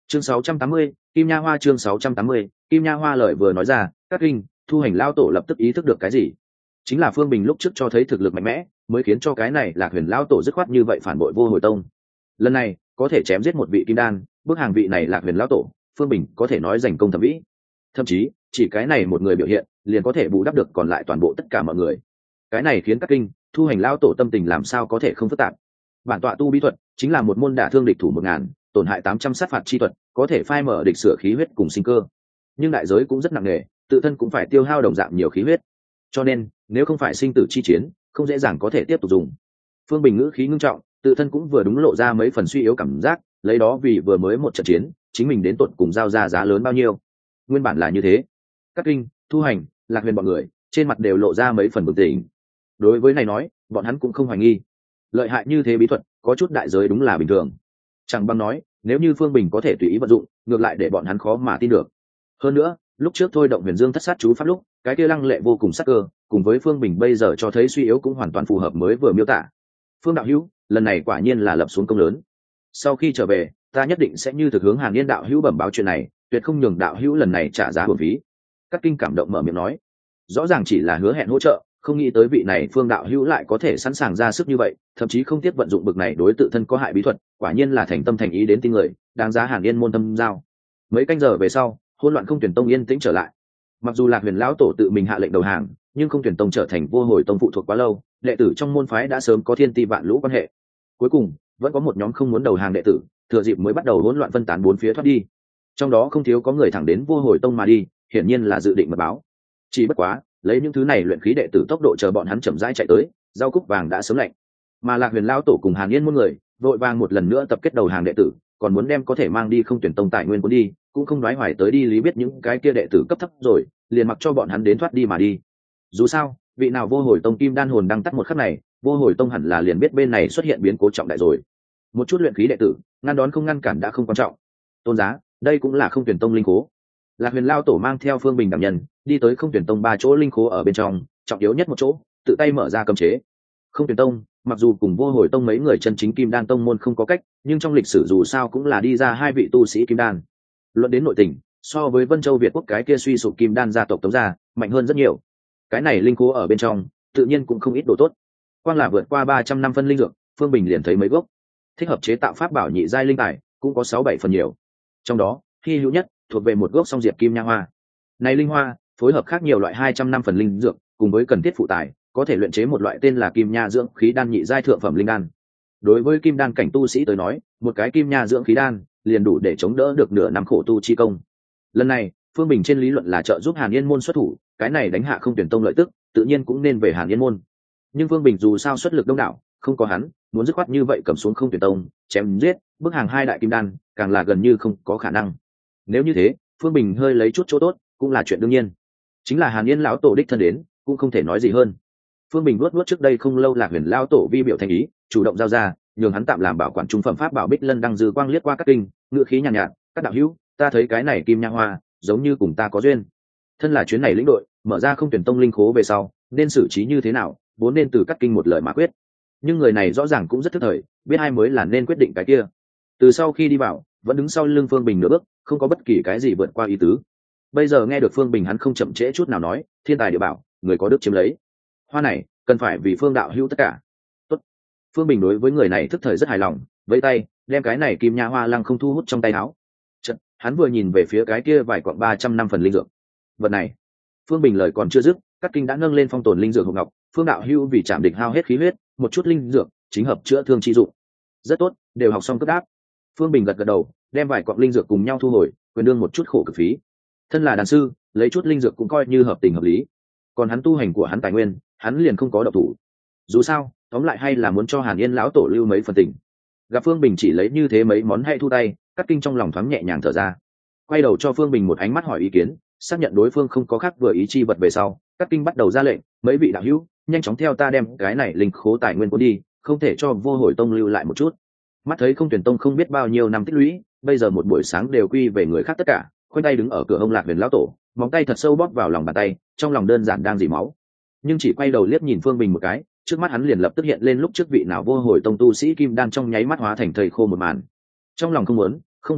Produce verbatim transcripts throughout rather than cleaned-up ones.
Chương sáu trăm tám mươi, Kim Nha Hoa. Chương sáu trăm tám mươi, Kim Nha Hoa. Lời vừa nói ra, các kinh Thu Hành lão tổ lập tức ý thức được cái gì. Chính là Phương Bình lúc trước cho thấy thực lực mạnh mẽ, mới khiến cho cái này Lạc Huyền lão tổ dứt khoát như vậy phản bội Vô Hồi Tông. Lần này có thể chém giết một vị kim đan, bước hàng vị này Lạc Huyền lão tổ, Phương Bình có thể nói giành công thẩm vĩ. Thậm chí chỉ cái này một người biểu hiện liền có thể bù đắp được còn lại toàn bộ tất cả mọi người. Cái này khiến các kinh Thu Hành lão tổ tâm tình làm sao có thể không phức tạp. Bản tọa tu bí thuật chính là một môn đả thương địch thủ một ngàn, tổn hại tám trăm sát phạt chi thuật, có thể phai mở địch sửa khí huyết cùng sinh cơ, nhưng đại giới cũng rất nặng nề, tự thân cũng phải tiêu hao đồng dạng nhiều khí huyết, cho nên nếu không phải sinh tử chi chiến, không dễ dàng có thể tiếp tục dùng. Phương Bình ngữ khí ngưng trọng, tự thân cũng vừa đúng lộ ra mấy phần suy yếu cảm giác, lấy đó vì vừa mới một trận chiến, chính mình đến tột cùng giao ra giá lớn bao nhiêu. Nguyên bản là như thế. Các kinh Thu Hành, Lạc Huyền bọn người trên mặt đều lộ ra mấy phần bừng tỉnh. Đối với này nói, bọn hắn cũng không hoài nghi, lợi hại như thế bí thuật có chút đại giới đúng là bình thường. Chẳng bằng nói, nếu như Phương Bình có thể tùy ý vận dụng, ngược lại để bọn hắn khó mà tin được. Hơn nữa, lúc trước thôi động Huyền Dương thất sát chú pháp lúc, cái kia lăng lệ vô cùng sắc cơ, cùng với Phương Bình bây giờ cho thấy suy yếu cũng hoàn toàn phù hợp mới vừa miêu tả. Phương đạo hữu, lần này quả nhiên là lập xuống công lớn. Sau khi trở về, ta nhất định sẽ như thực hướng Hàn Yên đạo hữu bẩm báo chuyện này, tuyệt không nhường đạo hữu lần này trả giá hưởng phí. Các kinh cảm động mở miệng nói, rõ ràng chỉ là hứa hẹn hỗ trợ, không nghĩ tới vị này Phương đạo hữu lại có thể sẵn sàng ra sức như vậy, thậm chí không tiếc vận dụng bực này đối tự thân có hại bí thuật, quả nhiên là thành tâm thành ý đến tin người, đáng giá Hàn Yên môn tâm giao. Mấy canh giờ về sau, hỗn loạn Không Tuyển Tông yên tĩnh trở lại. Mặc dù Lạc Huyền lão tổ tự mình hạ lệnh đầu hàng, nhưng Không Tuyển Tông trở thành Vô Hồi Tông phụ thuộc quá lâu, đệ tử trong môn phái đã sớm có thiên ti vạn lũ quan hệ. Cuối cùng, vẫn có một nhóm không muốn đầu hàng đệ tử, thừa dịp mới bắt đầu hỗn loạn phân tán bốn phía thoát đi. Trong đó không thiếu có người thẳng đến Vô Hồi Tông mà đi, hiển nhiên là dự định mật báo. Chỉ bất quá, lấy những thứ này luyện khí đệ tử tốc độ chờ bọn hắn chậm rãi chạy tới, rau cúc vàng đã sớm lạnh. Mà Lạc Huyền lão tổ cùng Hàn Yên muôn người, vội vàng một lần nữa tập kết đầu hàng đệ tử, còn muốn đem có thể mang đi Không Tuyển Tông tài nguyên cuốn đi, cũng không nói hoài tới đi lý biết những cái kia đệ tử cấp thấp rồi, liền mặc cho bọn hắn đến thoát đi mà đi. Dù sao, vị nào Vô Hồi Tông kim đan hồn đang tắt một khắc này, Vô Hồi Tông hẳn là liền biết bên này xuất hiện biến cố trọng đại rồi. Một chút luyện khí đệ tử, ngăn đón không ngăn cản đã không quan trọng. Tôn giá, đây cũng là Không Tuyển Tông linh khố. Lạc Huyền lão tổ mang theo Phương Bình đảm nhân, đi tới Không Tuyển Tông ba chỗ linh khố ở bên trong, trọng yếu nhất một chỗ, tự tay mở ra cấm chế. Không Tuyển Tông, mặc dù cùng Vô Hồi Tông mấy người chân chính kim đan tông môn không có cách, nhưng trong lịch sử dù sao cũng là đi ra hai vị tu sĩ kim đan. Luận đến nội tình, so với Vân Châu Việt quốc cái kia suy sụp kim đan gia tộc Tống gia, mạnh hơn rất nhiều. Cái này linh khố ở bên trong, tự nhiên cũng không ít đồ tốt. Quang là vượt qua ba trăm năm phân linh dược, Phương Bình liền thấy mấy gốc. Thích hợp chế tạo pháp bảo nhị giai linh tài, cũng có sáu bảy phần nhiều. Trong đó, hy hữu nhất thuộc về một gốc song diệp kim nha hoa. Này linh hoa, phối hợp khác nhiều loại hai trăm năm phần linh dược, cùng với cần thiết phụ tài, có thể luyện chế một loại tên là kim nha dưỡng khí đan nhị giai thượng phẩm linh đan. Đối với kim đan cảnh tu sĩ tới nói, một cái kim nha dưỡng khí đan liền đủ để chống đỡ được nửa năm khổ tu chi công. Lần này, Phương Bình trên lý luận là trợ giúp Hàn Yên môn xuất thủ, cái này đánh hạ Không Tuyển Tông lợi tức, tự nhiên cũng nên về Hàn Yên môn. Nhưng Phương Bình dù sao xuất lực đông đảo, không có hắn, muốn dứt khoát như vậy cầm xuống Không Tuyển Tông, chém giết, bức hàng hai đại kim đan, càng là gần như không có khả năng. Nếu như thế, Phương Bình hơi lấy chút chỗ tốt, cũng là chuyện đương nhiên. Chính là Hàn Yên lão tổ đích thân đến, cũng không thể nói gì hơn. Phương Bình luốt luốt trước đây không lâu Lạc Huyền lão tổ vi biểu thành ý, chủ động giao ra, nhường hắn tạm làm bảo quản trung phẩm pháp bảo Bích Lân đăng dư quang liếc qua các kinh, ngựa khí nhàn nhạt, nhạt, các đạo hữu, ta thấy cái này kim nha hoa, giống như cùng ta có duyên. Thân là chuyến này lĩnh đội, mở ra Không Tuyển Tông linh khố về sau, nên xử trí như thế nào, vốn nên từ các kinh một lời mà quyết. Nhưng người này rõ ràng cũng rất thức thời, biết ai mới là nên quyết định cái kia. Từ sau khi đi vào, vẫn đứng sau lưng Phương Bình nửa bước, không có bất kỳ cái gì vượt qua ý tứ. Bây giờ nghe được Phương Bình hắn không chậm trễ chút nào nói, thiên tài địa bảo, người có đức chiếm lấy. Hoa này, cần phải vì Phương đạo hữu tất cả. Tốt. Phương Bình đối với người này thức thời rất hài lòng, vẫy tay, đem cái này kim nha hoa lăng không thu hút trong tay áo. Chợt, hắn vừa nhìn về phía cái kia vài quặng ba trăm năm phần linh dược. Vật này, Phương Bình lời còn chưa dứt, các kinh đã nâng lên phong tồn linh dược hộp ngọc, Phương đạo hữu vì chạm địch hao hết khí huyết, một chút linh dược, chính hợp chữa thương chi dụng. Rất tốt, đều học xong cấp đáp. Phương Bình gật gật đầu, đem vài quặng linh dược cùng nhau thu hồi, quyền đương một chút khổ cực phí. Thân là đàn sư, lấy chút linh dược cũng coi như hợp tình hợp lý. Còn hắn tu hành của hắn tài nguyên, hắn liền không có độc thủ. Dù sao, tóm lại hay là muốn cho Hàn Yên lão tổ lưu mấy phần tình. Gặp Phương Bình chỉ lấy như thế mấy món hay thu tay, các kinh trong lòng thoáng nhẹ nhàng thở ra. Quay đầu cho Phương Bình một ánh mắt hỏi ý kiến, xác nhận đối phương không có khác vừa ý chi vật về sau, các kinh bắt đầu ra lệnh, mấy vị đạo hữu, nhanh chóng theo ta đem cái này linh khố tài nguyên cuốn đi, không thể cho Vô Hồi Tông lưu lại một chút. Mắt thấy Không Tuyển Tông không biết bao nhiêu năm tích lũy, bây giờ một buổi sáng đều quy về người khác tất cả, khoanh tay đứng ở cửa hông Lạc Huyền lão tổ, móng tay thật sâu bóp vào lòng bàn tay, trong lòng đơn giản đang dỉ máu. Nhưng chỉ quay đầu liếc nhìn Phương Bình một cái, trước mắt hắn liền lập tức hiện lên lúc trước vị nào Vô Hồi Tông tu sĩ kim đan trong nháy mắt hóa thành thầy khô một màn. Trong lòng không muốn, không vừa lòng,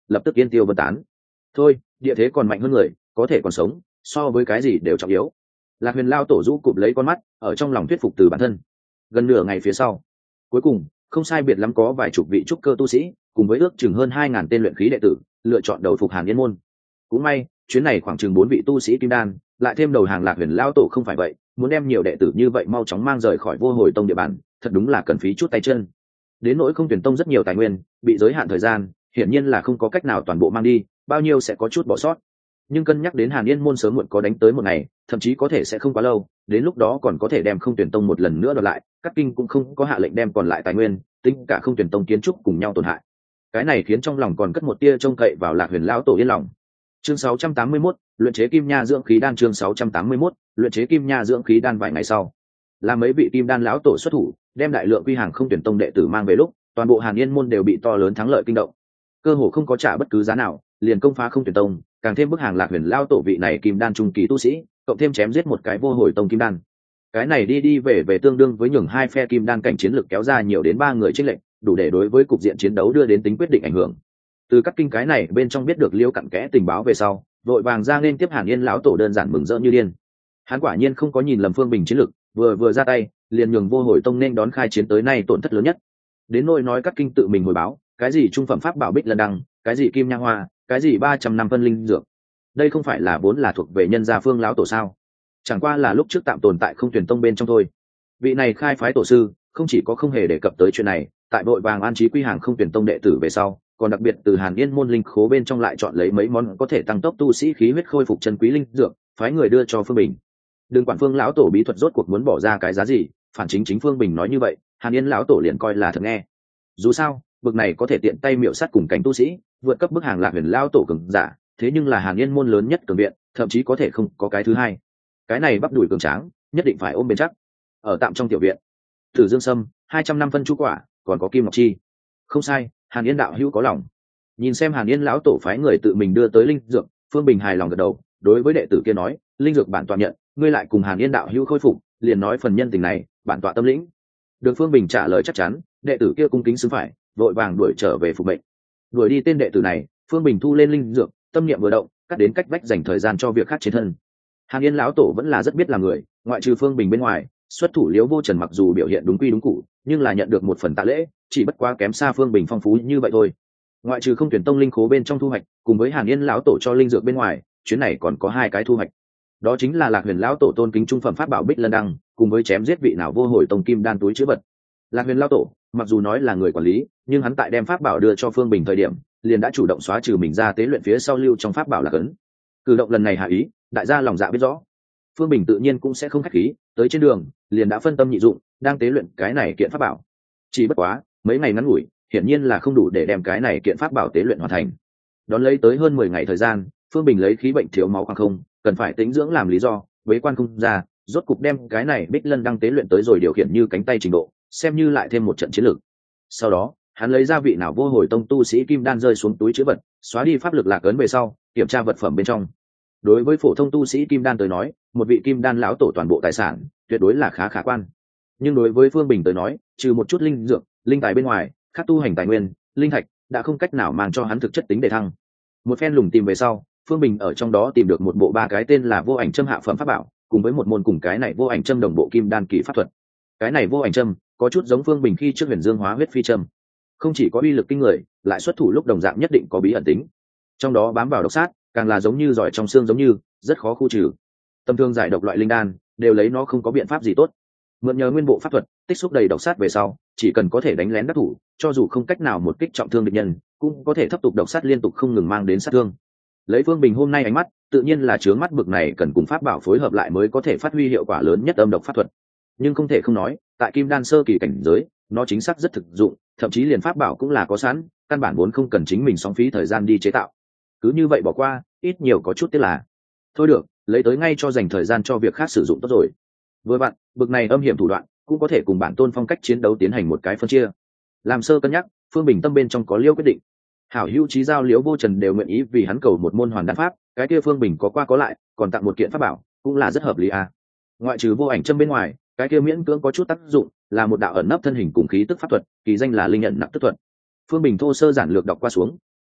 lập tức yên tiêu vân tán. Thôi, địa thế còn mạnh hơn người, có thể còn sống, so với cái gì đều trọng yếu. Lạc Huyền lao tổ rũ cụp lấy con mắt, ở trong lòng thuyết phục từ bản thân. Gần nửa ngày phía sau, cuối cùng không sai biệt lắm có vài chục vị trúc cơ tu sĩ cùng với ước chừng hơn hai ngàn tên luyện khí đệ tử lựa chọn đầu phục Hàn Yên môn. Cũng may chuyến này khoảng chừng bốn vị tu sĩ kim đan lại thêm đầu hàng Lạc Huyền lao tổ không phải vậy, muốn đem nhiều đệ tử như vậy mau chóng mang rời khỏi Vô Hồi tông địa bàn thật đúng là cần phí chút tay chân. Đến nỗi Không Tuyển tông rất nhiều tài nguyên bị giới hạn thời gian, hiển nhiên là không có cách nào toàn bộ mang đi, bao nhiêu sẽ có chút bỏ sót. Nhưng cân nhắc đến Hàn Yên môn sớm muộn có đánh tới một ngày, thậm chí có thể sẽ không quá lâu, đến lúc đó còn có thể đem Không Tuyển tông một lần nữa đoạt lại, Cát Kinh cũng không có hạ lệnh đem còn lại tài nguyên, tính cả Không Tuyển tông kiến trúc cùng nhau tổn hại. Cái này khiến trong lòng còn cất một tia trông cậy vào Lạc Huyền lão tổ yên lòng. Chương sáu trăm tám mươi mốt, luyện chế kim nha dưỡng khí đan. Chương sáu trăm tám mươi mốt, luyện chế kim nha dưỡng khí đan. Vài ngày sau, là mấy vị kim đan lão tổ xuất thủ, đem đại lượng quy hàng Không Tuyển tông đệ tử mang về lúc, toàn bộ Hàn Yên môn đều bị to lớn thắng lợi kinh động, cơ hồ không có trả bất cứ giá nào, liền công phá Không Tuyển tông, càng thêm bức hàng Lạc Huyền lao tổ vị này kim đan trung kỳ tu sĩ, cộng thêm chém giết một cái Vô Hồi tông kim đan. Cái này đi đi về về tương đương với nhường hai phe kim đan cảnh chiến lực kéo ra nhiều đến ba người chênh lệnh, đủ để đối với cục diện chiến đấu đưa đến tính quyết định ảnh hưởng. Từ các kinh cái này bên trong biết được liêu cặn kẽ tình báo về sau, vội vàng ra nên tiếp Hàn Yên lão tổ đơn giản mừng rỡ như điên. Hắn quả nhiên không có nhìn lầm Phương Bình chiến lực, vừa vừa ra tay, liền nhường Vô Hồi tông nên đón khai chiến tới nay tổn thất lớn nhất. Đến nỗi nói các kinh tự mình hồi báo, cái gì trung phẩm pháp bảo Bích Lân đăng, cái gì kim nha hoa, cái gì ba trăm năm phân linh dược, đây không phải là vốn là thuộc về nhân gia Phương lão tổ sao? Chẳng qua là lúc trước tạm tồn tại Không Tuyển tông bên trong thôi. Vị này khai phái tổ sư không chỉ có không hề đề cập tới chuyện này, tại vội vàng an trí quy hàng Không Tuyển tông đệ tử về sau, còn đặc biệt từ Hàn Yên môn linh khố bên trong lại chọn lấy mấy món có thể tăng tốc tu sĩ khí huyết khôi phục chân quý linh dược, phái người đưa cho Phương Bình. Đừng quản Phương lão tổ bí thuật rốt cuộc muốn bỏ ra cái giá gì, phản chính chính Phương Bình nói như vậy, Hàn Yên lão tổ liền coi là thật nghe. Dù sao, bực này có thể tiện tay miểu sát cùng cảnh tu sĩ, vượt cấp bức hàng Lạc Huyền lão tổ cường giả, thế nhưng là Hàn Yên môn lớn nhất cường viện, thậm chí có thể không có cái thứ hai. Cái này bắp đùi cường tráng, nhất định phải ôm bền chắc. Ở tạm trong tiểu viện, Tử Dương Sâm, hai trăm năm phân chu quả, còn có kim ngọc chi. Không sai, Hàn Yên đạo hữu có lòng. Nhìn xem Hàn Yên lão tổ phái người tự mình đưa tới linh dược, Phương Bình hài lòng gật đầu, đối với đệ tử kia nói, linh dược bản tọa nhận, ngươi lại cùng Hàn Yên đạo hữu khôi phục, liền nói phần nhân tình này, bản tọa tâm lĩnh. Được Phương Bình trả lời chắc chắn, đệ tử kia cung kính xứng phải, vội vàng đuổi trở về phục mệnh. Đuổi đi tên đệ tử này, Phương Bình thu lên linh dược, tâm niệm vừa động, cắt đến cách vách dành thời gian cho việc khác trên thân. Hàn Yên lão tổ vẫn là rất biết làm người, ngoại trừ Phương Bình bên ngoài, xuất thủ Liễu Vô Trần mặc dù biểu hiện đúng quy đúng cụ, nhưng là nhận được một phần tạ lễ, chỉ bất quá kém xa Phương Bình phong phú như vậy thôi. Ngoại trừ Không Tuyển tông linh khố bên trong thu hoạch, cùng với Hàn Yên lão tổ cho linh dược bên ngoài, chuyến này còn có hai cái thu hoạch. Đó chính là Lạc Huyền lão tổ tôn kính trung phẩm pháp bảo Bích Lân đăng, cùng với chém giết vị nào Vô Hồi tông kim đan túi chứa vật. Lạc Huyền lão tổ, mặc dù nói là người quản lý, nhưng hắn tại đem pháp bảo đưa cho Phương Bình thời điểm, liền đã chủ động xóa trừ mình ra tế luyện phía sau lưu trong pháp bảo là cấn. Cử động lần này hạ ý, đại gia lòng dạ biết rõ. Phương Bình tự nhiên cũng sẽ không khách khí, tới trên đường, liền đã phân tâm nhị dụng, đang tế luyện cái này kiện pháp bảo. Chỉ bất quá, mấy ngày ngắn ngủi, hiển nhiên là không đủ để đem cái này kiện pháp bảo tế luyện hoàn thành. Đón lấy tới hơn mười ngày thời gian, Phương Bình lấy khí bệnh thiếu máu khoảng không, cần phải tĩnh dưỡng làm lý do, bế quan không ra, rốt cục đem cái này Bích Lân đăng tế luyện tới rồi điều khiển như cánh tay trình độ, xem như lại thêm một trận chiến lược. Sau đó, hắn lấy ra vị nào Vô Hồi tông tu sĩ kim đan rơi xuống túi chữ vật, xóa đi pháp lực lạc ấn về sau, kiểm tra vật phẩm bên trong. Đối với phổ thông tu sĩ kim đan tới nói, một vị kim đan lão tổ toàn bộ tài sản, tuyệt đối là khá khả quan. Nhưng đối với Phương Bình tới nói, trừ một chút linh dược, linh tài bên ngoài, khác tu hành tài nguyên, linh thạch đã không cách nào mang cho hắn thực chất tính để thăng. Một phen lùng tìm về sau, Phương Bình ở trong đó tìm được một bộ ba cái tên là Vô Ảnh Châm hạ phẩm pháp bảo, cùng với một môn cùng cái này Vô Ảnh Châm đồng bộ kim đan kỳ pháp thuật. Cái này Vô Ảnh Châm có chút giống Phương Bình khi trước Huyền Dương Hóa Huyết Phi Châm, không chỉ có uy lực kinh người, lại xuất thủ lúc đồng dạng nhất định có bí ẩn tính. Trong đó bám vào độc sát, càng là giống như giỏi trong xương giống như, rất khó khu trừ. Tâm thương giải độc loại linh đan, đều lấy nó không có biện pháp gì tốt. Mượn nhờ nguyên bộ pháp thuật, tích xúc đầy độc sát về sau, chỉ cần có thể đánh lén đắc thủ, cho dù không cách nào một kích trọng thương địch nhân, cũng có thể thấp tục độc sát liên tục không ngừng mang đến sát thương. Lấy Phương Bình hôm nay ánh mắt, tự nhiên là chướng mắt bực này cần cùng pháp bảo phối hợp lại mới có thể phát huy hiệu quả lớn nhất âm độc pháp thuật. Nhưng không thể không nói, tại kim đan sơ kỳ cảnh giới, nó chính xác rất thực dụng, thậm chí liền pháp bảo cũng là có sẵn, căn bản vốn không cần chính mình sóng phí thời gian đi chế tạo. Cứ như vậy bỏ qua, ít nhiều có chút tiếc là. Thôi được, lấy tới ngay cho dành thời gian cho việc khác sử dụng tốt rồi. Với bạn, bực này âm hiểm thủ đoạn, cũng có thể cùng bản tôn phong cách chiến đấu tiến hành một cái phân chia. Làm sơ cân nhắc, Phương Bình tâm bên trong có liêu quyết định. Hảo hữu chí giao Liễu Vô Trần đều nguyện ý vì hắn cầu một môn hoàn đan pháp, cái kia Phương Bình có qua có lại, còn tặng một kiện pháp bảo, cũng là rất hợp lý à. Ngoại trừ Vô Ảnh Châm bên ngoài, cái kia miễn cưỡng có chút tác dụng, là một đạo ẩn nấp thân hình cùng khí tức pháp thuật, kỳ danh là linh nhận nặc tức thuật. Phương Bình thô sơ giản lược đọc qua xuống,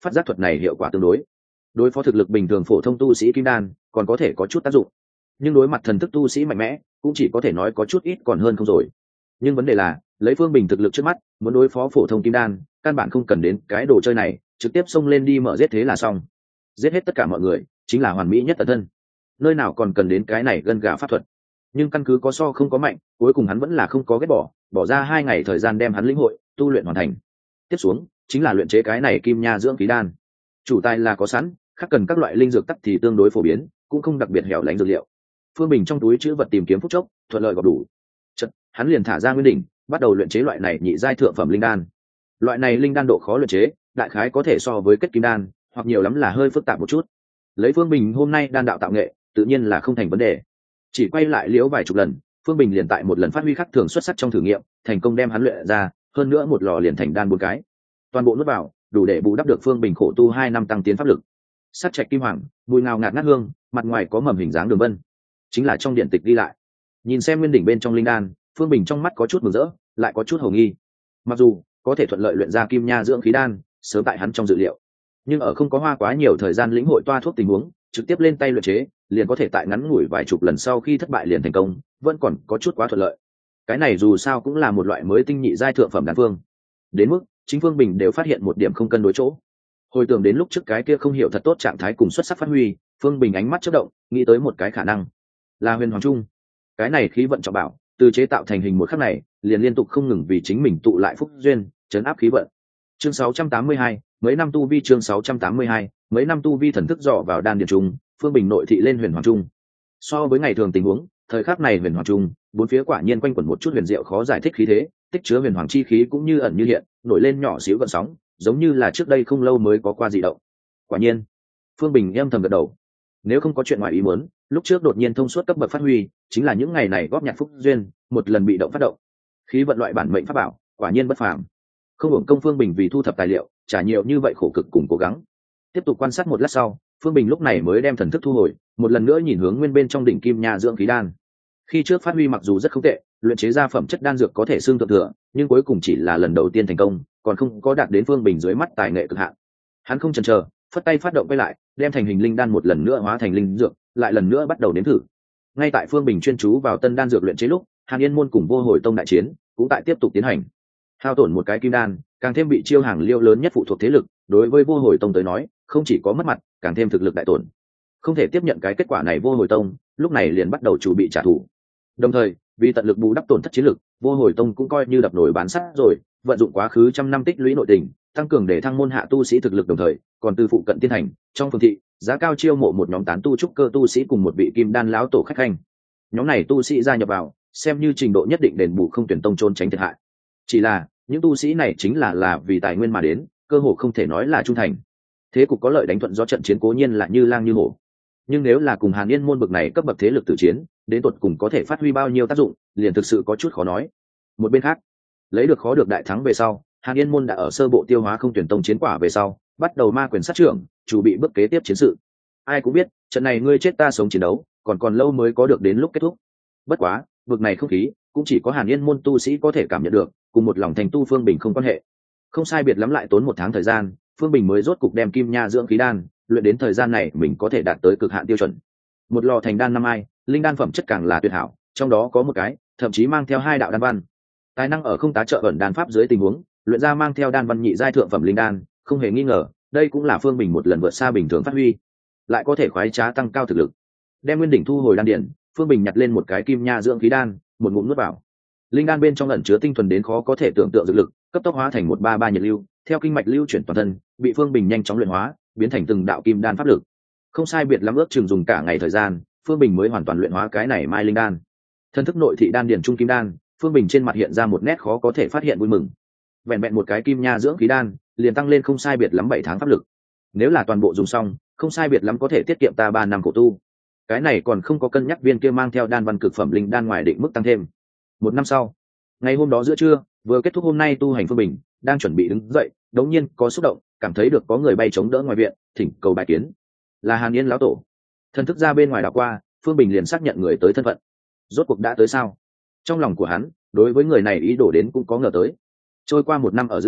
phát giác thuật này hiệu quả tương đối đối phó thực lực bình thường phổ thông tu sĩ kim đan còn có thể có chút tác dụng, nhưng đối mặt thần thức tu sĩ mạnh mẽ cũng chỉ có thể nói có chút ít còn hơn không rồi. Nhưng vấn đề là lấy Phương Bình thực lực trước mắt muốn đối phó phổ thông kim đan căn bản không cần đến cái đồ chơi này, trực tiếp xông lên đi mở giết thế là xong, giết hết tất cả mọi người chính là hoàn mỹ nhất tận thân, nơi nào còn cần đến cái này gân gà pháp thuật. Nhưng căn cứ có so không có mạnh, cuối cùng hắn vẫn là không có ghét bỏ, bỏ ra hai ngày thời gian đem hắn lĩnh hội tu luyện hoàn thành. Tiếp xuống chính là luyện chế cái này kim nha dưỡng khí đan. Chủ tài là có sẵn, khác cần các loại linh dược tắc thì tương đối phổ biến, cũng không đặc biệt hẻo lánh dược liệu. Phương Bình trong túi chữ vật tìm kiếm phút chốc thuận lợi gọp đủ, chật hắn liền thả ra nguyên đỉnh, bắt đầu luyện chế loại này nhị giai thượng phẩm linh đan. Loại này linh đan độ khó luyện chế đại khái có thể so với kết kim đan, hoặc nhiều lắm là hơi phức tạp một chút. Lấy Phương Bình hôm nay đan đạo tạo nghệ tự nhiên là không thành vấn đề, chỉ quay lại liễu vài chục lần, Phương Bình liền tại một lần phát huy khắc thường xuất sắc trong thử nghiệm thành công đem hắn luyện ra, hơn nữa một lò liền thành đan bốn cái, toàn bộ nuốt vào đủ để bù đắp được Phương Bình khổ tu hai năm tăng tiến pháp lực. Sắt trạch kim hoàng, mùi ngào ngạt ngát hương, mặt ngoài có mầm hình dáng đường vân, chính là trong điện tịch ghi lại. Nhìn xem nguyên đỉnh bên trong linh đan, Phương Bình trong mắt có chút mừng rỡ, lại có chút hồ nghi. Mặc dù có thể thuận lợi luyện ra kim nha dưỡng khí đan sớm tại hắn trong dự liệu, nhưng ở không có hoa quá nhiều thời gian lĩnh hội toa thuốc tình huống trực tiếp lên tay luyện chế liền có thể tại ngắn ngủi vài chục lần sau khi thất bại liền thành công, vẫn còn có chút quá thuận lợi. Cái này dù sao cũng là một loại mới tinh nhị giai thượng phẩm đan phương, đến mức chính Phương Bình đều phát hiện một điểm không cân đối chỗ. Hồi tưởng đến lúc trước cái kia không hiểu thật tốt trạng thái cùng xuất sắc phát huy, Phương Bình ánh mắt chớp động, nghĩ tới một cái khả năng là huyền hoàng trung. Cái này khí vận trọng bảo từ chế tạo thành hình một khắc này liền liên tục không ngừng vì chính mình tụ lại phúc duyên, chấn áp khí vận. Chương sáu trăm tám mươi hai, mấy năm tu vi. Chương sáu trăm tám mươi hai, mấy năm tu vi. Thần thức dò vào đan điền trung, Phương Bình nội thị lên huyền hoàng trung. So với ngày thường tình huống, thời khắc này huyền hoàng trung bốn phía quả nhiên quanh quẩn một chút huyền diệu khó giải thích khí thế, tích chứa huyền hoàng chi khí cũng như ẩn như hiện, nổi lên nhỏ xíu gợn sóng, giống như là trước đây không lâu mới có qua dị động. Quả nhiên, Phương Bình âm thầm gật đầu. Nếu không có chuyện ngoài ý muốn, lúc trước đột nhiên thông suốt cấp bậc phát huy, chính là những ngày này góp nhặt phúc duyên, một lần bị động phát động. Khí vận loại bản mệnh pháp bảo, quả nhiên bất phàm. Không hưởng công Phương Bình vì thu thập tài liệu, trả nhiều như vậy khổ cực cùng cố gắng. Tiếp tục quan sát một lát sau, Phương Bình lúc này mới đem thần thức thu hồi, một lần nữa nhìn hướng nguyên bên trong đỉnh kim nha dưỡng khí đan. Khi trước phát huy mặc dù rất không tệ, luyện chế ra phẩm chất đan dược có thể xương thượng thừa, nhưng cuối cùng chỉ là lần đầu tiên thành công, còn không có đạt đến Phương Bình dưới mắt tài nghệ cực hạn. Hắn không chần chờ, phất tay phát động quay lại, đem thành hình linh đan một lần nữa hóa thành linh dược, lại lần nữa bắt đầu nếm thử. Ngay tại Phương Bình chuyên chú vào tân đan dược luyện chế lúc, Hàn Yên môn cùng Vô Hồi tông đại chiến cũng tại tiếp tục tiến hành. Hao tổn một cái kim đan, càng thêm bị chiêu hàng liêu lớn nhất phụ thuộc thế lực, đối với Vô Hồi tông tới nói, không chỉ có mất mặt, càng thêm thực lực đại tổn. Không thể tiếp nhận cái kết quả này, Vô Hồi tông lúc này liền bắt đầu chuẩn bị trả thù. Đồng thời, vì tận lực bù đắp tổn thất chiến lực, Vô Hồi tông cũng coi như đập nổi bán sắt rồi, vận dụng quá khứ trăm năm tích lũy nội tình, tăng cường để thăng môn hạ tu sĩ thực lực, đồng thời còn từ phụ cận tiên hành trong phường thị giá cao chiêu mộ một nhóm tán tu trúc cơ tu sĩ cùng một vị kim đan lão tổ khách khanh. Nhóm này tu sĩ gia nhập vào, xem như trình độ nhất định đền bù không tuyển tông trốn tránh thiệt hại. Chỉ là những tu sĩ này chính là là vì tài nguyên mà đến, cơ hội không thể nói là trung thành. Thế cục có lợi đánh thuận do trận chiến cố nhiên là như lang như hổ, nhưng nếu là cùng Hàn Yên môn bậc này cấp bậc thế lực tử chiến, đến tuột cùng có thể phát huy bao nhiêu tác dụng, liền thực sự có chút khó nói. Một bên khác, lấy được khó được đại thắng về sau, Hàn Yên môn đã ở sơ bộ tiêu hóa không tuyển tông chiến quả về sau, bắt đầu ma quyền sát trưởng, chuẩn bị bước kế tiếp chiến sự. Ai cũng biết, trận này ngươi chết ta sống chiến đấu, còn còn lâu mới có được đến lúc kết thúc. Bất quá, vực này không khí, cũng chỉ có Hàn Yên môn tu sĩ có thể cảm nhận được, cùng một lòng thành tu Phương Bình không quan hệ. Không sai biệt lắm lại tốn một tháng thời gian, Phương Bình mới rốt cục đem kim nha dưỡng khí đan luyện đến thời gian này mình có thể đạt tới cực hạn tiêu chuẩn. Một lò thành đan năm ai, linh đan phẩm chất càng là tuyệt hảo, trong đó có một cái thậm chí mang theo hai đạo đan văn. Tài năng ở không tá trợ ẩn đan pháp dưới tình huống, luyện ra mang theo đan văn nhị giai thượng phẩm linh đan, không hề nghi ngờ, đây cũng là Phương Bình một lần vượt xa bình thường phát huy, lại có thể khoái trá tăng cao thực lực. Đem nguyên đỉnh thu hồi đan điển, Phương Bình nhặt lên một cái kim nha dưỡng khí đan, một ngụm nuốt vào. Linh đan bên trong ẩn chứa tinh thuần đến khó có thể tưởng tượng dược lực, cấp tốc hóa thành một ba ba nhiệt lưu, theo kinh mạch lưu chuyển toàn thân, bị Phương Bình nhanh chóng luyện hóa, biến thành từng đạo kim đan pháp lực. Không sai biệt lắm ước chừng dùng cả ngày thời gian, Phương Bình mới hoàn toàn luyện hóa cái này mai linh đan. Thân thức nội thị đan điển trung kim đan, Phương Bình trên mặt hiện ra một nét khó có thể phát hiện vui mừng. Vẹn vẹn một cái kim nha dưỡng khí đan, liền tăng lên không sai biệt lắm bảy tháng pháp lực. Nếu là toàn bộ dùng xong, không sai biệt lắm có thể tiết kiệm ta ba năm khổ tu. Cái này còn không có cân nhắc viên kia mang theo đan văn cực phẩm linh đan ngoài định mức tăng thêm. Một năm sau, ngày hôm đó giữa trưa, vừa kết thúc hôm nay tu hành, Phương Bình đang chuẩn bị đứng dậy, đống nhiên có xúc động, cảm thấy được có người bay chống đỡ ngoài viện, thỉnh cầu bài kiến. Là Hàn Yên lão tổ. Thần thức ra bên ngoài đảo qua, Phương Bình liền xác nhận người tới thân phận. Rốt cuộc đã tới sao? Trong lòng của hắn, đối với người này ý đồ đến cũng có ngờ tới. Trôi qua một năm ở giữa,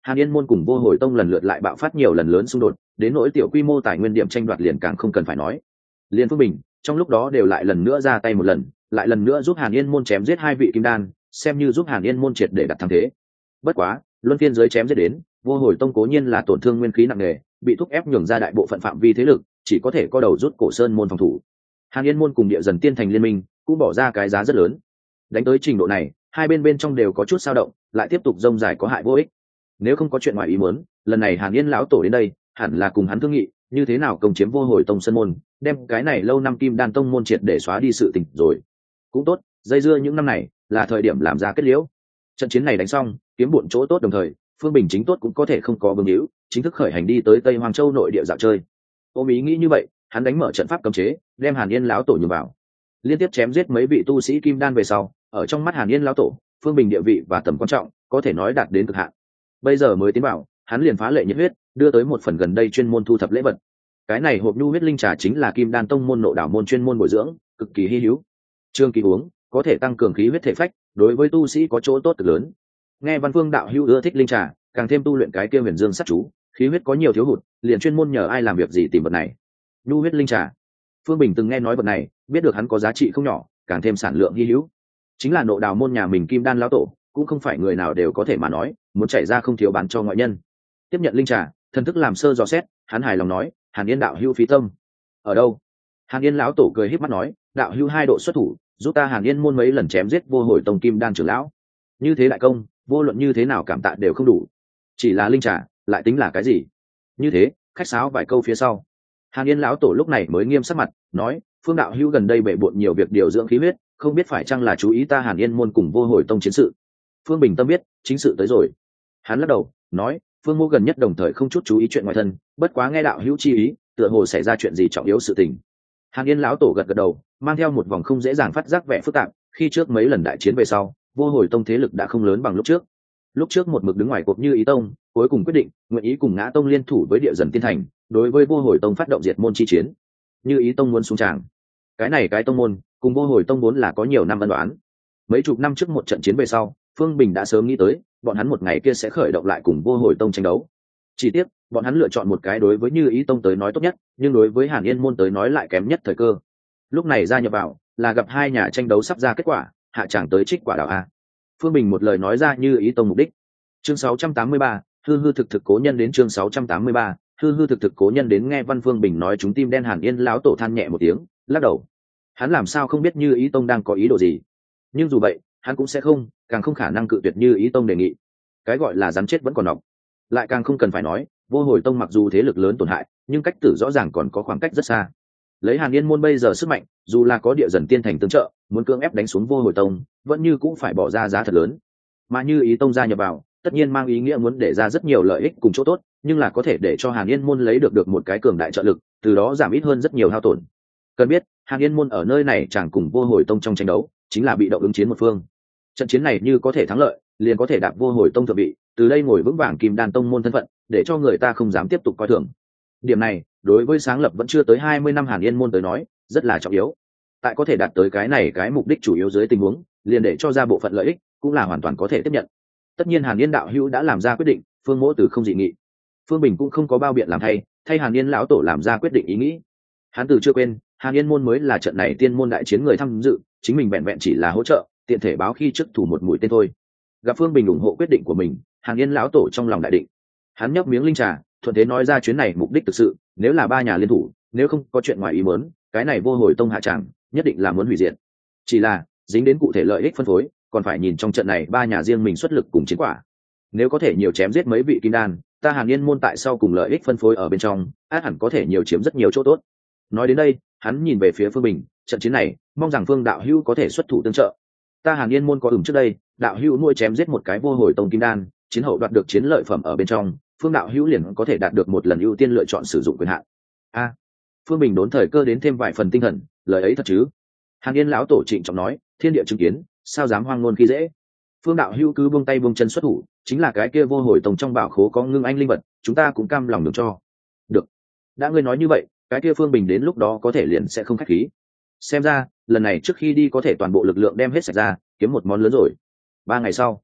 Hàn Yên môn cùng Vô Hồi tông lần lượt lại bạo phát nhiều lần lớn xung đột, đến nỗi tiểu quy mô tài nguyên điểm tranh đoạt liền càng không cần phải nói. Liên Phương Bình trong lúc đó đều lại lần nữa ra tay một lần, lại lần nữa giúp Hàn Yên môn chém giết hai vị kim đan, xem như giúp Hàn Yên môn triệt để đặt thắng thế. Bất quá, luân phiên giới chém giết đến, Vô Hồi tông cố nhiên là tổn thương nguyên khí nặng nề, bị thúc ép nhường ra đại bộ phận phạm vi thế lực, chỉ có thể co đầu rút cổ sơn môn phòng thủ. Hàn Yên môn cùng Địa Dần Tiên thành liên minh, cũng bỏ ra cái giá rất lớn. Đánh tới trình độ này, hai bên bên trong đều có chút dao động, lại tiếp tục rông dài có hại vô ích. Nếu không có chuyện ngoài ý muốn, lần này Hàn Yên lão tổ đến đây, hẳn là cùng hắn thương nghị, như thế nào công chiếm Vô Hồi tông sơn môn, đem cái này lâu năm kim đan tông môn triệt để xóa đi sự tình rồi. Cũng tốt, dây dưa những năm này, là thời điểm làm ra kết liễu. Trận chiến này đánh xong, kiếm bộn chỗ tốt đồng thời, Phương Bình chính tốt cũng có thể không có vương hữu, chính thức khởi hành đi tới Tây Hoàng Châu nội địa dạo chơi. Ôm ý nghĩ như vậy, hắn đánh mở trận pháp cấm chế, đem Hàn Yên lão tổ nhường vào. Liên tiếp chém giết mấy vị tu sĩ kim đan về sau, ở trong mắt Hàn Yên lão tổ, Phương Bình địa vị và tầm quan trọng, có thể nói đạt đến cực hạn. Bây giờ mới tiến vào, hắn liền phá lệ nhiệt huyết, đưa tới một phần gần đây chuyên môn thu thập lễ vật. Cái này hộp nhu huyết linh trà chính là kim đan tông môn nộ đạo môn chuyên môn bồi dưỡng, cực kỳ hi hữu. Trương kỳ uống, có thể tăng cường khí huyết thể phách, đối với tu sĩ có chỗ tốt cực lớn. Nghe Văn Phương đạo hữu ưa thích linh trà, càng thêm tu luyện cái kia huyền dương sát chú, khí huyết có nhiều thiếu hụt, liền chuyên môn nhờ ai làm việc gì tìm vật này. Nhu huyết linh trà. Phương Bình từng nghe nói vật này, biết được hắn có giá trị không nhỏ, càng thêm sản lượng hi hữu. Chính là nộ đạo môn nhà mình kim đan lão tổ, cũng không phải người nào đều có thể mà nói, muốn chảy ra không thiếu bán cho ngoại nhân. Tiếp nhận linh trà, thần thức làm sơ dò xét, hắn hài lòng nói, Hàn Yên đạo hữu phí tâm. Ở đâu? Hàn Yên lão tổ cười híp mắt nói, đạo hữu hai độ xuất thủ, giúp ta Hàn Yên môn mấy lần chém giết Vô Hồi tông kim đan trưởng lão. Như thế đại công, vô luận như thế nào cảm tạ đều không đủ. Chỉ là linh trà, lại tính là cái gì? Như thế, khách sáo vài câu phía sau, Hàn Yên lão tổ lúc này mới nghiêm sắc mặt, nói, Phương đạo hữu gần đây bệ bội nhiều việc điều dưỡng khí huyết, không biết phải chăng là chú ý ta Hàn Yên môn cùng Vô Hồi tông chiến sự. Phương Bình tâm biết, chính sự tới rồi. Hắn lắc đầu, nói, Phương mô gần nhất đồng thời không chút chú ý chuyện ngoài thân, bất quá nghe đạo hữu chi ý, tựa hồ xảy ra chuyện gì trọng yếu sự tình. Hàn Yên lão tổ gật gật đầu, mang theo một vòng không dễ dàng phát giác vẻ phức tạp, khi trước mấy lần đại chiến về sau, Vô Hồi tông thế lực đã không lớn bằng lúc trước. Lúc trước một mực đứng ngoài cuộc Như Ý tông, cuối cùng quyết định, nguyện ý cùng Ngã tông liên thủ với Địa Dần Tiên thành, đối với Vô Hồi tông phát động diệt môn chi chiến. Như Ý tông muốn xuống tràng. Cái này cái tông môn, cùng Vô Hồi tông vốn là có nhiều năm ân đoán. Mấy chục năm trước một trận chiến về sau, Phương Bình đã sớm nghĩ tới, bọn hắn một ngày kia sẽ khởi động lại cùng Vô Hồi tông tranh đấu. Chỉ tiếc, bọn hắn lựa chọn một cái đối với Như Ý tông tới nói tốt nhất, nhưng đối với Hàn Yên môn tới nói lại kém nhất thời cơ. Lúc này gia nhập vào, là gặp hai nhà tranh đấu sắp ra kết quả, hạ tràng tới trích quả đào a. Phương Bình một lời nói ra Như Ý tông mục đích. Chương sáu trăm tám mươi ba, hư hư thực thực cố nhân đến. Chương sáu trăm tám mươi ba, hư hư thực thực cố nhân đến. Nghe Văn Phương Bình nói, chúng tim đen Hàn Yên lão tổ than nhẹ một tiếng, lắc đầu. Hắn làm sao không biết Như Ý tông đang có ý đồ gì? Nhưng dù vậy, hắn cũng sẽ không, càng không khả năng cự tuyệt Như Ý tông đề nghị. Cái gọi là rắn chết vẫn còn nọc, lại càng không cần phải nói, Vô Hồi tông mặc dù thế lực lớn tổn hại, nhưng cách tử rõ ràng còn có khoảng cách rất xa. Lấy Hàn Yên môn bây giờ sức mạnh, dù là có Địa Dần Tiên thành tương trợ, muốn cưỡng ép đánh xuống Vô Hồi tông, vẫn như cũng phải bỏ ra giá thật lớn. Mà Như Ý tông gia nhập vào, tất nhiên mang ý nghĩa muốn để ra rất nhiều lợi ích cùng chỗ tốt, nhưng là có thể để cho Hàn Yên môn lấy được được một cái cường đại trợ lực, từ đó giảm ít hơn rất nhiều hao tổn. Cần biết, Hàn Yên môn ở nơi này chẳng cùng Vô Hồi tông trong tranh đấu, chính là bị động ứng chiến một phương. Trận chiến này như có thể thắng lợi, liền có thể đạp Vô Hồi tông thượng vị, từ đây ngồi vững vàng kim đan tông môn thân phận, để cho người ta không dám tiếp tục coi thường. Điểm này, đối với sáng lập vẫn chưa tới hai mươi năm Hàn Yên môn tới nói, rất là trọng yếu. Tại có thể đạt tới cái này cái mục đích chủ yếu dưới tình huống, liền để cho ra bộ phận lợi ích, cũng là hoàn toàn có thể tiếp nhận. Tất nhiên Hàn Yên đạo hữu đã làm ra quyết định, Phương Mỗ từ không dị nghị. Phương Bình cũng không có bao biện làm thay, thay Hàn Yên lão tổ làm ra quyết định ý nghĩ. Hắn từ chưa quên, Hàn Yên môn mới là trận này tiên môn đại chiến người tham dự, chính mình vẹn vẹn chỉ là hỗ trợ, tiện thể báo khi trước thủ một mũi tên thôi. Gặp Phương Bình ủng hộ quyết định của mình, Hàn Yên lão tổ trong lòng đại định. Hắn nhấp miếng linh trà, thuận thế nói ra chuyến này mục đích thực sự, nếu là ba nhà liên thủ, nếu không có chuyện ngoài ý muốn, cái này Vô Hồi tông hạ tràng, nhất định là muốn hủy diệt. Chỉ là, dính đến cụ thể lợi ích phân phối, còn phải nhìn trong trận này ba nhà riêng mình xuất lực cùng chiến quả. Nếu có thể nhiều chém giết mấy vị kim đan, ta Hàn Yên môn tại sau cùng lợi ích phân phối ở bên trong, át hẳn có thể nhiều chiếm rất nhiều chỗ tốt. Nói đến đây, hắn nhìn về phía Phương Bình, trận chiến này, mong rằng Phương đạo hữu có thể xuất thủ tương trợ. Ta Hàn Yên môn có ửng trước đây, đạo hữu nuôi chém giết một cái Vô Hồi tông kim đan, chiến hậu đoạt được chiến lợi phẩm ở bên trong, Phương đạo hữu liền có thể đạt được một lần ưu tiên lựa chọn sử dụng quyền hạn. A, Phương Bình đốn thời cơ đến thêm vài phần tinh thần, lời ấy thật chứ? Hàn Yên lão tổ trịnh trọng nói, thiên địa chứng kiến, sao dám hoang ngôn khi dễ? Phương đạo hữu cứ buông tay buông chân xuất thủ, chính là cái kia Vô Hồi tông trong bảo khố có ngưng anh linh vật, chúng ta cũng cam lòng được cho. Được, đã ngươi nói như vậy, cái kia Phương Bình đến lúc đó có thể liền sẽ không khách khí. Xem ra lần này trước khi đi có thể toàn bộ lực lượng đem hết sạch ra, kiếm một món lớn rồi. Ba ngày sau,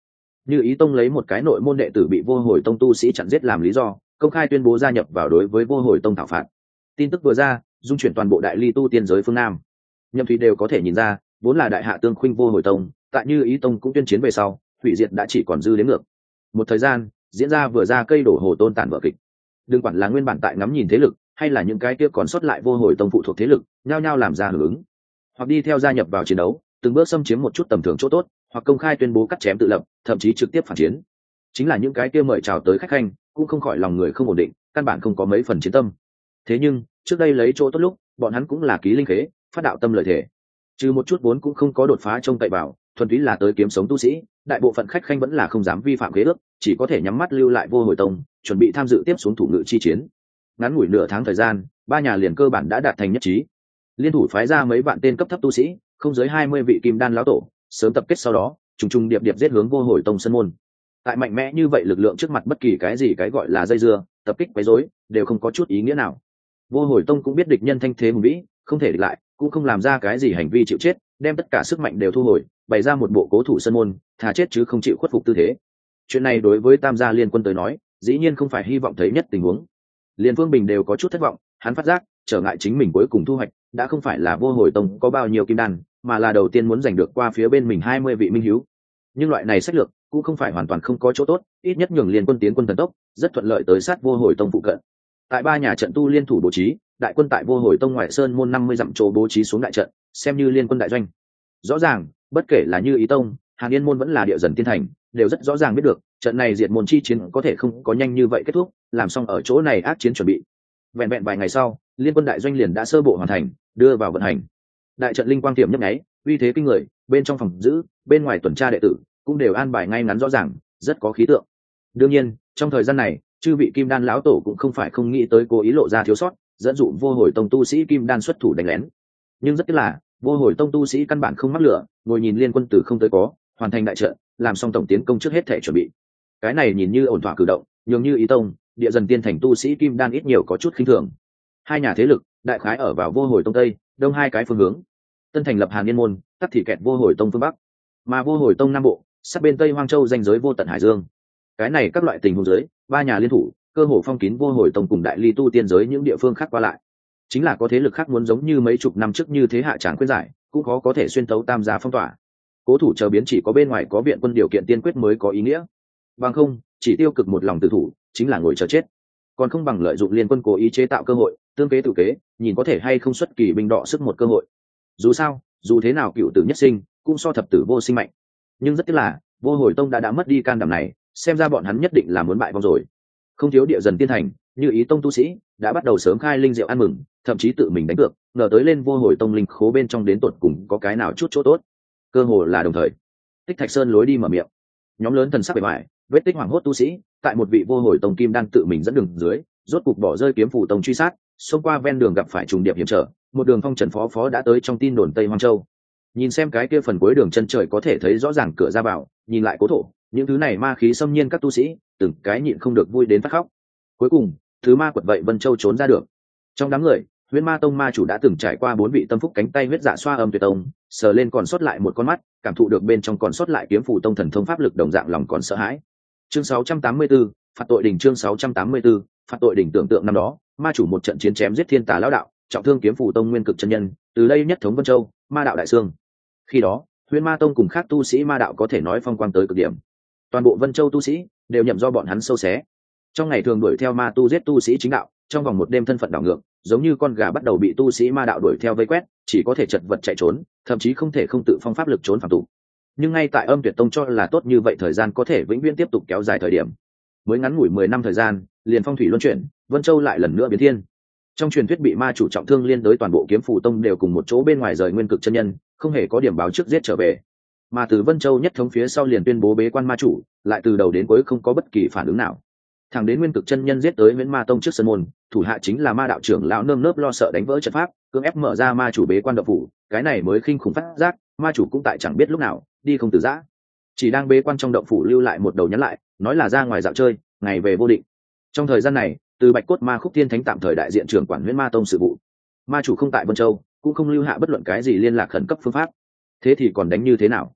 Như Ý Tông lấy một cái nội môn đệ tử bị Vô Hồi Tông tu sĩ chặn giết làm lý do, công khai tuyên bố gia nhập vào đối với Vô Hồi Tông thảo phạt. Tin tức vừa ra, dung chuyển toàn bộ đại ly tu tiên giới phương Nam. Nhậm Thúy đều có thể nhìn ra, vốn là đại hạ tương khuynh Vô Hồi Tông, tại Như Ý Tông cũng tuyên chiến về sau, hủy diệt đã chỉ còn dư đến ngược. Một thời gian, diễn ra vừa ra cây đổ hồ tôn tàn vở kịch. Đừng quản là nguyên bản tại ngắm nhìn thế lực, hay là những cái kia còn sót lại Vô Hồi Tông phụ thuộc thế lực, nhao nhao làm ra hưởng ứng, hoặc đi theo gia nhập vào chiến đấu, từng bước xâm chiếm một chút tầm thường chỗ tốt, hoặc công khai tuyên bố cắt chém tự lập, thậm chí trực tiếp phản chiến. Chính là những cái kia mời chào tới khách khanh, cũng không khỏi lòng người không ổn định, căn bản không có mấy phần chiến tâm. Thế nhưng, trước đây lấy chỗ tốt lúc, bọn hắn cũng là ký linh khế, phát đạo tâm lợi thể. Trừ một chút vốn cũng không có đột phá trông cậy vào, thuần túy là tới kiếm sống tu sĩ, đại bộ phận khách khanh vẫn là không dám vi phạm khế ước, chỉ có thể nhắm mắt lưu lại Vô Hồi Tông, chuẩn bị tham dự tiếp xuống thủ ngự chi chiến. Ngắn ngủi nửa tháng thời gian, ba nhà liền cơ bản đã đạt thành nhất trí. Liên thủ phái ra mấy vạn tên cấp thấp tu sĩ, không dưới hai mươi vị kim đan lão tổ, sớm tập kết sau đó, trùng trùng điệp điệp giết hướng Vô Hồi Tông sân môn. Tại mạnh mẽ như vậy lực lượng trước mặt bất kỳ cái gì cái gọi là dây dưa, tập kích quấy rối, đều không có chút ý nghĩa nào. Vô Hồi Tông cũng biết địch nhân thanh thế hùng vĩ, không thể địch lại, cũng không làm ra cái gì hành vi chịu chết, đem tất cả sức mạnh đều thu hồi, bày ra một bộ cố thủ sân môn, thà chết chứ không chịu khuất phục tư thế. Chuyện này đối với Tam gia liên quân tới nói, dĩ nhiên không phải hy vọng thấy nhất tình huống. Liên Phương Bình đều có chút thất vọng, hắn phát giác, trở ngại chính mình cuối cùng thu hoạch, đã không phải là Vô Hồi Tông có bao nhiêu kim đan, mà là đầu tiên muốn giành được qua phía bên mình hai mươi vị minh hiếu. Nhưng loại này sách lược cũng không phải hoàn toàn không có chỗ tốt, ít nhất nhường liên quân tiến quân thần tốc, rất thuận lợi tới sát Vô Hồi Tông phụ cận. Tại ba nhà trận tu liên thủ bố trí, đại quân tại Vô Hồi Tông ngoại sơn môn năm mươi dặm chỗ bố trí xuống đại trận, xem như liên quân đại doanh. Rõ ràng, bất kể là Như Ý Tông, Hàn Yên môn vẫn là Địa Dần Tiên Thành, đều rất rõ ràng biết được, trận này diệt môn chi chiến có thể không có nhanh như vậy kết thúc, làm xong ở chỗ này ác chiến chuẩn bị. Vẹn vẹn vài ngày sau, liên quân đại doanh liền đã sơ bộ hoàn thành, đưa vào vận hành. Đại trận linh quang tiệm nhấp nháy, uy thế kinh người, bên trong phòng giữ, bên ngoài tuần tra đệ tử, cũng đều an bài ngay ngắn rõ ràng, rất có khí tượng. Đương nhiên, trong thời gian này, chư vị kim đan lão tổ cũng không phải không nghĩ tới cố ý lộ ra thiếu sót, dẫn dụ Vô Hồi Tông tu sĩ kim đan xuất thủ đánh lén. Nhưng rất tiếc là, Vô Hồi Tông tu sĩ căn bản không mắc lửa, ngồi nhìn liên quân từ không tới có, hoàn thành đại trận, làm xong tổng tiến công trước hết thể chuẩn bị. Cái này nhìn như ổn thỏa cử động, nhường Như Ý Tông, Địa Dần Tiên Thành tu sĩ kim đan ít nhiều có chút khinh thường. Hai nhà thế lực, đại khái ở vào Vô Hồi Tông tây, đông hai cái phương hướng. Tân thành lập Hàn Yên môn, tắc thì kẹt Vô Hồi Tông phương bắc, mà Vô Hồi Tông nam bộ, sát bên tây Hoang Châu danh giới vô tận hải dương. Cái này các loại tình huống dưới, ba nhà liên thủ, cơ hồ phong kín Vô Hồi Tông cùng đại ly tu tiên giới những địa phương khác qua lại. Chính là có thế lực khác muốn giống như mấy chục năm trước như thế hạ tràng khuyên giải, cũng khó có thể xuyên tấu tam gia phong tỏa. Cố thủ chờ biến chỉ có bên ngoài có viện quân điều kiện tiên quyết mới có ý nghĩa. Bằng không, chỉ tiêu cực một lòng tự thủ, chính là ngồi chờ chết. Còn không bằng lợi dụng liên quân cố ý chế tạo cơ hội, tương kế tự kế, nhìn có thể hay không xuất kỳ binh đọ sức một cơ hội. Dù sao, dù thế nào cựu tử nhất sinh, cũng so thập tử vô sinh mạnh. Nhưng rất tiếc là, Vô Hồi Tông đã đã mất đi can đảm này, xem ra bọn hắn nhất định là muốn bại vong rồi. Không thiếu Địa Dần Tiên Thành, Như Ý Tông tu sĩ đã bắt đầu sớm khai linh rượu ăn mừng, thậm chí tự mình đánh cược, ngờ tới lên Vô Hồi Tông linh khố bên trong đến tột cùng có cái nào chút chỗ tốt. Cơ hồ là đồng thời, Tích Thạch Sơn lối đi mở miệng, nhóm lớn thần sắc bề ngoài, vết tích hoảng hốt tu sĩ, tại một vị Vô Hồi Tông kim đan tự mình dẫn đường dưới, rốt cục bỏ rơi kiếm phủ tông truy sát, xông qua ven đường gặp phải trùng điệp hiểm trở, một đường phong trần phó phó đã tới trong tin đồn Tây Hoang Châu. Nhìn xem cái kia phần cuối đường chân trời có thể thấy rõ ràng cửa ra vào, nhìn lại cố thổ, những thứ này ma khí xâm nhiên các tu sĩ, từng cái nhịn không được vui đến phát khóc. Cuối cùng, thứ ma quật vậy Vân Châu trốn ra được. Trong đám người, Huyễn Ma Tông ma chủ đã từng trải qua bốn vị tâm phúc cánh tay huyết dạ xoa âm tuyệt tông, sờ lên còn sót lại một con mắt, cảm thụ được bên trong còn sót lại kiếm phủ tông thần thông pháp lực đồng dạng lòng còn sợ hãi. Chương sáu trăm tám mươi tư, phạt tội đỉnh chương sáu trăm tám mươi tư, phạt tội đỉnh tưởng tượng năm đó, ma chủ một trận chiến chém giết thiên tà lão đạo, trọng thương kiếm phủ tông nguyên cực chân nhân, từ đây nhất thống Vân Châu, ma đạo đại xương. Khi đó, Huyễn Ma Tông cùng khác tu sĩ ma đạo có thể nói phong quang tới cực điểm. Toàn bộ Vân Châu tu sĩ đều nhậm do bọn hắn sâu xé. Trong ngày thường đuổi theo ma tu giết tu sĩ chính đạo, trong vòng một đêm thân phận đảo ngược, giống như con gà bắt đầu bị tu sĩ ma đạo đuổi theo vây quét, chỉ có thể chật vật chạy trốn, thậm chí không thể không tự phong pháp lực trốn phàm tục. Nhưng ngay tại Âm Tuyệt Tông cho là tốt như vậy thời gian có thể vĩnh viễn tiếp tục kéo dài thời điểm, mới ngắn ngủi mười năm thời gian, liền phong thủy luân chuyển, Vân Châu lại lần nữa biến thiên. Trong truyền thuyết bị ma chủ trọng thương liên đối toàn bộ kiếm phủ tông đều cùng một chỗ bên ngoài rời nguyên cực chân nhân, không hề có điểm báo trước giết trở về. Mà từ Vân Châu nhất thống phía sau liền tuyên bố bế quan ma chủ, lại từ đầu đến cuối không có bất kỳ phản ứng nào. Thẳng đến nguyên cực chân nhân giết tới Huyễn Ma Tông trước sân môn, thủ hạ chính là ma đạo trưởng lão nơm nớp lo sợ đánh vỡ trận pháp, cưỡng ép mở ra ma chủ bế quan động phủ, cái này mới kinh khủng phát giác, ma chủ cũng tại chẳng biết lúc nào đi không từ giã, chỉ đang bế quan trong động phủ lưu lại một đầu nhắn lại, nói là ra ngoài dạo chơi, ngày về vô định. Trong thời gian này, từ Bạch Cốt Ma Khúc Thiên Thánh tạm thời đại diện trưởng quản Huyễn Ma Tông sự vụ, ma chủ không tại Vân Châu, cũng không lưu hạ bất luận cái gì liên lạc khẩn cấp phương pháp. Thế thì còn đánh như thế nào?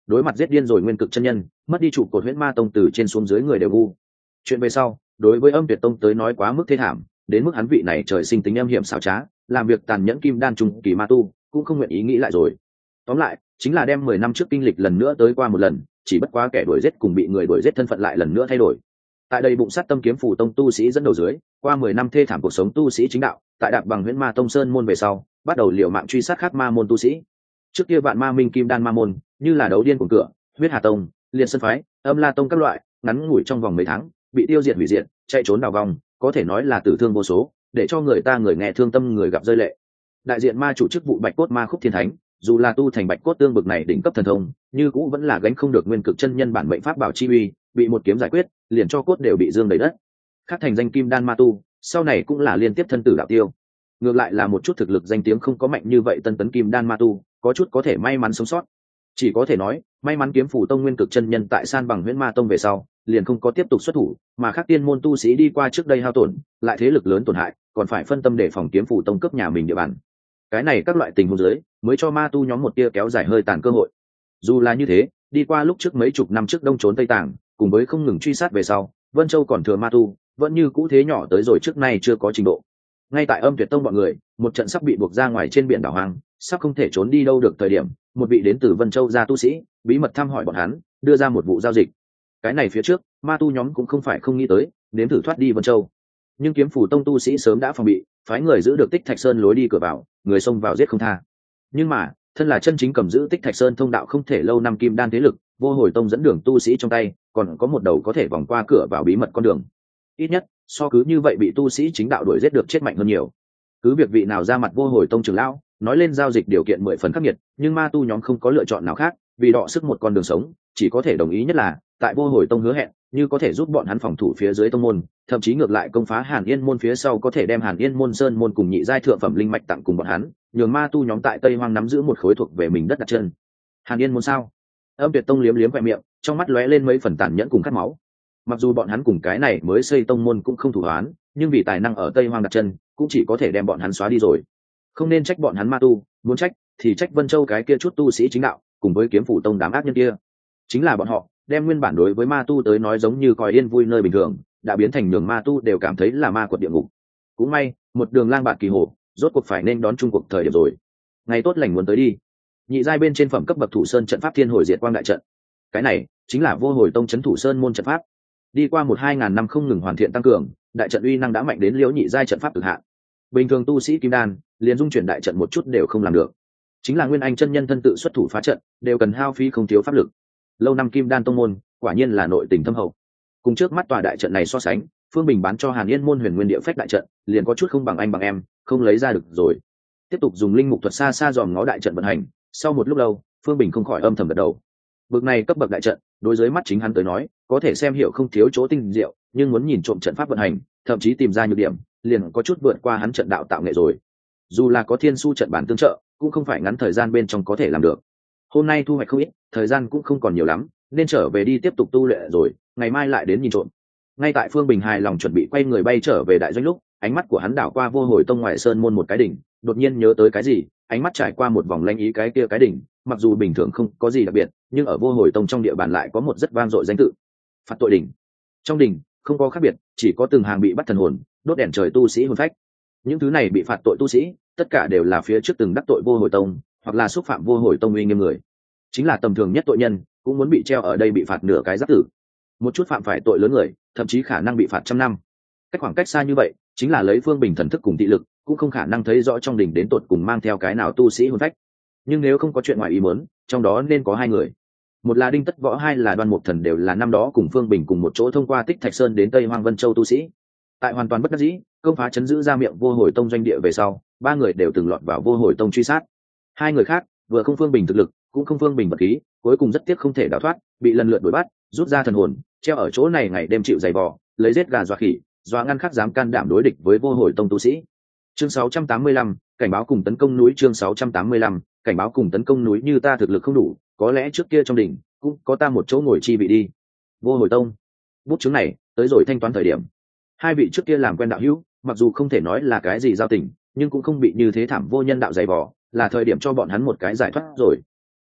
đối mặt giết điên rồi nguyên cực chân nhân, mất đi trụ cột huyễn ma tông từ trên xuống dưới người đều ngu. Chuyện về sau đối với Âm Tuyệt Tông tới nói quá mức thế thảm, đến mức hắn vị này trời sinh tính âm hiểm xảo trá, làm việc tàn nhẫn kim đan trung kỳ ma tu cũng không nguyện ý nghĩ lại rồi. Tóm lại chính là đem mười năm trước kinh lịch lần nữa tới qua một lần, chỉ bất quá kẻ đuổi giết cùng bị người đuổi giết thân phận lại lần nữa thay đổi. Tại đây bụng sát tâm kiếm phủ tông tu sĩ dẫn đầu dưới, qua mười năm thê thảm cuộc sống tu sĩ chính đạo, tại đạp bằng huyễn ma tông sơn môn về sau, bắt đầu liều mạng truy sát khác ma môn tu sĩ. Trước kia vạn ma minh kim đan ma môn, như là đấu điên cuồng cửa, huyết hà tông, liên sơn phái, âm la tông các loại, ngắn ngủi trong vòng mấy tháng, bị tiêu diệt hủy diệt, chạy trốn đào vòng, có thể nói là tử thương vô số, để cho người ta người nghe thương tâm người gặp rơi lệ. Đại diện ma chủ chức vụ bạch cốt ma khúc thiên thánh, dù là tu thành bạch cốt tương bực này đỉnh cấp thần thông, như cũng vẫn là gánh không được nguyên cực chân nhân bản mệnh pháp bảo chi uy, bị một kiếm giải quyết, liền cho cốt đều bị dương đầy đất. Khác thành danh kim đan ma tu, sau này cũng là liên tiếp thân tử đạo tiêu. Ngược lại là một chút thực lực danh tiếng không có mạnh như vậy tân tấn kim đan ma tu, có chút có thể may mắn sống sót. Chỉ có thể nói, may mắn kiếm phủ tông nguyên cực chân nhân tại san bằng huyễn ma tông về sau, liền không có tiếp tục xuất thủ, mà khác tiên môn tu sĩ đi qua trước đây hao tổn, lại thế lực lớn tổn hại, còn phải phân tâm để phòng kiếm phủ tông cướp nhà mình địa bàn. Cái này các loại tình huống dưới, mới cho ma tu nhóm một tia kéo dài hơi tàn cơ hội. Dù là như thế, đi qua lúc trước mấy chục năm trước đông trốn tây tàng, cùng với không ngừng truy sát về sau, Vân Châu còn thừa ma tu, vẫn như cũ thế nhỏ tới rồi trước nay chưa có trình độ. Ngay tại Âm Tuyệt Tông bọn người, một trận sắp bị buộc ra ngoài trên biển đảo hoang, sắp không thể trốn đi đâu được thời điểm, một vị đến từ Vân Châu gia tu sĩ, bí mật thăm hỏi bọn hắn, đưa ra một vụ giao dịch. Cái này phía trước, ma tu nhóm cũng không phải không nghĩ tới, nếm thử thoát đi Vân Châu. Nhưng kiếm phủ tông tu sĩ sớm đã phòng bị, phái người giữ được Tích Thạch Sơn lối đi cửa vào, người xông vào giết không tha. Nhưng mà, thân là chân chính cầm giữ Tích Thạch Sơn thông đạo không thể lâu năm kim đan thế lực, Vô Hồi Tông dẫn đường tu sĩ trong tay, còn có một đầu có thể vòng qua cửa vào bí mật con đường. Ít nhất, so cứ như vậy bị tu sĩ chính đạo đuổi giết được chết mạnh hơn nhiều. Cứ việc vị nào ra mặt Vô Hồi Tông trưởng lão, nói lên giao dịch điều kiện mười phần khắc nghiệt, nhưng ma tu nhóm không có lựa chọn nào khác, vì đọ sức một con đường sống, chỉ có thể đồng ý nhất là, tại Vô Hồi Tông hứa hẹn, như có thể giúp bọn hắn phòng thủ phía dưới tông môn, thậm chí ngược lại công phá Hàn Yên môn phía sau có thể đem Hàn Yên môn sơn môn cùng nhị giai thượng phẩm linh mạch tặng cùng bọn hắn, nhường ma tu nhóm tại Tây Hoang nắm giữ một khối thuộc về mình đất đặt chân. Hàn Yên môn sao? Âm Tuyệt Tông liếm liếm vẹn miệng, trong mắt lóe lên mấy phần tàn nhẫn cùng khát máu. Mặc dù bọn hắn cùng cái này mới xây tông môn cũng không thủ đoán, nhưng vì tài năng ở Tây Hoang đặt chân, cũng chỉ có thể đem bọn hắn xóa đi rồi. Không nên trách bọn hắn ma tu, muốn trách thì trách Vân Châu cái kia chút tu sĩ chính đạo, cùng với kiếm phủ tông đám ác nhân kia. Chính là bọn họ, đem nguyên bản đối với ma tu tới nói giống như còi yên vui nơi bình thường, đã biến thành nhường ma tu đều cảm thấy là ma quật địa ngục. Cũng may, một đường lang bạt kỳ hồ, rốt cuộc phải nên đón trung cuộc thời điểm rồi. Ngày tốt lành muốn tới đi. Nhị giai bên trên phẩm cấp bậc thủ sơn trận pháp thiên hồi diệt quang đại trận. Cái này chính là Vô Hồi Tông trấn thủ sơn môn trận pháp. Đi qua một hai ngàn năm không ngừng hoàn thiện tăng cường, đại trận uy năng đã mạnh đến liễu nhị giai trận pháp cực hạn. Bình thường tu sĩ kim đan, liền dung chuyển đại trận một chút đều không làm được. Chính là nguyên anh chân nhân thân tự xuất thủ phá trận, đều cần hao phí không thiếu pháp lực. Lâu năm kim đan tông môn, quả nhiên là nội tình thâm hậu. Cùng trước mắt tòa đại trận này so sánh, Phương Bình bán cho Hàn Yên môn Huyền Nguyên Địa Phách đại trận, liền có chút không bằng anh bằng em, không lấy ra được rồi. Tiếp tục dùng linh mục thuật xa xa dòm ngó đại trận vận hành, sau một lúc lâu, Phương Bình không khỏi âm thầm gật đầu. Bực này cấp bậc đại trận, đối với mắt chính hắn tới nói, có thể xem hiểu không thiếu chỗ tinh diệu, nhưng muốn nhìn trộm trận pháp vận hành, thậm chí tìm ra nhược điểm, liền có chút vượt qua hắn trận đạo tạo nghệ rồi. Dù là có thiên su trận bản tương trợ, cũng không phải ngắn thời gian bên trong có thể làm được. Hôm nay thu hoạch không ít, thời gian cũng không còn nhiều lắm, nên trở về đi tiếp tục tu luyện rồi, ngày mai lại đến nhìn trộm. Ngay tại Phương Bình hài lòng chuẩn bị quay người bay trở về đại doanh lúc, ánh mắt của hắn đảo qua Vô Hồi Tông ngoài sơn môn một cái đỉnh, đột nhiên nhớ tới cái gì, ánh mắt trải qua một vòng lanh ý cái kia cái đỉnh, mặc dù bình thường không có gì đặc biệt, nhưng ở Vô Hồi Tông trong địa bàn lại có một rất vang dội danh tự. Phạt tội đỉnh. Trong đỉnh không có khác biệt, chỉ có từng hàng bị bắt thần hồn, đốt đèn trời tu sĩ hồn phách. Những thứ này bị phạt tội tu sĩ, tất cả đều là phía trước từng đắc tội Vô Hồi Tông, hoặc là xúc phạm Vô Hồi Tông uy nghiêm người. Chính là tầm thường nhất tội nhân, cũng muốn bị treo ở đây bị phạt nửa cái giáp tử. Một chút phạm phải tội lớn người, thậm chí khả năng bị phạt trăm năm. Cách khoảng cách xa như vậy, chính là lấy Phương Bình thần thức cùng thị lực, cũng không khả năng thấy rõ trong đỉnh đến tột cùng mang theo cái nào tu sĩ hồn phách. Nhưng nếu không có chuyện ngoài ý muốn, trong đó nên có hai người. Một là Đinh Tất Võ, hai là Đoan Mục Thần, đều là năm đó cùng Phương Bình cùng một chỗ thông qua Tích Thạch Sơn đến Tây Hoang Vân Châu tu sĩ. Tại hoàn toàn bất đắc dĩ, công phá chấn giữ ra miệng Vô Hồi Tông doanh địa về sau, ba người đều từng lọt vào Vô Hồi Tông truy sát. Hai người khác, vừa không Phương Bình thực lực, cũng không Phương Bình vật khí, cuối cùng rất tiếc không thể đào thoát, bị lần lượt đuổi bắt, rút ra thần hồn, treo ở chỗ này ngày đêm chịu dày vò, lấy giết gà dọa khỉ, dọa ngăn khắc dám can đảm đối địch với Vô Hồi Tông tu sĩ. Chương sáu trăm tám mươi lăm, cảnh báo cùng tấn công núi. Chương sáu trăm tám mươi lăm, cảnh báo cùng tấn công núi. Như ta thực lực không đủ, có lẽ trước kia trong đỉnh cũng có ta một chỗ ngồi chi vị đi. Vô Hồi Tông, bút chứng này tới rồi thanh toán thời điểm. Hai vị trước kia làm quen đạo hữu, mặc dù không thể nói là cái gì giao tình, nhưng cũng không bị như thế thảm vô nhân đạo dày vò, là thời điểm cho bọn hắn một cái giải thoát rồi.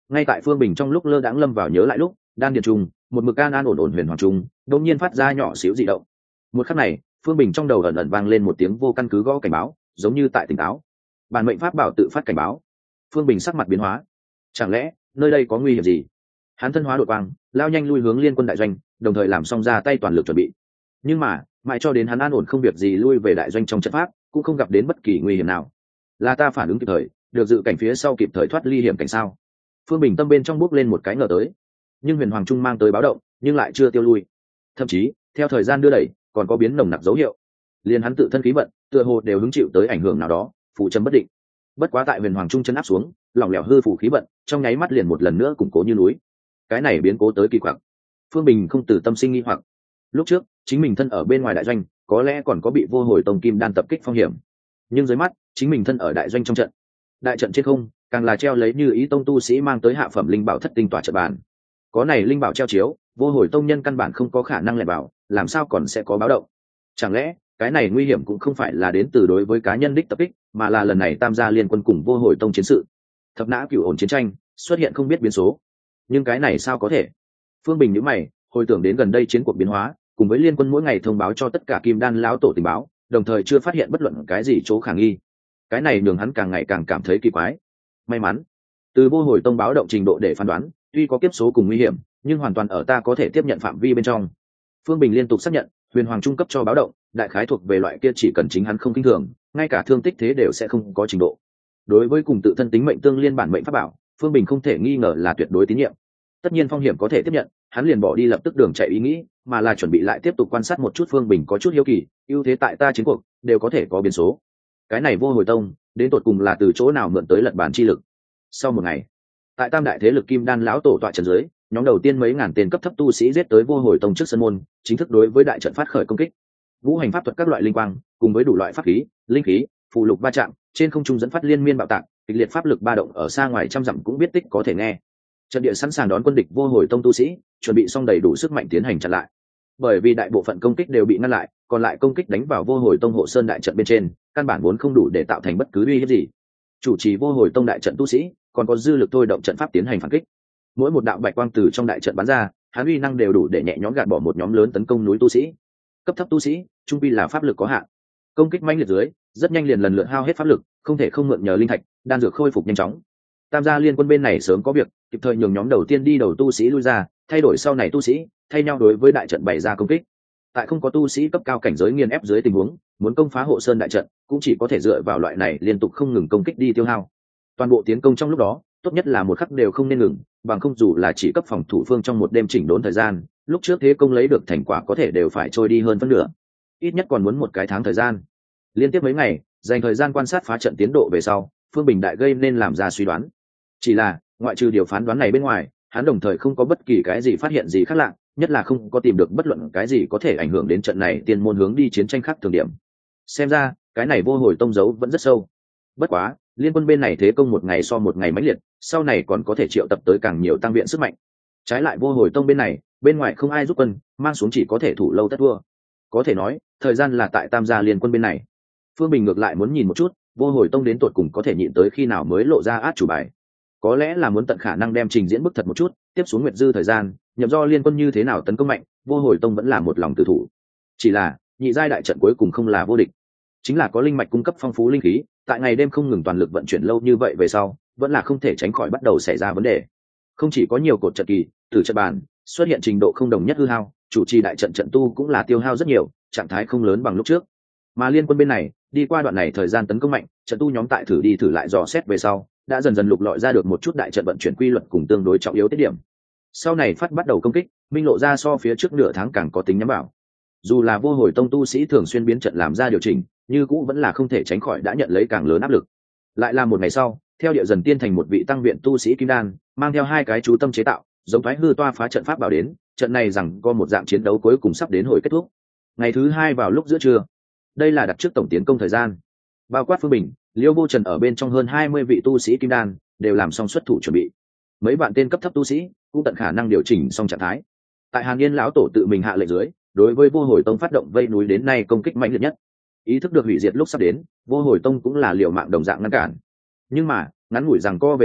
ngay tại phương bình trong lúc lơ đãng lâm vào nhớ lại lúc đan điện trung một mực an an ổn ổn huyền hoàng trung đột nhiên phát ra nhỏ xíu dị động. Một khắc này phương bình trong đầu ẩn ẩn vang lên một tiếng vô căn cứ gõ cảnh báo, giống như tại tỉnh táo. Bản mệnh pháp bảo tự phát cảnh báo. Phương bình sắc mặt biến hóa, chẳng lẽ nơi đây có nguy hiểm gì? Hắn thân hóa đột quang lao nhanh lui hướng liên quân đại doanh, đồng thời làm xong ra tay toàn lực chuẩn bị. Nhưng mà mãi cho đến hắn an ổn không việc gì lui về đại doanh trong trận pháp, cũng không gặp đến bất kỳ nguy hiểm nào. Là ta phản ứng kịp thời, được dự cảnh phía sau kịp thời thoát ly hiểm cảnh sao? Phương bình tâm bên trong bước lên một cái ngờ tới. Nhưng huyền hoàng trung mang tới báo động nhưng lại chưa tiêu lui, thậm chí theo thời gian đưa đẩy còn có biến nồng nặc dấu hiệu. Liền hắn tự thân khí vận tựa hồ đều hứng chịu tới ảnh hưởng nào đó, phụ châm bất định. Bất quá tại huyền hoàng trung chân áp xuống, lỏng lẻo hư phủ khí vận trong nháy mắt liền một lần nữa củng cố như núi. Cái này biến cố tới kỳ quặc. Phương bình không từ tâm sinh nghi hoặc. Lúc trước chính mình thân ở bên ngoài đại doanh, có lẽ còn có bị vô hồi tông kim đan tập kích phong hiểm, nhưng dưới mắt chính mình thân ở đại doanh trong trận, đại trận trên không càng là treo lấy như ý tông tu sĩ mang tới hạ phẩm linh bảo thất tinh tỏa trận bàn. Có này linh bảo treo chiếu, vô hồi tông nhân căn bản không có khả năng lẻn vào, làm sao còn sẽ có báo động? Chẳng lẽ cái này nguy hiểm cũng không phải là đến từ đối với cá nhân đích tập kích, mà là lần này tam gia liên quân cùng vô hồi tông chiến sự, thập nã cửu ổn chiến tranh xuất hiện không biết biến số. Nhưng cái này sao có thể? Phương bình nhíu mày, hồi tưởng đến gần đây chiến cuộc biến hóa, cùng với liên quân mỗi ngày thông báo cho tất cả kim đan lão tổ tình báo, đồng thời chưa phát hiện bất luận cái gì chỗ khả nghi. Cái này nhường hắn càng ngày càng cảm thấy kỳ quái. May mắn, từ vô hồi tông báo động trình độ để phán đoán, tuy có kiếp số cùng nguy hiểm, nhưng hoàn toàn ở ta có thể tiếp nhận phạm vi bên trong. Phương bình liên tục xác nhận, huyền hoàng trung cấp cho báo động đại khái thuộc về loại kia chỉ cần chính hắn không kinh thường, ngay cả thương tích thế đều sẽ không có trình độ. Đối với cùng tự thân tính mệnh tương liên bản mệnh pháp bảo, Phương bình không thể nghi ngờ là tuyệt đối tín nhiệm. Tất nhiên phong hiểm có thể tiếp nhận, hắn liền bỏ đi lập tức đường chạy ý nghĩ, mà là chuẩn bị lại tiếp tục quan sát một chút. Phương bình có chút hiếu kỳ, ưu thế tại ta chiến cuộc đều có thể có biến số, cái này vô hồi tông đến tột cùng là từ chỗ nào mượn tới lật bản chi lực? Sau một ngày, tại tam đại thế lực kim đan lão tổ tọa trận dưới, nhóm đầu tiên mấy ngàn tên cấp thấp tu sĩ giết tới vô hồi tông trước sân môn, chính thức đối với đại trận phát khởi công kích. Vũ hành pháp thuật các loại linh quang cùng với đủ loại pháp khí, linh khí, phù lục va chạm, trên không trung dẫn phát liên miên bạo tạc, kịch liệt pháp lực ba động ở xa ngoài trăm dặm cũng biết tích có thể nghe. Trận địa sẵn sàng đón quân địch vô hồi tông tu sĩ, chuẩn bị xong đầy đủ sức mạnh tiến hành chặn lại. Bởi vì đại bộ phận công kích đều bị ngăn lại, còn lại công kích đánh vào vô hồi tông hộ sơn đại trận bên trên, căn bản vốn không đủ để tạo thành bất cứ uy hiếp gì. Chủ trì vô hồi tông đại trận tu sĩ còn có dư lực thôi động trận pháp tiến hành phản kích. Mỗi một đạo bạch quang từ trong đại trận bắn ra, hắn uy năng đều đủ để nhẹ nhõm gạt bỏ một nhóm lớn tấn công núi tu sĩ. Cấp thấp tu sĩ trung quy là pháp lực có hạn, công kích mãnh liệt dưới rất nhanh liền lần lượt hao hết pháp lực, không thể không mượn nhờ linh thạch đan dược khôi phục nhanh chóng. Tam gia liên quân bên này sớm có việc, kịp thời nhường nhóm đầu tiên đi đầu tu sĩ lui ra, thay đổi sau này tu sĩ thay nhau đối với đại trận bày ra công kích. Tại không có tu sĩ cấp cao cảnh giới nghiền ép dưới tình huống, muốn công phá hộ sơn đại trận cũng chỉ có thể dựa vào loại này liên tục không ngừng công kích đi tiêu hao. Toàn bộ tiến công trong lúc đó tốt nhất là một khắc đều không nên ngừng, bằng không dù là chỉ cấp phòng thủ phương trong một đêm chỉnh đốn thời gian, lúc trước thế công lấy được thành quả có thể đều phải trôi đi hơn phân nửa, ít nhất còn muốn một cái tháng thời gian. Liên tiếp mấy ngày dành thời gian quan sát phá trận tiến độ về sau, Phương Bình đại gây nên làm ra suy đoán. Chỉ là ngoại trừ điều phán đoán này bên ngoài, hắn đồng thời không có bất kỳ cái gì phát hiện gì khác lạ, nhất là không có tìm được bất luận cái gì có thể ảnh hưởng đến trận này tiên môn hướng đi chiến tranh khác thường điểm. Xem ra cái này vô hồi tông giấu vẫn rất sâu. Bất quá liên quân bên này thế công một ngày so một ngày mãnh liệt, sau này còn có thể triệu tập tới càng nhiều tăng viện sức mạnh. Trái lại vô hồi tông bên này, bên ngoài không ai giúp quân, mang xuống chỉ có thể thủ lâu tất thua. Có thể nói thời gian là tại tam gia liên quân bên này. Phương Bình ngược lại muốn nhìn một chút vô hồi tông đến tột cùng có thể nhịn tới khi nào mới lộ ra át chủ bài. Có lẽ là muốn tận khả năng đem trình diễn bức thật một chút, tiếp xuống nguyệt dư thời gian nhậm do liên quân như thế nào tấn công mạnh, vô hồi tông vẫn là một lòng tự thủ. Chỉ là nhị giai đại trận cuối cùng không là vô địch, chính là có linh mạch cung cấp phong phú linh khí, tại ngày đêm không ngừng toàn lực vận chuyển lâu như vậy về sau, vẫn là không thể tránh khỏi bắt đầu xảy ra vấn đề. Không chỉ có nhiều cột trận kỳ, từ trận bàn xuất hiện trình độ không đồng nhất hư hao, chủ trì đại trận trận tu cũng là tiêu hao rất nhiều, trạng thái không lớn bằng lúc trước. Mà liên quân bên này đi qua đoạn này thời gian tấn công mạnh, trận tu nhóm tại thử đi thử lại dò xét về sau, đã dần dần lục lọi ra được một chút đại trận vận chuyển quy luật cùng tương đối trọng yếu tiết điểm. Sau này phát bắt đầu công kích, minh lộ ra so phía trước nửa tháng càng có tính nhắm bảo. Dù là vô hồi tông tu sĩ thường xuyên biến trận làm ra điều chỉnh, như cũ vẫn là không thể tránh khỏi đã nhận lấy càng lớn áp lực. Lại là một ngày sau, theo địa dần tiên thành một vị tăng viện tu sĩ kim đan, mang theo hai cái chú tâm chế tạo giống thoái hư toa phá trận pháp bảo đến, trận này rằng có một dạng chiến đấu cuối cùng sắp đến hồi kết thúc. Ngày thứ hai vào lúc giữa trưa, đây là đặt trước tổng tiến công thời gian, bao quát Phương Bình, Liêu Vô Trần ở bên trong hơn hai mươi vị tu sĩ kim đan đều làm xong xuất thủ chuẩn bị. Mấy bạn tên cấp thấp tu sĩ cũng tận khả năng điều chỉnh xong trạng thái. Tại Hàn Yên lão tổ tự mình hạ lệnh dưới, đối với vô hồi tông phát động vây núi đến nay công kích mạnh liệt nhất. Ý thức được hủy diệt lúc sắp đến, vô hồi tông cũng là liều mạng đồng dạng ngăn cản. Nhưng mà ngắn ngủi rằng co về sau,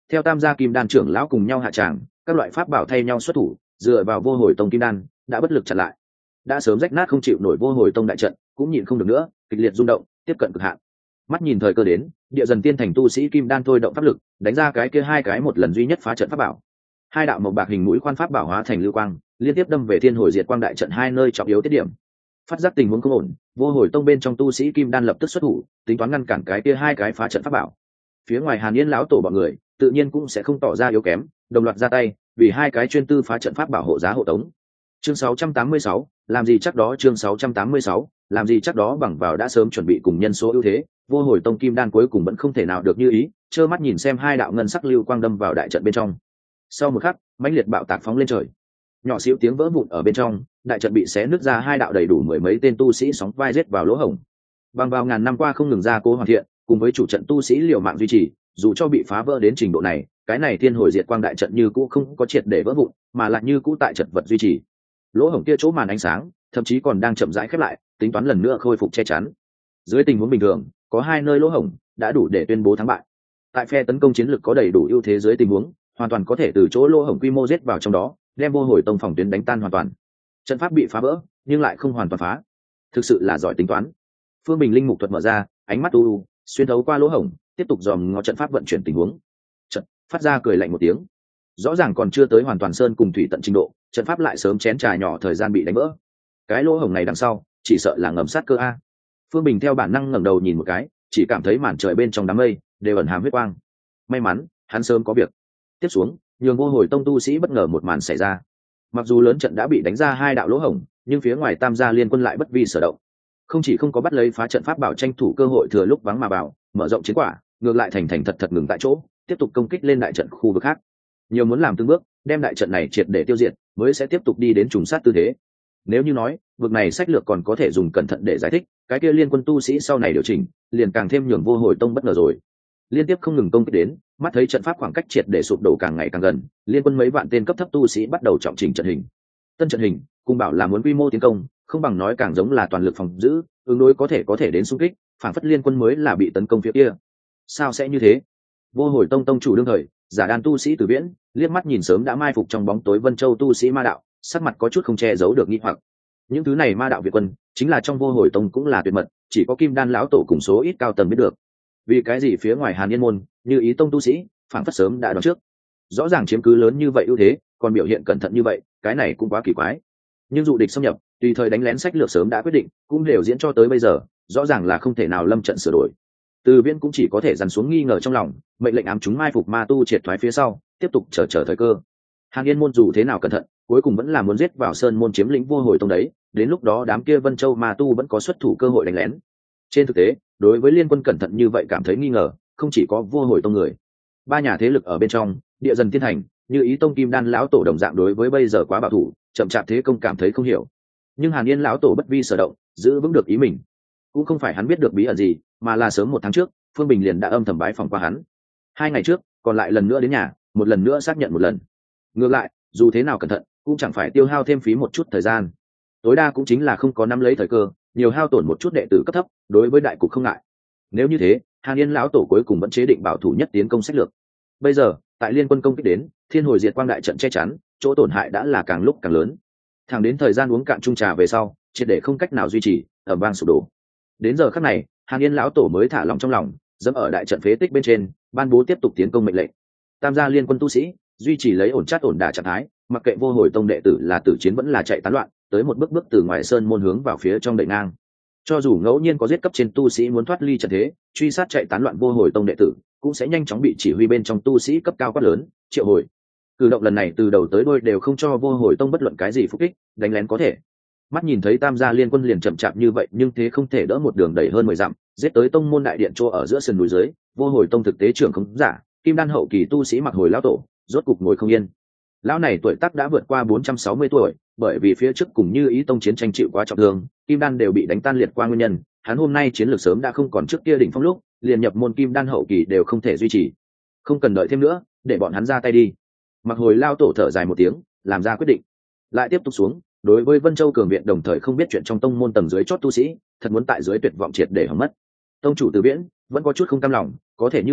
theo tam gia kim đan trưởng lão cùng nhau hạ tràng, các loại pháp bảo thay nhau xuất thủ, dựa vào vô hồi tông kim đan đã bất lực chặn lại, đã sớm rách nát không chịu nổi vô hồi tông đại trận cũng nhịn không được nữa, kịch liệt rung động, tiếp cận cực hạn. Mắt nhìn thời cơ đến, địa dần tiên thành tu sĩ kim đan thôi động pháp lực, đánh ra cái kia hai cái một lần duy nhất phá trận pháp bảo. Hai đạo mộc bạc hình mũi khoan pháp bảo hóa thành lưu quang, liên tiếp đâm về thiên hồi diệt quang đại trận hai nơi trọng yếu tiết điểm. Phát giác tình huống không ổn, vô hồi tông bên trong tu sĩ kim đan lập tức xuất thủ, tính toán ngăn cản cái kia hai cái phá trận pháp bảo. Phía ngoài Hàn Yên lão tổ bọn người tự nhiên cũng sẽ không tỏ ra yếu kém, đồng loạt ra tay vì hai cái chuyên tư phá trận pháp bảo hộ giá hộ tống. Chương sáu trăm tám mươi sáu, làm gì chắc đó chương sáu trăm tám mươi sáu, làm gì chắc đó bằng vào đã sớm chuẩn bị cùng nhân số ưu thế, vô hồi tông kim đan cuối cùng vẫn không thể nào được như ý, trơ mắt nhìn xem hai đạo ngân sắc lưu quang đâm vào đại trận bên trong. Sau một khắc, mãnh liệt bạo tạc phóng lên trời. Nhỏ xíu tiếng vỡ vụn ở bên trong, đại trận bị xé nứt ra hai đạo đầy đủ mười mấy tên tu sĩ sóng vai giết vào lỗ hổng. Bằng vào ngàn năm qua không ngừng ra cố hoàn thiện, cùng với chủ trận tu sĩ liều mạng duy trì, dù cho bị phá vỡ đến trình độ này, cái này thiên hồi diệt quang đại trận như cũ không có triệt để vỡ vụn, mà lại như cũ tại trận vật duy trì. Lỗ hổng kia chỗ màn ánh sáng, thậm chí còn đang chậm rãi khép lại, tính toán lần nữa khôi phục che chắn. Dưới tình huống bình thường, có hai nơi lỗ hổng đã đủ để tuyên bố thắng bại. Tại phe tấn công chiến lược có đầy đủ ưu thế dưới tình huống, hoàn toàn có thể từ chỗ lỗ hổng quy mô giết vào trong đó, đem vô hồi tông phòng tuyến đánh tan hoàn toàn. Trận pháp bị phá vỡ, nhưng lại không hoàn toàn phá, thực sự là giỏi tính toán. Phương Bình linh mục thuật mở ra, ánh mắt u u xuyên thấu qua lỗ hổng, tiếp tục dòm ngó trận pháp vận chuyển tình huống. Trận phát ra cười lạnh một tiếng, rõ ràng còn chưa tới hoàn toàn sơn cùng thủy tận trình độ, trận pháp lại sớm chén trà nhỏ thời gian bị đánh vỡ. Cái lỗ hổng này đằng sau, chỉ sợ là ngầm sát cơ a. Phương Bình theo bản năng ngẩng đầu nhìn một cái, chỉ cảm thấy màn trời bên trong đám mây đều ẩn hàm huyết quang. May mắn, hắn sớm có việc. Tiếp xuống, nhường vô hồi tông tu sĩ bất ngờ một màn xảy ra. Mặc dù lớn trận đã bị đánh ra hai đạo lỗ hổng, nhưng phía ngoài tam gia liên quân lại bất vi sở động, không chỉ không có bắt lấy phá trận pháp bảo tranh thủ cơ hội thừa lúc vắng mà vào mở rộng chiến quả, ngược lại thành thành thật thật ngừng tại chỗ, tiếp tục công kích lên đại trận khu vực khác. Nhiều muốn làm từng bước đem đại trận này triệt để tiêu diệt, mới sẽ tiếp tục đi đến trùng sát tư thế. Nếu như nói vực này sách lược còn có thể dùng cẩn thận để giải thích, cái kia liên quân tu sĩ sau này điều chỉnh liền càng thêm nhường vô hồi tông bất ngờ rồi. Liên tiếp không ngừng công kích đến, mắt thấy trận pháp khoảng cách triệt để sụp đổ càng ngày càng gần, liên quân mấy vạn tên cấp thấp tu sĩ bắt đầu trọng chỉnh trận hình. Tân trận hình cùng bảo là muốn quy mô tiến công, không bằng nói càng giống là toàn lực phòng giữ, ứng đối có thể có thể đến xung kích, phản phất liên quân mới là bị tấn công phía kia. Sao sẽ như thế? Vô hồi tông tông chủ đương thời, giả đàn tu sĩ Từ Viễn liếc mắt nhìn sớm đã mai phục trong bóng tối Vân Châu tu sĩ ma đạo, sắc mặt có chút không che giấu được nghi hoặc. Những thứ này ma đạo Việt quân, chính là trong vô hồi tông cũng là tuyệt mật, chỉ có Kim Đan lão tổ cùng số ít cao tầng biết được. Vì cái gì phía ngoài Hàn Yên môn, như Ý tông tu sĩ, phản phất sớm đã đoán trước. Rõ ràng chiếm cứ lớn như vậy ưu thế, còn biểu hiện cẩn thận như vậy, cái này cũng quá kỳ quái. Nhưng dụ địch xâm nhập, tùy thời đánh lén sách lược sớm đã quyết định, cũng đều diễn cho tới bây giờ, rõ ràng là không thể nào lâm trận sửa đổi. Từ Viễn cũng chỉ có thể dằn xuống nghi ngờ trong lòng, mệnh lệnh ám chúng mai phục ma tu triệt thoái phía sau, tiếp tục chờ chờ thời cơ. Hàn Yên môn dù thế nào cẩn thận, cuối cùng vẫn là muốn giết vào sơn môn chiếm lĩnh vô hồi tông đấy, đến lúc đó đám kia Vân Châu ma tu vẫn có xuất thủ cơ hội đánh lén. Trên thực tế, đối với liên quân cẩn thận như vậy cảm thấy nghi ngờ, không chỉ có vô hồi tông người. Ba nhà thế lực ở bên trong, Địa Dần Tiên Thành, như Ý tông Kim Đan lão tổ đồng dạng đối với bây giờ quá bảo thủ, chậm chạp thế công cảm thấy không hiểu. Nhưng Hàn Yên lão tổ bất vi sở động, giữ vững được ý mình. Cũng không phải hắn biết được bí ẩn gì, mà là sớm một tháng trước, Phương Bình liền đã âm thầm bái phòng qua hắn. Hai ngày trước, còn lại lần nữa đến nhà, một lần nữa xác nhận một lần. Ngược lại, dù thế nào cẩn thận, cũng chẳng phải tiêu hao thêm phí một chút thời gian. Tối đa cũng chính là không có nắm lấy thời cơ, nhiều hao tổn một chút đệ tử cấp thấp, đối với đại cục không ngại. Nếu như thế, Hàn Yên lão tổ cuối cùng vẫn chế định bảo thủ nhất tiến công sách lược. Bây giờ, tại liên quân công kích đến, thiên hồi diệt quang đại trận che chắn, chỗ tổn hại đã là càng lúc càng lớn. Thẳng đến thời gian uống cạn chung trà về sau, triệt để không cách nào duy trì, ầm vang sụp đổ. Đến giờ khắc này, Hàn Yên lão tổ mới thả lòng trong lòng, dẫm ở đại trận phế tích bên trên, ban bố tiếp tục tiến công mệnh lệnh. Tam gia liên quân tu sĩ duy trì lấy ổn chắc ổn đả trạng thái, mặc kệ vô hồi tông đệ tử là tử chiến vẫn là chạy tán loạn, tới một bước bước từ ngoài sơn môn hướng vào phía trong đậy ngang. Cho dù ngẫu nhiên có giết cấp trên tu sĩ muốn thoát ly trận thế, truy sát chạy tán loạn vô hồi tông đệ tử, cũng sẽ nhanh chóng bị chỉ huy bên trong tu sĩ cấp cao quát lớn, triệu hồi. Cử động lần này từ đầu tới đuôi đều không cho vô hồi tông bất luận cái gì phục kích, đánh lén có thể. Mắt nhìn thấy tam gia liên quân liền chậm chạp như vậy, nhưng thế không thể đỡ một đường đẩy hơn mười dặm, giết tới tông môn đại điện chỗ ở giữa sườn núi dưới, vô hồi tông thực tế trưởng không giả, Kim Đan hậu kỳ tu sĩ mặc hồi lão tổ, rốt cục ngồi không yên. Lão này tuổi tác đã vượt qua bốn trăm sáu mươi tuổi, bởi vì phía trước cùng Như Ý tông chiến tranh chịu quá trọng thương, Kim Đan đều bị đánh tan liệt qua nguyên nhân, hắn hôm nay chiến lược sớm đã không còn trước kia đỉnh phong lúc, liền nhập môn Kim Đan hậu kỳ đều không thể duy trì. Không cần đợi thêm nữa, để bọn hắn ra tay đi. Mặc hồi lão tổ thở dài một tiếng, làm ra quyết định. Lại tiếp tục xuống, đối với Vân Châu cường viện đồng thời không biết chuyện trong tông môn tầng dưới chót tu sĩ, thật muốn tại dưới tuyệt vọng triệt để hỏng mất. Tông chủ Từ Viễn vẫn có chút không cam lòng, có thể như vậy,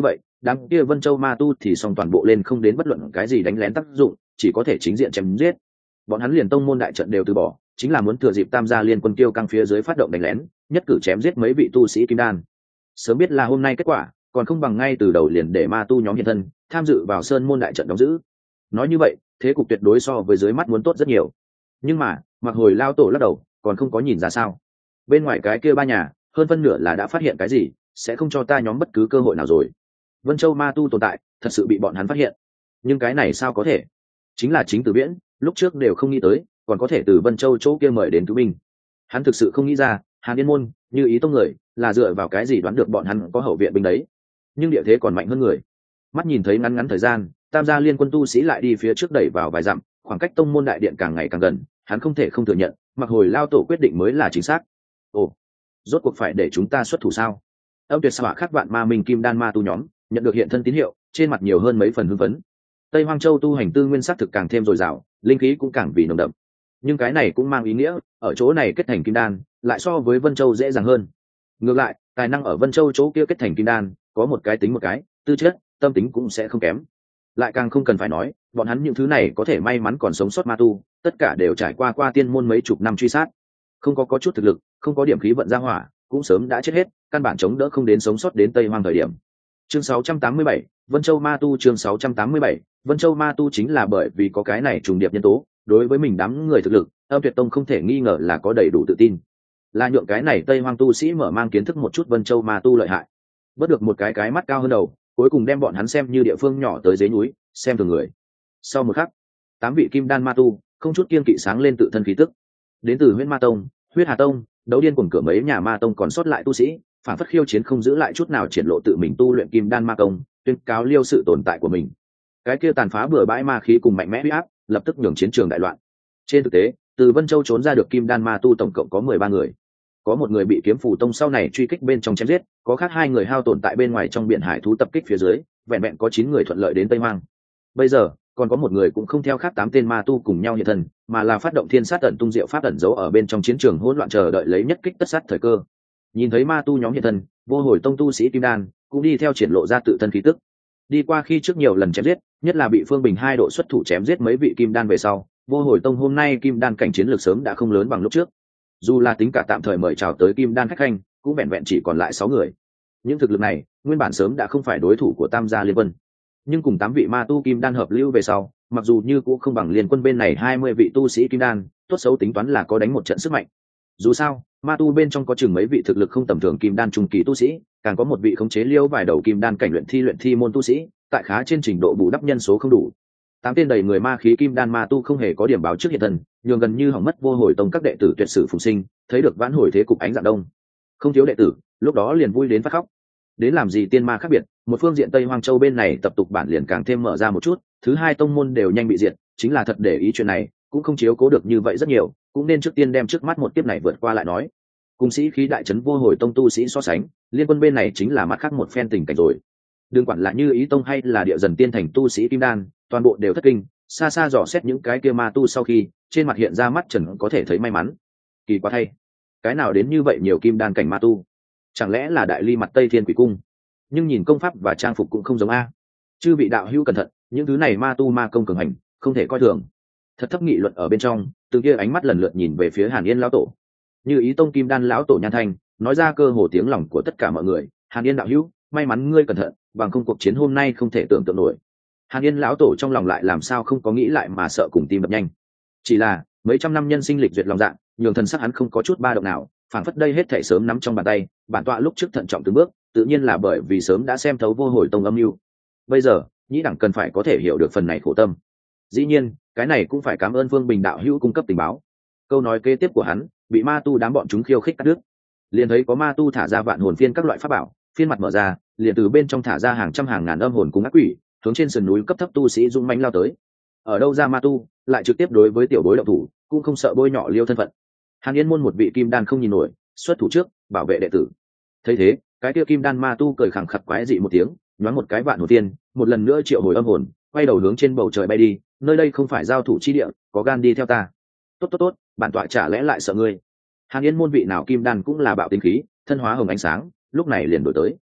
đám kia Vân Châu ma tu thì song toàn bộ lên không đến bất luận cái gì đánh lén tác dụng, chỉ có thể chính diện chém giết. Bọn hắn liền tông môn đại trận đều từ bỏ, chính là muốn thừa dịp Tam gia liên quân tiêu căng phía dưới phát động đánh lén, nhất cử chém giết mấy vị tu sĩ kim đan. Sớm biết là hôm nay kết quả, còn không bằng ngay từ đầu liền để ma tu nhóm hiện thân, tham dự vào sơn môn đại trận đóng giữ. Nói như vậy, thế cục tuyệt đối so với dưới mắt muốn tốt rất nhiều. Nhưng mà, Mặc Hồi lao tổ lắc đầu, còn không có nhìn ra sao. Bên ngoài cái kia ba nhà, hơn phân nửa là đã phát hiện cái gì, sẽ không cho ta nhóm bất cứ cơ hội nào rồi. Vân Châu ma tu tồn tại, thật sự bị bọn hắn phát hiện. Nhưng cái này sao có thể? Chính là chính Từ Viễn, lúc trước đều không nghĩ tới, còn có thể từ Vân Châu chỗ kia mời đến cứu binh. Hắn thực sự không nghĩ ra, Hàn Yên môn, Như Ý tông người, là dựa vào cái gì đoán được bọn hắn có hậu viện binh đấy. Nhưng địa thế còn mạnh hơn người. Mắt nhìn thấy ngắn ngắn thời gian, Tam gia liên quân tu sĩ lại đi phía trước đẩy vào vài dặm, khoảng cách tông môn đại điện càng ngày càng gần, hắn không thể không thừa nhận, Mặc Hồi lao tổ quyết định mới là chính xác. Ồ, rốt cuộc phải để chúng ta xuất thủ sao? Âm Tuyệt Xạ khắc vạn ma minh kim đan ma tu nhóm, nhận được hiện thân tín hiệu, trên mặt nhiều hơn mấy phần hưng phấn. Tây Hoang Châu tu hành tư nguyên sắc thực càng thêm dồi dào, linh khí cũng càng vì nồng đậm. Nhưng cái này cũng mang ý nghĩa, ở chỗ này kết thành kim đan, lại so với Vân Châu dễ dàng hơn. Ngược lại, tài năng ở Vân Châu chỗ kia kết thành kim đan, có một cái tính một cái, tư chất, tâm tính cũng sẽ không kém. Lại càng không cần phải nói, bọn hắn những thứ này có thể may mắn còn sống sót ma tu, tất cả đều trải qua qua tiên môn mấy chục năm truy sát, không có có chút thực lực, không có điểm khí vận ra hỏa, cũng sớm đã chết hết, căn bản chống đỡ không đến sống sót đến Tây Hoang thời điểm. Chương sáu trăm tám mươi bảy, Vân Châu ma tu. Chương sáu trăm tám mươi bảy, Vân Châu ma tu chính là bởi vì có cái này trùng điệp nhân tố, đối với mình đám người thực lực, Âm Tuyệt Tông không thể nghi ngờ là có đầy đủ tự tin. Là nhượng cái này Tây Hoang tu sĩ mở mang kiến thức một chút Vân Châu ma tu lợi hại, bớt được một cái cái mắt cao hơn đầu, cuối cùng đem bọn hắn xem như địa phương nhỏ tới dưới núi, xem thường người. Sau một khắc, tám vị kim đan ma tu không chút kiên kỵ sáng lên tự thân khí tức, đến từ Huyễn Ma Tông, Huyết Hà Tông, Đấu Điên cùng cửa mấy nhà ma tông còn sót lại tu sĩ, phản phất khiêu chiến không giữ lại chút nào triển lộ tự mình tu luyện kim đan ma công, tuyên cáo liêu sự tồn tại của mình. Cái kia tàn phá bừa bãi ma khí cùng mạnh mẽ uy áp, lập tức nhường chiến trường đại loạn. Trên thực tế, từ Vân Châu trốn ra được kim đan ma tu tổng cộng có mười ba người. Có một người bị Kiếm Phù Tông sau này truy kích bên trong chém giết, có khác hai người hao tổn tại bên ngoài trong biển hải thú tập kích phía dưới, vẹn vẹn có chín người thuận lợi đến Tây Hoang. Bây giờ, còn có một người cũng không theo khác tám tên ma tu cùng nhau hiện thân, mà là phát động thiên sát ẩn tung diệu pháp ẩn giấu ở bên trong chiến trường hỗn loạn chờ đợi lấy nhất kích tất sát thời cơ. Nhìn thấy ma tu nhóm hiện thân, Vô Hồi Tông tu sĩ kim đan cũng đi theo triển lộ ra tự thân khí tức. Đi qua khi trước nhiều lần chém giết, nhất là bị Phương Bình hai độ xuất thủ chém giết mấy vị kim đan về sau, Vô Hồi Tông hôm nay kim đan cảnh chiến lược sớm đã không lớn bằng lúc trước. Dù là tính cả tạm thời mời chào tới kim đan khách khanh, cũng vẹn vẹn chỉ còn lại sáu người. Những thực lực này, nguyên bản sớm đã không phải đối thủ của Tam gia liên quân. Nhưng cùng tám vị ma tu kim đan hợp lưu về sau, mặc dù như cũng không bằng liên quân bên này hai mươi vị tu sĩ kim đan, tốt xấu tính toán là có đánh một trận sức mạnh. Dù sao, ma tu bên trong có chừng mấy vị thực lực không tầm thường kim đan trung kỳ tu sĩ, càng có một vị khống chế liêu vài đầu kim đan cảnh luyện thi luyện thi môn tu sĩ, tại khá trên trình độ bù đắp nhân số không đủ. Tám tên đầy người ma khí kim đan ma tu không hề có điểm báo trước hiện thân, nhường gần như hỏng mất Vô Hồi Tông các đệ tử tuyệt sử phùng sinh, thấy được vãn hồi thế cục ánh dạng đông. Không thiếu đệ tử, lúc đó liền vui đến phát khóc. Đến làm gì tiên ma khác biệt, một phương diện Tây Hoang Châu bên này tập tục bản liền càng thêm mở ra một chút, thứ hai tông môn đều nhanh bị diệt, chính là thật để ý chuyện này, cũng không chiếu cố được như vậy rất nhiều, cũng nên trước tiên đem trước mắt một tiếp này vượt qua lại nói. Cùng sĩ khí đại trấn Vô Hồi Tông tu sĩ so sánh, liên quân bên này chính là mặt khác một phen tình cảnh rồi. Đừng quản là Như Ý Tông hay là Địa Dần Tiên Thành tu sĩ kim đan, toàn bộ đều thất kinh, xa xa dò xét những cái kia ma tu sau khi, trên mặt hiện ra mắt trần có thể thấy may mắn. Kỳ quá thay, cái nào đến như vậy nhiều kim đan cảnh ma tu? Chẳng lẽ là đại ly mặt Tây Thiên Quỷ Cung? Nhưng nhìn công pháp và trang phục cũng không giống a. Chư vị đạo hữu cẩn thận, những thứ này ma tu ma công cường hành, không thể coi thường. Thật thấp nghị luận ở bên trong, từ kia ánh mắt lần lượt nhìn về phía Hàn Yên lão tổ. Như Ý Tông kim đan lão tổ Nhan Thanh nói ra cơ hồ tiếng lòng của tất cả mọi người. Hàn Yên đạo hữu, may mắn ngươi cẩn thận, bằng không cuộc chiến hôm nay không thể tưởng tượng nổi. Hàn Yên lão tổ trong lòng lại làm sao không có nghĩ lại mà sợ cùng tim đập nhanh. Chỉ là mấy trăm năm nhân sinh lịch duyệt lòng dạng, nhường thần sắc hắn không có chút ba động nào, phảng phất đây hết thảy sớm nắm trong bàn tay, bản tọa lúc trước thận trọng từng bước, tự nhiên là bởi vì sớm đã xem thấu Vô Hồi Tông âm mưu. Bây giờ, nhĩ đẳng cần phải có thể hiểu được phần này khổ tâm. Dĩ nhiên, cái này cũng phải cảm ơn Vương Bình đạo hữu cung cấp tình báo. Câu nói kế tiếp của hắn, bị ma tu đám bọn chúng khiêu khích cắt đứt. Liền thấy có ma tu thả ra vạn hồn phiên các loại pháp bảo, phiên mặt mở ra, liền từ bên trong thả ra hàng trăm hàng ngàn âm hồn cùng ác quỷ, hướng trên sườn núi cấp thấp tu sĩ dũng mãnh lao tới. Ở đâu ra ma tu, lại trực tiếp đối với tiểu bối động thủ, cũng không sợ bôi nhọ liêu thân phận. Hàn Yên môn một vị kim đan không nhìn nổi, xuất thủ trước, bảo vệ đệ tử. Thấy thế, cái kia kim đan ma tu cười khẳng khặc quái dị một tiếng, nhoáng một cái vạn hồn tiên, một lần nữa triệu hồi âm hồn, quay đầu hướng trên bầu trời bay đi, nơi đây không phải giao thủ chi địa, có gan đi theo ta. Tốt tốt tốt, bản tọa chả lẽ lại sợ ngươi. Hàn Yên môn vị nào kim đan cũng là bạo tính khí, thân hóa hồng ánh sáng, lúc này liền đổi tới.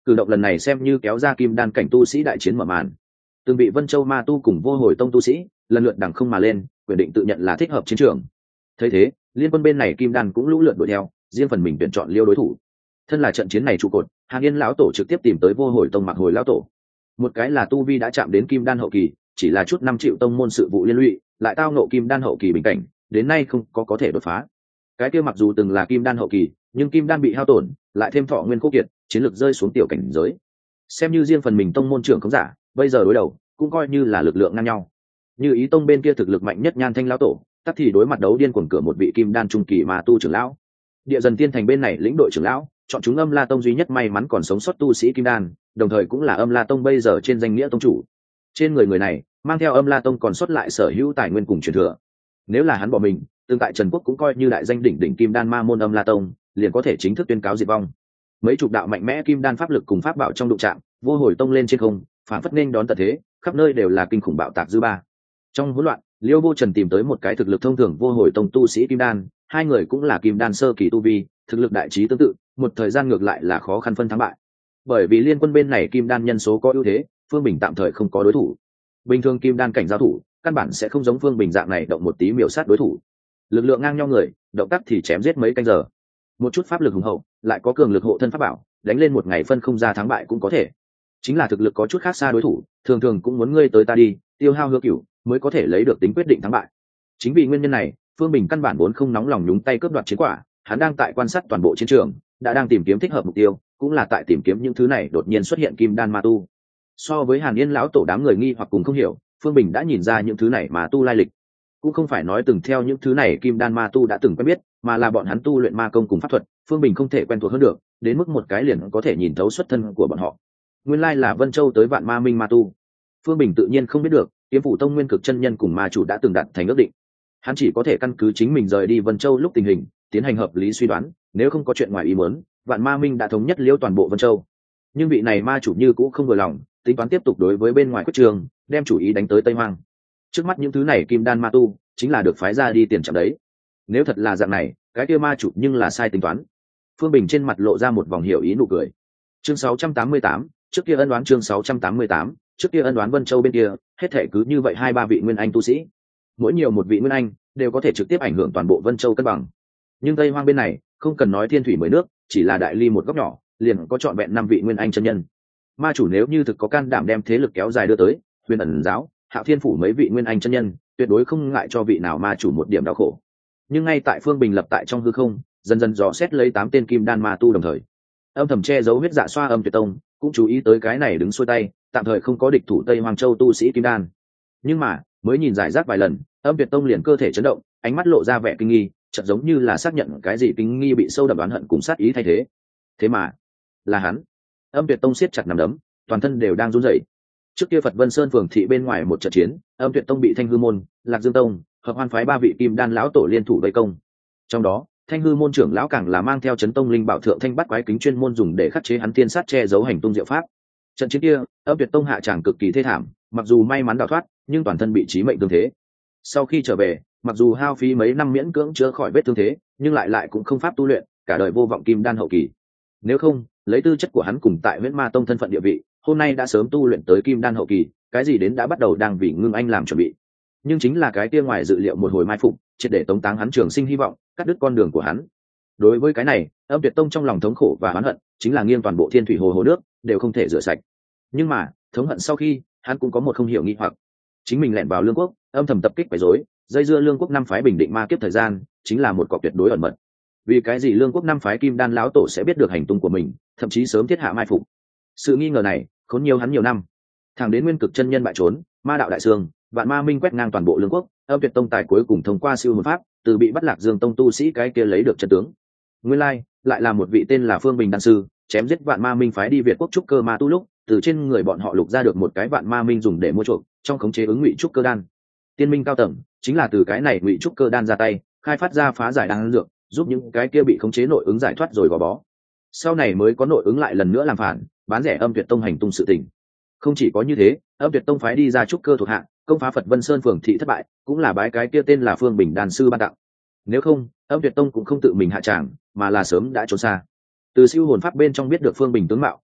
cử động lần này xem như kéo ra kim đan cảnh tu sĩ đại chiến mở màn. Từng bị Vân Châu Ma tu cùng Vô Hồi Tông tu sĩ lần lượt đằng không mà lên, quyết định tự nhận là thích hợp chiến trường. Thấy thế, liên quân bên này kim đan cũng lũ lượt đuổi theo, riêng phần mình tuyển chọn liêu đối thủ. Thân là trận chiến này trụ cột, Hàn Yên lão tổ trực tiếp tìm tới Vô Hồi Tông Mạc Hồi lão tổ. Một cái là tu vi đã chạm đến kim đan hậu kỳ, chỉ là chút năm triệu tông môn sự vụ liên lụy, lại tao ngộ kim đan hậu kỳ bình cảnh, đến nay không có có thể đột phá. Cái kia mặc dù từng là kim đan hậu kỳ, nhưng kim đan bị hao tổn, lại thêm thọ nguyên khô kiệt, chiến lược rơi xuống tiểu cảnh giới. Xem như riêng phần mình tông môn trưởng không giả, bây giờ đối đầu cũng coi như là lực lượng ngang nhau. Như Ý Tông bên kia thực lực mạnh nhất Nhan Thanh lão tổ, tắc thì đối mặt đấu điên cuồng cửa một vị kim đan trung kỳ mà tu trưởng lão. Địa Dần Tiên Thành bên này lĩnh đội trưởng lão, chọn chúng Âm La Tông duy nhất may mắn còn sống sót tu sĩ kim đan, đồng thời cũng là Âm La Tông bây giờ trên danh nghĩa tông chủ. Trên người người này, mang theo Âm La Tông còn sót lại sở hữu tài nguyên cùng truyền thừa. Nếu là hắn bỏ mình, tương tại Trần Quốc cũng coi như đại danh đỉnh đỉnh kim đan ma môn Âm La Tông, liền có thể chính thức tuyên cáo diệt vong. Mấy chục đạo mạnh mẽ kim đan pháp lực cùng pháp bảo trong đụng chạm, Vô Hồi Tông lên trên không, phản phất nên đón tận thế, khắp nơi đều là kinh khủng bạo tạc dư ba. Trong hỗn loạn, Liêu Vô Trần tìm tới một cái thực lực thông thường Vô Hồi Tông tu sĩ kim đan, hai người cũng là kim đan sơ kỳ tu vi, thực lực đại trí tương tự, một thời gian ngược lại là khó khăn phân thắng bại. Bởi vì liên quân bên này kim đan nhân số có ưu thế, Phương Bình tạm thời không có đối thủ. Bình thường kim đan cảnh giao thủ, căn bản sẽ không giống Phương Bình dạng này động một tí miểu sát đối thủ. Lực lượng ngang nhau người, động tác thì chém giết mấy canh giờ. Một chút pháp lực hùng hậu, lại có cường lực hộ thân pháp bảo, đánh lên một ngày phân không ra thắng bại cũng có thể. Chính là thực lực có chút khác xa đối thủ, thường thường cũng muốn ngươi tới ta đi, tiêu hao hứa cửu, mới có thể lấy được tính quyết định thắng bại. Chính vì nguyên nhân này, Phương Bình căn bản vốn không nóng lòng nhúng tay cướp đoạt chiến quả, hắn đang tại quan sát toàn bộ chiến trường, đã đang tìm kiếm thích hợp mục tiêu, cũng là tại tìm kiếm những thứ này đột nhiên xuất hiện kim đan ma tu. So với Hàn Yên lão tổ đám người nghi hoặc cùng không hiểu, Phương Bình đã nhìn ra những thứ này mà tu lai lịch. Cũng không phải nói từng theo những thứ này kim đan ma tu đã từng quen biết, mà là bọn hắn tu luyện ma công cùng pháp thuật, Phương Bình không thể quen thuộc hơn được, đến mức một cái liền có thể nhìn thấu xuất thân của bọn họ. Nguyên lai là Vân Châu tới Vạn Ma Minh ma tu. Phương Bình tự nhiên không biết được, Kiếm Phủ Tông Nguyên Cực chân nhân cùng ma chủ đã từng đặt thành ước định. Hắn chỉ có thể căn cứ chính mình rời đi Vân Châu lúc tình hình, tiến hành hợp lý suy đoán, nếu không có chuyện ngoài ý muốn, Vạn Ma Minh đã thống nhất liễu toàn bộ Vân Châu. Nhưng vị này ma chủ như cũng không vừa lòng, tính toán tiếp tục đối với bên ngoài quyết trường, đem chủ ý đánh tới Tây Hoang. Trước mắt những thứ này kim đan ma tu, chính là được phái ra đi tiền chậm đấy. Nếu thật là dạng này, cái kia ma chủ nhưng là sai tính toán. Phương Bình trên mặt lộ ra một vòng hiểu ý nụ cười. Chương sáu trăm tám mươi tám, trước kia ân đoán chương sáu trăm tám mươi tám, trước kia ân đoán Vân Châu bên kia, hết thể cứ như vậy hai ba vị nguyên anh tu sĩ. Mỗi nhiều một vị nguyên anh, đều có thể trực tiếp ảnh hưởng toàn bộ Vân Châu cân bằng. Nhưng Tây Hoang bên này, không cần nói thiên thủy mới nước, chỉ là đại ly một góc nhỏ, liền có trọn vẹn năm vị nguyên anh chân nhân. Ma chủ nếu như thực có can đảm đem thế lực kéo dài đưa tới, Huyền Ẩn giáo, Hạo Thiên phủ mấy vị nguyên anh chân nhân, tuyệt đối không ngại cho vị nào ma chủ một điểm đau khổ. Nhưng ngay tại Phương Bình lập tại trong hư không, dần dần dò xét lấy tám tên kim đan ma tu đồng thời, âm thầm che giấu huyết dạ xoa âm tuyệt tông cũng chú ý tới cái này đứng xuôi tay, tạm thời không có địch thủ Tây Hoàng Châu tu sĩ kim đan. Nhưng mà mới nhìn giải rác vài lần, âm tuyệt tông liền cơ thể chấn động, ánh mắt lộ ra vẻ kinh nghi, chợt giống như là xác nhận cái gì kinh nghi bị sâu đậm đoán hận cùng sát ý thay thế. Thế mà là hắn. Âm tuyệt tông siết chặt nắm đấm, toàn thân đều đang run rẩy. Trước kia Phật Vân Sơn phường thị bên ngoài một trận chiến, âm tuyệt tông bị Thanh Hư môn, Lạc Dương tông, Hợp Hoan phái ba vị kim đan lão tổ liên thủ vây công. Trong đó, Thanh Hư môn trưởng lão càng là mang theo chấn tông linh bảo thượng thanh bắt quái kính chuyên môn dùng để khắc chế hắn tiên sát che giấu hành tung diệu pháp. Trận chiến kia, âm tuyệt tông hạ tràng cực kỳ thê thảm, mặc dù may mắn đào thoát, nhưng toàn thân bị chí mệnh thương thế. Sau khi trở về, mặc dù hao phí mấy năm miễn cưỡng chữa khỏi vết thương thế, nhưng lại lại cũng không pháp tu luyện, cả đời vô vọng kim đan hậu kỳ. Nếu không, lấy tư chất của hắn cùng tại Huyễn Ma tông thân phận địa vị, hôm nay đã sớm tu luyện tới kim đan hậu kỳ, cái gì đến đã bắt đầu đang vì Ngưng Anh làm chuẩn bị. Nhưng chính là cái kia ngoài dự liệu một hồi mai phục, triệt để tống táng hắn trường sinh hy vọng, cắt đứt con đường của hắn. Đối với cái này, Âm Tuyệt tông trong lòng thống khổ và oán hận, chính là nghiêng toàn bộ thiên thủy hồ hồ nước đều không thể rửa sạch. Nhưng mà, thống hận sau khi, hắn cũng có một không hiểu nghi hoặc. Chính mình lẻn vào Lương quốc, âm thầm tập kích quấy rối, dây dưa Lương quốc năm phái bình định ma kiếp thời gian, chính là một cọc tuyệt đối ẩn mật. Vì cái gì Lương quốc năm phái kim đan lão tổ sẽ biết được hành tung của mình, thậm chí sớm thiết hạ mai phục? Sự nghi ngờ này khốn nhiều hắn nhiều năm, thẳng đến Nguyên Cực chân nhân bại trốn, ma đạo đại sương, Vạn Ma Minh quét ngang toàn bộ Lương quốc, Âm Tuyệt tông tài cuối cùng thông qua siêu hồn pháp, từ bị bắt Lạc Dương tông tu sĩ cái kia lấy được chân tướng. Nguyên lai, lại là một vị tên là Phương Bình đan sư, chém giết Vạn Ma Minh phái đi Việt quốc trúc cơ ma tu lúc, từ trên người bọn họ lục ra được một cái Vạn Ma Minh dùng để mua chuộc, trong khống chế ứng ngụy trúc cơ đan. Tiên minh cao tầng chính là từ cái này ngụy trúc cơ đan ra tay, khai phát ra phá giải đan dược, giúp những cái kia bị khống chế nội ứng giải thoát rồi gò bó. Sau này mới có nội ứng lại lần nữa làm phản, bán rẻ Âm Tuyệt tông hành tung sự tình. Không chỉ có như thế, Âm Tuyệt tông phái đi ra trúc cơ thuộc hạ, công phá Phật Vân Sơn phường thị thất bại, cũng là bái cái kia tên là Phương Bình đan sư ban tặng. Nếu không, Âm Tuyệt tông cũng không tự mình hạ tràng, mà là sớm đã trốn xa. Từ siêu hồn pháp bên trong biết được Phương Bình tướng mạo,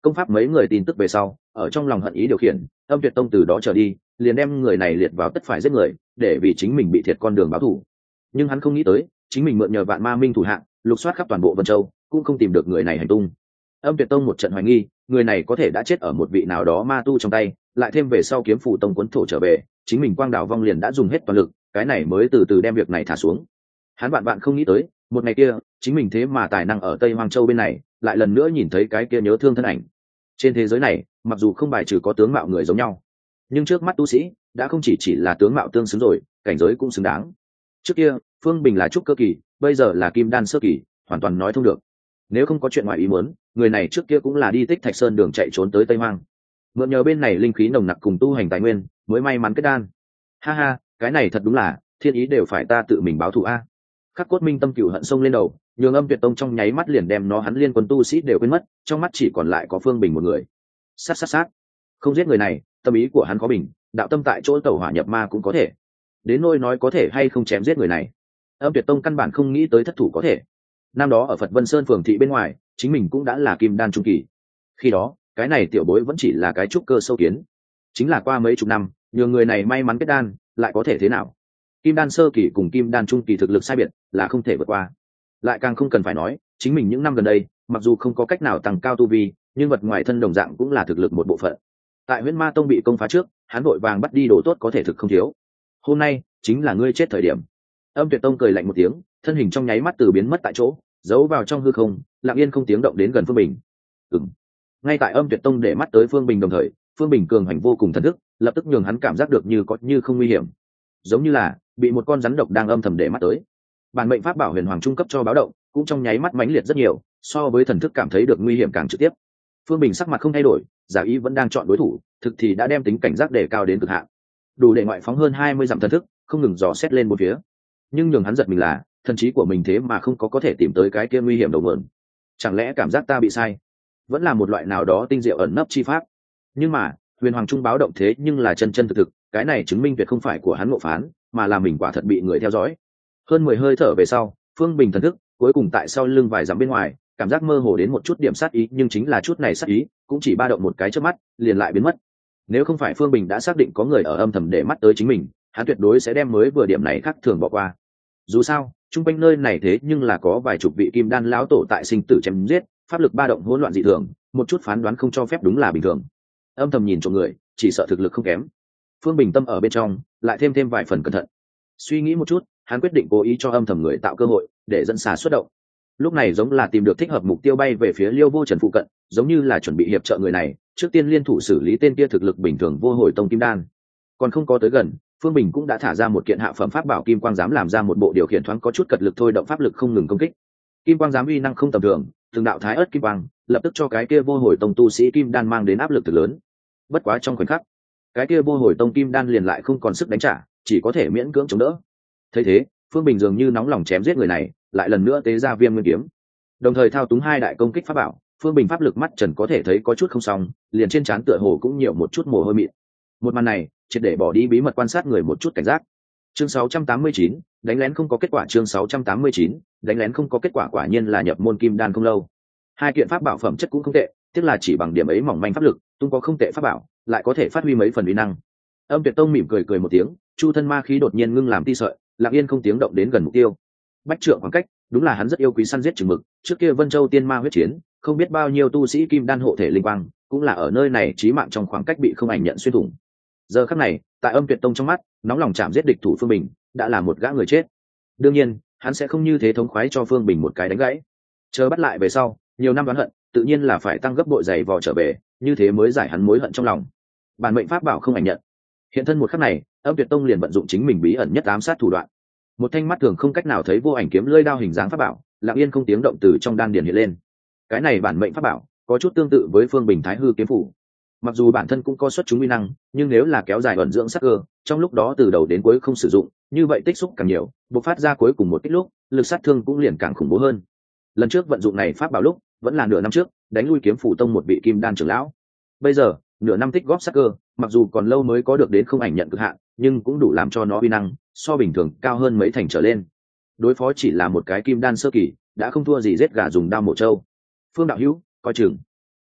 công pháp mấy người tin tức về sau, ở trong lòng hận ý điều khiển, Âm Tuyệt Tông từ đó trở đi liền đem người này liệt vào tất phải giết người, để vì chính mình bị thiệt con đường báo thù. Nhưng hắn không nghĩ tới, chính mình mượn nhờ Vạn Ma Minh thủ hạng, lục soát khắp toàn bộ Vân Châu, cũng không tìm được người này hành tung. Âm Tuyệt Tông một trận hoài nghi, người này có thể đã chết ở một vị nào đó ma tu trong tay, lại thêm về sau Kiếm Phủ Tông cuốn thổ trở về, chính mình Quang Đảo Vong liền đã dùng hết toàn lực, cái này mới từ từ đem việc này thả xuống. Hắn bạn bạn không nghĩ tới, một ngày kia, chính mình thế mà tài năng ở Tây Hoang Châu bên này, lại lần nữa nhìn thấy cái kia nhớ thương thân ảnh. Trên thế giới này, mặc dù không bài trừ có tướng mạo người giống nhau, nhưng trước mắt tu sĩ đã không chỉ chỉ là tướng mạo tương xứng rồi, cảnh giới cũng xứng đáng. Trước kia, Phương Bình là trúc cơ kỳ, bây giờ là kim đan sơ kỳ, hoàn toàn nói thông được. Nếu không có chuyện ngoài ý muốn, người này trước kia cũng là đi Tích Thạch Sơn đường chạy trốn tới Tây Hoang, mượn nhờ bên này linh khí nồng nặc cùng tu hành tài nguyên, mới may mắn kết đan. Ha ha, cái này thật đúng là thiên ý đều phải ta tự mình báo thù a. Khắc Cốt Minh tâm cửu hận sông lên đầu, nhường Âm Tuyệt Tông trong nháy mắt liền đem nó hắn liên quân tu sĩ đều quên mất, trong mắt chỉ còn lại có Phương Bình một người. Sát sát sát, không giết người này, tâm ý của hắn có bình, đạo tâm tại chỗ tẩu hỏa nhập ma cũng có thể. Đến nỗi nói có thể hay không chém giết người này, Âm Tuyệt Tông căn bản không nghĩ tới thất thủ có thể. Năm đó ở Phật Vân Sơn phường thị bên ngoài, chính mình cũng đã là kim đan trung kỳ. Khi đó, cái này tiểu bối vẫn chỉ là cái trúc cơ sâu kiến. Chính là qua mấy chục năm, nhường người này may mắn kết đan, lại có thể thế nào? Kim đan sơ kỳ cùng kim đan trung kỳ thực lực sai biệt là không thể vượt qua. Lại càng không cần phải nói, chính mình những năm gần đây, mặc dù không có cách nào tăng cao tu vi, nhưng vật ngoài thân đồng dạng cũng là thực lực một bộ phận. Tại Huyễn Ma Tông bị công phá trước, hắn vội vàng bắt đi đồ tốt có thể thực không thiếu. Hôm nay chính là ngươi chết thời điểm. Âm Tuyệt Tông cười lạnh một tiếng, thân hình trong nháy mắt từ biến mất tại chỗ, giấu vào trong hư không, lặng yên không tiếng động đến gần Phương Bình. Ừm. Ngay tại Âm Tuyệt Tông để mắt tới Phương Bình đồng thời, Phương Bình cường hành vô cùng thần thức, lập tức nhường hắn cảm giác được như có như không nguy hiểm, giống như là bị một con rắn độc đang âm thầm để mắt tới. Bản mệnh pháp bảo Huyền Hoàng trung cấp cho báo động, cũng trong nháy mắt mãnh liệt rất nhiều, so với thần thức cảm thấy được nguy hiểm càng trực tiếp. Phương Bình sắc mặt không thay đổi, giả ý vẫn đang chọn đối thủ, thực thì đã đem tính cảnh giác đề cao đến cực hạn, đủ để ngoại phóng hơn hai mươi dặm thần thức, không ngừng dò xét lên bốn phía. Nhưng nhường hắn giật mình là, thần trí của mình thế mà không có có thể tìm tới cái kia nguy hiểm đầu nguồn. Chẳng lẽ cảm giác ta bị sai? Vẫn là một loại nào đó tinh diệu ẩn nấp chi pháp. Nhưng mà, Huyền Hoàng trung báo động thế nhưng là chân chân thực thực, cái này chứng minh tuyệt không phải của hắn ngộ phán, mà là mình quả thật bị người theo dõi. Hơn mười hơi thở về sau, Phương Bình thần thức cuối cùng tại sau lưng vài dặm bên ngoài, cảm giác mơ hồ đến một chút điểm sát ý, nhưng chính là chút này sát ý, cũng chỉ ba động một cái chớp mắt, liền lại biến mất. Nếu không phải Phương Bình đã xác định có người ở âm thầm để mắt tới chính mình, hắn tuyệt đối sẽ đem mới vừa điểm này khác thường bỏ qua. Dù sao, trung quanh nơi này thế nhưng là có vài chục vị kim đan lão tổ tại sinh tử chém giết, pháp lực ba động hỗn loạn dị thường, một chút phán đoán không cho phép đúng là bình thường. Âm thầm nhìn trộm người, chỉ sợ thực lực không kém. Phương Bình tâm ở bên trong, lại thêm thêm vài phần cẩn thận. Suy nghĩ một chút, hắn quyết định cố ý cho âm thầm người tạo cơ hội để dẫn xà xuất động. Lúc này giống là tìm được thích hợp mục tiêu bay về phía Liêu Vô Trần phụ cận, giống như là chuẩn bị hiệp trợ người này, trước tiên liên thủ xử lý tên kia thực lực bình thường Vô Hồi Tông kim đan. Còn không có tới gần, Phương Bình cũng đã thả ra một kiện hạ phẩm pháp bảo Kim Quang Giám, làm ra một bộ điều khiển thoáng có chút cật lực thôi động pháp lực không ngừng công kích. Kim Quang Giám uy năng không tầm thường, từng đạo thái ớt kim quang, lập tức cho cái kia Vô Hồi Tông tu sĩ kim đan mang đến áp lực thực lớn. Bất quá trong khoảnh khắc, cái kia Vô Hồi Tông kim đan liền lại không còn sức đánh trả, chỉ có thể miễn cưỡng chống đỡ. Thấy thế, Phương Bình dường như nóng lòng chém giết người này, lại lần nữa tế ra Viêm Nguyên kiếm, đồng thời thao túng hai đại công kích pháp bảo. Phương Bình pháp lực mắt trần có thể thấy có chút không xong, liền trên trán tựa hồ cũng nhiều một chút mồ hôi mịn. Một màn này triệt để bỏ đi bí mật quan sát người một chút cảnh giác. Chương sáu trăm tám mươi chín, đánh lén không có kết quả. Chương sáu trăm tám mươi chín, đánh lén không có kết quả. Quả nhiên là nhập môn kim đan không lâu, hai kiện pháp bảo phẩm chất cũng không tệ, tiếc là chỉ bằng điểm ấy mỏng manh pháp lực, tung có không tệ pháp bảo, lại có thể phát huy mấy phần uy năng. Âm Tuyệt Tông mỉm cười cười một tiếng, chu thân ma khí đột nhiên ngưng làm ti sợi, lặng yên không tiếng động đến gần mục tiêu. Bách trượng khoảng cách, đúng là hắn rất yêu quý săn giết chừng mực. Trước kia Vân Châu tiên ma huyết chiến, không biết bao nhiêu tu sĩ kim đan hộ thể linh quang, cũng là ở nơi này chí mạng trong khoảng cách bị không ảnh nhận xuyên thủng. Giờ khắc này, tại Âm Tuyệt Tông trong mắt, nóng lòng chạm giết địch thủ Phương Bình, đã là một gã người chết. Đương nhiên, hắn sẽ không như thế thống khoái cho Phương Bình một cái đánh gãy. Chờ bắt lại về sau, nhiều năm oán hận, tự nhiên là phải tăng gấp bội dày vò trở về, như thế mới giải hắn mối hận trong lòng. Bản mệnh pháp bảo không ảnh nhận. Hiện thân một khắc này, Âm Tuyệt Tông liền vận dụng chính mình bí ẩn nhất ám sát thủ đoạn. Một thanh mắt thường không cách nào thấy vô ảnh kiếm lưỡi đao hình dáng pháp bảo, lặng yên không tiếng động từ trong đan điền hiện lên. Cái này bản mệnh pháp bảo, có chút tương tự với Phương Bình Thái Hư kiếm phủ. Mặc dù bản thân cũng có xuất chúng uy năng, nhưng nếu là kéo dài ẩn dưỡng sắc cơ, trong lúc đó từ đầu đến cuối không sử dụng, như vậy tích xúc càng nhiều, bộc phát ra cuối cùng một kích lúc, lực sát thương cũng liền càng khủng bố hơn. Lần trước vận dụng này pháp bảo lúc, vẫn là nửa năm trước, đánh lui kiếm phủ tông một vị kim đan trưởng lão. Bây giờ, nửa năm tích góp sắc cơ, mặc dù còn lâu mới có được đến không ảnh nhận cực hạn, nhưng cũng đủ làm cho nó uy năng so bình thường cao hơn mấy thành trở lên. Đối phó chỉ là một cái kim đan sơ kỳ, đã không thua gì giết gà dùng đao mổ trâu. Phương đạo hữu, coi chừng.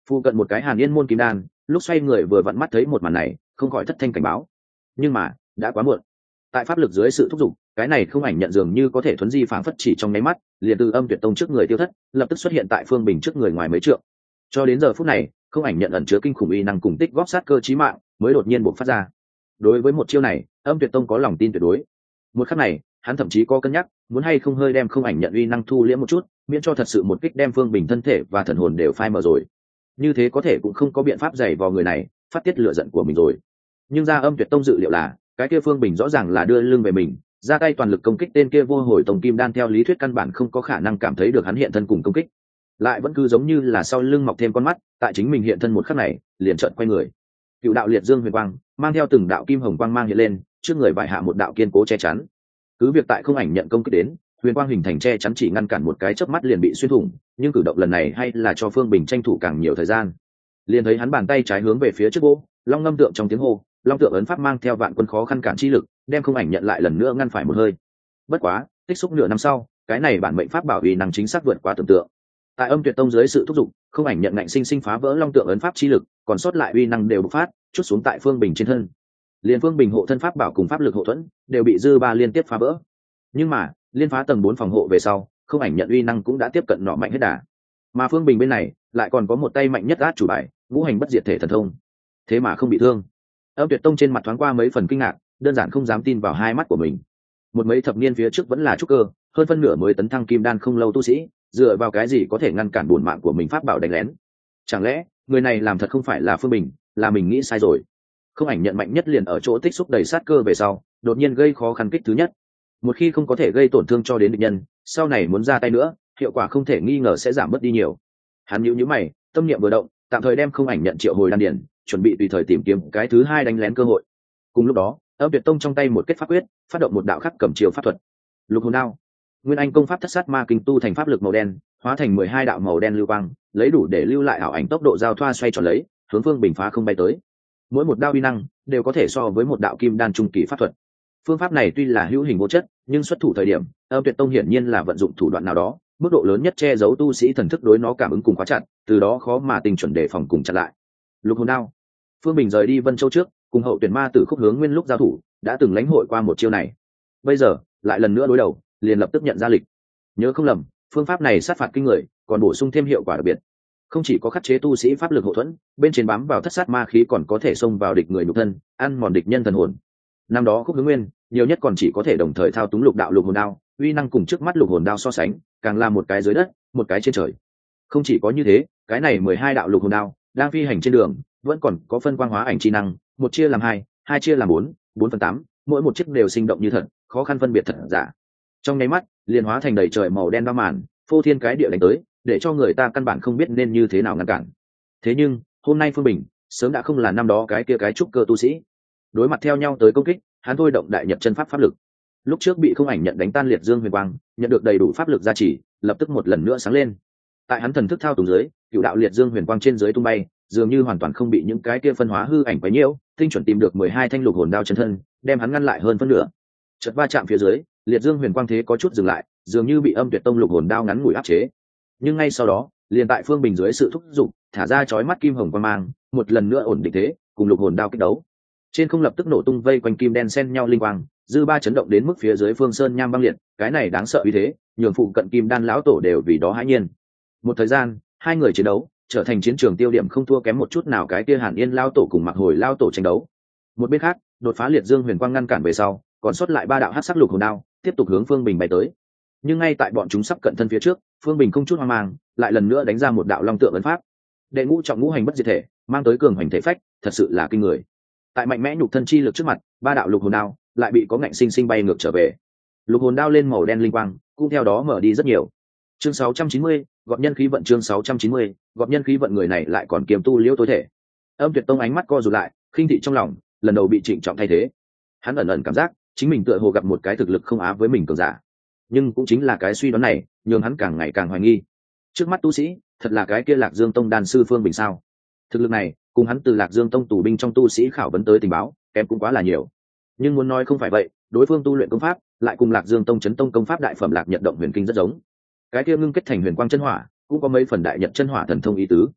Phu cận một cái Hàn Yên môn kim đan, lúc xoay người vừa vặn mắt thấy một màn này, không khỏi thất thanh cảnh báo. Nhưng mà đã quá muộn. Tại pháp lực dưới sự thúc giục, cái này không ảnh nhận dường như có thể thuấn di phảng phất chỉ trong nháy mắt, liền từ Âm Tuyệt Tông trước người tiêu thất, lập tức xuất hiện tại Phương Bình trước người ngoài mấy trượng. Cho đến giờ phút này, không ảnh nhận ẩn chứa kinh khủng uy năng cùng tích góp sát cơ chí mạng, mới đột nhiên bộc phát ra. Đối với một chiêu này, Âm Tuyệt Tông có lòng tin tuyệt đối. Một khắc này, hắn thậm chí có cân nhắc, muốn hay không hơi đem không ảnh nhận uy năng thu liễm một chút, miễn cho thật sự một kích đem Phương Bình thân thể và thần hồn đều phai mờ rồi. Như thế có thể cũng không có biện pháp dày vào người này, phát tiết lửa giận của mình rồi. Nhưng ra Âm Tuyệt Tông dự liệu là, cái kia Phương Bình rõ ràng là đưa lưng về mình, ra tay toàn lực công kích tên kia vô hồi tổng kim đan, theo lý thuyết căn bản không có khả năng cảm thấy được hắn hiện thân cùng công kích, lại vẫn cứ giống như là sau lưng mọc thêm con mắt, tại chính mình hiện thân một khắc này, liền chợt quay người. Cựu đạo liệt dương huyền quang mang theo từng đạo kim hồng quang mang hiện lên, trước người vài hạ một đạo kiên cố che chắn. Cứ việc tại không ảnh nhận công kích đến, huyền quang hình thành che chắn chỉ ngăn cản một cái chớp mắt liền bị xuyên thủng, nhưng cử động lần này hay là cho Phương Bình tranh thủ càng nhiều thời gian. Liền thấy hắn bàn tay trái hướng về phía trước vô, long ngâm tượng trong tiếng hô, long tượng ấn pháp mang theo vạn quân khó khăn cản chi lực, đem không ảnh nhận lại lần nữa ngăn phải một hơi. Bất quá, tích xúc nửa năm sau, cái này bản mệnh pháp bảo uy năng chính xác vượt quá tưởng tượng. Tại Âm Tuyệt Tông dưới sự thúc giục, không ảnh nhận ngạnh sinh sinh phá vỡ long tượng ấn pháp chi lực, còn sót lại uy năng đều bộc phát, chút xuống tại Phương Bình trên thân. Liên Phương Bình hộ thân pháp bảo cùng pháp lực hộ thuẫn đều bị dư ba liên tiếp phá vỡ. Nhưng mà, liên phá tầng bốn phòng hộ về sau, không ảnh nhận uy năng cũng đã tiếp cận nọ mạnh hết đà. Mà Phương Bình bên này, lại còn có một tay mạnh nhất át chủ bài, ngũ hành bất diệt thể thần thông. Thế mà không bị thương. Âm Tuyệt Tông trên mặt thoáng qua mấy phần kinh ngạc, đơn giản không dám tin vào hai mắt của mình. Một mấy thập niên phía trước vẫn là trúc cơ, hơn phân nửa mới tấn thăng kim đan không lâu tu sĩ, dựa vào cái gì có thể ngăn cản bổn mạng của mình pháp bảo đánh lén? Chẳng lẽ người này làm thật không phải là Phương Bình, là mình nghĩ sai rồi? Không ảnh nhận mạnh nhất liền ở chỗ tích xúc đầy sát cơ về sau, đột nhiên gây khó khăn kích thứ nhất. Một khi không có thể gây tổn thương cho đến địch nhân, sau này muốn ra tay nữa, hiệu quả không thể nghi ngờ sẽ giảm mất đi nhiều. Hắn nhíu nhíu mày, tâm niệm vừa động, tạm thời đem không ảnh nhận triệu hồi đan điển, chuẩn bị tùy thời tìm kiếm cái thứ hai đánh lén cơ hội. Cùng lúc đó, Âm Tuyệt Tông trong tay một kết pháp quyết, phát động một đạo khắc cầm chiều pháp thuật. Lục hồn đao. Nguyên Anh công pháp thất sát ma kinh tu thành pháp lực màu đen, hóa thành mười hai đạo màu đen lưu quang, lấy đủ để lưu lại ảo ảnh tốc độ giao thoa xoay tròn lấy, hướng Phương Bình phá không bay tới. Mỗi một đao uy năng đều có thể so với một đạo kim đan trung kỳ pháp thuật. Phương pháp này tuy là hữu hình vô chất, nhưng xuất thủ thời điểm, Âm Tuyệt Tông hiển nhiên là vận dụng thủ đoạn nào đó, mức độ lớn nhất che giấu tu sĩ thần thức đối nó cảm ứng cùng khóa chặt, từ đó khó mà tình chuẩn đề phòng cùng chặn lại. Lục hồn đao. Phương Bình rời đi Vân Châu trước, cùng hậu tuyển ma tử Khúc Hướng Nguyên lúc giao thủ, đã từng lãnh hội qua một chiêu này. Bây giờ, lại lần nữa đối đầu, liền lập tức nhận ra lịch. Nhớ không lầm, phương pháp này sát phạt kinh người, còn bổ sung thêm hiệu quả đặc biệt. Không chỉ có khắc chế tu sĩ pháp lực hộ thuẫn, bên trên bám vào thất sát ma khí còn có thể xông vào địch người nhục thân, ăn mòn địch nhân thần hồn. Năm đó Khúc Hướng Nguyên, nhiều nhất còn chỉ có thể đồng thời thao túng lục đạo lục hồn đao, uy năng cùng trước mắt lục hồn đao so sánh, càng là một cái dưới đất, một cái trên trời. Không chỉ có như thế, cái này mười hai đạo lục hồn đao, đang phi hành trên đường, vẫn còn có phân quang hóa ảnh chi năng, một chia làm hai, hai chia làm bốn, bốn phần tám, mỗi một chiếc đều sinh động như thật, khó khăn phân biệt thật giả. Trong nháy mắt, liền hóa thành đầy trời màu đen bao màn, phô thiên cái địa đánh tới, để cho người ta căn bản không biết nên như thế nào ngăn cản. Thế nhưng, hôm nay Phương Bình sớm đã không là năm đó cái kia cái trúc cơ tu sĩ. Đối mặt theo nhau tới công kích, hắn thôi động đại nhật chân pháp pháp lực. Lúc trước bị không ảnh nhận đánh tan liệt dương huyền quang, nhận được đầy đủ pháp lực gia trì, lập tức một lần nữa sáng lên. Tại hắn thần thức thao túng dưới, cựu đạo liệt dương huyền quang trên dưới tung bay, dường như hoàn toàn không bị những cái kia phân hóa hư ảnh quấy nhiễu, tinh chuẩn tìm được mười hai thanh lục hồn đao chân thân, đem hắn ngăn lại hơn phân nửa. Chợt va chạm phía dưới, liệt dương huyền quang thế có chút dừng lại, dường như bị Âm Tuyệt Tông lục hồn đao ngắn ngủi áp chế. Nhưng ngay sau đó, liền tại Phương Bình dưới sự thúc giục, thả ra chói mắt kim hồng quang mang, một lần nữa ổn định thế, cùng lục hồn đao kích đấu. Trên không lập tức nổ tung vây quanh kim đen xen nhau linh quang, dư ba chấn động đến mức phía dưới Phương Sơn nham băng liệt, cái này đáng sợ uy thế, nhường phụ cận kim đan lão tổ đều vì đó hãi nhiên. Một thời gian, hai người chiến đấu trở thành chiến trường tiêu điểm không thua kém một chút nào cái kia Hàn Yên lão tổ cùng Mặc Hồi lão tổ tranh đấu. Một bên khác, đột phá liệt dương huyền quang ngăn cản về sau, còn sót lại ba đạo hắc sắc lục hồn đao, tiếp tục hướng Phương Bình bay tới. Nhưng ngay tại bọn chúng sắp cận thân phía trước, Phương Bình không chút hoang mang, lại lần nữa đánh ra một đạo long tượng ấn pháp. Đệ ngũ trọng ngũ hành bất diệt thể, mang tới cường hành thể phách, thật sự là kinh người. Tại mạnh mẽ nhục thân chi lực trước mặt, ba đạo lục hồn đao lại bị có ngạnh sinh sinh bay ngược trở về. Lục hồn đao lên màu đen linh quang, cũng theo đó mở đi rất nhiều. Chương sáu trăm chín mươi, gọp nhân khí vận chương sáu trăm chín mươi, gọp nhân khí vận người này lại còn kiềm tu liễu tối thể. Âm Tuyệt Tông ánh mắt co rụt lại, khinh thị trong lòng, lần đầu bị trịnh trọng thay thế. Hắn ẩn ẩn cảm giác, chính mình tựa hồ gặp một cái thực lực không á với mình cường giả. Nhưng cũng chính là cái suy đoán này, nhường hắn càng ngày càng hoài nghi. Trước mắt tu sĩ, thật là cái kia Lạc Dương Tông đan sư Phương Bình sao? Thực lực này, cùng hắn từ Lạc Dương Tông tù binh trong tu sĩ khảo vấn tới tình báo, kém cũng quá là nhiều. Nhưng muốn nói không phải vậy, đối phương tu luyện công pháp, lại cùng Lạc Dương Tông chấn tông công pháp đại phẩm Lạc Nhật động huyền kinh rất giống. Cái kia ngưng kết thành huyền quang chân hỏa, cũng có mấy phần đại nhật chân hỏa thần thông ý tứ.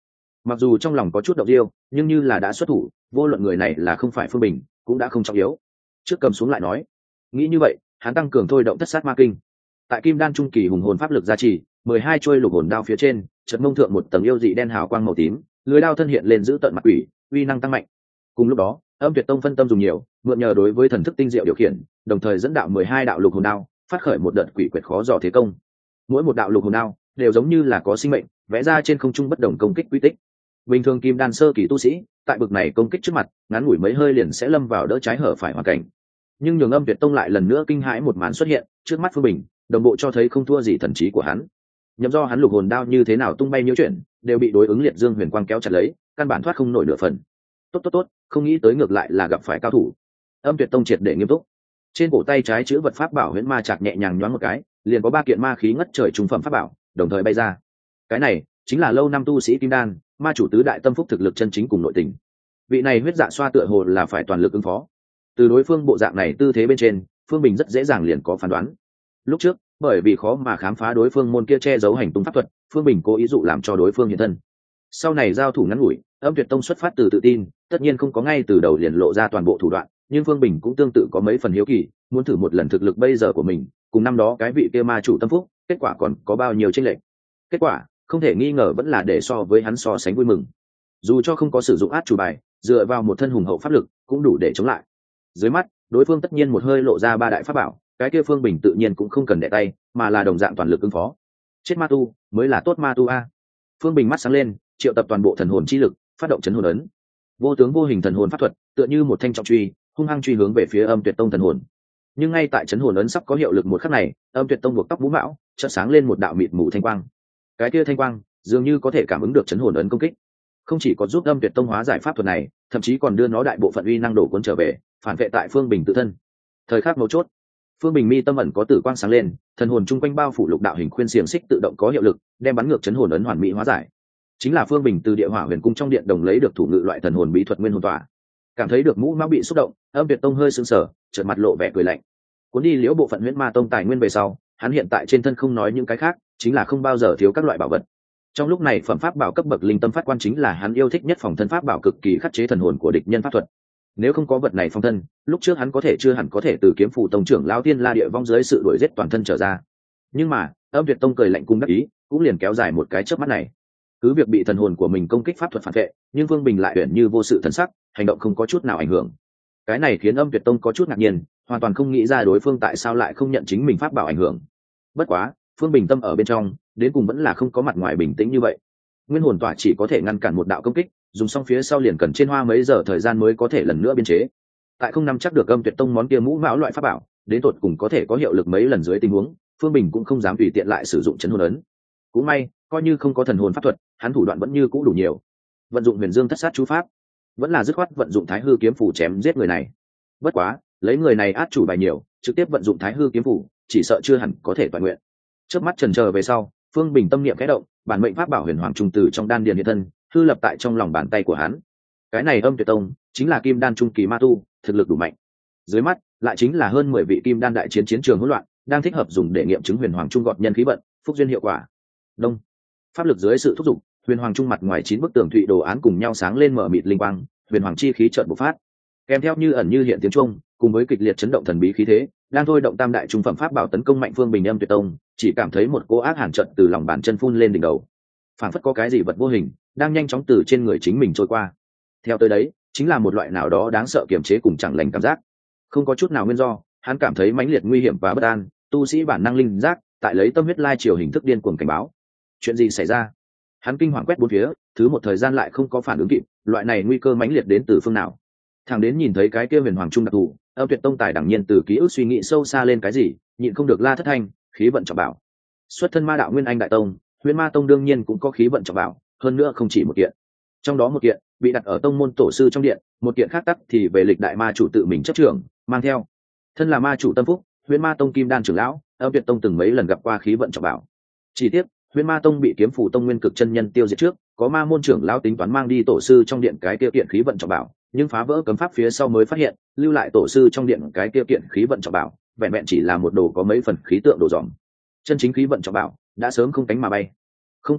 Mặc dù trong lòng có chút động yêu, nhưng như là đã xuất thủ, vô luận người này là không phải Phương Bình cũng đã không trọng yếu. Trước cầm xuống lại nói. Nghĩ như vậy, hắn tăng cường thôi động thất sát ma kinh. Tại kim đan trung kỳ hùng hồn pháp lực gia trì, mười hai chuôi lục hồn đao phía trên chợt mông thượng một tầng yêu dị đen hào quang màu tím, lưới đao thân hiện lên giữ tận mặt quỷ, uy năng tăng mạnh. Cùng lúc đó, Âm Tuyệt Tông phân tâm dùng nhiều, mượn nhờ đối với thần thức tinh diệu điều khiển, đồng thời dẫn đạo mười hai đạo lục hồn đao, phát khởi một đợt quỷ quyệt khó dò thế công. Mỗi một đạo lục hồn đao đều giống như là có sinh mệnh, vẽ ra trên không trung bất đồng công kích quy tích. Bình thường kim đan sơ kỳ tu sĩ, tại bực này công kích trước mặt, ngắn ngủi mấy hơi liền sẽ lâm vào đỡ trái hở phải hoàn cảnh. Nhưng nhường Âm Tuyệt Tông lại lần nữa kinh hãi một màn xuất hiện, trước mắt Phương Bình, đồng bộ cho thấy không thua gì thần trí của hắn. Nhậm do hắn lục hồn đao như thế nào tung bay nhiễu chuyển, đều bị đối ứng liệt dương huyền quang kéo chặt lấy, căn bản thoát không nổi nửa phần. Tốt tốt tốt, không nghĩ tới ngược lại là gặp phải cao thủ. Âm Tuyệt Tông triệt để nghiêm túc. Trên cổ tay trái chữ vật pháp bảo huyễn ma chạc nhẹ nhàng nhoáng một cái, liền có ba kiện ma khí ngất trời trung phẩm pháp bảo, đồng thời bay ra. Cái này chính là lâu năm tu sĩ kim đan, ma chủ tứ đại tâm phúc thực lực chân chính cùng nội tình. Vị này huyết dạ xoa tựa hồ là phải toàn lực ứng phó. Từ đối phương bộ dạng này tư thế bên trên, Phương Bình rất dễ dàng liền có phán đoán. Lúc trước, bởi vì khó mà khám phá đối phương môn kia che giấu hành tung pháp thuật, Phương Bình cố ý dụ làm cho đối phương hiện thân. Sau này giao thủ ngắn ngủi, Âm Tuyệt Tông xuất phát từ tự tin, tất nhiên không có ngay từ đầu liền lộ ra toàn bộ thủ đoạn, nhưng Phương Bình cũng tương tự có mấy phần hiếu kỳ, muốn thử một lần thực lực bây giờ của mình, cùng năm đó cái vị kia ma chủ tâm phúc, kết quả còn có bao nhiêu chênh lệch. Kết quả, không thể nghi ngờ vẫn là để so với hắn so sánh vui mừng. Dù cho không có sử dụng át chủ bài, dựa vào một thân hùng hậu pháp lực, cũng đủ để chống lại. Dưới mắt, đối phương tất nhiên một hơi lộ ra ba đại pháp bảo, cái kia Phương Bình tự nhiên cũng không cần đẻ tay, mà là đồng dạng toàn lực ứng phó. Chết ma tu mới là tốt ma tu a. Phương Bình mắt sáng lên, triệu tập toàn bộ thần hồn chi lực, phát động chấn hồn ấn. Vô tướng vô hình thần hồn pháp thuật, tựa như một thanh trọng truy, hung hăng truy hướng về phía Âm Tuyệt Tông thần hồn. Nhưng ngay tại chấn hồn ấn sắp có hiệu lực một khắc này, Âm Tuyệt Tông buộc tóc vũ mão, chợt sáng lên một đạo mịt mù thanh quang. Cái kia thanh quang dường như có thể cảm ứng được chấn hồn ấn công kích, không chỉ có giúp Âm Tuyệt Tông hóa giải pháp thuật này, thậm chí còn đưa nó đại bộ phận uy năng đổ cuốn trở về, phản vệ tại Phương Bình tự thân. Thời khắc mấu chốt, Phương Bình mi tâm ẩn có tử quang sáng lên, thần hồn chung quanh bao phủ lục đạo hình khuyên xiềng xích tự động có hiệu lực, đem bắn ngược chấn hồn ấn hoàn mỹ hóa giải. Chính là Phương Bình từ Địa Hỏa Huyền Cung trong điện đồng lấy được thủ ngự loại thần hồn bí thuật nguyên hồn tỏa. Cảm thấy được mũ mão bị xúc động, Âm Tuyệt Tông hơi sững sờ, chợt mặt lộ vẻ cười lạnh. Cuốn đi liễu bộ phận huyễn ma tông tài nguyên về sau, hắn hiện tại trên thân không nói những cái khác, chính là không bao giờ thiếu các loại bảo vật. Trong lúc này phẩm pháp bảo cấp bậc linh tâm phát quan chính là hắn yêu thích nhất phòng thân pháp bảo cực kỳ khắc chế thần hồn của địch nhân pháp thuật. Nếu không có vật này phong thân, lúc trước hắn có thể chưa hẳn có thể từ kiếm phủ tông trưởng lão tiên la địa vong dưới sự đuổi giết toàn thân trở ra. Nhưng mà, Âm Tuyệt Tông cười lạnh cung đắc ý, cũng liền kéo dài một cái chớp mắt này. Cứ việc bị thần hồn của mình công kích pháp thuật phản vệ, nhưng Vương Bình lại uyển như vô sự thần sắc, hành động không có chút nào ảnh hưởng. Cái này khiến Âm Tuyệt Tông có chút ngạc nhiên, hoàn toàn không nghĩ ra đối phương tại sao lại không nhận chính mình pháp bảo ảnh hưởng. Bất quá, Phương Bình tâm ở bên trong, đến cùng vẫn là không có mặt ngoài bình tĩnh như vậy. Nguyên hồn tỏa chỉ có thể ngăn cản một đạo công kích, dùng xong phía sau liền cần trên hoa mấy giờ thời gian mới có thể lần nữa biên chế. Tại không nắm chắc được Âm Tuyệt Tông món kia mũ mão loại pháp bảo, đến tột cùng có thể có hiệu lực mấy lần dưới tình huống, Phương Bình cũng không dám tùy tiện lại sử dụng chấn hồn ấn. Cũng may, coi như không có thần hồn pháp thuật, hắn thủ đoạn vẫn như cũ đủ nhiều. Vận dụng Huyền Dương Thất Sát chú pháp, vẫn là dứt khoát vận dụng Thái Hư kiếm phủ chém giết người này. Bất quá, lấy người này át chủ bài nhiều, trực tiếp vận dụng Thái Hư kiếm phủ, chỉ sợ chưa hẳn có thể toàn nguyện. Chớp mắt chần chờ về sau, Phương Bình tâm niệm khẽ động, bản mệnh pháp bảo Huyền Hoàng trùng từ trong đan điền hiện thân, hư lập tại trong lòng bàn tay của hắn. Cái này Âm Tuyệt Tông chính là kim đan trung kỳ ma tu, thực lực đủ mạnh. Dưới mắt lại chính là hơn mười vị kim đan đại chiến chiến trường hỗn loạn, đang thích hợp dùng để nghiệm chứng Huyền Hoàng trung gọt nhân khí vận, phúc duyên hiệu quả. Đông. Pháp lực dưới sự thúc giục, Huyền Hoàng trung mặt ngoài chín bức tường thụy đồ án cùng nhau sáng lên mở mịt linh quang, Huyền Hoàng chi khí chợt bộc phát. Kèm theo như ẩn như hiện tiếng chuông, cùng với kịch liệt chấn động thần bí khí thế, đang thôi động tam đại trung phẩm pháp bảo tấn công mạnh Phương Bình Âm Tuyệt Tông, chỉ cảm thấy một cỗ ác hàn trận từ lòng bàn chân phun lên đỉnh đầu. Phảng phất có cái gì vật vô hình đang nhanh chóng từ trên người chính mình trôi qua. Theo tới đấy, chính là một loại nào đó đáng sợ kiềm chế cùng chẳng lành cảm giác. Không có chút nào nguyên do, hắn cảm thấy mãnh liệt nguy hiểm và bất an, tu sĩ bản năng linh giác, tại lấy tâm huyết lai chiều hình thức điên cuồng cảnh báo. Chuyện gì xảy ra? Hắn kinh hoàng quét bốn phía, thứ một thời gian lại không có phản ứng kịp, loại này nguy cơ mãnh liệt đến từ phương nào? Thằng đến nhìn thấy cái kia Huyền Hoàng trung đặc thù, Âm Tuyệt Tông tài đẳng nhiên từ ký ức suy nghĩ sâu xa lên cái gì, nhịn không được la thất thanh, khí vận trọng bảo. Xuất thân ma đạo Nguyên Anh đại tông, Huyền Ma tông đương nhiên cũng có khí vận trọng bảo, hơn nữa không chỉ một kiện. Trong đó một kiện bị đặt ở tông môn tổ sư trong điện, một kiện khác tắc thì về lịch đại ma chủ tự mình chấp trưởng, mang theo. Thân là ma chủ tâm phúc, Huyền Ma tông kim đan trưởng lão, Âm Tuyệt Tông từng mấy lần gặp qua khí vận trọng bảo. Chỉ tiếc, Huyền Ma tông bị kiếm phủ tông nguyên cực chân nhân tiêu diệt trước, có ma môn trưởng lão tính toán mang đi tổ sư trong điện cái tiêu kiện khí vận trọng bảo, nhưng phá vỡ cấm pháp phía sau mới phát hiện, lưu lại tổ sư trong điện cái tiêu kiện khí vận trọng bảo, vẹn vẹn chỉ là một đồ có mấy phần khí tượng đồ dòm. Chân chính khí vận trọng bảo đã sớm không cánh mà bay. Không cần nghĩ,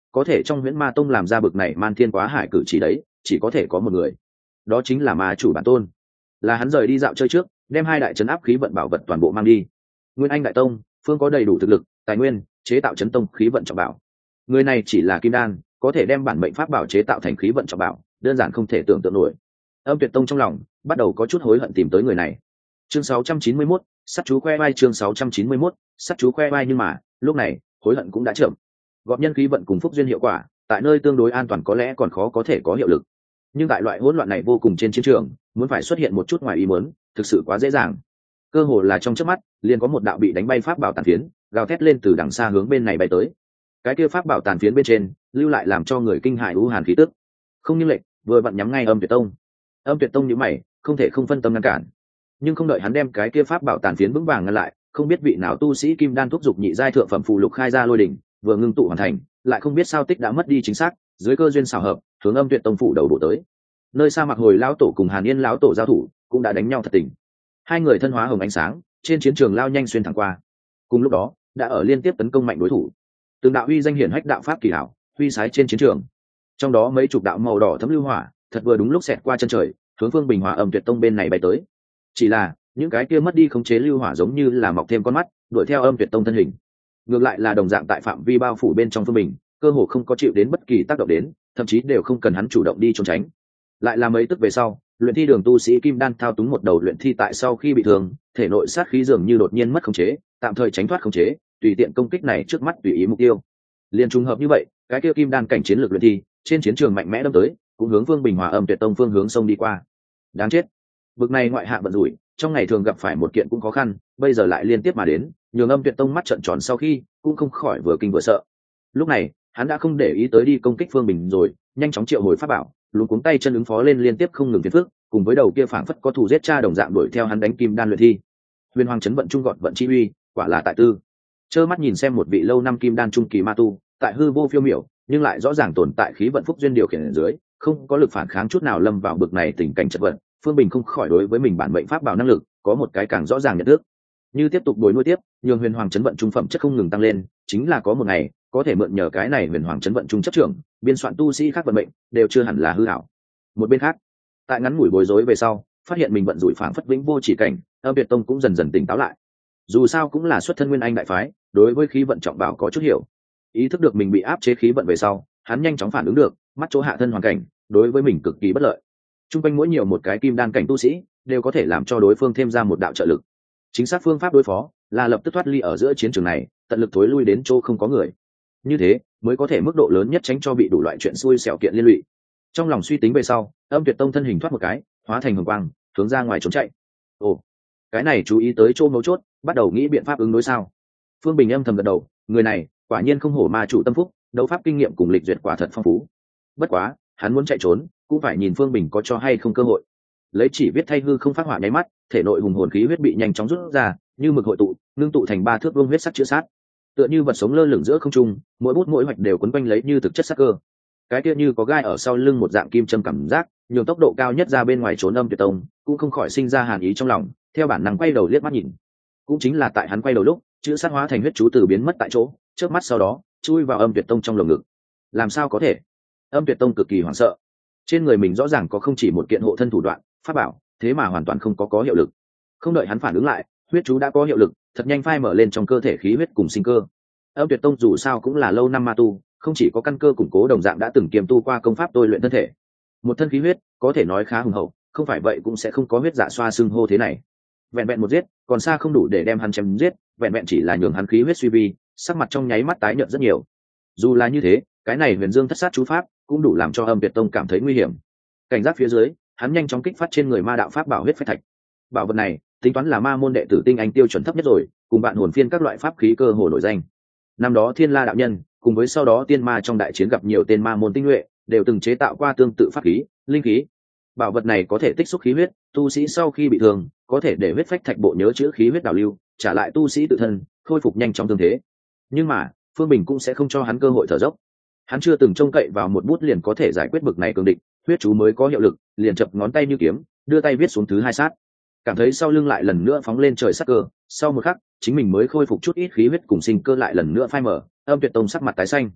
có thể trong huyễn ma tông làm ra bực này man thiên quá hải cử chỉ đấy chỉ có thể có một người, đó chính là ma chủ bản tôn. Là hắn rời đi dạo chơi trước, đem hai đại trấn áp khí vận bảo vật toàn bộ mang đi. Nguyên Anh đại tông phương có đầy đủ thực lực tài nguyên chế tạo chấn tông khí vận trọng bảo, người này chỉ là kim đan có thể đem bản mệnh pháp bảo chế tạo thành khí vận trọng bảo, đơn giản không thể tưởng tượng nổi. Âm Tuyệt tông trong lòng bắt đầu có chút hối hận tìm tới người này. Chương sáu trăm chín mươi mốt, sắt chú khoe vai. Chương sáu trăm chín mươi mốt, sắt chú khoe vai. Nhưng mà lúc này hối hận cũng đã chậm. Gọp nhân khí vận cùng phúc duyên hiệu quả tại nơi tương đối an toàn có lẽ còn khó có thể có hiệu lực, nhưng tại loại hỗn loạn này vô cùng trên chiến trường, muốn phải xuất hiện một chút ngoài ý muốn thực sự quá dễ dàng. Cơ hồ là trong chớp mắt liền có một đạo bị đánh bay pháp bảo tàn phiến gào thét lên từ đằng xa hướng bên này bay tới. Cái kia pháp bảo tàn phiến bên trên lưu lại làm cho người kinh hãi u hàn khí tức, không như lệnh vừa vặn nhắm ngay Âm Tuyệt tông. Âm Tuyệt tông nhíu mày, không thể không phân tâm ngăn cản, nhưng không đợi hắn đem cái kia pháp bảo tàn phiến vững vàng ngăn lại, không biết vị nào tu sĩ kim đan thúc giục nhị giai thượng phẩm phù lục khai ra lôi đỉnh vừa ngưng tụ hoàn thành, lại không biết sao tích đã mất đi chính xác, dưới cơ duyên xảo hợp hướng Âm Tuyệt tông phủ đầu đổ tới. Nơi xa Mặc Hồi lão tổ cùng Hàn Yên lão tổ giao thủ cũng đã đánh nhau thật tình, hai người thân hóa hồng ánh sáng trên chiến trường lao nhanh xuyên thẳng qua. Cùng lúc đó đã ở liên tiếp tấn công mạnh đối thủ, từng đạo uy danh hiển hách đạo pháp kỳ hảo huy sái trên chiến trường, trong đó mấy chục đạo màu đỏ thấm lưu hỏa thật vừa đúng lúc xẹt qua chân trời hướng Phương Bình Hòa Âm Tuyệt tông bên này bay tới. Chỉ là những cái kia mất đi khống chế lưu hỏa giống như là mọc thêm con mắt đuổi theo Âm Tuyệt tông thân hình, ngược lại là đồng dạng tại phạm vi bao phủ bên trong Phương Bình cơ hồ không có chịu đến bất kỳ tác động đến, thậm chí đều không cần hắn chủ động đi trốn tránh. Lại là mấy tức về sau, luyện thi đường tu sĩ kim đan thao túng một đầu luyện thi tại sau khi bị thương, thể nội sát khí dường như đột nhiên mất khống chế, tạm thời tránh thoát khống chế, tùy tiện công kích này trước mắt tùy ý mục tiêu. Liên trùng hợp như vậy, cái kia kim đan cảnh chiến lược luyện thi trên chiến trường mạnh mẽ đâm tới, cũng hướng Vương Bình Hòa Âm Tuyệt tông phương hướng sông đi qua. Đáng chết, bực này ngoại hạng vận rủi, trong ngày thường gặp phải một kiện cũng khó khăn, bây giờ lại liên tiếp mà đến, nhường Âm Tuyệt tông mắt trợn tròn sau khi cũng không khỏi vừa kinh vừa sợ. Lúc này hắn đã không để ý tới đi công kích Phương Bình rồi, nhanh chóng triệu hồi pháp bảo, luống cuống tay chân ứng phó lên liên tiếp không ngừng phiền phức, cùng với đầu kia phảng phất có thù giết cha đồng dạng đuổi theo hắn đánh kim đan luyện thi. Huyền Hoàng chấn vận trung gọn vận chi uy, quả là tại tư. Trơ mắt nhìn xem một vị lâu năm kim đan trung kỳ ma tu, tại hư vô phiêu miểu, nhưng lại rõ ràng tồn tại khí vận phúc duyên điều khiển ở dưới, không có lực phản kháng chút nào lâm vào bực này tình cảnh chật vật, Phương Bình không khỏi đối với mình bản mệnh pháp bảo năng lực có một cái càng rõ ràng nhận thức. Như tiếp tục bồi nuôi tiếp, nhường Huyền Hoàng chấn vận trung phẩm chất không ngừng tăng lên, chính là có một ngày có thể mượn nhờ cái này Huyền Hoàng chấn vận trung chấp trưởng, biên soạn tu sĩ khác vận mệnh đều chưa hẳn là hư ảo. Một bên khác, tại ngắn ngủi bối rối về sau, phát hiện mình vận rủi phảng phất vĩnh vô chỉ cảnh, Âm Tuyệt tông cũng dần dần tỉnh táo lại. Dù sao cũng là xuất thân Nguyên Anh đại phái, đối với khí vận trọng bảo có chút hiểu. Ý thức được mình bị áp chế khí vận về sau, hắn nhanh chóng phản ứng được, mắt chỗ hạ thân hoàn cảnh đối với mình cực kỳ bất lợi. Trung quanh mỗi nhiều một cái kim đan cảnh tu sĩ, đều có thể làm cho đối phương thêm ra một đạo trợ lực. Chính xác phương pháp đối phó là lập tức thoát ly ở giữa chiến trường này, tận lực thối lui đến chỗ không có người. Như thế mới có thể mức độ lớn nhất tránh cho bị đủ loại chuyện xui xẻo kiện liên lụy. Trong lòng suy tính về sau, Âm Tuyệt tông thân hình thoát một cái, hóa thành hồng quang, hướng ra ngoài trốn chạy. Ồ, cái này chú ý tới chỗ mấu chốt, bắt đầu nghĩ biện pháp ứng đối sao. Phương Bình âm thầm gật đầu, người này quả nhiên không hổ ma chủ tâm phúc, đấu pháp kinh nghiệm cùng lịch duyệt quả thật phong phú. Bất quá hắn muốn chạy trốn cũng phải nhìn Phương Bình có cho hay không cơ hội. Lấy chỉ viết thay hư không phát hỏa nháy mắt, thể nội hùng hồn khí huyết bị nhanh chóng rút ra, như mực hội tụ ngưng tụ thành ba thước vuông huyết sắc chữa sát, tựa như vật sống lơ lửng giữa không trung, mỗi bút mỗi hoạch đều quấn quanh lấy như thực chất sắc cơ. Cái kia như có gai ở sau lưng một dạng kim châm cảm giác, nhường tốc độ cao nhất ra bên ngoài trốn Âm Tuyệt tông cũng không khỏi sinh ra hàn ý trong lòng, theo bản năng quay đầu liếc mắt nhìn. Cũng chính là tại hắn quay đầu lúc, chữ sát hóa thành huyết chú từ biến mất tại chỗ, trước mắt sau đó chui vào Âm Tuyệt tông trong lồng ngực. Làm sao có thể? Âm Tuyệt tông cực kỳ hoảng sợ, trên người mình rõ ràng có không chỉ một kiện hộ thân thủ đoạn pháp bảo, thế mà hoàn toàn không có có hiệu lực. Không đợi hắn phản ứng lại, huyết chú đã có hiệu lực, thật nhanh phai mở lên trong cơ thể khí huyết cùng sinh cơ. Âm Tuyệt tông dù sao cũng là lâu năm ma tu, không chỉ có căn cơ củng cố, đồng dạng đã từng kiềm tu qua công pháp tôi luyện thân thể, một thân khí huyết có thể nói khá hùng hậu, không phải vậy cũng sẽ không có huyết dạ xoa xương hô thế này. Vẹn vẹn một giết còn xa không đủ để đem hắn chém giết, vẹn vẹn chỉ là nhường hắn khí huyết suy vi, sắc mặt trong nháy mắt tái nhợt rất nhiều. Dù là như thế, cái này Huyền Dương thất sát chú pháp cũng đủ làm cho Âm Tuyệt tông cảm thấy nguy hiểm. Cảnh giác phía dưới, hắn nhanh chóng kích phát trên người ma đạo pháp bảo huyết phách thạch. Bảo vật này tính toán là ma môn đệ tử tinh anh tiêu chuẩn thấp nhất rồi, cùng bạn hồn phiên các loại pháp khí cơ hồ nổi danh. Năm đó Thiên La đạo nhân cùng với sau đó tiên ma trong đại chiến gặp nhiều tên ma môn tinh nhuệ, đều từng chế tạo qua tương tự pháp khí, linh khí. Bảo vật này có thể tích xúc khí huyết, tu sĩ sau khi bị thương có thể để huyết phách thạch bộ nhớ chữ khí huyết đảo lưu, trả lại tu sĩ tự thân, khôi phục nhanh chóng tương thế. Nhưng mà Phương Bình cũng sẽ không cho hắn cơ hội thở dốc. Hắn chưa từng trông cậy vào một bút liền có thể giải quyết bực này cường địch, huyết chú mới có hiệu lực, liền chập ngón tay như kiếm, đưa tay viết xuống thứ hai sát. Cảm thấy sau lưng lại lần nữa phóng lên trời sắc cơ, sau một khắc chính mình mới khôi phục chút ít khí huyết cùng sinh cơ lại lần nữa phai mở. Âm Tuyệt tông sắc mặt tái xanh,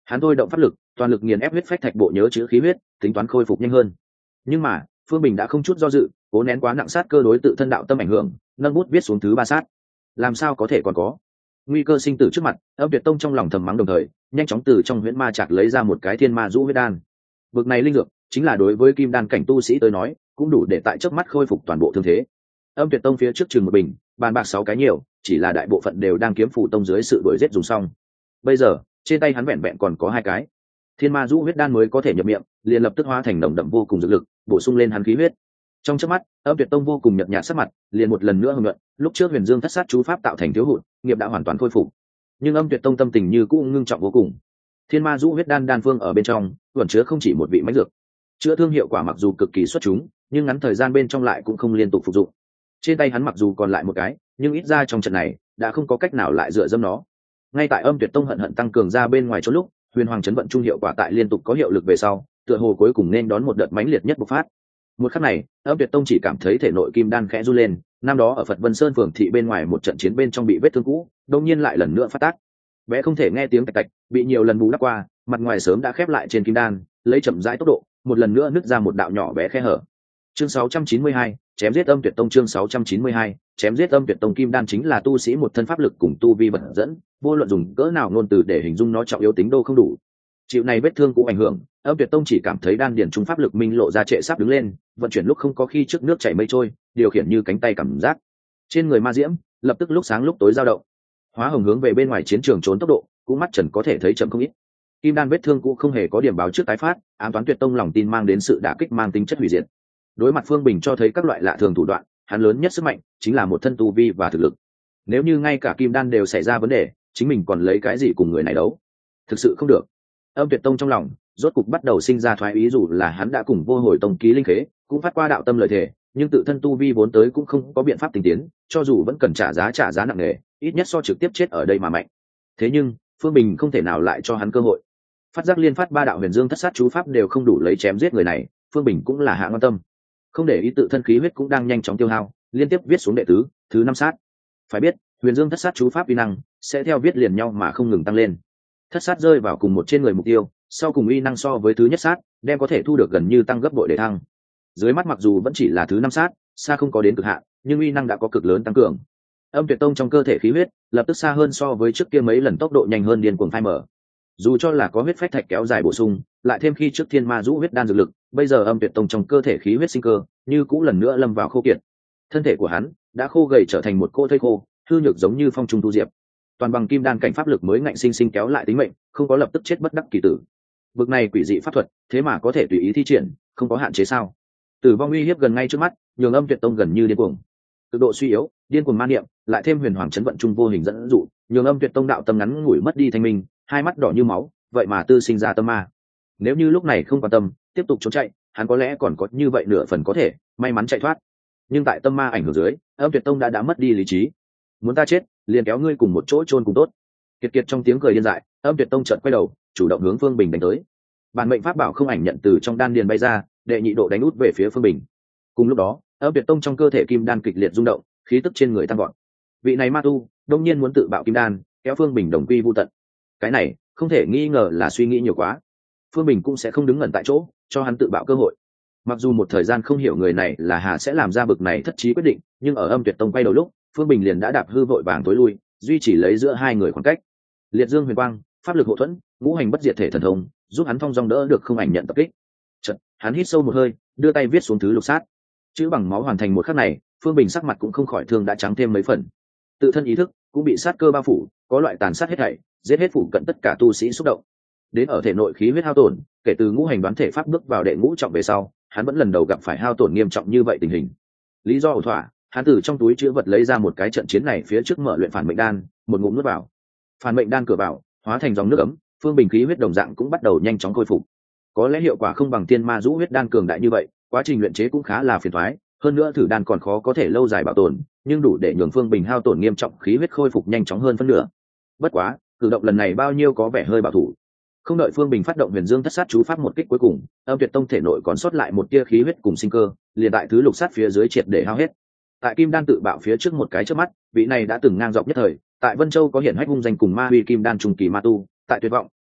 Hắn thôi động pháp lực, toàn lực nghiền ép huyết phách thạch bộ nhớ chữ khí huyết, tính toán khôi phục nhanh hơn. Nhưng mà Phương Bình đã không chút do dự, cố nén quá nặng sát cơ đối tự thân đạo tâm ảnh hưởng, nâng bút viết xuống thứ ba sát. Làm sao có thể còn có nguy cơ sinh tử trước mặt? Âm Tuyệt Tông trong lòng thầm mắng, đồng thời nhanh chóng từ trong huyễn ma trạc lấy ra một cái thiên ma rũ huyết đan. Vực này linh dược chính là đối với kim đan cảnh tu sĩ tới nói cũng đủ để tại chớp mắt khôi phục toàn bộ thương thế. Âm Tuyệt Tông phía trước chừng một bình, bàn bạc sáu cái nhiều, chỉ là đại bộ phận đều đang kiếm phủ tông dưới sự đuổi giết dùng xong. Bây giờ trên tay hắn vẹn vẹn còn có hai cái thiên ma rũ huyết đan mới có thể nhập miệng, liền lập tức hóa thành nồng đậm vô cùng dược lực, bổ sung lên hắn khí huyết. Trong chớp mắt, Âm Tuyệt Tông vô cùng nhợt nhạt sắc mặt, liền một lần nữa hưng luận, lúc trước Huyền Dương thất sát chú pháp tạo thành thiếu hụt, nghiệp đã hoàn toàn khôi phục. Nhưng Âm Tuyệt Tông tâm tình như cũ ngưng trọng vô cùng. Thiên ma rũ huyết đan đan phương ở bên trong, ẩn chứa không chỉ một vị mãnh dược. Chữa thương hiệu quả mặc dù cực kỳ xuất chúng, nhưng ngắn thời gian bên trong lại cũng không liên tục phục dụng. Trên tay hắn mặc dù còn lại một cái, nhưng ít ra trong trận này đã không có cách nào lại dựa dẫm nó. Ngay tại Âm Tuyệt Tông hận hận tăng cường ra bên ngoài chỗ lúc, Huyền Hoàng chấn vận trung hiệu quả tại liên tục có hiệu lực về sau, tựa hồ cuối cùng nên đón một đợt mãnh liệt nhất bộc phát. Một khắc này, Âm Tuyệt Tông chỉ cảm thấy thể nội kim đan khẽ run lên, năm đó ở Phật Vân Sơn phường thị bên ngoài một trận chiến bên trong bị vết thương cũ, đột nhiên lại lần nữa phát tác. Bé không thể nghe tiếng tạch tạch, bị nhiều lần bù đắp qua, mặt ngoài sớm đã khép lại trên kim đan, lấy chậm rãi tốc độ, một lần nữa nứt ra một đạo nhỏ bé khe hở. Chương sáu trăm chín mươi hai, chém giết Âm Tuyệt Tông. Chương sáu trăm chín mươi hai, chém giết Âm Tuyệt Tông. Kim đan chính là tu sĩ một thân pháp lực cùng tu vi vận dẫn, vô luận dùng cỡ nào ngôn từ để hình dung nó trọng yếu tính đô không đủ. Chịu này vết thương cũng ảnh hưởng, Âm Tuyệt Tông chỉ cảm thấy đan điền trung pháp lực minh lộ ra trệ sắp đứng lên, vận chuyển lúc không có khi trước nước chảy mây trôi, điều khiển như cánh tay cảm giác. Trên người ma diễm lập tức lúc sáng lúc tối dao động. Hóa Hồng hướng về bên ngoài chiến trường trốn tốc độ, cũng mắt trần có thể thấy chậm không ít. Kim đan vết thương cũng không hề có điểm báo trước tái phát, ám toán Tuyệt Tông lòng tin mang đến sự đả kích mang tính chất hủy diệt. Đối mặt Phương Bình cho thấy các loại lạ thường thủ đoạn, hắn lớn nhất sức mạnh chính là một thân tu vi và thực lực. Nếu như ngay cả kim đan đều xảy ra vấn đề, chính mình còn lấy cái gì cùng người này đấu? Thực sự không được. Âm Tuyệt Tông trong lòng rốt cục bắt đầu sinh ra thoái ý, dù là hắn đã cùng Vô Hồi Tông ký linh khế, cũng phát qua đạo tâm lời thề, nhưng tự thân tu vi vốn tới cũng không có biện pháp tinh tiến, cho dù vẫn cần trả giá trả giá nặng nề, ít nhất so trực tiếp chết ở đây mà mạnh. Thế nhưng Phương Bình không thể nào lại cho hắn cơ hội. Phát giác liên phát ba đạo Huyền Dương thất sát chú pháp đều không đủ lấy chém giết người này, Phương Bình cũng là hạ ngon tâm, không để ý tự thân khí huyết cũng đang nhanh chóng tiêu hao, liên tiếp viết xuống đệ tứ, thứ năm sát. Phải biết, Huyền Dương thất sát chú pháp uy năng sẽ theo viết liền nhau mà không ngừng tăng lên. Thất sát rơi vào cùng một trên người mục tiêu, sau cùng uy năng so với thứ nhất sát đem có thể thu được gần như tăng gấp bội để thăng. Dưới mắt mặc dù vẫn chỉ là thứ năm sát, xa không có đến cực hạn, nhưng uy năng đã có cực lớn tăng cường. Âm Tuyệt Tông trong cơ thể khí huyết lập tức xa hơn so với trước kia mấy lần, tốc độ nhanh hơn điên cuồng phai mở. Dù cho là có huyết phách thạch kéo dài bổ sung, lại thêm khi trước thiên ma rũ huyết đan dược lực, bây giờ Âm Tuyệt Tông trong cơ thể khí huyết sinh cơ như cũ lần nữa lâm vào khô kiệt. Thân thể của hắn đã khô gầy trở thành một cô thây khô, hư nhược giống như phong trung tu diệp. Toàn bằng kim đan cảnh pháp lực mới ngạnh sinh sinh kéo lại tính mệnh, không có lập tức chết bất đắc kỳ tử. Vực này quỷ dị pháp thuật, thế mà có thể tùy ý thi triển, không có hạn chế sao? Tử vong uy hiếp gần ngay trước mắt, nhường Âm Tuyệt Tông gần như điên cuồng. Cực độ suy yếu, điên cuồng ma niệm, lại thêm Huyền Hoàng chấn vận trung vô hình dẫn dụ, nhường Âm Tuyệt Tông đạo tâm ngắn ngủi mất đi thanh minh, hai mắt đỏ như máu, vậy mà tư sinh ra tâm ma. Nếu như lúc này không quan tâm, tiếp tục trốn chạy, hắn có lẽ còn có như vậy nửa phần có thể may mắn chạy thoát. Nhưng tại tâm ma ảnh hưởng dưới, Âm Tuyệt Tông đã đã mất đi lý trí. Muốn ta chết, liền kéo ngươi cùng một chỗ chôn cùng tốt. Kiệt kiệt trong tiếng cười điên dại, Âm Tuyệt Tông chợt quay đầu, chủ động hướng Phương Bình đánh tới. Bản mệnh pháp bảo không ảnh nhận từ trong đan điền bay ra, đệ nhị độ đánh út về phía Phương Bình. Cùng lúc đó, Âm Tuyệt Tông trong cơ thể kim đan kịch liệt rung động, khí tức trên người tăng vọt. Vị này ma tu, đông nhiên muốn tự bạo kim đan, kéo Phương Bình đồng quy vu tận. Cái này, không thể nghi ngờ là suy nghĩ nhiều quá. Phương Bình cũng sẽ không đứng ngẩn tại chỗ, cho hắn tự bạo cơ hội. Mặc dù một thời gian không hiểu người này là hà sẽ làm ra bực này thất trí quyết định, nhưng ở Âm Tuyệt Tông quay đầu lúc, Phương Bình liền đã đạp hư vội vàng tối lui, duy trì lấy giữa hai người khoảng cách. Liệt Dương Huyền Quang, pháp lực hộ thuẫn, ngũ hành bất diệt thể thần thông, giúp hắn thông dong đỡ được không ảnh nhận tập kích. Chợt, hắn hít sâu một hơi, đưa tay viết xuống thứ lục sát. Chữ bằng máu hoàn thành một khắc này, Phương Bình sắc mặt cũng không khỏi thương đã trắng thêm mấy phần. Tự thân ý thức cũng bị sát cơ bao phủ, có loại tàn sát hết thảy, giết hết phủ cận tất cả tu sĩ xúc động. Đến ở thể nội khí huyết hao tổn, kể từ ngũ hành đoán thể pháp bước vào đệ ngũ trọng về sau, hắn vẫn lần đầu gặp phải hao tổn nghiêm trọng như vậy tình hình. Lý do ổn thỏa, hắn từ trong túi chữ vật lấy ra một cái trận chiến này phía trước mở luyện phản mệnh đan, một ngụm nuốt vào. Phản mệnh đan cửa vào, hóa thành dòng nước ấm, Phương Bình khí huyết đồng dạng cũng bắt đầu nhanh chóng khôi phục. Có lẽ hiệu quả không bằng tiên ma rũ huyết đan cường đại như vậy, quá trình luyện chế cũng khá là phiền toái, hơn nữa thử đan còn khó có thể lâu dài bảo tồn, nhưng đủ để nhường Phương Bình hao tổn nghiêm trọng, khí huyết khôi phục nhanh chóng hơn phân nửa. Bất quá, cử động lần này bao nhiêu có vẻ hơi bảo thủ. Không đợi Phương Bình phát động Huyền Dương thất sát chú pháp một kích cuối cùng, Âm Tuyệt Tông thể nội còn sót lại một tia khí huyết cùng sinh cơ, liền tại thứ lục sát phía dưới triệt để hao hết. Tại kim đan tự bạo phía trước một cái chớp mắt, vị này đã từng ngang dọc nhất thời, tại Vân Châu có hiển hách hung danh cùng ma huy kim đan trùng kỳ ma tu, tại tuyệt vọng,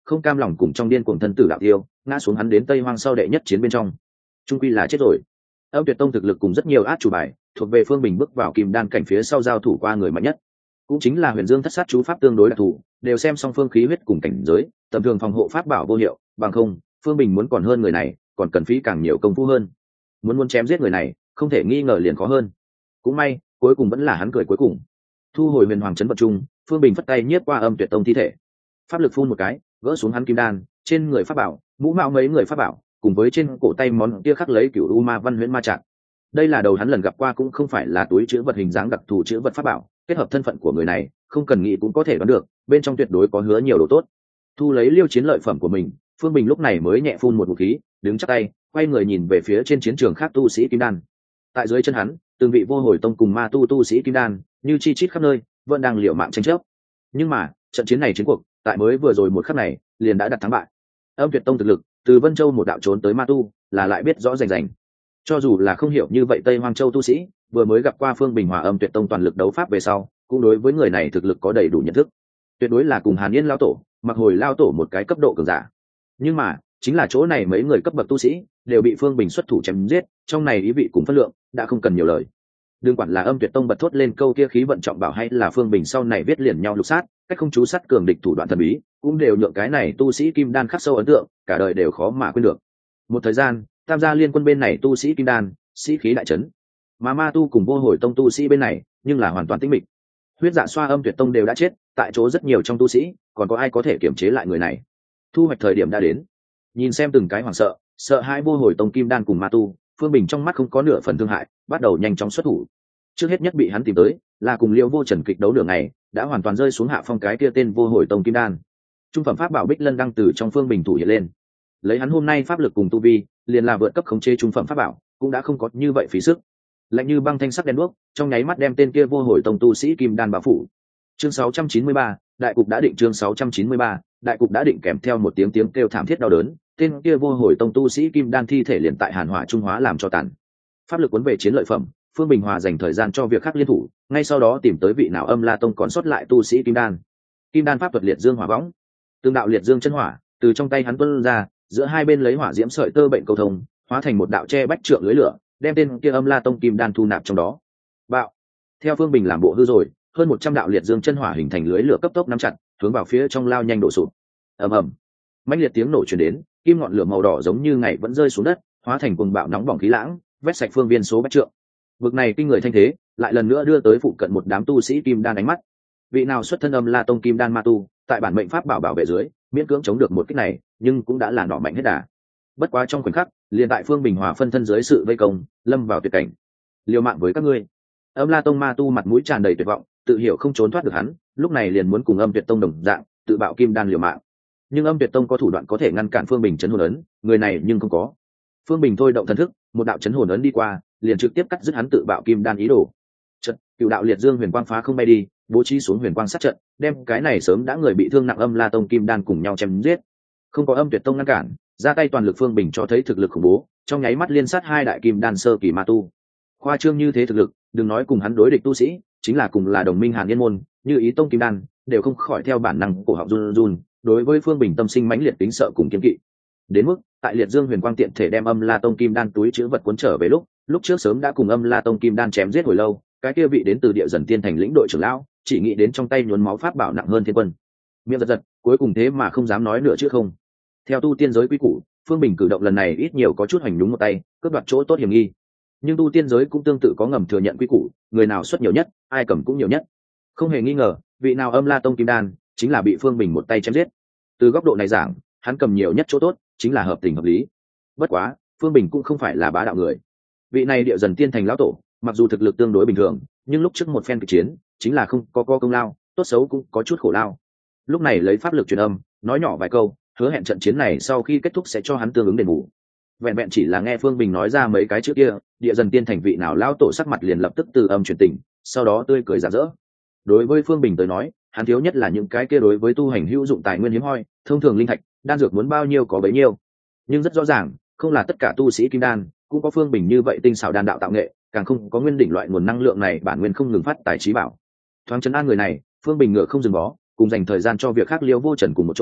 không cam lòng cùng trong điên cuồng thân tử đạo tiêu, ngã xuống hắn đến Tây Hoang sau đệ nhất chiến bên trong, trung quy là chết rồi. Âm Tuyệt Tông thực lực cùng rất nhiều át chủ bài, thuộc về Phương Bình bước vào kim đan cảnh phía sau giao thủ qua người mạnh nhất, cũng chính là Huyền Dương Thất Sát chú pháp tương đối đặc thù, đều xem song phương khí huyết cùng cảnh giới, tầm thường phòng hộ pháp bảo vô hiệu, bằng không, Phương Bình muốn còn hơn người này, còn cần phí càng nhiều công phu hơn. Muốn muốn chém giết người này, không thể nghi ngờ liền khó hơn. Cũng may, cuối cùng vẫn là hắn cười cuối cùng. Thu hồi Huyền Hoàng trấn vật trung, Phương Bình phất tay nhiếp qua Âm Tuyệt Tông thi thể, pháp lực phun một cái, gỡ xuống hắn kim đan, trên người pháp bảo, mũ mạo mấy người pháp bảo, cùng với trên cổ tay món kia khắc lấy cửu u ma văn huyễn ma trạng. Đây là đầu hắn lần gặp qua cũng không phải là túi chứa vật hình dáng đặc thù chứa vật pháp bảo, kết hợp thân phận của người này, không cần nghĩ cũng có thể đoán được, bên trong tuyệt đối có hứa nhiều đồ tốt. Thu lấy liêu chiến lợi phẩm của mình, Phương Bình lúc này mới nhẹ phun một ngụm khí, đứng chắp tay, quay người nhìn về phía trên chiến trường khác tu sĩ kim đan. Tại dưới chân hắn, từng vị vô hồi tông cùng ma tu tu sĩ kim đan, như chi chít khắp nơi, vẫn đang liều mạng tranh chấp. Nhưng mà, trận chiến này chiến cuộc, tại mới vừa rồi một khắc này, liền đã đặt thắng bại. Âm Tuyệt Tông thực lực, từ Vân Châu một đạo trốn tới ma tu, là lại biết rõ rành rành. Cho dù là không hiểu như vậy Tây Hoang Châu tu sĩ, vừa mới gặp qua Phương Bình Hòa Âm Tuyệt Tông toàn lực đấu pháp về sau, cũng đối với người này thực lực có đầy đủ nhận thức. Tuyệt đối là cùng Hàn Yên lao tổ, Mặc Hồi lao tổ một cái cấp độ cường giả. Nhưng mà, chính là chỗ này mấy người cấp bậc tu sĩ đều bị Phương Bình xuất thủ chém giết, trong này ý vị cùng phân lượng, đã không cần nhiều lời. Đừng quản là Âm Tuyệt Tông bật thốt lên câu kia khí vận trọng bảo hay là Phương Bình sau này viết liền nhau lục sát, cách không chú sát cường địch thủ đoạn thần bí, cũng đều nhượng cái này tu sĩ kim đan khắc sâu ấn tượng, cả đời đều khó mà quên được. Một thời gian, tham gia liên quân bên này tu sĩ kim đan, sĩ khí đại trấn, mà ma tu cùng vô hồi tông tu sĩ bên này, nhưng là hoàn toàn tĩnh mịch. Huyết Dạ Xoa Âm Tuyệt Tông đều đã chết, tại chỗ rất nhiều trong tu sĩ, còn có ai có thể kiểm chế lại người này? Thu hoạch thời điểm đã đến. Nhìn xem từng cái hoảng sợ, sợ hai vô hồi tông kim đan cùng ma tu, Phương Bình trong mắt không có nửa phần thương hại, bắt đầu nhanh chóng xuất thủ. Trước hết nhất bị hắn tìm tới, là cùng Liêu Vô Trần kịch đấu đường này, đã hoàn toàn rơi xuống hạ phong cái kia tên vô hồi tông kim đan. Trung phẩm pháp bảo Bích Lân đăng từ trong Phương Bình thủ hiện lên. Lấy hắn hôm nay pháp lực cùng tu vi, liền là vượt cấp khống chế trung phẩm pháp bảo, cũng đã không có như vậy phí sức. Lạnh như băng thanh sắc đen đuốc, trong nháy mắt đem tên kia vô hồi tông tu sĩ kim đan bao phủ. Chương sáu trăm chín mươi ba, đại cục đã định. Chương sáu trăm chín mươi ba, đại cục đã định. Kèm theo một tiếng tiếng kêu thảm thiết đau đớn, tên kia vô hồi tông tu sĩ kim đan thi thể liền tại hàn hỏa trung hóa làm cho tàn. Pháp lực cuốn về chiến lợi phẩm, Phương Bình Hòa dành thời gian cho việc khác liên thủ, ngay sau đó tìm tới vị nào Âm La tông còn sót lại tu sĩ kim đan. Kim đan pháp thuật liệt dương hỏa võng, tương đạo liệt dương chân hỏa từ trong tay hắn tuôn ra, giữa hai bên lấy hỏa diễm sợi tơ bệnh cầu thông, hóa thành một đạo che bách trượng lưới lửa, đem tên kia Âm La tông kim đan thu nạp trong đó. Bạo. Theo Phương Bình làm bộ hư rồi, hơn một trăm đạo liệt dương chân hỏa hình thành lưới lửa cấp tốc nắm chặt, hướng vào phía trong lao nhanh đổ sụp. Ầm ầm. Mãnh liệt tiếng nổ truyền đến, kim ngọn lửa màu đỏ giống như ngày vẫn rơi xuống đất, hóa thành cuồng bạo nóng bỏng khí lãng, vét sạch phương viên số bách trượng. Vực này kinh người thanh thế, lại lần nữa đưa tới phụ cận một đám tu sĩ kim đan ánh mắt. Vị nào xuất thân Âm La tông kim đan ma tu, tại bản mệnh pháp bảo bảo vệ dưới, miễn cưỡng chống được một kích này, nhưng cũng đã là nỏ mạnh hết đà. Bất quá trong khoảnh khắc, liền tại Phương Bình Hòa phân thân dưới sự vây công, lâm vào tuyệt cảnh. Liều mạng với các ngươi. Âm La tông ma tu mặt mũi tràn đầy tuyệt vọng, tự hiểu không trốn thoát được hắn, lúc này liền muốn cùng Âm Tuyệt tông đồng dạng, tự bạo kim đan liều mạng. Nhưng Âm Tuyệt tông có thủ đoạn có thể ngăn cản Phương Bình chấn hồn ấn, người này nhưng không có. Phương Bình thôi động thần thức, một đạo chấn hồn ấn đi qua, liền trực tiếp cắt dứt hắn tự bạo kim đan ý đồ. Trận, cựu đạo liệt dương huyền quang phá không bay đi, bố trí xuống huyền quang sát trận, đem cái này sớm đã người bị thương nặng Âm La tông kim đan cùng nhau chém giết. Không có Âm Tuyệt tông ngăn cản, ra tay toàn lực Phương Bình cho thấy thực lực khủng bố, trong nháy mắt liên sát hai đại kim đan sơ kỳ ma tu. Khoa trương như thế thực lực, đừng nói cùng hắn đối địch tu sĩ, chính là cùng là đồng minh Hàn Yên môn, như Ý tông kim đan, đều không khỏi theo bản năng cổ họng run run, đối với Phương Bình tâm sinh mãnh liệt tính sợ cùng kiên kỵ. Đến mức tại liệt dương huyền quang tiện thể đem Âm La tông kim đan túi chứa vật cuốn trở về lúc, lúc trước sớm đã cùng Âm La tông kim đan chém giết hồi lâu, cái kia vị đến từ địa dần tiên thành lĩnh đội trưởng lão, chỉ nghĩ đến trong tay nhuốm máu pháp bảo nặng hơn thiên quân. Miệng giật giật, cuối cùng thế mà không dám nói nữa chứ không. Theo tu tiên giới quý củ, Phương Bình cử động lần này ít nhiều có chút hành đúng một tay, cướp đoạt chỗ tốt hiểm nghi. Nhưng tu tiên giới cũng tương tự có ngầm thừa nhận quý củ, người nào xuất nhiều nhất, ai cầm cũng nhiều nhất. Không hề nghi ngờ, vị nào Âm La tông kim đan chính là bị Phương Bình một tay chém giết. Từ góc độ này giảng, hắn cầm nhiều nhất chỗ tốt, chính là hợp tình hợp lý. Bất quá, Phương Bình cũng không phải là bá đạo người. Vị này địa dần tiên thành lão tổ, mặc dù thực lực tương đối bình thường, nhưng lúc trước một phen kịch chiến, chính là không có có công lao, tốt xấu cũng có chút khổ lao. Lúc này lấy pháp lực truyền âm, nói nhỏ vài câu, hứa hẹn trận chiến này sau khi kết thúc sẽ cho hắn tương ứng đền bù. Vẹn vẹn chỉ là nghe Phương Bình nói ra mấy cái trước kia, địa dần tiên thành vị nào lão tổ sắc mặt liền lập tức từ âm truyền tình, sau đó tươi cười rạng rỡ. Đối với Phương Bình tới nói, hắn thiếu nhất là những cái kia đối với tu hành hữu dụng tài nguyên hiếm hoi, thông thường linh thạch, đan dược muốn bao nhiêu có bấy nhiêu. Nhưng rất rõ ràng, không là tất cả tu sĩ kim đan cũng có Phương Bình như vậy tinh xảo đan đạo tạo nghệ, càng không có nguyên đỉnh loại nguồn năng lượng này bản nguyên không ngừng phát tài trí bảo. Thoáng trấn an người này, Phương Bình ngựa không dừng bó, cùng dành thời gian cho việc khác Liêu Vô Trần cùng một chỗ,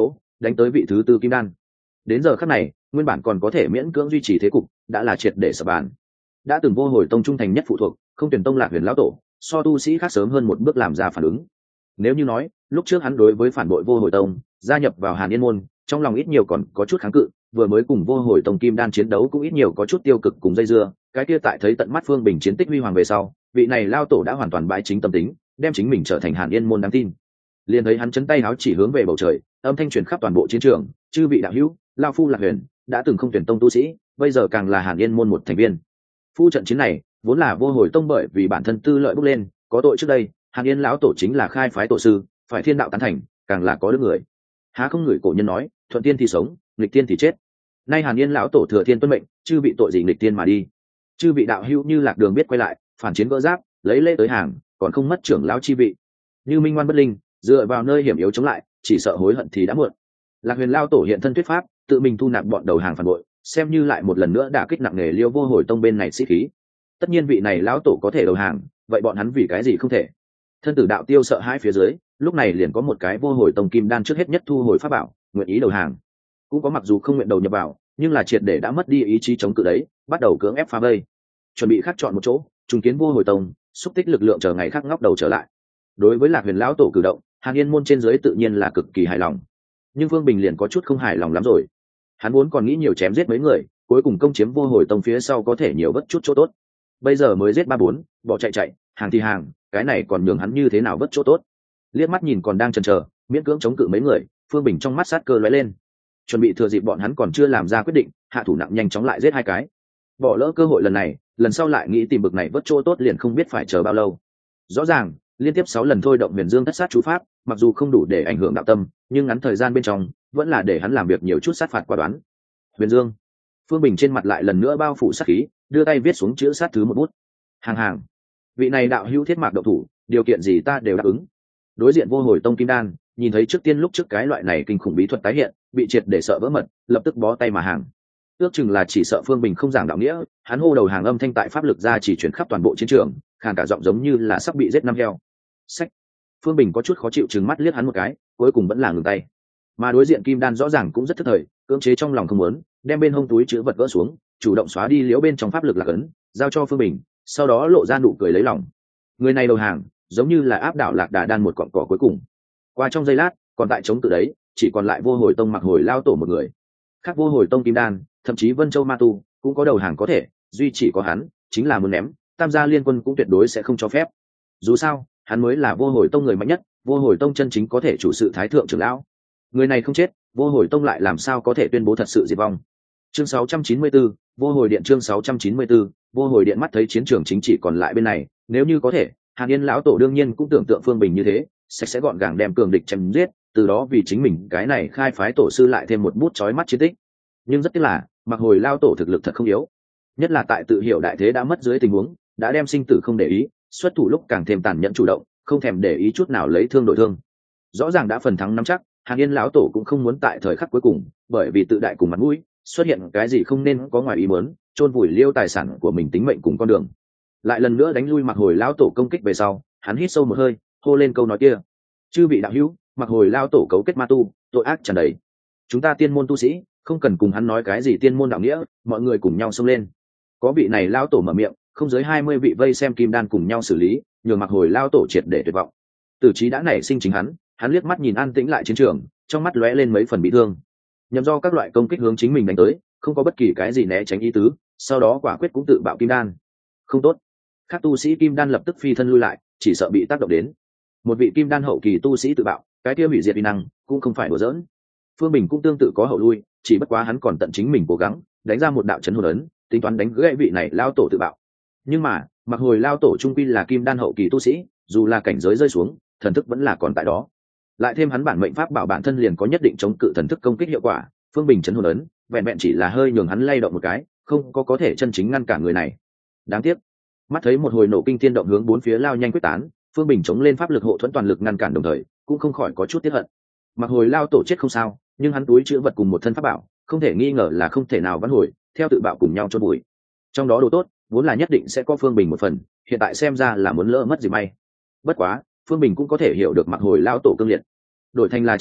đánh tới vị thứ tư kim đan. Đến giờ khắc này nguyên bản còn có thể miễn cưỡng duy trì thế cục đã là triệt để sập bàn. Đã từng vô hồi tông trung thành nhất phụ thuộc không tuyển tông Lạc Huyền lão tổ, so tu sĩ khác sớm hơn một bước làm ra phản ứng. Nếu như nói lúc trước hắn đối với phản bội vô hồi tông gia nhập vào Hàn Yên môn trong lòng ít nhiều còn có chút kháng cự, vừa mới cùng vô hồi tông kim đan chiến đấu cũng ít nhiều có chút tiêu cực cùng dây dưa, cái kia tại thấy tận mắt Phương Bình chiến tích huy hoàng về sau, vị này lao tổ đã hoàn toàn bãi chính tâm tính, đem chính mình trở thành Hàn Yên môn đáng tin. Liền thấy hắn chấn tay áo chỉ hướng về bầu trời, âm thanh truyền khắp toàn bộ chiến trường, chư vị đạo hữu, lao phu Lạc Huyền đã từng không tuyển tông tu sĩ, bây giờ càng là Hàn Yên môn một thành viên. Phu trận chiến này vốn là vô hồi tông bởi vì bản thân tư lợi bốc lên, có tội trước đây, Hàn Yên lão tổ chính là khai phái tổ sư, phải thiên đạo tán thành, càng là có đức người. Há không người cổ nhân nói, thuận tiên thì sống, nghịch tiên thì chết. Nay Hàn Yên lão tổ thừa thiên tuân mệnh, chư vị tội gì nghịch tiên mà đi. Chư vị đạo hữu như lạc đường biết quay lại, phản chiến vỡ giáp, lấy lễ tới hàng, còn không mất trưởng lão chi vị. Như minh ngoan bất linh, dựa vào nơi hiểm yếu chống lại, chỉ sợ hối hận thì đã muộn. Lạc Huyền lão tổ hiện thân thuyết pháp, tự mình thu nạp bọn đầu hàng phản bội, xem như lại một lần nữa đả kích nặng nề Liêu vô hồi tông bên này sĩ khí. Tất nhiên vị này lão tổ có thể đầu hàng, vậy bọn hắn vì cái gì không thể? Thân tử đạo tiêu sợ hãi phía dưới, lúc này liền có một cái vô hồi tông kim đan trước hết nhất thu hồi pháp bảo, nguyện ý đầu hàng. Cũng có mặc dù không nguyện đầu nhập vào, nhưng là triệt để đã mất đi ý chí chống cự đấy, bắt đầu cưỡng ép phá vây, chuẩn bị khắc chọn một chỗ trùng kiến vô hồi tông, xúc tích lực lượng chờ ngày khác ngóc đầu trở lại. Đối với Lạc Huyền lão tổ cử động, Hàn Yên môn trên dưới tự nhiên là cực kỳ hài lòng, nhưng Phương Bình liền có chút không hài lòng lắm rồi. Hắn muốn còn nghĩ nhiều chém giết mấy người, cuối cùng công chiếm vô hồi tông phía sau có thể nhiều vất chút chỗ tốt. Bây giờ mới giết ba bốn, bỏ chạy chạy, hàng thì hàng, cái này còn nhường hắn như thế nào vất chỗ tốt? Liếc mắt nhìn còn đang chần chờ, miễn cưỡng chống cự mấy người, Phương Bình trong mắt sát cơ lóe lên, chuẩn bị thừa dịp bọn hắn còn chưa làm ra quyết định, hạ thủ nặng nhanh chóng lại giết hai cái. Bỏ lỡ cơ hội lần này, lần sau lại nghĩ tìm bực này vất chỗ tốt liền không biết phải chờ bao lâu. Rõ ràng, liên tiếp sáu lần thôi động Huyền Dương thất sát chú pháp, mặc dù không đủ để ảnh hưởng đạo tâm, nhưng ngắn thời gian bên trong, vẫn là để hắn làm việc nhiều chút sát phạt quả đoán. Huyền Dương. Phương Bình trên mặt lại lần nữa bao phủ sát khí, đưa tay viết xuống chữ sát thứ một bút. Hàng hàng. Vị này đạo hữu thiết mạc động thủ, điều kiện gì ta đều đáp ứng. Đối diện vô hồi tông kim đan, nhìn thấy trước tiên lúc trước cái loại này kinh khủng bí thuật tái hiện, bị triệt để sợ vỡ mật, lập tức bó tay mà hàng. Ước chừng là chỉ sợ Phương Bình không giảng đạo nghĩa, hắn hô đầu hàng âm thanh tại pháp lực ra chỉ chuyển khắp toàn bộ chiến trường, khàn cả giọng giống như là sắp bị giết năm heo. Sách. Phương Bình có chút khó chịu trừng mắt liếc hắn một cái, cuối cùng vẫn là ngừng tay. Mà đối diện kim đan rõ ràng cũng rất thất thời, cưỡng chế trong lòng không muốn, đem bên hông túi chứa vật gỡ xuống, chủ động xóa đi liễu bên trong pháp lực lạc ấn, giao cho Phương Bình, sau đó lộ ra nụ cười lấy lòng. Người này đầu hàng, giống như là áp đảo Lạc Đà đan một cọng cỏ cuối cùng. Qua trong giây lát, còn tại chống tự đấy, chỉ còn lại vô hồi tông Mặc Hồi lao tổ một người. Khác vô hồi tông kim đan, thậm chí Vân Châu Ma Tu cũng có đầu hàng có thể, duy chỉ có hắn, chính là muốn ném, Tam gia liên quân cũng tuyệt đối sẽ không cho phép. Dù sao, hắn mới là vô hồi tông người mạnh nhất, vô hồi tông chân chính có thể chủ sự thái thượng trưởng lão. Người này không chết, vô hồi tông lại làm sao có thể tuyên bố thật sự diệt vong. Chương sáu trăm chín mươi tư, vô hồi điện. Chương sáu trăm chín mươi tư, vô hồi điện. Mắt thấy chiến trường chính trị còn lại bên này, nếu như có thể, Hàn Yên lão tổ đương nhiên cũng tưởng tượng Phương Bình như thế, sạch sẽ gọn gàng đem cường địch chém giết, từ đó vì chính mình cái này khai phái tổ sư lại thêm một bút chói mắt chiến tích. Nhưng rất tiếc là, Mặc Hồi lao tổ thực lực thật không yếu, nhất là tại tự hiểu đại thế đã mất dưới tình huống, đã đem sinh tử không để ý, xuất thủ lúc càng thêm tàn nhẫn chủ động, không thèm để ý chút nào lấy thương đổi thương. Rõ ràng đã phần thắng nắm chắc, Hàn Yên lão tổ cũng không muốn tại thời khắc cuối cùng, bởi vì tự đại cùng mặt mũi, xuất hiện cái gì không nên có ngoài ý muốn, chôn vùi liêu tài sản của mình tính mệnh cùng con đường. Lại lần nữa đánh lui Mặc Hồi lão tổ công kích về sau, hắn hít sâu một hơi, hô lên câu nói kia: "Chư vị đạo hữu, Mặc Hồi lão tổ cấu kết ma tu, tội ác tràn đầy. Chúng ta tiên môn tu sĩ, không cần cùng hắn nói cái gì tiên môn đạo nghĩa, mọi người cùng nhau xông lên." Có vị này lão tổ mở miệng, không dưới hai mươi vị vây xem kim đan cùng nhau xử lý, nhường Mặc Hồi lão tổ triệt để tuyệt vọng. Tử trí đã nảy sinh chính hắn, hắn liếc mắt nhìn an tĩnh lại chiến trường, trong mắt lóe lên mấy phần bị thương. Nhằm do các loại công kích hướng chính mình đánh tới, không có bất kỳ cái gì né tránh ý tứ, sau đó quả quyết cũng tự bạo kim đan. Không tốt. Các tu sĩ kim đan lập tức phi thân lui lại, chỉ sợ bị tác động đến. Một vị kim đan hậu kỳ tu sĩ tự bạo, cái kia hủy diệt uy năng cũng không phải đùa giỡn. Phương Bình cũng tương tự có hậu lui, chỉ bất quá hắn còn tận chính mình cố gắng, đánh ra một đạo chấn hồn ấn, tính toán đánh gãy vị này lao tổ tự bạo. Nhưng mà, Mặc Hồi lao tổ trung quy là kim đan hậu kỳ tu sĩ, dù là cảnh giới rơi xuống, thần thức vẫn là còn tại đó. Lại thêm hắn bản mệnh pháp bảo bản thân liền có nhất định chống cự thần thức công kích hiệu quả, Phương Bình chấn hồn ấn vẹn vẹn chỉ là hơi nhường hắn lay động một cái, không có có thể chân chính ngăn cản người này. Đáng tiếc, mắt thấy một hồi nổ kinh thiên động hướng bốn phía lao nhanh quyết tán, Phương Bình chống lên pháp lực hộ thuẫn toàn lực ngăn cản đồng thời, cũng không khỏi có chút tiếc hận. Mặc Hồi lao tổ chết không sao, nhưng hắn túi chứa vật cùng một thân pháp bảo, không thể nghi ngờ là không thể nào vãn hồi, theo tự bạo cùng nhau chôn bụi. Trong đó đồ tốt, vốn là nhất định sẽ có Phương Bình một phần, hiện tại xem ra là muốn lỡ mất gì may. Bất quá, Phương Bình cũng có thể hiểu được Mặc Hồi lao tổ cương liệt. Đổi thành là chính hắn,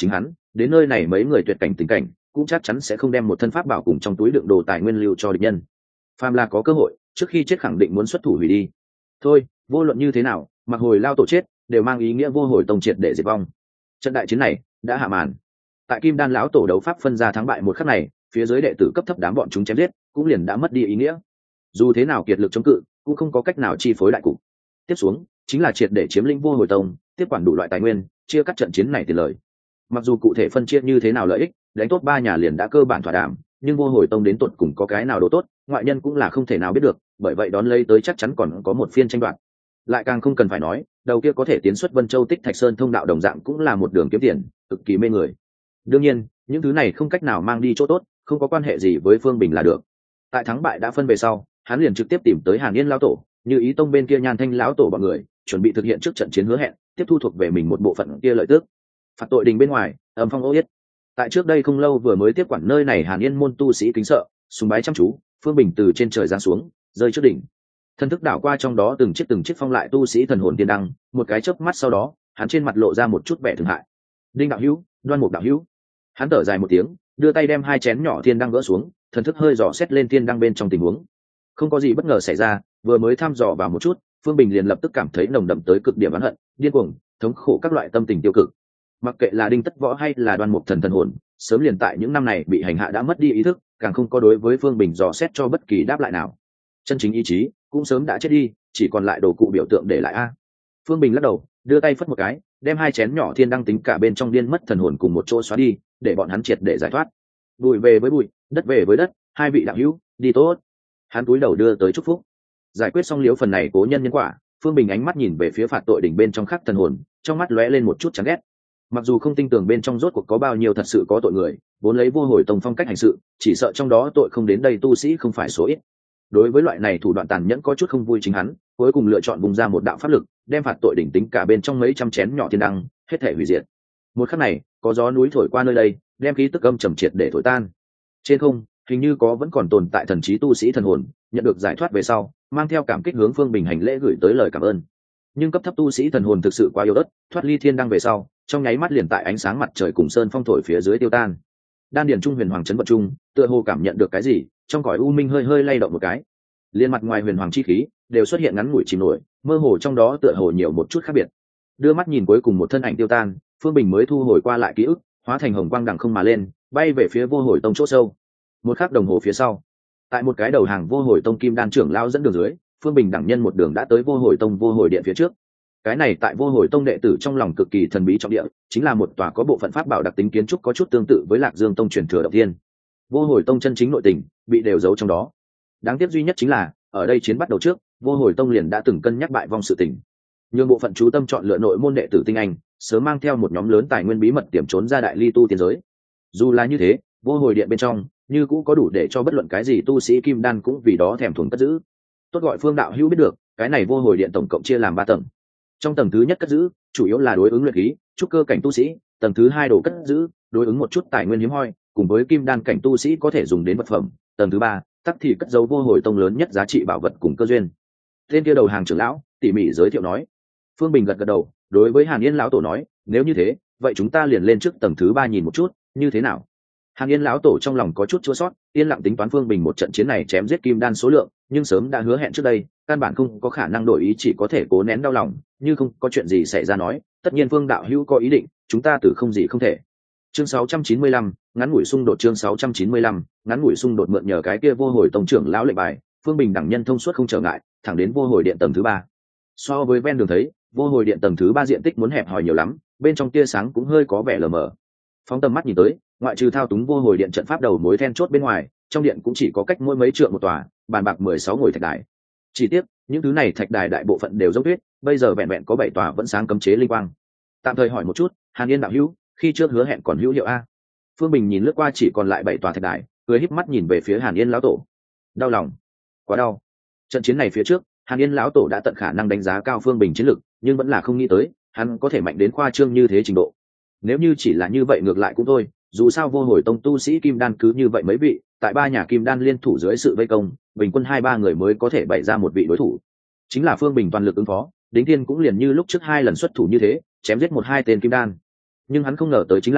đến nơi này mấy người tuyệt cảnh tình cảnh cũng chắc chắn sẽ không đem một thân pháp bảo cùng trong túi đựng đồ tài nguyên lưu cho địch nhân. Phàm là có cơ hội trước khi chết khẳng định muốn xuất thủ hủy đi. Thôi vô luận như thế nào, mặc hồi lao tổ chết đều mang ý nghĩa vô hồi tông triệt để diệt vong. Trận đại chiến này đã hạ màn. Tại kim đan lão tổ đấu pháp phân ra thắng bại một khắc này, phía dưới đệ tử cấp thấp đám bọn chúng chém giết cũng liền đã mất đi ý nghĩa. Dù thế nào kiệt lực chống cự cũng không có cách nào chi phối đại cục. Tiếp xuống chính là triệt để chiếm lĩnh vô hồi tông, tiếp quản đủ loại tài nguyên, chia cắt trận chiến này tiền lời. Mặc dù cụ thể phân chia như thế nào lợi ích, đánh tốt ba nhà liền đã cơ bản thỏa đàm, nhưng vô hồi tông đến tột cùng có cái nào đồ tốt, ngoại nhân cũng là không thể nào biết được, bởi vậy đón lấy tới chắc chắn còn có một phiên tranh đoạt. Lại càng không cần phải nói, đầu kia có thể tiến xuất Vân Châu Tích Thạch Sơn thông đạo đồng dạng cũng là một đường kiếm tiền, cực kỳ mê người. Đương nhiên, những thứ này không cách nào mang đi chỗ tốt, không có quan hệ gì với Phương Bình là được. Tại thắng bại đã phân về sau, hắn liền trực tiếp tìm tới Hàn Yên lão tổ, như ý tông bên kia Nhan Thanh lão tổ bọn người, chuẩn bị thực hiện trước trận chiến hứa hẹn, tiếp thu thuộc về mình một bộ phận kia lợi tước. Phạt tội đình bên ngoài, âm phong ô yết. Tại trước đây không lâu vừa mới tiếp quản nơi này Hàn Yên môn tu sĩ kính sợ, sùng bái chăm chú, Phương Bình từ trên trời giáng xuống, rơi trước đỉnh. Thân thức đảo qua trong đó từng chiếc từng chiếc phong lại tu sĩ thần hồn tiên đăng, một cái chớp mắt sau đó, hắn trên mặt lộ ra một chút vẻ thương hại. Đinh đạo hữu, Đoan Mục đạo hữu. Hắn thở dài một tiếng, đưa tay đem hai chén nhỏ thiên đăng gỡ xuống, thần thức hơi dò xét lên thiên đăng bên trong tình huống. Không có gì bất ngờ xảy ra, vừa mới thăm dò vào một chút, Phương Bình liền lập tức cảm thấy nồng đậm tới cực điểm oán hận, điên cuồng, thống khổ các loại tâm tình tiêu cực. Mặc kệ là Đinh Tất Võ hay là Đoan Mục thần thần hồn, sớm liền tại những năm này bị hành hạ đã mất đi ý thức, càng không có đối với Phương Bình dò xét cho bất kỳ đáp lại nào. Chân chính ý chí cũng sớm đã chết đi, chỉ còn lại đồ cụ biểu tượng để lại a. Phương Bình lắc đầu, đưa tay phất một cái, đem hai chén nhỏ thiên đăng tính cả bên trong điên mất thần hồn cùng một chỗ xóa đi, để bọn hắn triệt để giải thoát. Bụi về với bụi, đất về với đất, hai vị đạo hữu, đi tốt. Hắn cúi đầu đưa tới chúc phúc. Giải quyết xong liếu phần này cố nhân nhân quả, Phương Bình ánh mắt nhìn về phía phạt tội đỉnh bên trong khắc thần hồn, trong mắt lóe lên một chút chán ghét. Mặc dù không tin tưởng bên trong rốt cuộc có bao nhiêu thật sự có tội người, vốn lấy vô hồi tông phong cách hành sự, chỉ sợ trong đó tội không đến đây tu sĩ không phải số ít. Đối với loại này thủ đoạn tàn nhẫn có chút không vui chính hắn, cuối cùng lựa chọn bùng ra một đạo pháp lực, đem phạt tội đỉnh tính cả bên trong mấy trăm chén nhỏ thiên đăng, hết thể hủy diệt. Một khắc này, có gió núi thổi qua nơi đây, đem khí tức âm trầm triệt để thổi tan. Trên không, hình như có vẫn còn tồn tại thần trí tu sĩ thần hồn, nhận được giải thoát về sau, mang theo cảm kích hướng Phương Bình hành lễ gửi tới lời cảm ơn. Nhưng cấp thấp tu sĩ thần hồn thực sự quá yếu ớt, thoát ly thiên đăng về sau, trong nháy mắt liền tại ánh sáng mặt trời cùng sơn phong thổi phía dưới tiêu tan. Đan điền trung huyền hoàng chấn vận trung, tựa hồ cảm nhận được cái gì, trong cõi u minh hơi hơi lay động một cái. Liên mặt ngoài huyền hoàng chi khí đều xuất hiện ngắn ngủi chìm nổi, mơ hồ trong đó tựa hồ nhiều một chút khác biệt. Đưa mắt nhìn cuối cùng một thân ảnh tiêu tan, Phương Bình mới thu hồi qua lại ký ức, hóa thành hồng quang đằng không mà lên, bay về phía vô hồi tông chỗ sâu. Một khắc đồng hồ phía sau, tại một cái đầu hàng vô hồi tông kim đan trưởng lao dẫn đường dưới, Phương Bình đẳng nhân một đường đã tới vô hồi tông vô hồi điện phía trước. Cái này tại vô hồi tông đệ tử trong lòng cực kỳ thần bí trọng địa, chính là một tòa có bộ phận pháp bảo đặc tính kiến trúc có chút tương tự với Lạc Dương tông truyền thừa động thiên. Vô hồi tông chân chính nội tình bị đều giấu trong đó. Đáng tiếc duy nhất chính là ở đây chiến bắt đầu trước, vô hồi tông liền đã từng cân nhắc bại vong sự tình, nhưng bộ phận chú tâm chọn lựa nội môn đệ tử tinh anh, sớm mang theo một nhóm lớn tài nguyên bí mật tiềm trốn ra đại ly tu tiên giới. Dù là như thế, vô hồi điện bên trong như cũng có đủ để cho bất luận cái gì tu sĩ kim đan cũng vì đó thèm thuồng cất giữ. Tốt gọi Phương đạo hữu biết được, cái này vô hồi điện tổng cộng chia làm ba tầng. Trong tầng thứ nhất cất giữ chủ yếu là đối ứng luyện khí, trúc cơ cảnh tu sĩ, tầng thứ hai đồ cất giữ đối ứng một chút tài nguyên hiếm hoi, cùng với kim đan cảnh tu sĩ có thể dùng đến vật phẩm, tầng thứ ba tắc thì cất dấu vô hồi tông lớn nhất giá trị bảo vật cùng cơ duyên. Tên kia đầu hàng trưởng lão tỉ mỉ giới thiệu nói. Phương Bình gật gật đầu, đối với Hàn Yên lão tổ nói, nếu như thế, vậy chúng ta liền lên trước tầng thứ ba nhìn một chút, như thế nào? Hàn Yên lão tổ trong lòng có chút chua sót, yên lặng tính toán Phương Bình một trận chiến này chém giết kim đan số lượng, nhưng sớm đã hứa hẹn trước đây, căn bản không có khả năng đổi ý, chỉ có thể cố nén đau lòng, như không có chuyện gì xảy ra nói, tất nhiên Phương đạo hữu có ý định, chúng ta từ không gì không thể. Chương sáu trăm chín mươi lăm, ngắn ngủi xung đột. Chương sáu trăm chín mươi lăm, ngắn ngủi xung đột. Mượn nhờ cái kia vô hồi tông trưởng lão lệnh bài, Phương Bình đẳng nhân thông suốt không trở ngại, thẳng đến vô hồi điện tầng thứ ba. So với ven đường thấy, vô hồi điện tầng thứ ba diện tích muốn hẹp hòi nhiều lắm, bên trong tia sáng cũng hơi có vẻ lờ mờ. Phóng tầm mắt nhìn tới, ngoại trừ thao túng vô hồi điện trận pháp đầu mối then chốt bên ngoài, trong điện cũng chỉ có cách mỗi mấy trượng một tòa, bàn bạc mười sáu ngồi thạch đài. Chỉ tiếc, những thứ này thạch đài đại bộ phận đều dốc tuyết, bây giờ vẹn vẹn có bảy tòa vẫn sáng cấm chế linh quang. Tạm thời hỏi một chút, Hàn Yên đạo hữu, khi trước hứa hẹn còn hữu hiệu a? Phương Bình nhìn lướt qua chỉ còn lại bảy tòa thạch đài, cười híp mắt nhìn về phía Hàn Yên lão tổ. Đau lòng, quá đau. Trận chiến này phía trước, Hàn Yên lão tổ đã tận khả năng đánh giá cao Phương Bình chiến lực, nhưng vẫn là không nghĩ tới hắn có thể mạnh đến khoa trương như thế trình độ. Nếu như chỉ là như vậy ngược lại cũng thôi, dù sao vô hồi tông tu sĩ kim đan cứ như vậy mấy vị, tại ba nhà kim đan liên thủ dưới sự vây công, bình quân hai ba người mới có thể bày ra một vị đối thủ. Chính là Phương Bình toàn lực ứng phó, Đính Thiên cũng liền như lúc trước hai lần xuất thủ như thế, chém giết một hai tên kim đan. Nhưng hắn không ngờ tới chính là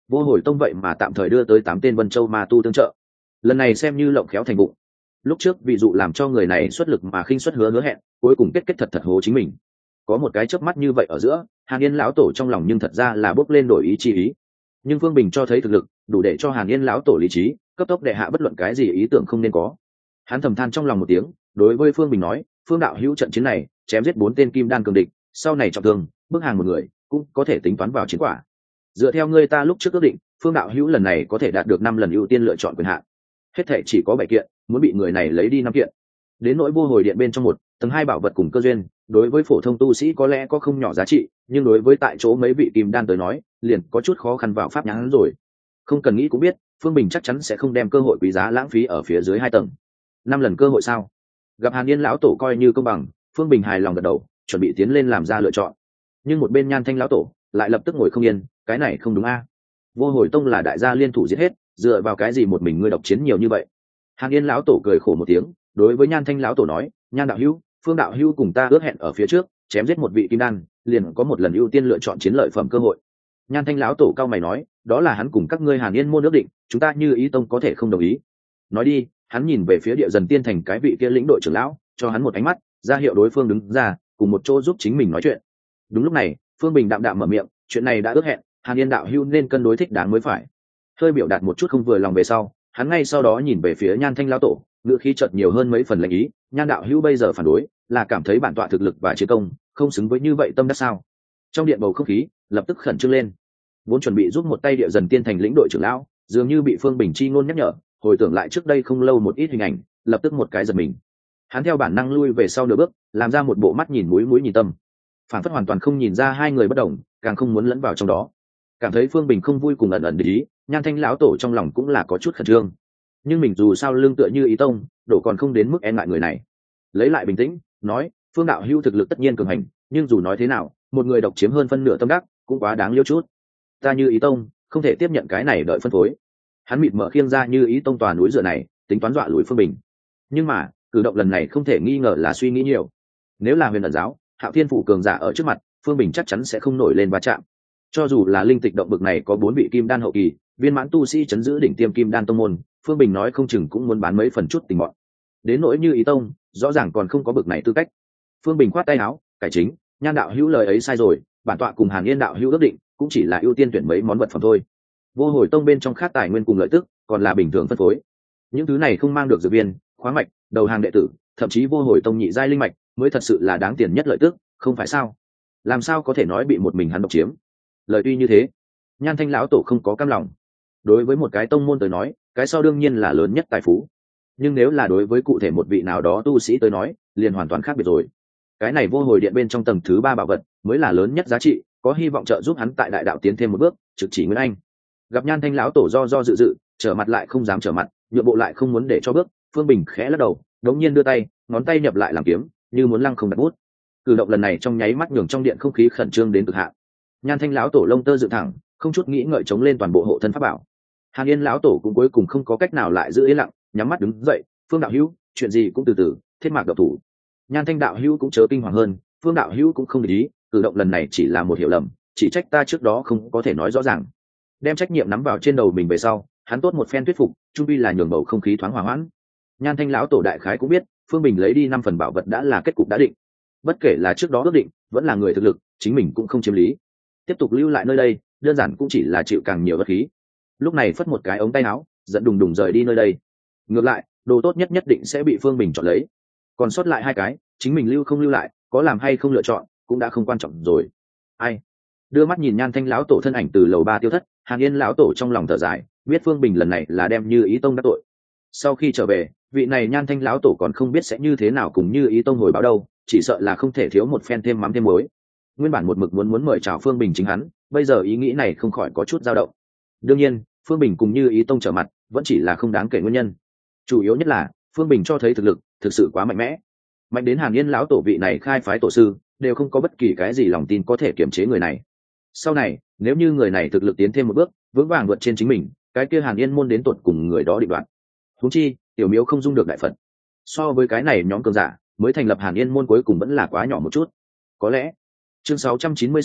Vô Hồi Tông vậy mà tạm thời đưa tới tám tên Vân Châu ma tu tương trợ, lần này xem như lộng khéo thành bụng. Lúc trước ví dụ làm cho người này xuất lực mà khinh xuất hứa hứa hẹn, cuối cùng kết kết thật thật hố chính mình. Có một cái chớp mắt như vậy ở giữa, Hàn Yên lão tổ trong lòng nhưng thật ra là bốc lên đổi ý chi ý. Nhưng Phương Bình cho thấy thực lực đủ để cho Hàn Yên lão tổ lý trí cấp tốc đệ hạ bất luận cái gì ý tưởng không nên có. Hắn thầm than trong lòng một tiếng, đối với Phương Bình nói, Phương đạo hữu trận chiến này chém giết bốn tên kim đan cường địch, sau này trọng thương bức hàng một người cũng có thể tính toán vào chiến quả. Dựa theo ngươi ta lúc trước ước định, Phương đạo hữu lần này có thể đạt được năm lần ưu tiên lựa chọn quyền hạn, hết thể chỉ có bảy kiện, muốn bị người này lấy đi năm kiện. Đến nỗi vô hồi điện bên trong một tầng hai bảo vật cùng cơ duyên, đối với phổ thông tu sĩ có lẽ có không nhỏ giá trị, nhưng đối với tại chỗ mấy vị kim đan tới nói liền có chút khó khăn vào pháp nhãn rồi. Không cần nghĩ cũng biết Phương Bình chắc chắn sẽ không đem cơ hội quý giá lãng phí ở phía dưới hai tầng. Năm lần cơ hội sao? Gặp Hàn Yên lão tổ coi như công bằng, Phương Bình hài lòng gật đầu, chuẩn bị tiến lên làm ra lựa chọn. Nhưng một bên Nhan Thanh lão tổ lại lập tức ngồi không yên, cái này không đúng a. Vô Hồi Tông là đại gia liên thủ giết hết, dựa vào cái gì một mình ngươi độc chiến nhiều như vậy? Hàn Yên lão tổ cười khổ một tiếng, đối với Nhan Thanh lão tổ nói, Nhan đạo hữu, Phương đạo hữu cùng ta ước hẹn ở phía trước, chém giết một vị kim đan liền có một lần ưu tiên lựa chọn chiến lợi phẩm cơ hội. Nhan Thanh lão tổ cao mày nói, đó là hắn cùng các ngươi Hàn Yên môn ước định, chúng ta Như Ý Tông có thể không đồng ý. Nói đi, hắn nhìn về phía Địa Dần Tiên Thành cái vị kia lĩnh đội trưởng lão, cho hắn một ánh mắt, ra hiệu đối phương đứng ra, cùng một chỗ giúp chính mình nói chuyện. Đúng lúc này, Phương Bình đạm đạm mở miệng, chuyện này đã ước hẹn, Hàn Yên đạo hữu nên cân đối thích đáng mới phải. Hơi biểu đạt một chút không vừa lòng về sau, hắn ngay sau đó nhìn về phía Nhan Thanh lão tổ, ngữ khí chợt nhiều hơn mấy phần lệnh ý, Nhan đạo hữu bây giờ phản đối, là cảm thấy bản tọa thực lực và chiến công không xứng với như vậy tâm đắc sao? Trong điện bầu không khí lập tức khẩn trương lên. Vốn chuẩn bị giúp một tay Địa Dần Tiên Thành lĩnh đội trưởng lão, dường như bị Phương Bình chi ngôn nhắc nhở, hồi tưởng lại trước đây không lâu một ít hình ảnh, lập tức một cái giật mình. Hắn theo bản năng lui về sau nửa bước, làm ra một bộ mắt nhìn mũi mũi nhìn tâm, phản phất hoàn toàn không nhìn ra hai người bất đồng, càng không muốn lẫn vào trong đó. Cảm thấy Phương Bình không vui cùng ẩn ẩn để ý, Nhan Thanh lão tổ trong lòng cũng là có chút khẩn trương. Nhưng mình dù sao lương tựa Như Ý Tông, đổ còn không đến mức e ngại người này. Lấy lại bình tĩnh, nói, Phương đạo hữu thực lực tất nhiên cường hành, nhưng dù nói thế nào, một người độc chiếm hơn phân nửa tâm đắc, cũng quá đáng liêu chút. Ta Như Ý Tông không thể tiếp nhận cái này đợi phân phối. Hắn mịt mở khiêng ra Như Ý Tông tòa núi dựa này, tính toán dọa lùi Phương Bình. Nhưng mà, cử động lần này không thể nghi ngờ là suy nghĩ nhiều. Nếu là Huyền Ẩn giáo, Hạo Thiên phủ cường giả ở trước mặt, Phương Bình chắc chắn sẽ không nổi lên va chạm. Cho dù là linh tịch động bực này có bốn vị kim đan hậu kỳ, viên mãn tu sĩ chấn giữ đỉnh tiêm kim đan tông môn, Phương Bình nói không chừng cũng muốn bán mấy phần chút tình mọn. Đến nỗi Như Ý Tông, rõ ràng còn không có bực này tư cách. Phương Bình khoát tay áo, cải chính, Nhan đạo hữu lời ấy sai rồi, bản tọa cùng Hàn Yên đạo hữu ước định, cũng chỉ là ưu tiên tuyển mấy món vật phẩm thôi. Vô Hồi Tông bên trong khác tài nguyên cùng lợi tức, còn là bình thường phân phối. Những thứ này không mang được dược viên, khoáng mạch, đầu hàng đệ tử, thậm chí Vô Hồi Tông nhị giai linh mạch, mới thật sự là đáng tiền nhất lợi tức, không phải sao? Làm sao có thể nói bị một mình hắn độc chiếm? Lời tuy như thế, Nhan Thanh lão tổ không có cam lòng. Đối với một cái tông môn tới nói, cái sau đương nhiên là lớn nhất tài phú. Nhưng nếu là đối với cụ thể một vị nào đó tu sĩ tới nói, liền hoàn toàn khác biệt rồi. Cái này Vô Hồi điện bên trong tầng thứ ba bảo vật mới là lớn nhất giá trị, có hy vọng trợ giúp hắn tại đại đạo tiến thêm một bước, trực chỉ Nguyên Anh. Gặp Nhan Thanh lão tổ do do dự dự, trở mặt lại không dám trở mặt, nhượng bộ lại không muốn để cho bước, Phương Bình khẽ lắc đầu, đống nhiên đưa tay, ngón tay nhập lại làm kiếm, như muốn lăng không đặt bút. Cử động lần này trong nháy mắt nhường trong điện không khí khẩn trương đến cực hạn. Nhan Thanh lão tổ lông tơ dựng thẳng, không chút nghĩ ngợi chống lên toàn bộ hộ thân pháp bảo. Hàn Yên lão tổ cũng cuối cùng không có cách nào lại giữ yên lặng, nhắm mắt đứng dậy, Phương đạo hữu, chuyện gì cũng từ từ, thiết mạc độc thủ. Nhan Thanh đạo hữu cũng chớ kinh hoàng hơn, Phương đạo hữu cũng không để ý, cử động lần này chỉ là một hiểu lầm, chỉ trách ta trước đó không có thể nói rõ ràng. Đem trách nhiệm nắm vào trên đầu mình về sau, hắn tốt một phen thuyết phục, trung quy là nhường bầu không khí thoáng hòa hoãn. Nhan Thanh lão tổ đại khái cũng biết, Phương Bình lấy đi năm phần bảo vật đã là kết cục đã định. Bất kể là trước đó ước định, vẫn là người thực lực, chính mình cũng không chiếm lý. Tiếp tục lưu lại nơi đây, đơn giản cũng chỉ là chịu càng nhiều bất khí. Lúc này phất một cái ống tay áo, dẫn đùng đùng rời đi nơi đây. Ngược lại, đồ tốt nhất nhất định sẽ bị Phương Bình chọn lấy. Còn sót lại hai cái, chính mình lưu không lưu lại, có làm hay không lựa chọn, cũng đã không quan trọng rồi. Ai? Đưa mắt nhìn Nhan Thanh lão tổ thân ảnh từ lầu ba tiêu thất, Hàn Yên lão tổ trong lòng thở dài, biết Phương Bình lần này là đem Như Ý Tông đắc tội. Sau khi trở về, vị này Nhan Thanh lão tổ còn không biết sẽ như thế nào cùng Như Ý Tông hồi báo đâu, chỉ sợ là không thể thiếu một phen thêm mắm thêm muối. Nguyên bản một mực muốn muốn mời chào Phương Bình chính hắn, bây giờ ý nghĩ này không khỏi có chút dao động. Đương nhiên, Phương Bình cùng Như Ý Tông trở mặt, vẫn chỉ là không đáng kể nguyên nhân. Chủ yếu nhất là Phương Bình cho thấy thực lực thực sự quá mạnh mẽ, mạnh đến Hàn Yên lão tổ vị này khai phái tổ sư đều không có bất kỳ cái gì lòng tin có thể kiềm chế người này. Sau này, nếu như người này thực lực tiến thêm một bước, vững vàng vượt trên chính mình, cái kia Hàn Yên môn đến tột cùng người đó định đoạt. Huống chi, tiểu miếu không dung được đại phật. So với cái này nhóm cường giả mới thành lập Hàn Yên môn cuối cùng vẫn là quá nhỏ một chút. Có lẽ, chương sáu trăm chín mươi sáu,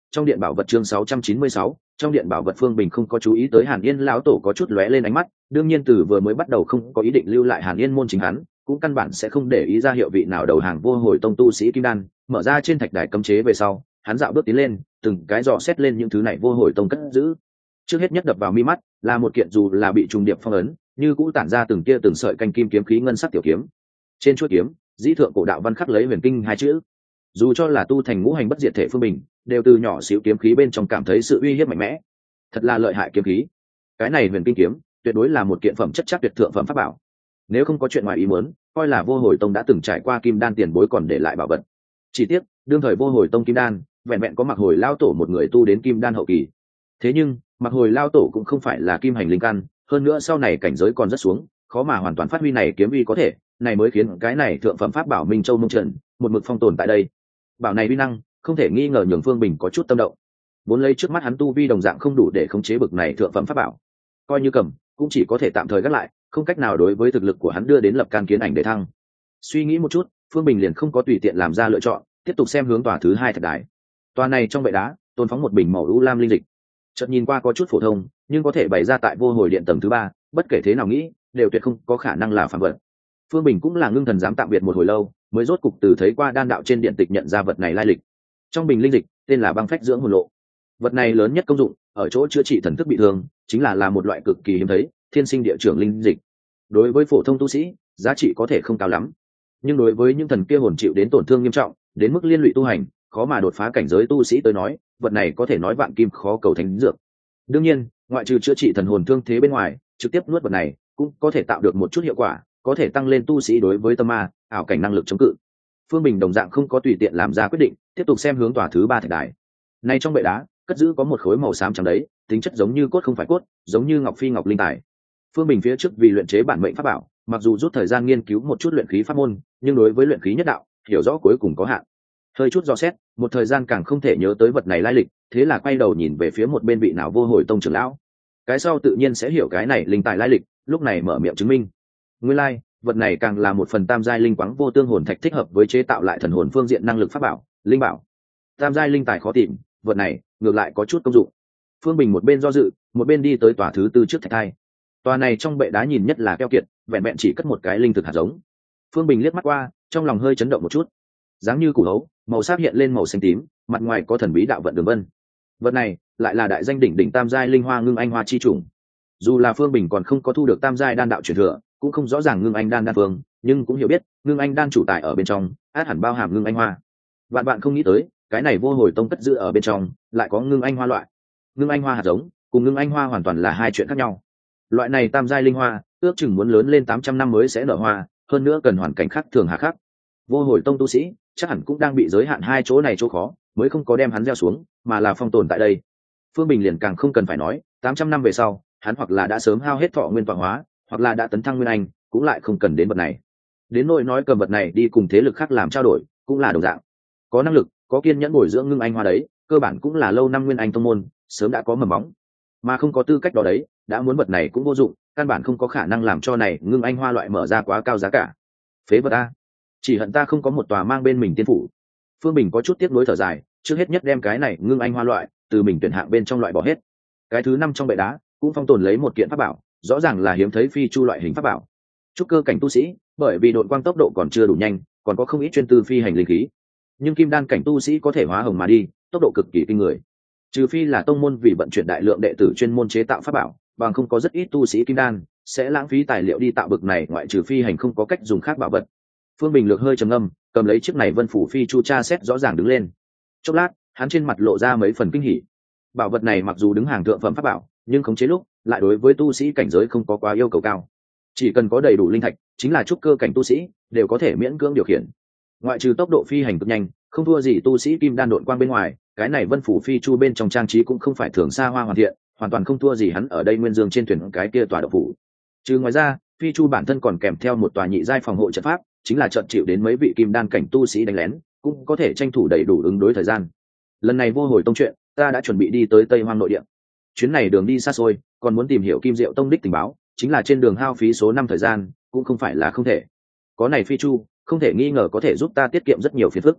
trong điện bảo vật chương sáu trăm chín mươi sáu, trong điện bảo vật. Phương Bình không có chú ý tới Hàn Yên lão tổ có chút lóe lên ánh mắt, đương nhiên từ vừa mới bắt đầu không có ý định lưu lại Hàn Yên môn chính hắn, cũng căn bản sẽ không để ý ra hiệu vị nào đầu hàng vô hồi tông tu sĩ kim đan, mở ra trên thạch đài cấm chế về sau, hắn dạo bước tiến lên, từng cái dò xét lên những thứ này vô hồi tông cất giữ. Trước hết nhất đập vào mi mắt là một kiện dù là bị trùng điệp phong ấn, như cũ tản ra từng tia từng sợi canh kim kiếm khí ngân sắc tiểu kiếm. Trên chuôi kiếm, dĩ thượng cổ đạo văn khắc lấy huyền kinh hai chữ. Dù cho là tu thành ngũ hành bất diệt thể Phương Bình, đều từ nhỏ xíu kiếm khí bên trong cảm thấy sự uy hiếp mạnh mẽ. Thật là lợi hại kiếm khí. Cái này huyền kinh kiếm, tuyệt đối là một kiện phẩm chất chắc tuyệt thượng phẩm pháp bảo. Nếu không có chuyện ngoài ý muốn, coi là vô hồi tông đã từng trải qua kim đan tiền bối còn để lại bảo vật. Chỉ tiếc, đương thời vô hồi tông kim đan, vẹn vẹn có mặc hồi lao tổ một người tu đến kim đan hậu kỳ. Thế nhưng, mặc hồi lao tổ cũng không phải là kim hành linh căn, hơn nữa sau này cảnh giới còn rất xuống, khó mà hoàn toàn phát huy này kiếm uy có thể, này mới khiến cái này thượng phẩm pháp bảo Minh Châu Mông Trần một mực phong tồn tại đây. Bảo này uy năng, không thể nghi ngờ nhường Phương Bình có chút tâm động. Vốn lấy trước mắt hắn tu vi đồng dạng không đủ để khống chế bực này thượng phẩm pháp bảo, coi như cầm, cũng chỉ có thể tạm thời gác lại, không cách nào đối với thực lực của hắn đưa đến lập can kiến ảnh để thăng. Suy nghĩ một chút, Phương Bình liền không có tùy tiện làm ra lựa chọn, tiếp tục xem hướng tòa thứ hai thạch đài. Tòa này trong bệ đá, tôn phóng một bình màu u lam linh dịch. Chợt nhìn qua có chút phổ thông, nhưng có thể bày ra tại vô hồi điện tầng thứ ba, bất kể thế nào nghĩ, đều tuyệt không có khả năng là phản vật. Phương Bình cũng là ngưng thần dám tạm biệt một hồi lâu, mới rốt cục từ thấy qua đan đạo trên điện tịch nhận ra vật này lai lịch. Trong bình linh dịch, tên là băng phách dưỡng hồn lộ. Vật này lớn nhất công dụng, ở chỗ chữa trị thần thức bị thương, chính là là một loại cực kỳ hiếm thấy, thiên sinh địa trưởng linh dịch. Đối với phổ thông tu sĩ, giá trị có thể không cao lắm, nhưng đối với những thần kia hồn chịu đến tổn thương nghiêm trọng, đến mức liên lụy tu hành, khó mà đột phá cảnh giới tu sĩ tới nói, vật này có thể nói vạn kim khó cầu thánh dược. Đương nhiên, ngoại trừ chữa trị thần hồn thương thế bên ngoài, trực tiếp nuốt vật này cũng có thể tạo được một chút hiệu quả, có thể tăng lên tu sĩ đối với tâm ma, ảo cảnh năng lực chống cự. Phương Bình đồng dạng không có tùy tiện làm ra quyết định, tiếp tục xem hướng tòa thứ ba thạch đài. Nay trong bệ đá, cất giữ có một khối màu xám trắng đấy, tính chất giống như cốt không phải cốt, giống như ngọc phi ngọc linh tài. Phương Bình phía trước vì luyện chế bản mệnh pháp bảo, mặc dù rút thời gian nghiên cứu một chút luyện khí pháp môn, nhưng đối với luyện khí nhất đạo, hiểu rõ cuối cùng có hạn. Hơi chút dò xét, một thời gian càng không thể nhớ tới vật này lai lịch, thế là quay đầu nhìn về phía một bên vị nào vô hồi tông trưởng lão. Cái sau tự nhiên sẽ hiểu cái này linh tài lai lịch, lúc này mở miệng chứng minh. Nguyên lai, like, vật này càng là một phần tam giai linh quáng vô tương hồn thạch thích hợp với chế tạo lại thần hồn phương diện năng lực pháp bảo, linh bảo. Tam giai linh tài khó tìm, vật này ngược lại có chút công dụng. Phương Bình một bên do dự, một bên đi tới tòa thứ tư trước thạch thai. Tòa này trong bệ đá nhìn nhất là keo kiệt, vẹn vẹn chỉ cất một cái linh thực hạt giống. Phương Bình liếc mắt qua, trong lòng hơi chấn động một chút. Dáng như củ hấu, màu sắc hiện lên màu xanh tím, mặt ngoài có thần bí đạo vận đường vân. Vật này lại là đại danh đỉnh đỉnh tam giai linh hoa ngưng anh hoa chi trùng. Dù là Phương Bình còn không có thu được tam giai đan đạo truyền thừa, cũng không rõ ràng ngưng anh đan đan phương, nhưng cũng hiểu biết ngưng anh đan chủ tài ở bên trong, át hẳn bao hàm ngưng anh hoa. Bạn bạn không nghĩ tới, cái này vô hồi tông cất giữ ở bên trong lại có ngưng anh hoa loại. Ngưng anh hoa hạt giống cùng ngưng anh hoa hoàn toàn là hai chuyện khác nhau. Loại này tam giai linh hoa, ước chừng muốn lớn lên tám trăm năm mới sẽ nở hoa, hơn nữa cần hoàn cảnh khác thường hà khắc. Vô hồi tông tu sĩ chắc hẳn cũng đang bị giới hạn hai chỗ này chỗ khó, mới không có đem hắn gieo xuống, mà là phong tồn tại đây. Phương Bình liền càng không cần phải nói, tám trăm năm về sau, hắn hoặc là đã sớm hao hết thọ nguyên tọa hóa, hoặc là đã tấn thăng nguyên anh, cũng lại không cần đến vật này. Đến nỗi nói cầm vật này đi cùng thế lực khác làm trao đổi, cũng là đồng dạng. Có năng lực, có kiên nhẫn bồi dưỡng ngưng anh hoa đấy, cơ bản cũng là lâu năm nguyên anh tông môn, sớm đã có mầm móng. Mà không có tư cách đó đấy, đã muốn vật này cũng vô dụng, căn bản không có khả năng làm cho này ngưng anh hoa loại mở ra quá cao giá cả. Phế vật a, chỉ hận ta không có một tòa mang bên mình tiên phủ. Phương Bình có chút tiếc nuối thở dài, trước hết nhất đem cái này ngưng anh hoa loại từ mình tuyển hạng bên trong loại bỏ hết. Cái thứ năm trong bệ đá cũng phong tồn lấy một kiện pháp bảo, rõ ràng là hiếm thấy phi chu loại hình pháp bảo. Trúc cơ cảnh tu sĩ, bởi vì độn quang tốc độ còn chưa đủ nhanh, còn có không ít chuyên tư phi hành linh khí. Nhưng kim đan cảnh tu sĩ có thể hóa hồng mà đi, tốc độ cực kỳ kinh người. Trừ phi là tông môn vì vận chuyển đại lượng đệ tử chuyên môn chế tạo pháp bảo, bằng không có rất ít tu sĩ kim đan sẽ lãng phí tài liệu đi tạo bực này, ngoại trừ phi hành không có cách dùng khác bảo vật. Phương Bình lược hơi trầm ngâm, cầm lấy chiếc này vân phủ phi chu tra xét rõ ràng đứng lên. Chốc lát, hắn trên mặt lộ ra mấy phần kinh hỉ. Bảo vật này mặc dù đứng hàng thượng phẩm pháp bảo, nhưng khống chế lúc lại đối với tu sĩ cảnh giới không có quá yêu cầu cao. Chỉ cần có đầy đủ linh thạch, chính là trúc cơ cảnh tu sĩ đều có thể miễn cưỡng điều khiển. Ngoại trừ tốc độ phi hành cực nhanh, không thua gì tu sĩ kim đan độn quang bên ngoài, cái này vân phủ phi chu bên trong trang trí cũng không phải thường xa hoa hoàn thiện, hoàn toàn không thua gì hắn ở đây nguyên dương trên thuyền cái kia tòa đậu phủ. Trừ ngoài ra, phi chu bản thân còn kèm theo một tòa nhị giai phòng hộ trận pháp, chính là trận chịu đến mấy vị kim đan cảnh tu sĩ đánh lén, cũng có thể tranh thủ đầy đủ ứng đối thời gian. Lần này vô hồi tông chuyện, ta đã chuẩn bị đi tới Tây Hoang nội địa. Chuyến này đường đi xa xôi, còn muốn tìm hiểu Kim Diệu tông đích tình báo, chính là trên đường hao phí số năm thời gian, cũng không phải là không thể. Có này phi chu, không thể nghi ngờ có thể giúp ta tiết kiệm rất nhiều phiền phức.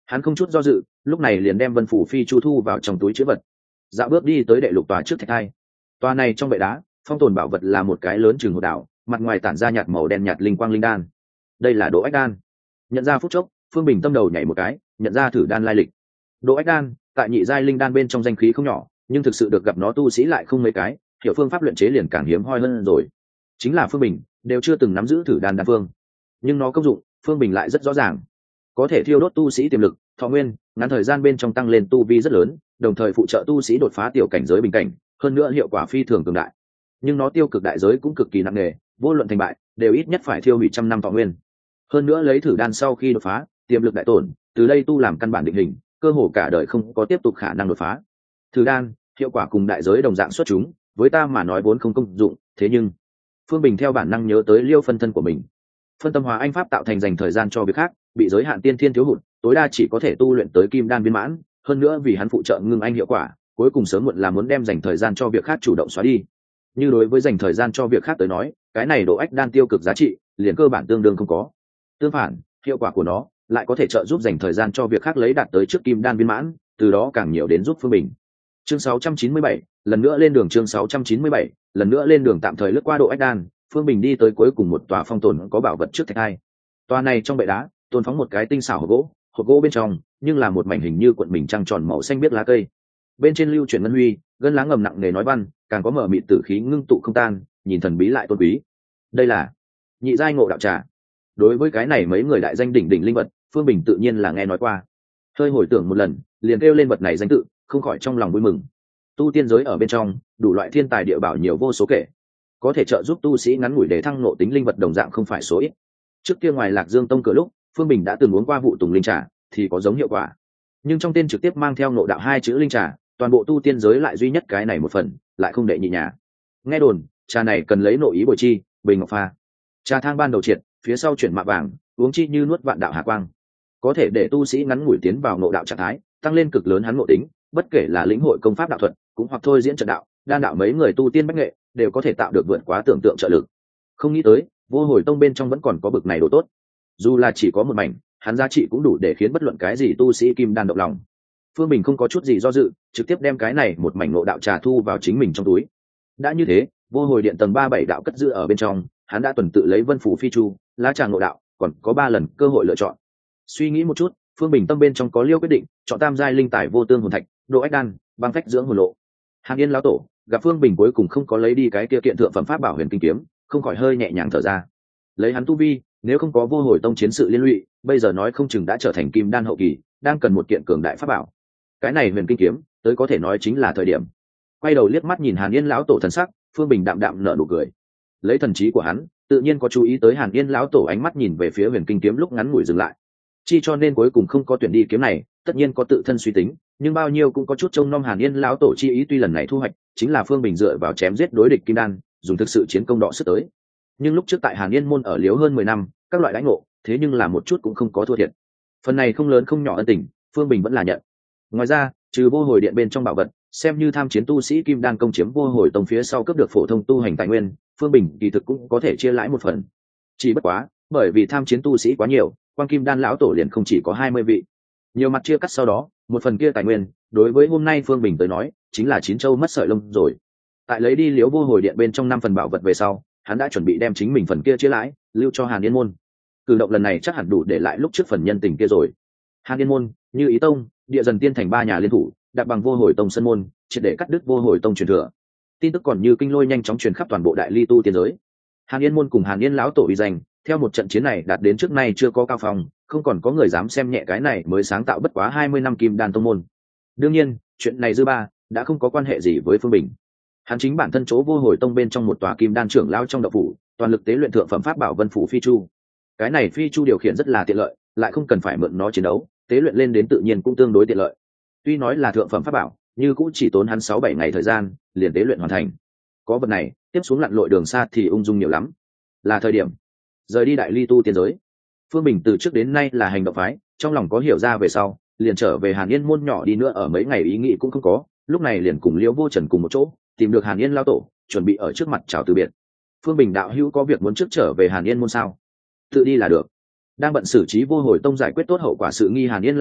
Hắn không chút do dự, lúc này liền đem vân phủ phi chu thu vào trong túi chữ vật, dạo bước đi tới đệ lục tòa trước thạch thai. Tòa này trong bệ đá phong tồn bảo vật là một cái lớn chừng hột đảo, mặt ngoài tản ra nhạt màu đen nhạt linh quang linh đan. Đây là độ ách đan. Nhận ra phút chốc, Phương Bình tâm đầu nhảy một cái, nhận ra thử đan lai lịch. Độ ách đan tại nhị giai linh đan bên trong danh khí không nhỏ, nhưng thực sự được gặp nó tu sĩ lại không mấy cái, hiểu phương pháp luyện chế liền càng hiếm hoi hơn rồi. Chính là Phương Bình đều chưa từng nắm giữ thử đan đan phương, nhưng nó công dụng Phương Bình lại rất rõ ràng, có thể thiêu đốt tu sĩ tiềm lực, thọ nguyên, ngắn thời gian bên trong tăng lên tu vi rất lớn, đồng thời phụ trợ tu sĩ đột phá tiểu cảnh giới bình cảnh, hơn nữa hiệu quả phi thường cường đại. Nhưng nó tiêu cực đại giới cũng cực kỳ nặng nề, vô luận thành bại đều ít nhất phải thiêu hủy trăm năm thọ nguyên. Hơn nữa lấy thử đan sau khi đột phá, tiềm lực đại tổn, từ đây tu làm căn bản định hình, cơ hồ cả đời không có tiếp tục khả năng đột phá. Thử đan hiệu quả cùng đại giới đồng dạng xuất chúng, với ta mà nói vốn không công dụng, thế nhưng Phương Bình theo bản năng nhớ tới liêu phân thân của mình. Phân tâm hóa anh pháp tạo thành dành thời gian cho việc khác, bị giới hạn tiên thiên thiếu hụt, tối đa chỉ có thể tu luyện tới kim đan viên mãn, hơn nữa vì hắn phụ trợ ngưng anh hiệu quả, cuối cùng sớm muộn là muốn đem dành thời gian cho việc khác chủ động xóa đi. Như đối với dành thời gian cho việc khác tới nói, cái này độ ách đan tiêu cực giá trị liền cơ bản tương đương không có. Tương phản, hiệu quả của nó lại có thể trợ giúp dành thời gian cho việc khác lấy đạt tới trước kim đan viên mãn, từ đó càng nhiều đến giúp Phương Bình. Chương sáu trăm chín mươi bảy, lần nữa lên đường. Chương sáu trăm chín mươi bảy, lần nữa lên đường. Tạm thời lướt qua độ ách đan, Phương Bình đi tới cuối cùng một tòa phong tồn có bảo vật trước thạch hai. Tòa này trong bệ đá tồn phóng một cái tinh xảo hộp gỗ, hộp gỗ bên trong nhưng là một mảnh hình như cuộn bình trăng tròn màu xanh biếc lá cây, bên trên lưu chuyển ngân huy, gân lá ngầm nặng nề nói văn, càng có mở mịt tử khí ngưng tụ không tan, nhìn thần bí lại tôn quý. Đây là nhị giai ngộ đạo trà. Đối với cái này mấy người đại danh đỉnh đỉnh linh vật, Phương Bình tự nhiên là nghe nói qua, hơi hồi tưởng một lần liền kêu lên vật này danh tự, không khỏi trong lòng vui mừng. Tu tiên giới ở bên trong đủ loại thiên tài địa bảo nhiều vô số kể, có thể trợ giúp tu sĩ ngắn ngủi để thăng ngộ tính linh vật đồng dạng không phải số ít. Trước kia ngoài Lạc Dương Tông cửa lúc Phương Bình đã từng uống qua vụ tùng linh trà thì có giống hiệu quả, nhưng trong tên trực tiếp mang theo ngộ đạo hai chữ linh trà, toàn bộ tu tiên giới lại duy nhất cái này một phần, lại không đệ nhị nhà. Nghe đồn trà này cần lấy nội ý bồi chi, bình ngọc pha. Trà thang ban đầu triệt, phía sau chuyển mạ vàng, uống chi như nuốt vạn đạo hà quang, có thể để tu sĩ ngắn ngủi tiến vào ngộ đạo trạng thái, tăng lên cực lớn hắn ngộ tính, bất kể là lĩnh hội công pháp đạo thuật, cũng hoặc thôi diễn trận đạo, đan đạo, mấy người tu tiên bách nghệ đều có thể tạo được vượt quá tưởng tượng trợ lực. Không nghĩ tới Vô Hồi Tông bên trong vẫn còn có bực này đồ tốt, dù là chỉ có một mảnh, hắn giá trị cũng đủ để khiến bất luận cái gì tu sĩ kim đan động lòng. Phương Bình không có chút gì do dự, trực tiếp đem cái này một mảnh ngộ đạo trà thu vào chính mình trong túi. Đã như thế, Vô Hồi Điện tầng ba bảy đạo cất giữ ở bên trong, hắn đã tuần tự lấy Vân Phủ Phi Chu, lá trà ngộ đạo, còn có ba lần cơ hội lựa chọn. Suy nghĩ một chút, Phương Bình tâm bên trong có liêu quyết định, chọn tam giai linh tài vô tương hồn thạch, độ ách đan, băng phách dưỡng hồn lộ. Hàn Yên lão tổ gặp Phương Bình cuối cùng không có lấy đi cái kia kiện thượng phẩm pháp bảo Huyền Kinh kiếm, không khỏi hơi nhẹ nhàng thở ra. Lấy hắn tu vi, nếu không có Vô Hồi Tông chiến sự liên lụy, bây giờ nói không chừng đã trở thành kim đan hậu kỳ, đang cần một kiện cường đại pháp bảo. Cái này Huyền Kinh kiếm, tới có thể nói chính là thời điểm. Quay đầu liếc mắt nhìn Hàn Yên lão tổ thần sắc, Phương Bình đạm đạm nở nụ cười. Lấy thần trí của hắn, tự nhiên có chú ý tới Hàn Yên lão tổ ánh mắt nhìn về phía Huyền Kinh kiếm lúc ngắn ngủi dừng lại. Chi cho nên cuối cùng không có tuyển đi kiếm này, tất nhiên có tự thân suy tính, nhưng bao nhiêu cũng có chút trông nom Hàn Yên lão tổ chi ý. Tuy lần này thu hoạch chính là Phương Bình dựa vào chém giết đối địch kim đan, dùng thực sự chiến công đọ sức tới, nhưng lúc trước tại Hàn Yên môn ở liếu hơn mười năm, các loại đãi ngộ, thế nhưng là một chút cũng không có thua thiệt. Phần này không lớn không nhỏ ân tình, Phương Bình vẫn là nhận. Ngoài ra, trừ Vô Hồi Điện bên trong bảo vật, xem như tham chiến tu sĩ kim đan công chiếm Vô Hồi Tông phía sau cướp được phổ thông tu hành tài nguyên, Phương Bình kỳ thực cũng có thể chia lãi một phần. Chỉ bất quá, bởi vì tham chiến tu sĩ quá nhiều, quan kim đan lão tổ liền không chỉ có hai mươi vị. Nhiều mặt chia cắt sau đó, một phần kia tài nguyên, đối với hôm nay Phương Bình tới nói, chính là chín châu mất sợi lông rồi. Tại lấy đi liếu Vô Hồi Điện bên trong năm phần bảo vật về sau, hắn đã chuẩn bị đem chính mình phần kia chia lãi, lưu cho Hàn Yên môn. Cử động lần này chắc hẳn đủ để lại lúc trước phần nhân tình kia rồi. Hàn Yên môn, Như Ý Tông, Địa Dần Tiên thành ba nhà liên thủ, đạp bằng Vô Hồi Tông sân môn, triệt để cắt đứt Vô Hồi Tông truyền thừa. Tin tức còn như kinh lôi nhanh chóng truyền khắp toàn bộ đại ly tu tiên giới. Hàn Yên môn cùng Hàn Yên lão tổ uy danh, theo một trận chiến này đạt đến trước nay chưa có cao phong, không còn có người dám xem nhẹ cái này mới sáng tạo bất quá hai mươi năm kim đan tông môn. Đương nhiên, chuyện này dư ba đã không có quan hệ gì với Phương Bình. Hắn chính bản thân chỗ Vô Hồi Tông bên trong một tòa kim đan trưởng lao trong đạo phủ, toàn lực tế luyện thượng phẩm pháp bảo Vân Phủ Phi Chu. Cái này Phi Chu điều khiển rất là tiện lợi, lại không cần phải mượn nó chiến đấu, tế luyện lên đến tự nhiên cũng tương đối tiện lợi. Tuy nói là thượng phẩm pháp bảo, nhưng cũng chỉ tốn hắn sáu bảy ngày thời gian, liền tế luyện hoàn thành. Có vật này, tiếp xuống lặn lội đường xa thì ung dung nhiều lắm. Là thời điểm rời đi đại ly tu tiên giới. Phương Bình từ trước đến nay là hành động phái, trong lòng có hiểu ra về sau, liền trở về Hàn Yên môn nhỏ đi nữa ở mấy ngày ý nghĩ cũng không có, lúc này liền cùng Liễu Vô Trần cùng một chỗ, tìm được Hàn Yên lão tổ, chuẩn bị ở trước mặt chào từ biệt. Phương Bình đạo hữu có việc muốn trước trở về Hàn Yên môn sao? Tự đi là được. Đang bận xử trí Vô Hồi Tông giải quyết tốt hậu quả sự nghi Hàn Yên lão tổ,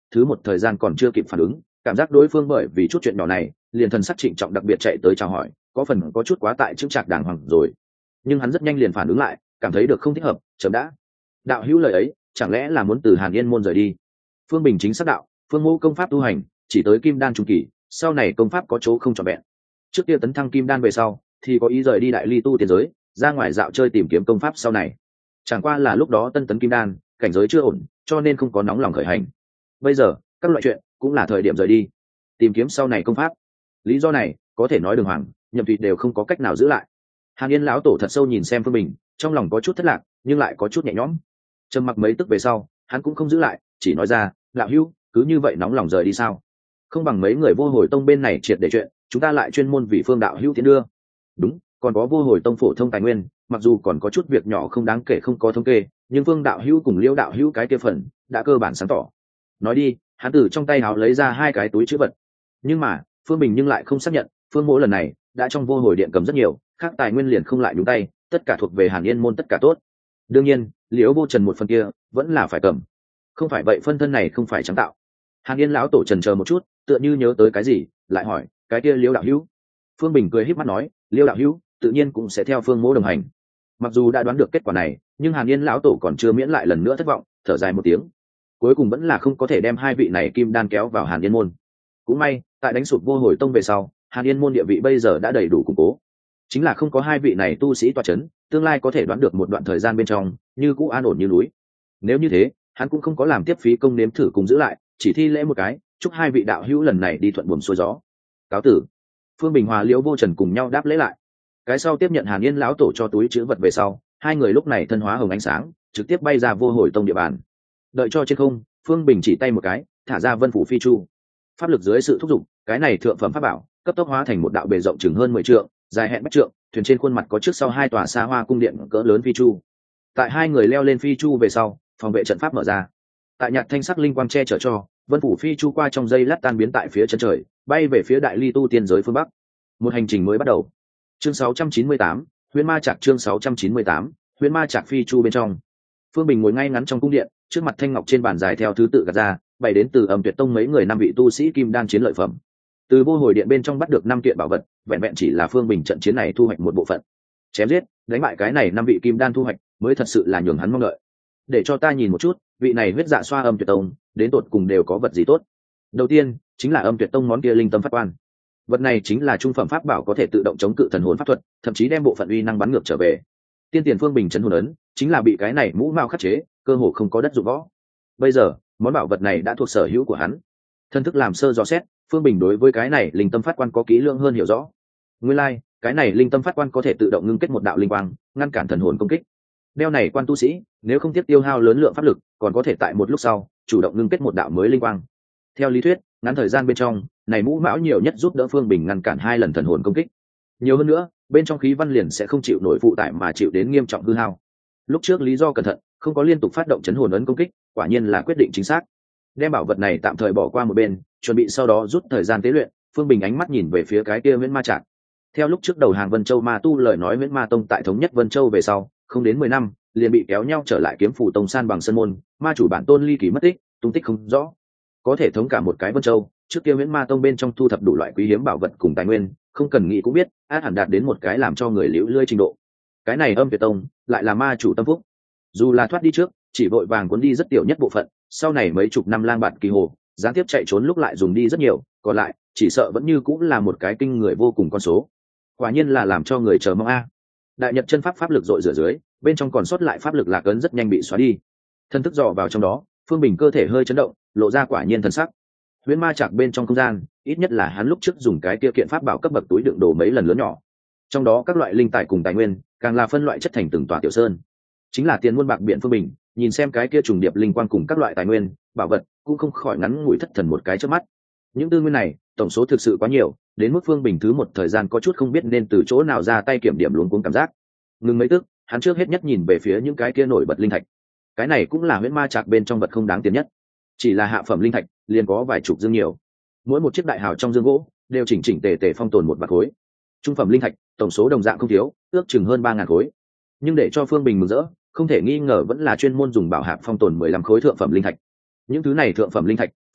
thứ một thời gian còn chưa kịp phản ứng, cảm giác đối phương bởi vì chút chuyện nhỏ này liền thần sắc trịnh trọng đặc biệt chạy tới chào hỏi, có phần có chút quá tại chững chạc đàng hoàng rồi. Nhưng hắn rất nhanh liền phản ứng lại, cảm thấy được không thích hợp, chậm đã. Đạo hữu lời ấy chẳng lẽ là muốn từ Hàn Yên môn rời đi? Phương Bình chính xác đạo, phương mô công pháp tu hành chỉ tới kim đan trung kỳ, sau này công pháp có chỗ không trọn vẹn. Trước kia tấn thăng kim đan về sau thì có ý rời đi đại ly tu tiên giới, ra ngoài dạo chơi tìm kiếm công pháp sau này. Chẳng qua là lúc đó tân tấn kim đan, cảnh giới chưa ổn, cho nên không có nóng lòng khởi hành. Bây giờ các loại chuyện cũng là thời điểm rời đi, tìm kiếm sau này công pháp. Lý do này có thể nói đường hoàng, Nhậm Thụy đều không có cách nào giữ lại. Hàn Yên lão tổ thật sâu nhìn xem Phương Bình, trong lòng có chút thất lạc nhưng lại có chút nhẹ nhõm. Trầm mặc mấy tức về sau, hắn cũng không giữ lại, chỉ nói ra, lão hữu cứ như vậy nóng lòng rời đi sao? Không bằng mấy người vô hồi tông bên này triệt để chuyện, chúng ta lại chuyên môn vì Phương đạo hữu tiến đưa. Đúng, còn có vô hồi tông phổ thông tài nguyên, mặc dù còn có chút việc nhỏ không đáng kể không có thống kê, nhưng Phương đạo hữu cùng Liêu đạo hữu cái kia phần đã cơ bản sáng tỏ. Nói đi, hắn từ trong tay áo lấy ra hai cái túi trữ vật. Nhưng mà Phương Bình nhưng lại không xác nhận, Phương Mỗ lần này đã trong vô hồi điện cầm rất nhiều, khác tài nguyên liền không lại nhúng tay, tất cả thuộc về Hàn Yên môn tất cả tốt. Đương nhiên, Liễu Vô Trần một phần kia vẫn là phải cầm. Không phải vậy phân thân này không phải sáng tạo. Hàn Yên lão tổ trần chờ một chút, tựa như nhớ tới cái gì, lại hỏi, cái kia Liễu đạo hữu? Phương Bình cười híp mắt nói, Liễu đạo hữu tự nhiên cũng sẽ theo Phương Mỗ đồng hành. Mặc dù đã đoán được kết quả này, nhưng Hàn Yên lão tổ còn chưa miễn lại lần nữa thất vọng, thở dài một tiếng. Cuối cùng vẫn là không có thể đem hai vị này kim đan kéo vào Hàn Yên môn. Cũng may, tại đánh sụp vô hồi tông về sau, Hàn Yên môn địa vị bây giờ đã đầy đủ củng cố. Chính là không có hai vị này tu sĩ tọa chấn, tương lai có thể đoán được một đoạn thời gian bên trong, như cũ an ổn như núi. Nếu như thế, hắn cũng không có làm tiếp phí công nếm thử cùng giữ lại, chỉ thi lễ một cái, chúc hai vị đạo hữu lần này đi thuận buồm xuôi gió. Cáo tử. Phương Bình Hòa Liễu Vô Trần cùng nhau đáp lễ lại. Cái sau tiếp nhận Hàn Yên lão tổ cho túi chứa vật về sau, hai người lúc này thân hóa hồng ánh sáng, trực tiếp bay ra vô hồi tông địa bàn. Đợi cho trên không, Phương Bình chỉ tay một cái, thả ra Vân Phủ Phi Chu. Pháp lực dưới sự thúc giục, cái này thượng phẩm pháp bảo cấp tốc hóa thành một đạo bề rộng chừng hơn mười trượng, dài hẹn bách trượng, thuyền trên khuôn mặt có trước sau hai tòa xa hoa cung điện cỡ lớn phi chu. Tại hai người leo lên phi chu về sau, phòng vệ trận pháp mở ra. Tại nhạt thanh sắc linh quang che chở cho, Vân Phủ Phi Chu qua trong giây lát tan biến tại phía chân trời, bay về phía đại ly tu tiên giới phương bắc. Một hành trình mới bắt đầu. Chương sáu trăm chín mươi tám, Huyễn Ma Trạc chương sáu trăm chín mươi tám, Huyễn Ma Trạc Phi Chu bên trong. Phương Bình ngồi ngay ngắn trong cung điện, trước mặt thanh ngọc trên bàn dài theo thứ tự gạt ra, bày đến từ Âm Tuyệt Tông mấy người năm vị tu sĩ kim đan chiến lợi phẩm. Từ vô hồi điện bên trong bắt được năm kiện bảo vật, vẹn vẹn chỉ là Phương Bình trận chiến này thu hoạch một bộ phận. Chém giết, đánh bại cái này năm vị kim đan thu hoạch, mới thật sự là nhường hắn mong đợi. Để cho ta nhìn một chút, vị này huyết dạ xoa Âm Tuyệt Tông, đến tột cùng đều có vật gì tốt. Đầu tiên, chính là Âm Tuyệt Tông món kia linh tâm phát quan. Vật này chính là trung phẩm pháp bảo có thể tự động chống cự thần hồn pháp thuật, thậm chí đem bộ phận uy năng bắn ngược trở về. Tiên tiền Phương Bình trấn hồn ấn, chính là bị cái này mũ mao khắc chế, cơ hồ không có đất dụng võ. Bây giờ, món bảo vật này đã thuộc sở hữu của hắn. Thân thức làm sơ dò xét, Phương Bình đối với cái này linh tâm phát quan có kỹ lưỡng hơn hiểu rõ. Nguyên lai, like, cái này linh tâm phát quan có thể tự động ngưng kết một đạo linh quang, ngăn cản thần hồn công kích. Đeo này quan tu sĩ, nếu không tiếc tiêu hao lớn lượng pháp lực, còn có thể tại một lúc sau chủ động ngưng kết một đạo mới linh quang. Theo lý thuyết, ngắn thời gian bên trong, này mũ mão nhiều nhất giúp đỡ Phương Bình ngăn cản hai lần thần hồn công kích. Nhiều hơn nữa, bên trong khí văn liền sẽ không chịu nổi phụ tải mà chịu đến nghiêm trọng hư hao. Lúc trước lý do cẩn thận, không có liên tục phát động chấn hồn ấn công kích, quả nhiên là quyết định chính xác. Đem bảo vật này tạm thời bỏ qua một bên, chuẩn bị sau đó rút thời gian tế luyện. Phương Bình ánh mắt nhìn về phía cái kia Huyễn Ma Trạc. Theo lúc trước đầu hàng Vân Châu Ma tu lời nói Huyễn Ma Tông tại thống nhất Vân Châu về sau, không đến mười năm, liền bị kéo nhau trở lại Kiếm Phủ Tông san bằng sơn môn, ma chủ bản tôn ly kỳ mất tích, tung tích không rõ. Có thể thống cả một cái Vân Châu, trước kia Huyễn Ma Tông bên trong thu thập đủ loại quý hiếm bảo vật cùng tài nguyên, không cần nghĩ cũng biết, át hẳn đạt đến một cái làm cho người liễu lươi trình độ. Cái này Âm Tuyệt Tông lại là ma chủ tâm phúc, dù là thoát đi trước, chỉ vội vàng cuốn đi rất tiểu nhất bộ phận, sau này mấy chục năm lang bạt kỳ hồ, gián tiếp chạy trốn lúc lại dùng đi rất nhiều, còn lại chỉ sợ vẫn như cũng là một cái kinh người vô cùng con số. Quả nhiên là làm cho người chờ mong a. Đại Nhật chân pháp pháp lực dội rửa dưới, bên trong còn sót lại pháp lực lạc ấn rất nhanh bị xóa đi. Thân thức dò vào trong đó, Phương Bình cơ thể hơi chấn động, lộ ra quả nhiên thần sắc. Huyễn Ma Trạc bên trong không gian, ít nhất là hắn lúc trước dùng cái kia kiện pháp bảo cấp bậc túi đựng đồ mấy lần lớn nhỏ. Trong đó các loại linh tài cùng tài nguyên, càng là phân loại chất thành từng tòa tiểu sơn. Chính là tiền muôn bạc biện Phương Bình, nhìn xem cái kia trùng điệp linh quang cùng các loại tài nguyên, bảo vật, cũng không khỏi ngắn ngủi thất thần một cái trước mắt. Những tư nguyên này, tổng số thực sự quá nhiều, đến mức Phương Bình thứ một thời gian có chút không biết nên từ chỗ nào ra tay kiểm điểm luống cuống cảm giác. Ngừng mấy tức, hắn trước hết nhất nhìn về phía những cái kia nổi bật linh thạch. Cái này cũng là Huyễn Ma Trạc bên trong vật không đáng tiền nhất. Chỉ là hạ phẩm linh thạch, liền có vài chục dương nhiều. Mỗi một chiếc đại hào trong dương gỗ đều chỉnh chỉnh tề tề phong tồn một bạc khối. Trung phẩm linh thạch, tổng số đồng dạng không thiếu, ước chừng hơn ba ngàn khối. Nhưng để cho Phương Bình mừng rỡ, không thể nghi ngờ vẫn là chuyên môn dùng bảo hạp phong tồn mười lăm khối thượng phẩm linh thạch. Những thứ này thượng phẩm linh thạch,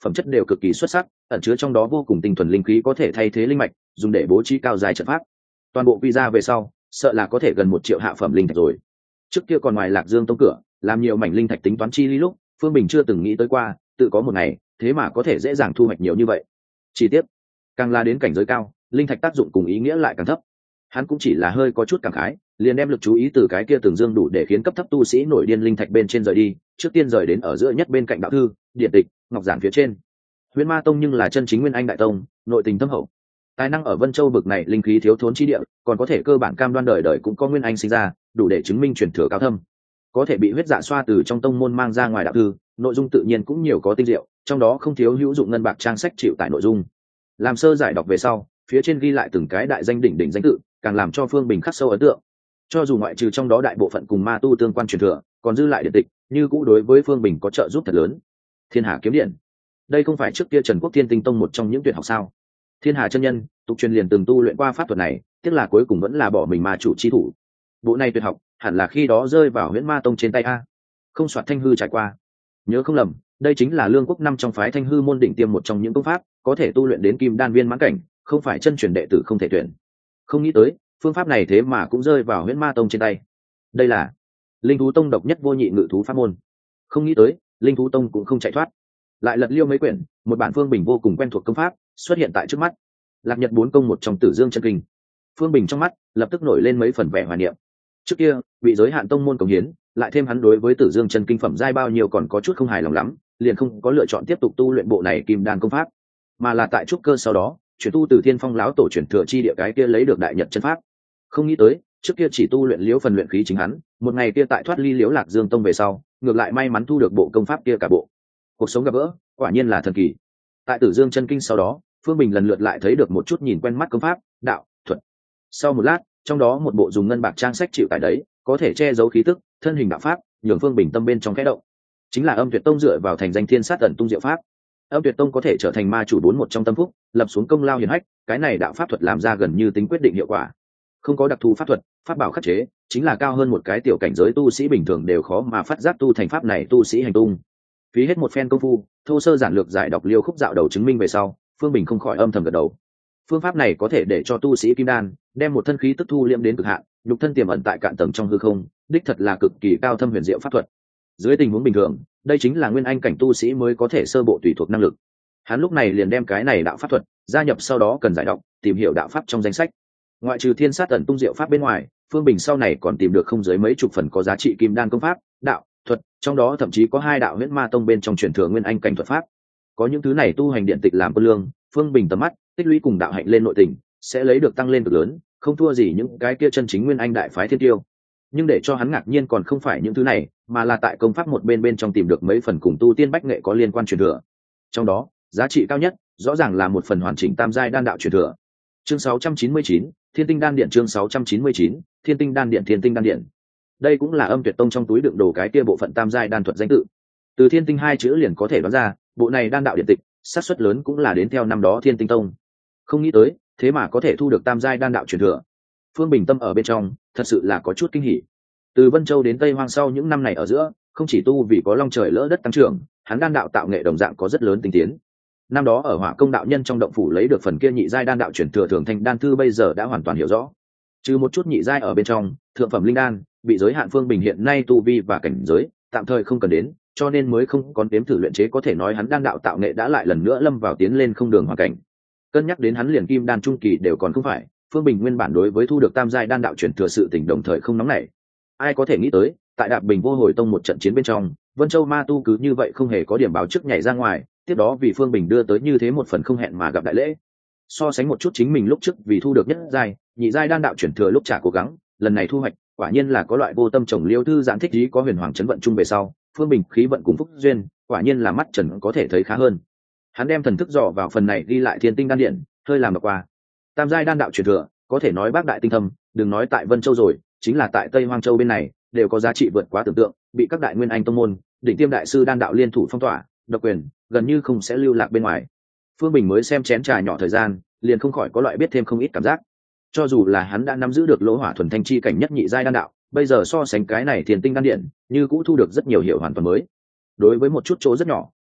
phẩm chất đều cực kỳ xuất sắc, ẩn chứa trong đó vô cùng tinh thuần linh khí có thể thay thế linh mạch, dùng để bố trí cao dài trận pháp. Toàn bộ quy ra về sau, sợ là có thể gần một triệu hạ phẩm linh thạch rồi. Trước kia còn ngoài Lạc Dương tông cửa, làm nhiều mảnh linh thạch tính toán chi lý lúc, Phương Bình chưa từng nghĩ tới qua, tự có một ngày, thế mà có thể dễ dàng thu hoạch nhiều như vậy. Chi tiết, càng là đến cảnh giới cao, linh thạch tác dụng cùng ý nghĩa lại càng thấp. Hắn cũng chỉ là hơi có chút cảm khái, liền đem lực chú ý từ cái kia tường dương đủ để khiến cấp thấp tu sĩ nổi điên linh thạch bên trên rời đi, trước tiên rời đến ở giữa nhất bên cạnh đạo thư, điện tịch, ngọc giản phía trên. Huyền Ma tông nhưng là chân chính nguyên anh đại tông, nội tình thâm hậu. Tài năng ở Vân Châu bực này linh khí thiếu thốn chi địa, còn có thể cơ bản cam đoan đời đời cũng có nguyên anh sinh ra, đủ để chứng minh truyền thừa cao thâm. Có thể bị huyết dạ xoa từ trong tông môn mang ra ngoài đạo thư, nội dung tự nhiên cũng nhiều có tinh diệu, trong đó không thiếu hữu dụng ngân bạc trang sách chịu tải nội dung. Làm sơ giải đọc về sau, phía trên ghi lại từng cái đại danh đỉnh đỉnh danh tự, càng làm cho Phương Bình khắc sâu ấn tượng. Cho dù ngoại trừ trong đó đại bộ phận cùng ma tu tương quan truyền thừa, còn dư lại điện tịch, như cũ đối với Phương Bình có trợ giúp thật lớn. Thiên Hà kiếm điện, đây không phải trước kia Trần Quốc Thiên Tinh Tông một trong những tuyệt học sao? Thiên Hà chân nhân, tục truyền liền từng tu luyện qua pháp thuật này, tiếc là cuối cùng vẫn là bỏ mình ma chủ chi thủ. Bộ này tuyệt học, hẳn là khi đó rơi vào Huyễn Ma Tông trên tay a. Không soạt Thanh hư trải qua. Nhớ không lầm, đây chính là Lương Quốc năm trong phái Thanh hư môn đỉnh tiêm một trong những công pháp, có thể tu luyện đến kim đan viên mãn cảnh, không phải chân truyền đệ tử không thể tuyển. Không nghĩ tới, phương pháp này thế mà cũng rơi vào Huyễn Ma Tông trên tay. Đây là Linh thú tông độc nhất vô nhị ngự thú pháp môn. Không nghĩ tới, Linh thú tông cũng không chạy thoát. Lại lật liêu mấy quyển, một bản Phương Bình vô cùng quen thuộc công pháp xuất hiện tại trước mắt. Lạc Nhật bốn công một trong Tử Dương chân kinh. Phương Bình trong mắt lập tức nổi lên mấy phần vẻ hoài niệm. Trước kia, bị giới hạn tông môn cống hiến, lại thêm hắn đối với Tử Dương chân kinh phẩm giai bao nhiêu còn có chút không hài lòng lắm, liền không có lựa chọn tiếp tục tu luyện bộ này kim đan công pháp, mà là tại trúc cơ sau đó, chuyển tu từ Thiên Phong lão tổ chuyển thừa chi địa cái kia lấy được Đại Nhật chân pháp. Không nghĩ tới, trước kia chỉ tu luyện liễu phần luyện khí chính hắn, một ngày kia tại thoát ly liễu Lạc Dương tông về sau, ngược lại may mắn thu được bộ công pháp kia cả bộ. Cuộc sống gặp gỡ, quả nhiên là thần kỳ. Tại Tử Dương chân kinh sau đó, Phương Bình lần lượt lại thấy được một chút nhìn quen mắt công pháp, đạo, thuật. Sau một lát, trong đó một bộ dùng ngân bạc trang sách chịu tải đấy, có thể che giấu khí tức, thân hình đạo pháp, nhường Phương Bình tâm bên trong khẽ động. Chính là Âm Tuyệt Tông dựa vào thành danh thiên sát ẩn tung diệu pháp. Âm Tuyệt Tông có thể trở thành ma chủ bốn một trong tâm phúc, lập xuống công lao hiển hách, cái này đạo pháp thuật làm ra gần như tính quyết định hiệu quả. Không có đặc thù pháp thuật, pháp bảo khắc chế, chính là cao hơn một cái tiểu cảnh giới tu sĩ bình thường đều khó mà phát giác tu thành pháp này tu sĩ hành tung. Phí hết một phen công phu, thô sơ giản lược giải đọc liêu khúc dạo đầu chứng minh về sau, Phương Bình không khỏi âm thầm gật đầu. Phương pháp này có thể để cho tu sĩ kim đan đem một thân khí tức thu liễm đến cực hạn, nhục thân tiềm ẩn tại cạn tầng trong hư không, đích thật là cực kỳ cao thâm huyền diệu pháp thuật. Dưới tình huống bình thường, đây chính là nguyên anh cảnh tu sĩ mới có thể sơ bộ tùy thuộc năng lực. Hắn lúc này liền đem cái này đạo pháp thuật gia nhập, sau đó cần giải đọc, tìm hiểu đạo pháp trong danh sách. Ngoại trừ thiên sát ẩn tung diệu pháp bên ngoài, Phương Bình sau này còn tìm được không dưới mấy chục phần có giá trị kim đan công pháp, đạo, thuật, trong đó thậm chí có hai đạo Huyễn Ma Tông bên trong truyền thừa nguyên anh cảnh thuật pháp. Có những thứ này tu hành điện tịch làm quân lương, Phương Bình tầm mắt tích lũy cùng đạo hạnh lên nội tình, sẽ lấy được tăng lên cực lớn, không thua gì những cái kia chân chính nguyên anh đại phái thiên tiêu. Nhưng để cho hắn ngạc nhiên còn không phải những thứ này, mà là tại công pháp một bên bên trong tìm được mấy phần cùng tu tiên bách nghệ có liên quan truyền thừa. Trong đó, giá trị cao nhất, rõ ràng là một phần hoàn chỉnh tam giai đan đạo truyền thừa. Chương sáu trăm chín mươi chín, Thiên Tinh Đan Điện. Chương sáu trăm chín mươi chín, Thiên Tinh Đan Điện. Thiên Tinh Đan Điện. Đây cũng là Âm Tuyệt Tông trong túi đựng đồ cái kia bộ phận tam giai đan thuật danh tự. Từ Thiên Tinh hai chữ liền có thể đoán ra, bộ này đan đạo điện tịch, xác suất lớn cũng là đến theo năm đó Thiên Tinh Tông. Không nghĩ tới, thế mà có thể thu được tam giai đan đạo truyền thừa. Phương Bình tâm ở bên trong, thật sự là có chút kinh hỉ. Từ Vân Châu đến Tây Hoang sau những năm này ở giữa, không chỉ tu vì có long trời lỡ đất tăng trưởng, hắn đan đạo tạo nghệ đồng dạng có rất lớn tinh tiến. Năm đó ở Hỏa Công đạo nhân trong động phủ lấy được phần kia nhị giai đan đạo truyền thừa thường thanh đan thư, bây giờ đã hoàn toàn hiểu rõ. Trừ một chút nhị giai ở bên trong, thượng phẩm linh đan bị giới hạn, Phương Bình hiện nay tu vi và cảnh giới tạm thời không cần đến, cho nên mới không còn đếm thử luyện chế, có thể nói hắn đan đạo tạo nghệ đã lại lần nữa lâm vào tiến lên không đường hoàn cảnh. Cân nhắc đến hắn liền kim đan trung kỳ đều còn không phải, Phương Bình nguyên bản đối với thu được tam giai đan đạo truyền thừa sự tình đồng thời không nóng nảy. Ai có thể nghĩ tới, tại Đạp Bình Vô Hồi Tông một trận chiến bên trong, Vân Châu ma tu cứ như vậy không hề có điểm báo trước nhảy ra ngoài, tiếp đó vì Phương Bình đưa tới như thế một phần không hẹn mà gặp đại lễ. So sánh một chút chính mình lúc trước vì thu được nhất giai, nhị giai đan đạo chuyển thừa lúc trả cố gắng, lần này thu hoạch, quả nhiên là có loại vô tâm trồng liêu thư giãn thích ý, có huyền hoàng chấn vận chung về sau, Phương Bình khí vận cùng phúc duyên, quả nhiên là mắt trần có thể thấy khá hơn. Hắn đem thần thức dò vào phần này ghi lại Thiên Tinh Đan Điện, hơi làm được qua. Tam giai đan đạo chuyển thừa, có thể nói bác đại tinh thâm, đừng nói tại Vân Châu rồi, chính là tại Tây Hoang Châu bên này, đều có giá trị vượt quá tưởng tượng, bị các đại nguyên anh tông môn, đỉnh tiêm đại sư đan đạo liên thủ phong tỏa, độc quyền, gần như không sẽ lưu lạc bên ngoài. Phương Bình mới xem chén trà nhỏ thời gian, liền không khỏi có loại biết thêm không ít cảm giác. Cho dù là hắn đã nắm giữ được lỗ hỏa thuần thanh chi cảnh nhất nhị giai đan đạo, bây giờ so sánh cái này Thiên Tinh Đan Điện, như cũ thu được rất nhiều hiệu hoàn toàn mới. Đối với một chút chỗ rất nhỏ,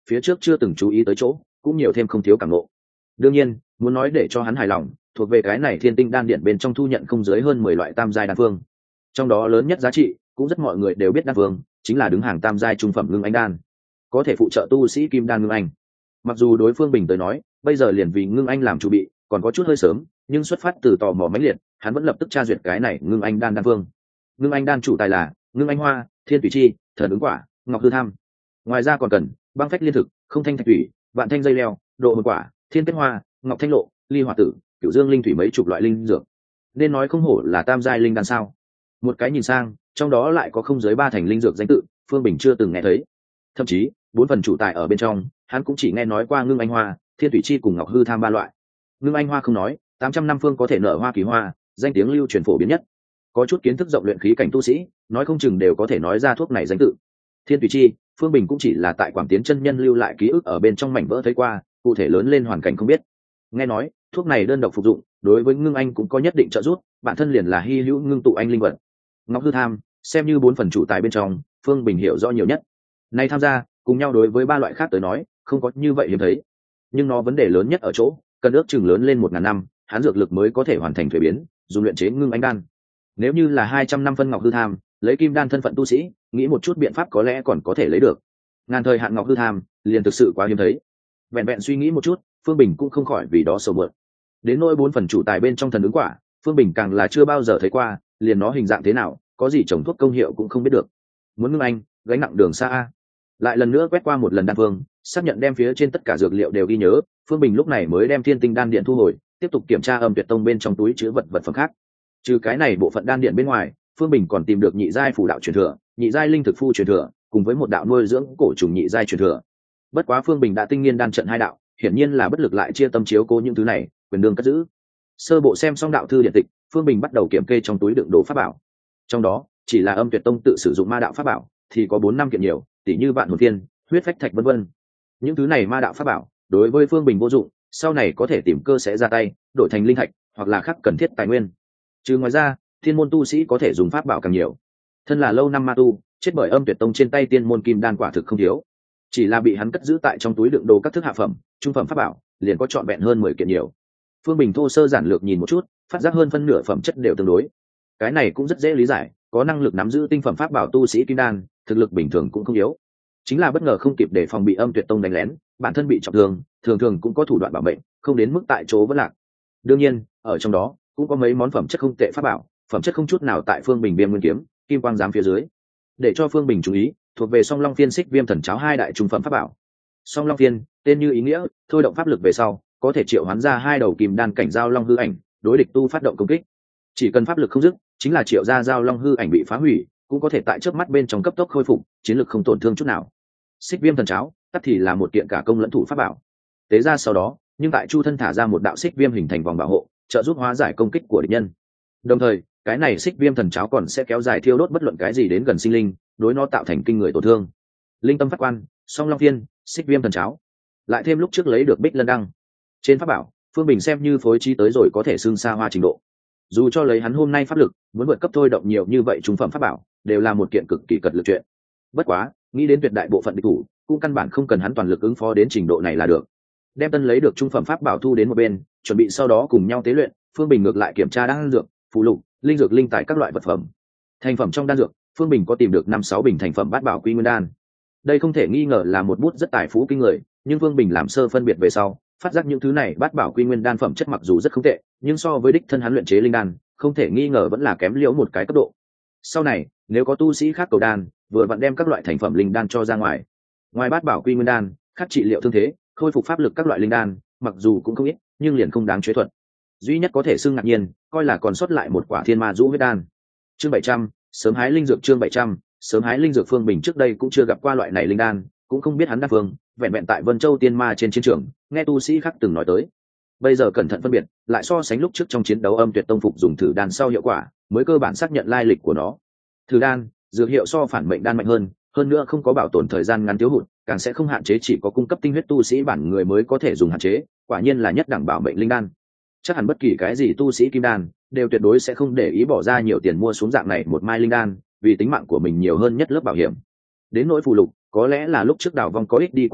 phía trước chưa từng chú ý tới chỗ cũng nhiều thêm không thiếu cảm ngộ. Đương nhiên muốn nói để cho hắn hài lòng, thuộc về cái này thiên tinh đan điện bên trong thu nhận không dưới hơn mười loại tam giai đan phương, trong đó lớn nhất giá trị cũng rất mọi người đều biết đan phương chính là đứng hàng tam giai trung phẩm ngưng anh đan, có thể phụ trợ tu sĩ kim đan ngưng anh. Mặc dù đối phương Bình tới nói bây giờ liền vì ngưng anh làm chủ bị còn có chút hơi sớm, nhưng xuất phát từ tò mò mãnh liệt, hắn vẫn lập tức tra duyệt cái này ngưng anh đan đan phương. Ngưng anh đan chủ tài là ngưng anh hoa, thiên thủy chi, thần ứng quả, ngọc hư tham. Ngoài ra còn cần băng phách liên thực, không thanh thạch thủy, vạn thanh dây leo, độ hồn quả, thiên kết hoa, ngọc thanh lộ, ly hỏa tử, cửu dương linh thủy mấy chục loại linh dược. Nên nói không hổ là tam giai linh đan sao. Một cái nhìn sang, trong đó lại có không dưới ba thành linh dược danh tự Phương Bình chưa từng nghe thấy. Thậm chí bốn phần chủ tài ở bên trong hắn cũng chỉ nghe nói qua ngưng anh hoa, thiên thủy chi cùng ngọc hư tham ba loại. Ngưng anh hoa không nói, tám trăm năm phương có thể nở hoa kỳ hoa, danh tiếng lưu truyền phổ biến nhất. Có chút kiến thức rộng luyện khí cảnh tu sĩ nói không chừng đều có thể nói ra thuốc này danh tự. Thiên thủy chi, Phương Bình cũng chỉ là tại Quảng Tiến chân nhân lưu lại ký ức ở bên trong mảnh vỡ thấy qua, cụ thể lớn lên hoàn cảnh không biết. Nghe nói thuốc này đơn độc phục dụng đối với ngưng anh cũng có nhất định trợ giúp, bản thân liền là hy hữu ngưng tụ anh linh vật. Ngọc hư tham xem như bốn phần chủ tài bên trong Phương Bình hiểu rõ nhiều nhất. Nay tham gia cùng nhau đối với ba loại khác tới nói không có như vậy hiếm thấy, nhưng nó vấn đề lớn nhất ở chỗ cần ước chừng lớn lên một ngàn năm hắn dược lực mới có thể hoàn thành thuế biến dùng luyện chế ngưng anh đan. Nếu như là hai trăm năm phân ngọc hư tham, lấy kim đan thân phận tu sĩ nghĩ một chút biện pháp có lẽ còn có thể lấy được. Ngàn thời hạn ngọc hư tham liền thực sự quá hiếm thấy. Vẹn vẹn suy nghĩ một chút, Phương Bình cũng không khỏi vì đó sầu mượn. Đến nỗi bốn phần chủ tài bên trong thần ứng quả, Phương Bình càng là chưa bao giờ thấy qua, liền nó hình dạng thế nào, có gì trồng thuốc công hiệu cũng không biết được. Muốn ngưng anh gánh nặng đường xa a. Lại lần nữa quét qua một lần đan phương, xác nhận đem phía trên tất cả dược liệu đều ghi nhớ, Phương Bình lúc này mới đem thiên tinh đan điện thu hồi, tiếp tục kiểm tra âm tuyệt tông bên trong túi chứa vật vật phẩm khác. Trừ cái này bộ phận đan điện bên ngoài, Phương Bình còn tìm được nhị giai phù đạo truyền thừa, nhị giai linh thực phu truyền thừa, cùng với một đạo nuôi dưỡng cổ trùng nhị giai truyền thừa. Bất quá Phương Bình đã tinh nghiên đan trận hai đạo, hiển nhiên là bất lực lại chia tâm chiếu cố những thứ này, quyền đương cất giữ. Sơ bộ xem xong đạo thư điện tịch, Phương Bình bắt đầu kiểm kê trong túi đựng đồ pháp bảo. Trong đó, chỉ là âm tuyệt tông tự sử dụng ma đạo pháp bảo thì có bốn năm kiện nhiều, tỷ như vạn hồn thiên, huyết phách thạch vân vân. Những thứ này ma đạo pháp bảo đối với Phương Bình vô dụng, sau này có thể tìm cơ sẽ ra tay đổi thành linh thạch hoặc là khác cần thiết tài nguyên. Trừ ngoài ra, thiên môn tu sĩ có thể dùng pháp bảo càng nhiều. Thân là lâu năm ma tu, chết bởi âm tuyệt tông trên tay tiên môn kim đan quả thực không thiếu, chỉ là bị hắn cất giữ tại trong túi đựng đồ các thức hạ phẩm trung phẩm pháp bảo liền có trọn vẹn hơn mười kiện nhiều. Phương Bình thô sơ giản lược nhìn một chút, phát giác hơn phân nửa phẩm chất đều tương đối. Cái này cũng rất dễ lý giải, có năng lực nắm giữ tinh phẩm pháp bảo tu sĩ kim đan thực lực bình thường cũng không yếu, chính là bất ngờ không kịp để phòng bị âm tuyệt tông đánh lén, bản thân bị trọng thương, thường thường cũng có thủ đoạn bảo mệnh, không đến mức tại chỗ vẫn lạc. Đương nhiên ở trong đó cũng có mấy món phẩm chất không tệ pháp bảo, phẩm chất không chút nào tại Phương Bình viêm nguyên kiếm, kim quang giám phía dưới. Để cho Phương Bình chú ý, thuộc về song long phiên xích viêm thần cháo hai đại trung phẩm pháp bảo. Song long phiên tên như ý nghĩa, thôi động pháp lực về sau có thể triệu hoán ra hai đầu kim đan cảnh giao long hư ảnh đối địch tu phát động công kích. Chỉ cần pháp lực không dứt, chính là triệu ra giao long hư ảnh bị phá hủy cũng có thể tại chớp mắt bên trong cấp tốc khôi phục, chiến lực không tổn thương chút nào. Xích viêm thần cháo tắt thì là một kiện cả công lẫn thủ pháp bảo, tế ra sau đó nhưng tại chu thân thả ra một đạo xích viêm hình thành vòng bảo hộ, trợ giúp hóa giải công kích của địch nhân. Đồng thời cái này xích viêm thần cháo còn sẽ kéo dài thiêu đốt bất luận cái gì đến gần sinh linh, đối nó tạo thành kinh người tổn thương. Linh tâm phát quan, song long phiên, xích viêm thần cháo, lại thêm lúc trước lấy được bích lân đăng. Trên pháp bảo Phương Bình xem như phối trí tới rồi có thể xưng xa hoa trình độ. Dù cho lấy hắn hôm nay pháp lực muốn vượt cấp thôi động nhiều như vậy trung phẩm pháp bảo đều là một kiện cực kỳ cật lực chuyện. Bất quá nghĩ đến tuyệt đại bộ phận địch thủ cũng căn bản không cần hắn toàn lực ứng phó đến trình độ này là được. Đem tân lấy được trung phẩm pháp bảo thu đến một bên, chuẩn bị sau đó cùng nhau tế luyện. Phương Bình ngược lại kiểm tra đan dược, phụ lục, linh dược, linh tài các loại vật phẩm. Thành phẩm trong đan dược, Phương Bình có tìm được năm sáu bình thành phẩm bát bảo quy nguyên đan. Đây không thể nghi ngờ là một bút rất tài phú kinh người, nhưng Phương Bình làm sơ phân biệt về sau, phát giác những thứ này bát bảo quy nguyên đan phẩm chất mặc dù rất không tệ, nhưng so với đích thân hắn luyện chế linh đan, không thể nghi ngờ vẫn là kém liễu một cái cấp độ. Sau này, nếu có tu sĩ khác cầu đan, vừa vặn đem các loại thành phẩm linh đan cho ra ngoài. Ngoài bát bảo quy nguyên đan, khác trị liệu thương thế, khôi phục pháp lực các loại linh đan, mặc dù cũng không ít, nhưng liền không đáng chế thuận. Duy nhất có thể xưng ngạc nhiên, coi là còn sót lại một quả thiên ma dũ huyết đan. Chương bảy trăm, sớm hái linh dược. Chương bảy trăm, sớm hái linh dược. Phương Bình trước đây cũng chưa gặp qua loại này linh đan, cũng không biết hắn đan phương, vẹn vẹn tại Vân Châu Tiên Ma trên chiến trường, nghe tu sĩ khác từng nói tới. Bây giờ cẩn thận phân biệt, lại so sánh lúc trước trong chiến đấu âm tuyệt tông phục dùng thử đan sau hiệu quả, mới cơ bản xác nhận lai lịch của nó. Thử đan, dược hiệu so phản mệnh đan mạnh hơn, hơn nữa không có bảo tồn thời gian ngắn thiếu hụt, càng sẽ không hạn chế chỉ có cung cấp tinh huyết tu sĩ bản người mới có thể dùng hạn chế, quả nhiên là nhất đẳng bảo mệnh linh đan. Chắc hẳn bất kỳ cái gì tu sĩ kim đan đều tuyệt đối sẽ không để ý bỏ ra nhiều tiền mua xuống dạng này một mai linh đan, vì tính mạng của mình nhiều hơn nhất lớp bảo hiểm. Đến nỗi phù lục, có lẽ là lúc trước đảo vong có ích đi quá nhiều,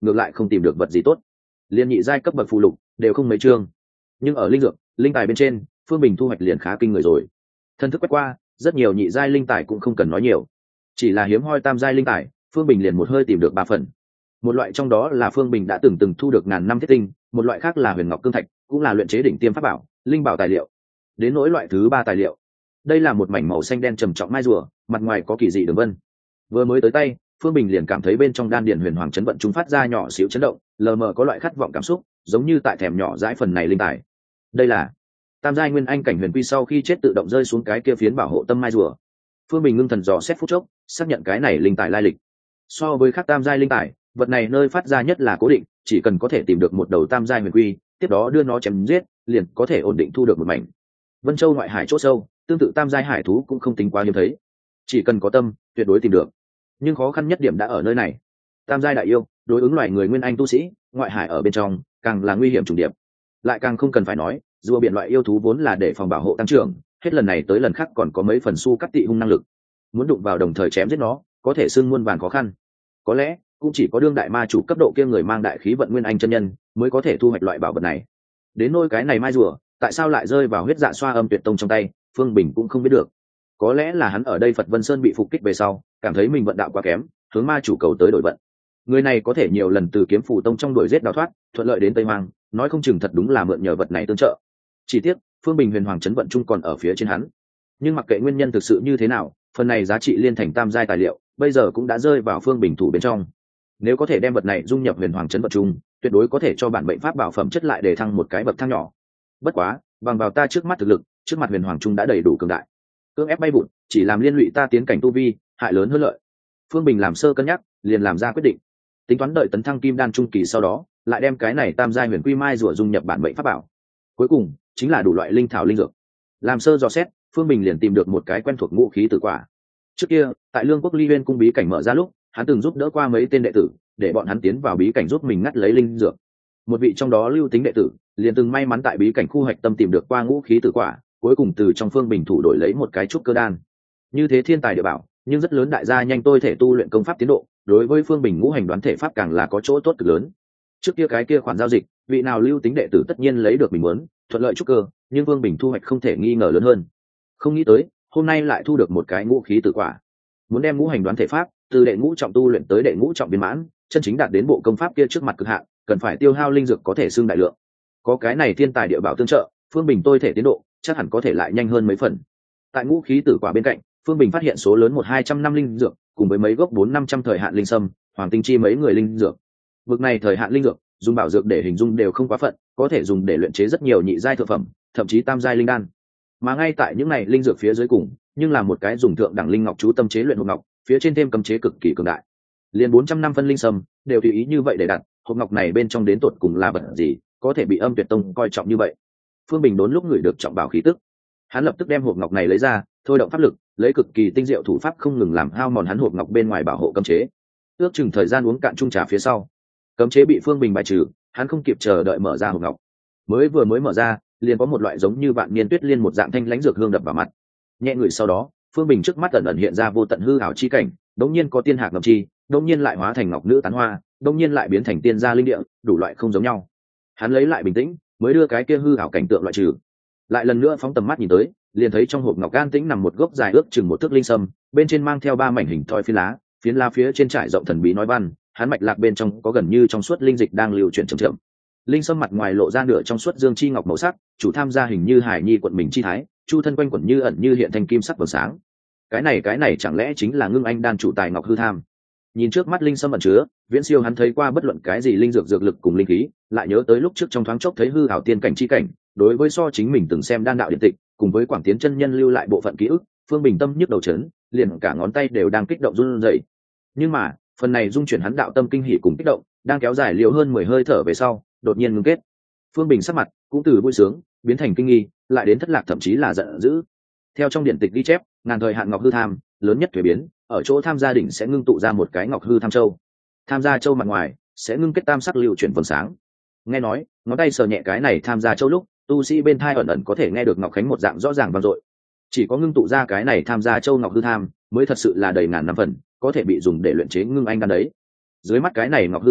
ngược lại không tìm được vật gì tốt. Liên nhị giai cấp bậc phụ lục đều không mấy chương, nhưng ở linh dược linh tài bên trên phương bình thu hoạch liền khá kinh người rồi. Thân thức quét qua rất nhiều nhị giai linh tài cũng không cần nói nhiều, chỉ là hiếm hoi tam giai linh tài phương bình liền một hơi tìm được ba phần. Một loại trong đó là phương bình đã từng từng thu được ngàn năm thiết tinh, một loại khác là huyền ngọc cương thạch, cũng là luyện chế đỉnh tiêm pháp bảo linh bảo tài liệu. Đến nỗi loại thứ ba tài liệu, đây là một mảnh màu xanh đen trầm trọng mai rùa, mặt ngoài có kỳ dị đường vân. Vừa mới tới tay phương bình liền cảm thấy bên trong đan điền huyền hoàng chấn vận chúng phát ra nhỏ xíu chấn động, lờ mờ có loại khát vọng cảm xúc, giống như tại thèm nhỏ dãi phần này linh tài. Đây là tam giai nguyên anh cảnh huyền quy sau khi chết tự động rơi xuống cái kia phiến bảo hộ tâm mai rùa. Phương bình ngưng thần dò xét phút chốc, xác nhận cái này linh tài lai lịch. So với các tam giai linh tài, vật này nơi phát ra nhất là cố định, chỉ cần có thể tìm được một đầu tam giai huyền quy, tiếp đó đưa nó chém giết, liền có thể ổn định thu được một mảnh. Vân Châu ngoại hải chỗ sâu, tương tự tam giai hải thú cũng không tính quá hiếm thấy, chỉ cần có tâm, tuyệt đối tìm được. Nhưng khó khăn nhất điểm đã ở nơi này. Tam giai đại yêu, đối ứng loài người nguyên anh tu sĩ, ngoại hải ở bên trong, càng là nguy hiểm trùng điệp. Lại càng không cần phải nói, rùa biển loại yêu thú vốn là để phòng bảo hộ tăng trưởng, hết lần này tới lần khác còn có mấy phần su cắt tị hung năng lực. Muốn đụng vào đồng thời chém giết nó, có thể xưng muôn vàn khó khăn. Có lẽ cũng chỉ có đương đại ma chủ cấp độ kia người mang đại khí vận nguyên anh chân nhân mới có thể thu hoạch loại bảo vật này. Đến nôi cái này mai rùa tại sao lại rơi vào huyết dạ xoa âm tuyệt tông trong tay, phương bình cũng không biết được. Có lẽ là hắn ở đây Phật Vân Sơn bị phục kích về sau, cảm thấy mình vận đạo quá kém, hướng ma chủ cầu tới đổi vận. Người này có thể nhiều lần từ kiếm phù tông trong đuổi giết đào thoát, thuận lợi đến Tây Hoang, nói không chừng thật đúng là mượn nhờ vật này tương trợ. Chỉ tiếc phương bình huyền hoàng chấn vận chung còn ở phía trên hắn. Nhưng mặc kệ nguyên nhân thực sự như thế nào, phần này giá trị liên thành tam giai tài liệu bây giờ cũng đã rơi vào phương bình thủ bên trong. Nếu có thể đem vật này dung nhập huyền hoàng chấn vận chung, tuyệt đối có thể cho bản mệnh pháp bảo phẩm chất lại để thăng một cái bậc thang nhỏ. Bất quá bằng vào ta trước mắt thực lực, trước mặt huyền hoàng trung đã đầy đủ cường đại, cưỡng ép bay vụn chỉ làm liên lụy ta tiến cảnh tu vi, hại lớn hơn lợi. Phương bình làm sơ cân nhắc, liền làm ra quyết định, tính toán đợi tấn thăng kim đan trung kỳ sau đó lại đem cái này tam giai huyền quy mai rùa dung nhập bản mệnh pháp bảo. Cuối cùng chính là đủ loại linh thảo linh dược. Làm sơ dò xét, phương bình liền tìm được một cái quen thuộc ngũ khí tử quả. Trước kia tại lương quốc ly huyên cung bí cảnh mở ra lúc, hắn từng giúp đỡ qua mấy tên đệ tử, để bọn hắn tiến vào bí cảnh giúp mình ngắt lấy linh dược. Một vị trong đó lưu tính đệ tử liền từng may mắn tại bí cảnh khu hoạch tâm tìm được qua ngũ khí tử quả, cuối cùng từ trong phương bình thủ đổi lấy một cái trúc cơ đan. Như thế thiên tài địa bảo, nhưng rất lớn đại gia nhanh tôi thể tu luyện công pháp tiến độ, đối với phương bình ngũ hành đoán thể pháp càng là có chỗ tốt cực lớn. Trước kia cái kia khoản giao dịch, vị nào lưu tính đệ tử tất nhiên lấy được mình muốn, thuận lợi trúc cơ, nhưng phương bình thu hoạch không thể nghi ngờ lớn hơn. Không nghĩ tới hôm nay lại thu được một cái ngũ khí tử quả. Muốn đem ngũ hành đoán thể pháp từ đệ ngũ trọng tu luyện tới đệ ngũ trọng viên mãn, chân chính đạt đến bộ công pháp kia trước mặt cực hạn, cần phải tiêu hao linh dược có thể xương đại lượng. Có cái này thiên tài địa bảo tương trợ, phương bình tôi thể tiến độ chắc hẳn có thể lại nhanh hơn mấy phần. Tại ngũ khí tử quả bên cạnh, phương bình phát hiện số lớn một hai trăm năm linh dược, cùng với mấy gốc bốn năm trăm thời hạn linh sâm, hoàng tinh chi mấy người linh dược. Vực này thời hạn linh dược, dùng bảo dược để hình dung đều không quá phận, có thể dùng để luyện chế rất nhiều nhị giai thượng phẩm, thậm chí tam giai linh đan. Mà ngay tại những này linh dược phía dưới cùng, nhưng là một cái dùng thượng đẳng linh ngọc chú tâm chế luyện hộp ngọc, phía trên thêm cấm chế cực kỳ cường đại. Liền bốn trăm năm phân linh sâm đều tùy ý như vậy để đặt, hộp ngọc này bên trong đến tột cùng là vật gì, có thể bị Âm Tuyệt Tông coi trọng như vậy. Phương Bình đốn lúc ngửi được trọng bảo khí tức, hắn lập tức đem hộp ngọc này lấy ra, thôi động pháp lực, lấy cực kỳ tinh diệu thủ pháp không ngừng làm hao mòn hắn hộp ngọc bên ngoài bảo hộ cấm chế. Ước chừng thời gian uống cạn chung trà phía sau, cấm chế bị Phương Bình bài trừ, hắn không kịp chờ đợi mở ra hộp ngọc. Mới vừa mới mở ra, liền có một loại giống như vạn niên tuyết liên một dạng thanh lãnh dược hương đập vào mặt. Nhẹ người sau đó, Phương Bình trước mắt ẩn ẩn hiện ra vô tận hư ảo chi cảnh, đống nhiên có tiên hạc ngọc chi, đống nhiên lại hóa thành ngọc nữ tán hoa, đống nhiên lại biến thành tiên gia linh địa, đủ loại không giống nhau. Hắn lấy lại bình tĩnh, mới đưa cái kia hư ảo cảnh tượng loại trừ. Lại lần nữa phóng tầm mắt nhìn tới, liền thấy trong hộp ngọc gan tĩnh nằm một gốc dài ước chừng một thước linh sâm, bên trên mang theo ba mảnh hình thoi phiến lá, phiến lá phía trên trải rộng thần bí nói văn, hắn mạch lạc bên trong có gần như trong suốt linh dịch đang lưu chuyển chậm chậm. Linh sâm mặt ngoài lộ ra nửa trong suốt dương chi ngọc màu sắc, chủ tham gia hình như hải nhi quận mình chi thái, chu thân quanh quẩn như ẩn như hiện thanh kim sắc vầng sáng. Cái này cái này chẳng lẽ chính là Ngưng Anh đan chủ tài ngọc hư tham? Nhìn trước mắt linh sâm ẩn chứa, viễn siêu hắn thấy qua bất luận cái gì linh dược dược lực cùng linh khí, lại nhớ tới lúc trước trong thoáng chốc thấy hư ảo tiên cảnh chi cảnh, đối với so chính mình từng xem đan đạo điện tịch, cùng với Quảng Tiến chân nhân lưu lại bộ phận ký ức, Phương Bình tâm nhức đầu chấn, liền cả ngón tay đều đang kích động run rẩy. Nhưng mà, phần này dung chuyển hắn đạo tâm kinh hỉ cùng kích động, đang kéo dài liều hơn mười hơi thở về sau, đột nhiên ngưng kết. Phương Bình sắc mặt cũng từ vui sướng biến thành kinh nghi, lại đến thất lạc thậm chí là giận dữ. Theo trong điện tịch ghi chép, ngàn thời hạn ngọc hư tham lớn nhất thuế biến, ở chỗ tham gia đỉnh sẽ ngưng tụ ra một cái ngọc hư tham châu. Tham gia châu mặt ngoài sẽ ngưng kết tam sắc lưu chuyển vầng sáng. Nghe nói, ngón tay sờ nhẹ cái này tham gia châu lúc, tu sĩ bên thai ẩn ẩn có thể nghe được ngọc khánh một dạng rõ ràng vang dội. Chỉ có ngưng tụ ra cái này tham gia châu ngọc hư tham mới thật sự là đầy ngàn năm phần, có thể bị dùng để luyện chế ngưng anh đan đấy. Dưới mắt cái này ngọc hư tham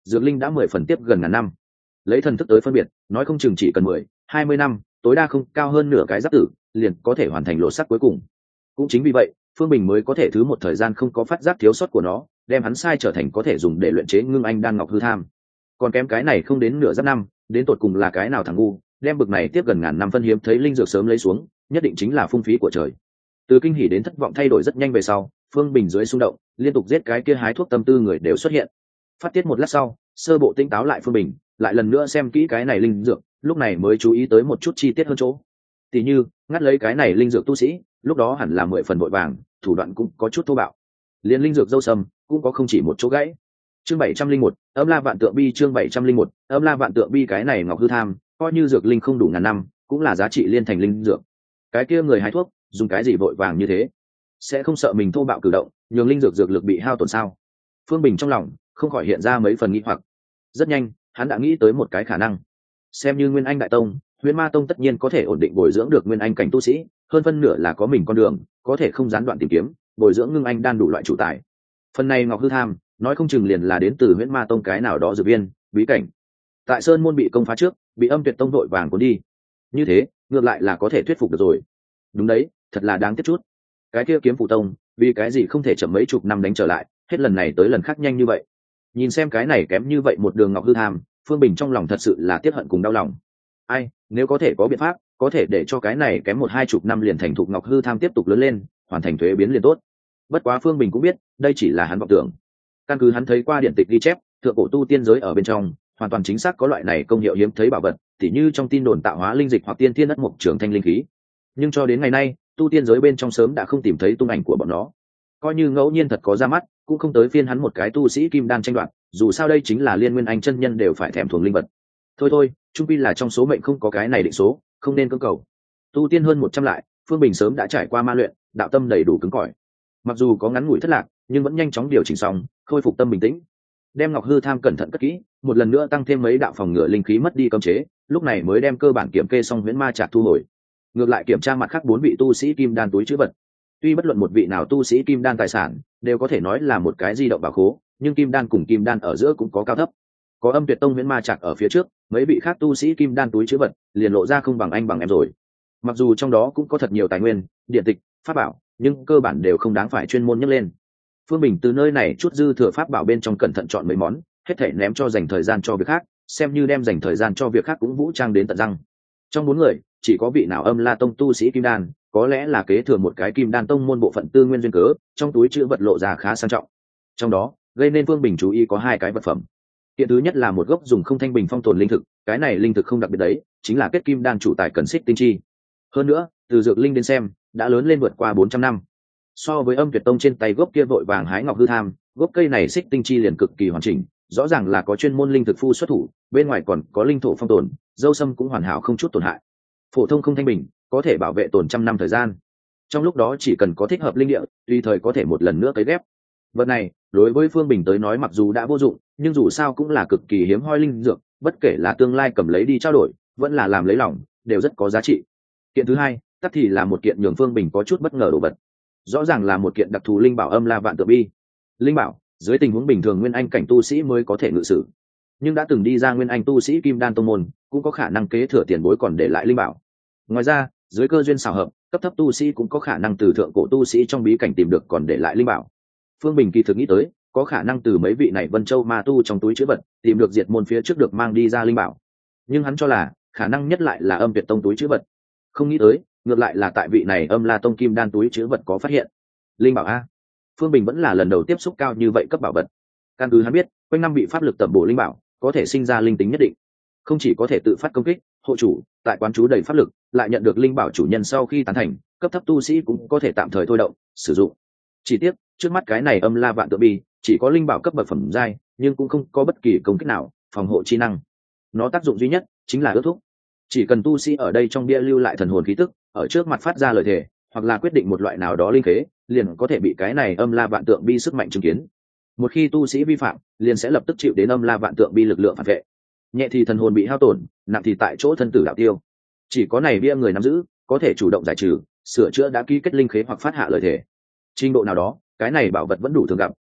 dược linh đã mười phần tiếp gần ngàn năm. Lấy thần thức tới phân biệt, nói không chừng chỉ cần mười hai mươi năm, tối đa không cao hơn nửa cái giáp tử liền có thể hoàn thành lộ sắc cuối cùng. Cũng chính vì vậy, Phương Bình mới có thể thứ một thời gian không có phát giác thiếu sót của nó, đem hắn sai trở thành có thể dùng để luyện chế ngưng anh đan ngọc hư tham. Còn kém cái này không đến nửa giáp năm, đến tột cùng là cái nào thằng ngu đem bực này tiếp gần ngàn năm phân hiếm thấy linh dược sớm lấy xuống, nhất định chính là phung phí của trời. Từ kinh hỉ đến thất vọng thay đổi rất nhanh về sau, Phương Bình dưới xung động, liên tục giết cái kia hái thuốc tâm tư người đều xuất hiện. Phát tiết một lát sau, sơ bộ tinh táo lại Phương Bình, lại lần nữa xem kỹ cái này linh dược, lúc này mới chú ý tới một chút chi tiết hơn chỗ. Tỷ như, ngắt lấy cái này linh dược tu sĩ, lúc đó hẳn là mười phần vội vàng, thủ đoạn cũng có chút thô bạo. Liên linh dược dâu sầm cũng có không chỉ một chỗ gãy. Chương bảy trăm linh một, Âm La Vạn Tượng Bi chương bảy trăm linh một, Âm La Vạn Tượng Bi cái này ngọc hư tham, coi như dược linh không đủ ngàn năm, cũng là giá trị liên thành linh dược. Cái kia người hái thuốc, dùng cái gì vội vàng như thế? Sẽ không sợ mình thô bạo cử động, nhường linh dược dược lực bị hao tổn sao? Phương Bình trong lòng không khỏi hiện ra mấy phần nghi hoặc. Rất nhanh, hắn đã nghĩ tới một cái khả năng. Xem như Nguyên Anh đại tông, Huyền Ma tông tất nhiên có thể ổn định bồi dưỡng được Nguyên Anh cảnh tu sĩ, hơn phân nửa là có mình con đường, có thể không gián đoạn tìm kiếm, bồi dưỡng ngưng anh đan đủ loại chủ tài. Phần này ngọc hư tham, nói không chừng liền là đến từ Huyền Ma tông cái nào đó dược viên, bí cảnh. Tại Sơn môn bị công phá trước, bị Âm Tuyệt tông đội vàng cuốn đi. Như thế, ngược lại là có thể thuyết phục được rồi. Đúng đấy, thật là đáng tiếc chút. Cái kia Kiếm Phủ tông, vì cái gì không thể chậm mấy chục năm đánh trở lại, hết lần này tới lần khác nhanh như vậy. Nhìn xem cái này kém như vậy một đường ngọc hư tham, Phương Bình trong lòng thật sự là tiếc hận cùng đau lòng. Ai, nếu có thể có biện pháp, có thể để cho cái này kém một hai chục năm liền thành thục ngọc hư tham tiếp tục lớn lên, hoàn thành thuế biến liền tốt. Bất quá Phương Bình cũng biết, đây chỉ là hắn vọng tưởng. Căn cứ hắn thấy qua điển tịch ghi chép, thượng cổ tu tiên giới ở bên trong, hoàn toàn chính xác có loại này công hiệu hiếm thấy bảo vật, tỉ như trong tin đồn tạo hóa linh dịch hoặc tiên thiên đất mục trường thanh linh khí. Nhưng cho đến ngày nay, tu tiên giới bên trong sớm đã không tìm thấy tung ảnh của bọn nó. Coi như ngẫu nhiên thật có ra mắt, cũng không tới phiên hắn một cái tu sĩ kim đan tranh đoạt, dù sao đây chính là liên nguyên anh chân nhân đều phải thèm thuồng linh vật. Thôi thôi, chung quy là trong số mệnh không có cái này định số, không nên cưỡng cầu. Tu tiên hơn một trăm lại, Phương Bình sớm đã trải qua ma luyện, đạo tâm đầy đủ cứng cỏi. Mặc dù có ngắn ngủi thất lạc, nhưng vẫn nhanh chóng điều chỉnh xong, khôi phục tâm bình tĩnh. Đem ngọc hư tham cẩn thận cất kỹ, một lần nữa tăng thêm mấy đạo phòng ngừa linh khí mất đi cấm chế, lúc này mới đem cơ bản kiểm kê xong huyễn ma trạc thu hồi. Ngược lại kiểm tra mặt khác bốn vị tu sĩ kim đan túi trữ vật. Tuy bất luận một vị nào tu sĩ kim đan tài sản đều có thể nói là một cái di động bảo khố, nhưng kim đan cùng kim đan ở giữa cũng có cao thấp. Có Âm Tuyệt tông huyễn ma trạc ở phía trước, mấy vị khác tu sĩ kim đan túi trữ vật liền lộ ra không bằng anh bằng em rồi. Mặc dù trong đó cũng có thật nhiều tài nguyên, điện tịch, pháp bảo, nhưng cơ bản đều không đáng phải chuyên môn nhắc lên. Phương Bình từ nơi này chút dư thừa pháp bảo bên trong cẩn thận chọn mấy món, hết thảy ném cho dành thời gian cho việc khác, xem như đem dành thời gian cho việc khác cũng vũ trang đến tận răng. Trong bốn người, chỉ có vị nào Âm La tông tu sĩ kim đan, có lẽ là kế thừa một cái kim đan tông môn bộ phận tư nguyên duyên cớ, trong túi chữ vật lộ ra khá sang trọng. Trong đó, gây nên Phương Bình chú ý có hai cái vật phẩm. Kiện thứ nhất là một gốc dùng không thanh bình phong tồn linh thực, cái này linh thực không đặc biệt đấy, chính là kết kim đan chủ tài cần xích tinh chi. Hơn nữa, từ dược linh đến xem, đã lớn lên vượt qua bốn trăm năm. So với Âm Tuyệt tông trên tay gốc kia vội vàng hái ngọc hư tham, gốc cây này xích tinh chi liền cực kỳ hoàn chỉnh, rõ ràng là có chuyên môn linh thực phu xuất thủ, bên ngoài còn có linh thổ phong tồn, dâu sâm cũng hoàn hảo không chút tổn hại. Phổ thông không thanh bình, có thể bảo vệ tồn trăm năm thời gian. Trong lúc đó chỉ cần có thích hợp linh địa, tùy thời có thể một lần nữa cấy ghép. Vật này, đối với Phương Bình tới nói mặc dù đã vô dụng, nhưng dù sao cũng là cực kỳ hiếm hoi linh dược, bất kể là tương lai cầm lấy đi trao đổi, vẫn là làm lấy lòng, đều rất có giá trị. Kiện thứ hai, tất thì là một kiện nhường Phương Bình có chút bất ngờ đồ vật. Rõ ràng là một kiện đặc thù linh bảo Âm La Vạn Tượng Bi. Linh bảo, dưới tình huống bình thường nguyên anh cảnh tu sĩ mới có thể ngự sử, nhưng đã từng đi ra nguyên anh tu sĩ kim đan tông môn, cũng có khả năng kế thừa tiền bối còn để lại linh bảo. Ngoài ra, dưới cơ duyên xảo hợp, cấp thấp tu sĩ cũng có khả năng từ thượng cổ tu sĩ trong bí cảnh tìm được còn để lại linh bảo. Phương Bình kỳ thực nghĩ tới, có khả năng từ mấy vị này Vân Châu ma tu trong túi chữ vật tìm được diệt môn phía trước được mang đi ra linh bảo, nhưng hắn cho là khả năng nhất lại là Âm Tuyệt tông túi chữ vật. Không nghĩ tới, ngược lại là tại vị này Âm La tông kim đan túi chữ vật có phát hiện linh bảo a. Phương Bình vẫn là lần đầu tiếp xúc cao như vậy cấp bảo vật. Căn cứ hắn biết, quanh năm bị pháp lực tẩm bổ linh bảo có thể sinh ra linh tính nhất định, không chỉ có thể tự phát công kích, hộ chủ tại quán chú đầy pháp lực, lại nhận được linh bảo chủ nhân sau khi tán thành, cấp thấp tu sĩ cũng có thể tạm thời thôi động sử dụng. Chỉ tiếc, trước mắt cái này Âm La Vạn Tượng Bi chỉ có linh bảo cấp bậc phẩm giai, nhưng cũng không có bất kỳ công kích nào phòng hộ chi năng. Nó tác dụng duy nhất chính là ước thúc. Chỉ cần tu sĩ ở đây trong bia lưu lại thần hồn khí tức, ở trước mặt phát ra lời thề, hoặc là quyết định một loại nào đó linh khế, liền có thể bị cái này Âm La Vạn Tượng Bi sức mạnh chứng kiến. Một khi tu sĩ vi phạm, liền sẽ lập tức chịu đến Âm La Vạn Tượng Bi lực lượng phản vệ. Nhẹ thì thần hồn bị hao tổn, nặng thì tại chỗ thân tử đạo tiêu. Chỉ có này bia người nắm giữ, có thể chủ động giải trừ, sửa chữa đã ký kết linh khế hoặc phát hạ lời thề. Trình độ nào đó, cái này bảo vật vẫn đủ thường gặp,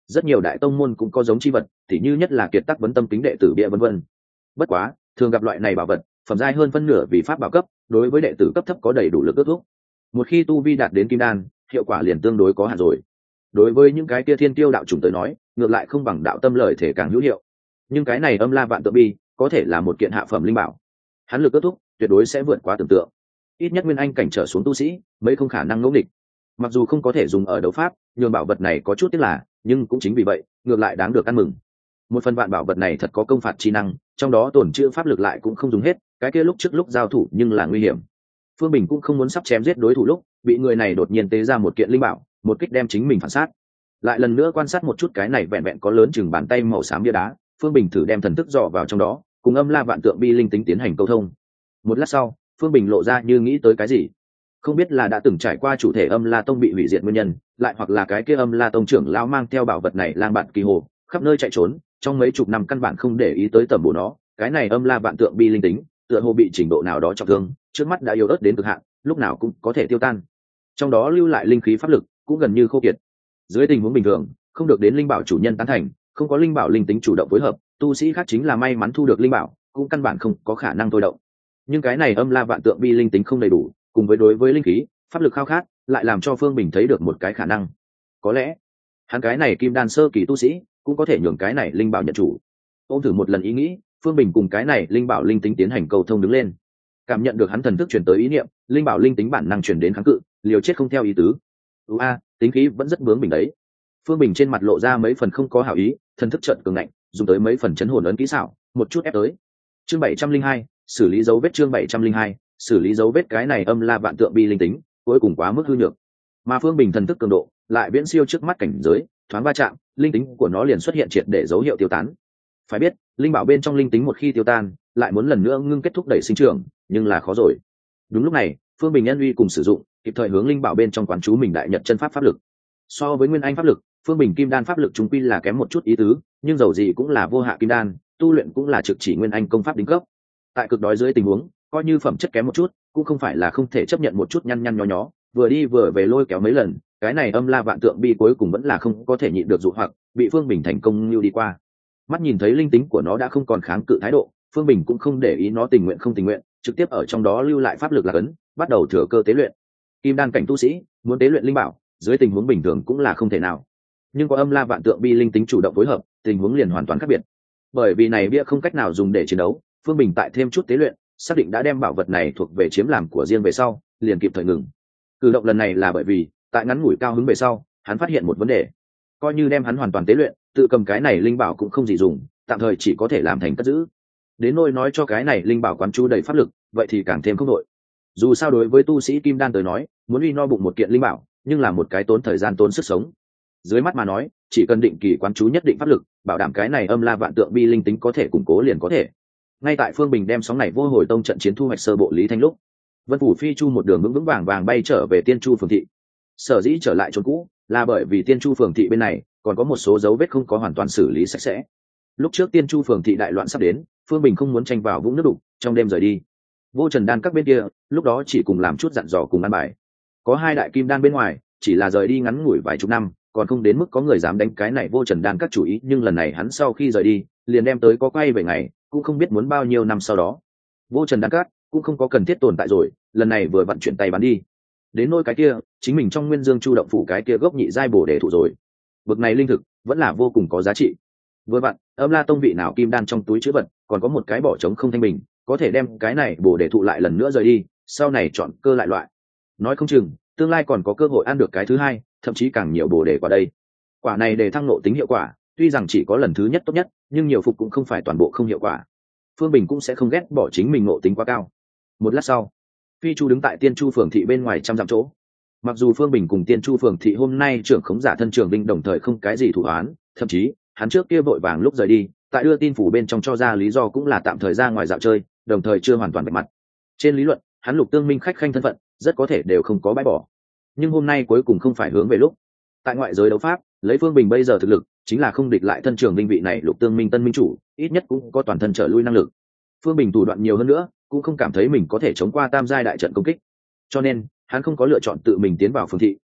rất nhiều đại tông môn cũng có giống chi vật, tỉ như nhất là kiệt tác vấn tâm kính đệ tử bịa vân vân. Bất quá thường gặp loại này bảo vật phẩm giai hơn phân nửa vì pháp bảo cấp, đối với đệ tử cấp thấp có đầy đủ lực ước thúc. Một khi tu vi đạt đến kim đan, hiệu quả liền tương đối có hạn rồi. Đối với những cái kia thiên tiêu đạo chủng tới nói, ngược lại không bằng đạo tâm lời thể càng hữu hiệu. Nhưng cái này âm la vạn tượng bi có thể là một kiện hạ phẩm linh bảo, hắn lực ước thúc tuyệt đối sẽ vượt quá tưởng tượng. Ít nhất nguyên anh cảnh trở xuống tu sĩ mới không khả năng ngẫu nghịch. Mặc dù không có thể dùng ở đấu pháp, nhưng bảo vật này có chút tiếc là, nhưng cũng chính vì vậy ngược lại đáng được ăn mừng. Một phần vạn bảo vật này thật có công phạt chi năng, trong đó tổn trữ pháp lực lại cũng không dùng hết, cái kia lúc trước lúc giao thủ nhưng là nguy hiểm. Phương Bình cũng không muốn sắp chém giết đối thủ lúc bị người này đột nhiên tế ra một kiện linh bảo, một kích đem chính mình phản sát. Lại lần nữa quan sát một chút cái này vẹn vẹn có lớn chừng bàn tay màu xám bia đá, Phương Bình thử đem thần thức dò vào trong đó, cùng âm la vạn tượng bi linh tính tiến hành câu thông. Một lát sau, Phương Bình lộ ra như nghĩ tới cái gì, không biết là đã từng trải qua chủ thể âm la tông bị hủy diệt nguyên nhân, lại hoặc là cái kia âm la tông trưởng lão mang theo bảo vật này lang bạn kỳ hồ khắp nơi chạy trốn, trong mấy chục năm căn bản không để ý tới tầm bổ nó. Cái này âm la vạn tượng bi linh tính tựa hồ bị trình độ nào đó trọng thương, trước mắt đã yếu ớt đến cực hạn, lúc nào cũng có thể tiêu tan. Trong đó lưu lại linh khí pháp lực cũng gần như khô kiệt. Dưới tình huống bình thường, không được đến linh bảo chủ nhân tán thành, không có linh bảo linh tính chủ động phối hợp, tu sĩ khác chính là may mắn thu được linh bảo, cũng căn bản không có khả năng thôi động. Nhưng cái này âm la vạn tượng bi linh tính không đầy đủ, cùng với đối với linh khí pháp lực khao khát, lại làm cho Phương Bình thấy được một cái khả năng. Có lẽ hắn cái này kim đan sơ kỳ tu sĩ cũng có thể nhường cái này linh bảo nhận chủ. Ôm thử một lần ý nghĩ, Phương Bình cùng cái này linh bảo linh tính tiến hành cầu thông đứng lên. Cảm nhận được hắn thần thức truyền tới ý niệm, linh bảo linh tính bản năng truyền đến kháng cự, liều chết không theo ý tứ. ưu a tính khí vẫn rất bướng bỉnh đấy. Phương Bình trên mặt lộ ra mấy phần không có hảo ý, thần thức trận cường ngạnh, dùng tới mấy phần chấn hồn ấn kỹ xảo, một chút ép tới. Chương bảy trăm linh hai, xử lý dấu vết. Chương bảy trăm linh hai, xử lý dấu vết. Cái này âm la vạn tượng bi linh tính cuối cùng quá mức hư nhược, mà Phương Bình thần thức cường độ lại viễn siêu trước mắt cảnh giới, thoáng va chạm, linh tính của nó liền xuất hiện triệt để dấu hiệu tiêu tán. Phải biết, linh bảo bên trong linh tính một khi tiêu tan, lại muốn lần nữa ngưng kết thúc đẩy sinh trưởng, nhưng là khó rồi. Đúng lúc này, Phương Bình nhân uy cùng sử dụng, kịp thời hướng linh bảo bên trong quán chú mình đại nhật chân pháp pháp lực. So với nguyên anh pháp lực, Phương Bình kim đan pháp lực trung quy là kém một chút ý tứ, nhưng dầu gì cũng là vô hạ kim đan, tu luyện cũng là trực chỉ nguyên anh công pháp đỉnh cấp. Tại cực đói dưới tình huống, coi như phẩm chất kém một chút, cũng không phải là không thể chấp nhận một chút nhăn nhăn nhó nhó, vừa đi vừa về lôi kéo mấy lần, cái này âm la vạn tượng bi cuối cùng vẫn là không có thể nhịn được dụ hoặc, bị Phương Bình thành công lưu đi qua. Mắt nhìn thấy linh tính của nó đã không còn kháng cự thái độ, Phương Bình cũng không để ý nó tình nguyện không tình nguyện, trực tiếp ở trong đó lưu lại pháp lực là cấn, bắt đầu thừa cơ tế luyện. Kim đan cảnh tu sĩ muốn tế luyện linh bảo, dưới tình huống bình thường cũng là không thể nào, nhưng có âm la vạn tượng bi linh tính chủ động phối hợp, tình huống liền hoàn toàn khác biệt. Bởi vì này bia không cách nào dùng để chiến đấu, Phương Bình tại thêm chút tế luyện, xác định đã đem bảo vật này thuộc về chiếm làm của riêng về sau, liền kịp thời ngừng. Cử động lần này là bởi vì tại ngắn ngủi cao hứng về sau, hắn phát hiện một vấn đề, coi như đem hắn hoàn toàn tế luyện, tự cầm cái này linh bảo cũng không gì dùng, tạm thời chỉ có thể làm thành cất giữ. Đến nỗi nói cho cái này linh bảo quán chú đầy pháp lực, vậy thì càng thêm không đội. Dù sao đối với tu sĩ kim đan tới nói, muốn uy no bụng một kiện linh bảo, nhưng là một cái tốn thời gian tốn sức sống. Dưới mắt mà nói, chỉ cần định kỳ quán chú nhất định pháp lực, bảo đảm cái này âm la vạn tượng bi linh tính có thể củng cố liền có thể. Ngay tại Phương Bình đem sóng này vô hồi tông trận chiến thu hoạch sơ bộ lý thanh lúc, Vân Phủ Phi Chu một đường vững vững vàng vàng bay trở về Tiên Chu phường thị. Sở dĩ trở lại chỗ cũ, là bởi vì Tiên Chu phường thị bên này còn có một số dấu vết không có hoàn toàn xử lý sạch sẽ. Lúc trước Tiên Chu phường thị đại loạn sắp đến, Phương Bình không muốn tranh vào vũng nước đục, trong đêm rời đi. Vô Trần Đan các bên kia, lúc đó chỉ cùng làm chút dặn dò cùng ăn bài. Có hai đại kim đan bên ngoài, chỉ là rời đi ngắn ngủi vài chục năm, còn không đến mức có người dám đánh cái này Vô Trần Đan các chủ ý, nhưng lần này hắn sau khi rời đi, liền đem tới có quay về ngày, cũng không biết muốn bao nhiêu năm sau đó. Vô Trần Đan các cũng không có cần thiết tồn tại rồi, lần này vừa vận chuyển tay bán đi. Đến nỗi cái kia, chính mình trong Nguyên Dương Chu động phủ cái kia gốc nhị giai bổ để thủ rồi. Bực này linh thực vẫn là vô cùng có giá trị. Vừa vặn, Âm La tông vị nào kim đan trong túi chữ vật, còn có một cái bỏ trống không thanh bình, có thể đem cái này bổ để thụ lại lần nữa rời đi, sau này chọn cơ lại loại. Nói không chừng, tương lai còn có cơ hội ăn được cái thứ hai, thậm chí càng nhiều bổ để quả đây. Quả này để thăng nộ tính hiệu quả, tuy rằng chỉ có lần thứ nhất tốt nhất, nhưng nhiều phục cũng không phải toàn bộ không hiệu quả. Phương Bình cũng sẽ không ghét bỏ chính mình nộ tính quá cao. Một lát sau, Phi Chu đứng tại Tiên Chu phường thị bên ngoài trăm dặm chỗ. Mặc dù Phương Bình cùng Tiên Chu phường thị hôm nay trưởng khống giả thân trường binh đồng thời không cái gì thủ án, thậm chí hắn trước kia vội vàng lúc rời đi, tại đưa tin phủ bên trong cho ra lý do cũng là tạm thời ra ngoài dạo chơi, đồng thời chưa hoàn toàn bạch mặt. Trên lý luận, hắn Lục Tương Minh khách khanh thân phận, rất có thể đều không có bãi bỏ. Nhưng hôm nay cuối cùng không phải hướng về lúc. Tại ngoại giới đấu pháp, lấy Phương Bình bây giờ thực lực, chính là không địch lại thân trường binh vị này Lục Tương Minh tân minh chủ, ít nhất cũng có toàn thân trở lui năng lực. Phương Bình thủ đoạn nhiều hơn nữa, cũng không cảm thấy mình có thể chống qua tam giai đại trận công kích, cho nên hắn không có lựa chọn tự mình tiến vào phường thị,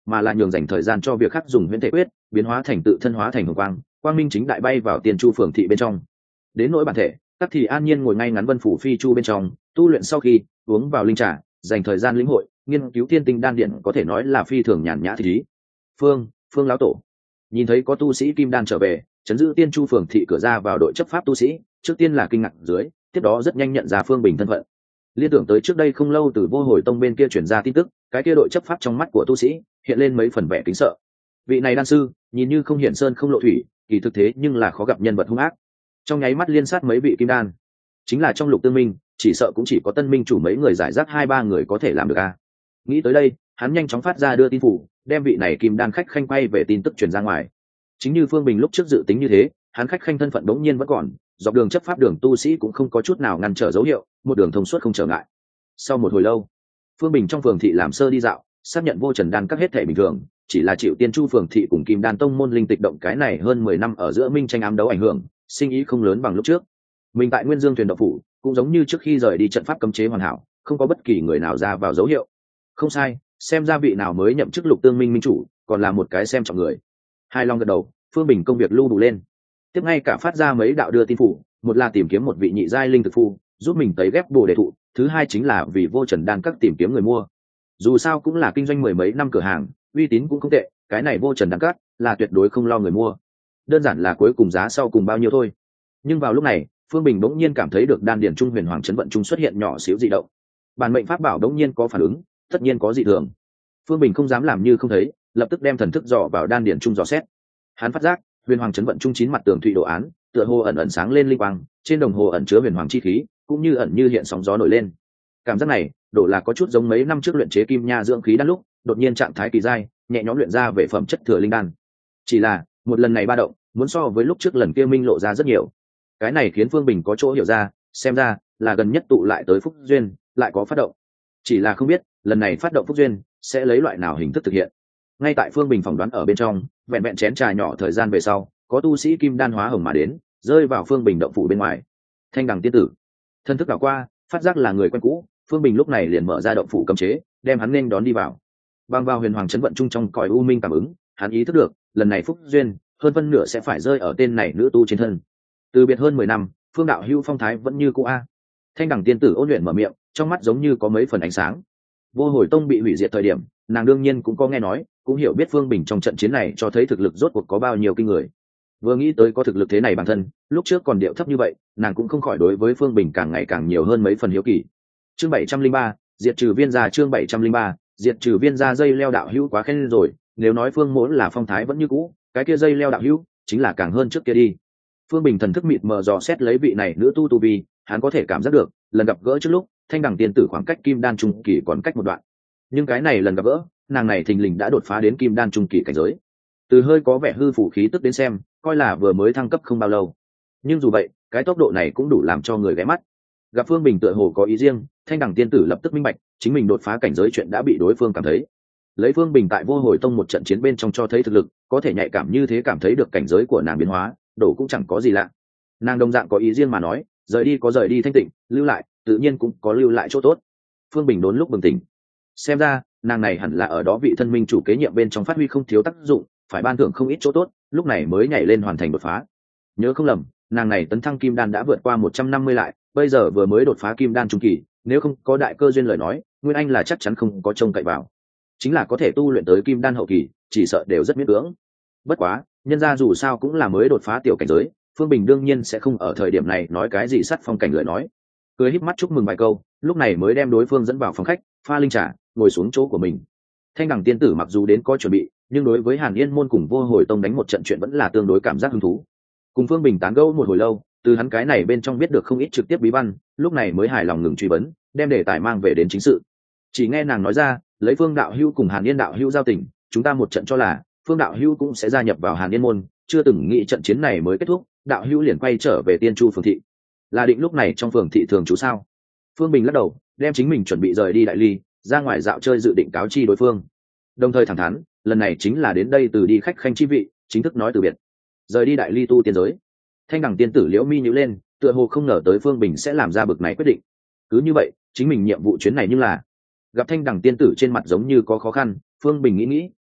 mà là nhường dành thời gian cho việc khác dùng huyễn thể quyết biến hóa thành tự thân hóa thành hồng quang, quang minh chính đại bay vào tiên chu phường thị bên trong. Đến nỗi bản thể, tắc thì an nhiên ngồi ngay ngắn vân phủ phi chu bên trong tu luyện, sau khi uống vào linh trà dành thời gian lĩnh hội nghiên cứu thiên tinh đan điện, có thể nói là phi thường nhàn nhã thì ý. phương phương lão tổ nhìn thấy có tu sĩ kim đan trở về chấn giữ tiên chu phường thị cửa ra vào đội chấp pháp tu sĩ, trước tiên là kinh ngạc dưới, tiếp đó rất nhanh nhận ra Phương Bình thân phận. Liên tưởng tới trước đây không lâu từ Vô Hồi Tông bên kia truyền ra tin tức, cái kia đội chấp pháp trong mắt của tu sĩ hiện lên mấy phần vẻ kính sợ. Vị này đan sư nhìn như không hiển sơn không lộ thủy, kỳ thực thế nhưng là khó gặp nhân vật hung ác, trong nháy mắt liên sát mấy vị kim đan, chính là trong Lục Tương Minh chỉ sợ cũng chỉ có Tân Minh chủ mấy người giải rác hai ba người có thể làm được a. Nghĩ tới đây, hắn nhanh chóng phát ra đưa tin phủ, đem vị này kim đan khách khanh quay về tin tức truyền ra ngoài. Chính như Phương Bình lúc trước dự tính như thế, hắn khách khanh thân phận đống nhiên vẫn còn, dọc đường chấp pháp đường tu sĩ cũng không có chút nào ngăn trở dấu hiệu, một đường thông suốt không trở ngại. Sau một hồi lâu, Phương Bình trong phường thị làm sơ đi dạo, xác nhận vô trần đan các hết thể bình thường, chỉ là chịu tiên chu phường thị cùng kim đan tông môn linh tịch động cái này hơn mười năm ở giữa minh tranh ám đấu ảnh hưởng, sinh ý không lớn bằng lúc trước. Mình tại Nguyên Dương thuyền độc phủ cũng giống như trước khi rời đi trận pháp cấm chế hoàn hảo, không có bất kỳ người nào ra vào dấu hiệu. Không sai, xem ra vị nào mới nhậm chức Lục Tương Minh minh chủ, còn là một cái xem trọng người. Hai long gật đầu, Phương Bình công việc lưu đủ lên, tiếp ngay cả phát ra mấy đạo đưa tin phủ, một là tìm kiếm một vị nhị giai linh thực phu giúp mình tấy ghép bồ đề thụ, thứ hai chính là vì vô trần đan các tìm kiếm người mua. Dù sao cũng là kinh doanh mười mấy năm cửa hàng, uy tín cũng không tệ, cái này vô trần đan các là tuyệt đối không lo người mua, đơn giản là cuối cùng giá sau cùng bao nhiêu thôi. Nhưng vào lúc này, Phương Bình bỗng nhiên cảm thấy được đan điển trung huyền hoàng chấn vận trung xuất hiện nhỏ xíu dị động. Bản mệnh pháp bảo bỗng nhiên có phản ứng, tất nhiên có dị thường. Phương Bình không dám làm như không thấy, lập tức đem thần thức dò vào đan điển trung dò xét. Hắn phát giác huyền hoàng chấn vận trung chín mặt tường thủy đồ án tựa hồ ẩn ẩn sáng lên linh quang, trên đồng hồ ẩn chứa huyền hoàng chi khí, cũng như ẩn như hiện sóng gió nổi lên. Cảm giác này đổ là có chút giống mấy năm trước luyện chế kim nha dưỡng khí đan lúc đột nhiên trạng thái kỳ giai nhẹ nhõm luyện ra về phẩm chất thừa linh đan. Chỉ là một lần này ba động muốn so với lúc trước lần kia minh lộ ra rất nhiều. Cái này khiến Phương Bình có chỗ hiểu ra, xem ra là gần nhất tụ lại tới phúc duyên lại có phát động. Chỉ là không biết lần này phát động phúc duyên sẽ lấy loại nào hình thức thực hiện. Ngay tại Phương Bình phỏng đoán ở bên trong, vẹn vẹn chén trà nhỏ thời gian về sau, có tu sĩ kim đan hóa hồng mà đến, rơi vào Phương Bình động phủ bên ngoài. Thanh Đằng tiên tử thân thức đảo qua, phát giác là người quen cũ, Phương Bình lúc này liền mở ra động phủ cấm chế, đem hắn nên đón đi vào. Bang vào huyền hoàng chấn vận trung trong cõi u minh cảm ứng, hắn ý thức được lần này phúc duyên hơn phân nửa sẽ phải rơi ở tên này nữ tu trên thân. Từ biệt hơn mười năm, Phương đạo hữu phong thái vẫn như cũ a. Thanh Đằng tiên tử ôn luyện mở miệng, trong mắt giống như có mấy phần ánh sáng. Vô Hồi Tông bị hủy diệt thời điểm, nàng đương nhiên cũng có nghe nói, cũng hiểu biết Phương Bình trong trận chiến này cho thấy thực lực rốt cuộc có bao nhiêu kinh người. Vừa nghĩ tới có thực lực thế này bản thân, lúc trước còn điệu thấp như vậy, nàng cũng không khỏi đối với Phương Bình càng ngày càng nhiều hơn mấy phần hiếu kỳ. Chương bảy trăm linh ba, diệt trừ viên gia. Chương bảy trăm linh ba, diệt trừ viên gia. Dây leo đạo hữu quá khen rồi, nếu nói Phương Mỗ là phong thái vẫn như cũ, cái kia dây leo đạo hữu chính là càng hơn trước kia đi. Phương Bình thần thức mịt mờ dò xét lấy vị này nữ tu tu vi, hắn có thể cảm giác được, lần gặp gỡ trước lúc, Thanh Đằng tiên tử khoảng cách kim đan trung kỳ còn cách một đoạn. Nhưng cái này lần gặp gỡ, nàng này thình lình đã đột phá đến kim đan trung kỳ cảnh giới. Từ hơi có vẻ hư phủ khí tức đến xem, coi là vừa mới thăng cấp không bao lâu. Nhưng dù vậy, cái tốc độ này cũng đủ làm cho người ghé mắt. Gặp Phương Bình tựa hồ có ý riêng, Thanh Đằng tiên tử lập tức minh bạch, chính mình đột phá cảnh giới chuyện đã bị đối phương cảm thấy. Lấy Phương Bình tại Vô Hồi Tông một trận chiến bên trong cho thấy thực lực, có thể nhạy cảm như thế cảm thấy được cảnh giới của nàng biến hóa, đổ cũng chẳng có gì lạ. Nàng đồng dạng có ý riêng mà nói, rời đi có rời đi thanh tịnh, lưu lại tự nhiên cũng có lưu lại chỗ tốt. Phương Bình đốn lúc bừng tỉnh, xem ra nàng này hẳn là ở đó vị thân minh chủ kế nhiệm bên trong phát huy không thiếu tác dụng, phải ban thưởng không ít chỗ tốt, lúc này mới nhảy lên hoàn thành đột phá. Nhớ không lầm, nàng này tấn thăng kim đan đã vượt qua một trăm năm mươi lại, bây giờ vừa mới đột phá kim đan trung kỳ, nếu không có đại cơ duyên lời nói, Nguyên Anh là chắc chắn không có trông cậy vào. Chính là có thể tu luyện tới kim đan hậu kỳ, chỉ sợ đều rất miễn cưỡng. Bất quá, nhân gia dù sao cũng là mới đột phá tiểu cảnh giới, Phương Bình đương nhiên sẽ không ở thời điểm này nói cái gì sắt phong cảnh lời nói. Cười híp mắt chúc mừng vài câu, lúc này mới đem đối phương dẫn vào phòng khách, pha linh trà, ngồi xuống chỗ của mình. Thanh Đằng tiên tử mặc dù đến có chuẩn bị, nhưng đối với Hàn Yên môn cùng Vô Hồi Tông đánh một trận chuyện vẫn là tương đối cảm giác hứng thú. Cùng Phương Bình tán gẫu một hồi lâu, từ hắn cái này bên trong biết được không ít trực tiếp bí văn, lúc này mới hài lòng ngừng truy vấn, đem đề tài mang về đến chính sự. Chỉ nghe nàng nói ra, lấy Phương đạo hữu cùng Hàn Yên đạo hữu giao tình, chúng ta một trận cho là Phương đạo hữu cũng sẽ gia nhập vào Hàn Yên môn, chưa từng nghĩ trận chiến này mới kết thúc, đạo hữu liền quay trở về Tiên Chu phường thị. Là định lúc này trong phường thị thường trú sao? Phương Bình lắc đầu, đem chính mình chuẩn bị rời đi Đại Ly, ra ngoài dạo chơi dự định cáo chi đối phương. Đồng thời thẳng thắn, lần này chính là đến đây từ đi khách khanh chi vị, chính thức nói từ biệt. Rời đi Đại Ly tu tiên giới. Thanh Đằng tiên tử liễu mi nhíu lên, tựa hồ không ngờ tới Phương Bình sẽ làm ra bực này quyết định. Cứ như vậy, chính mình nhiệm vụ chuyến này như là gặp Thanh Đằng tiên tử trên mặt giống như có khó khăn, Phương Bình nghĩ nghĩ,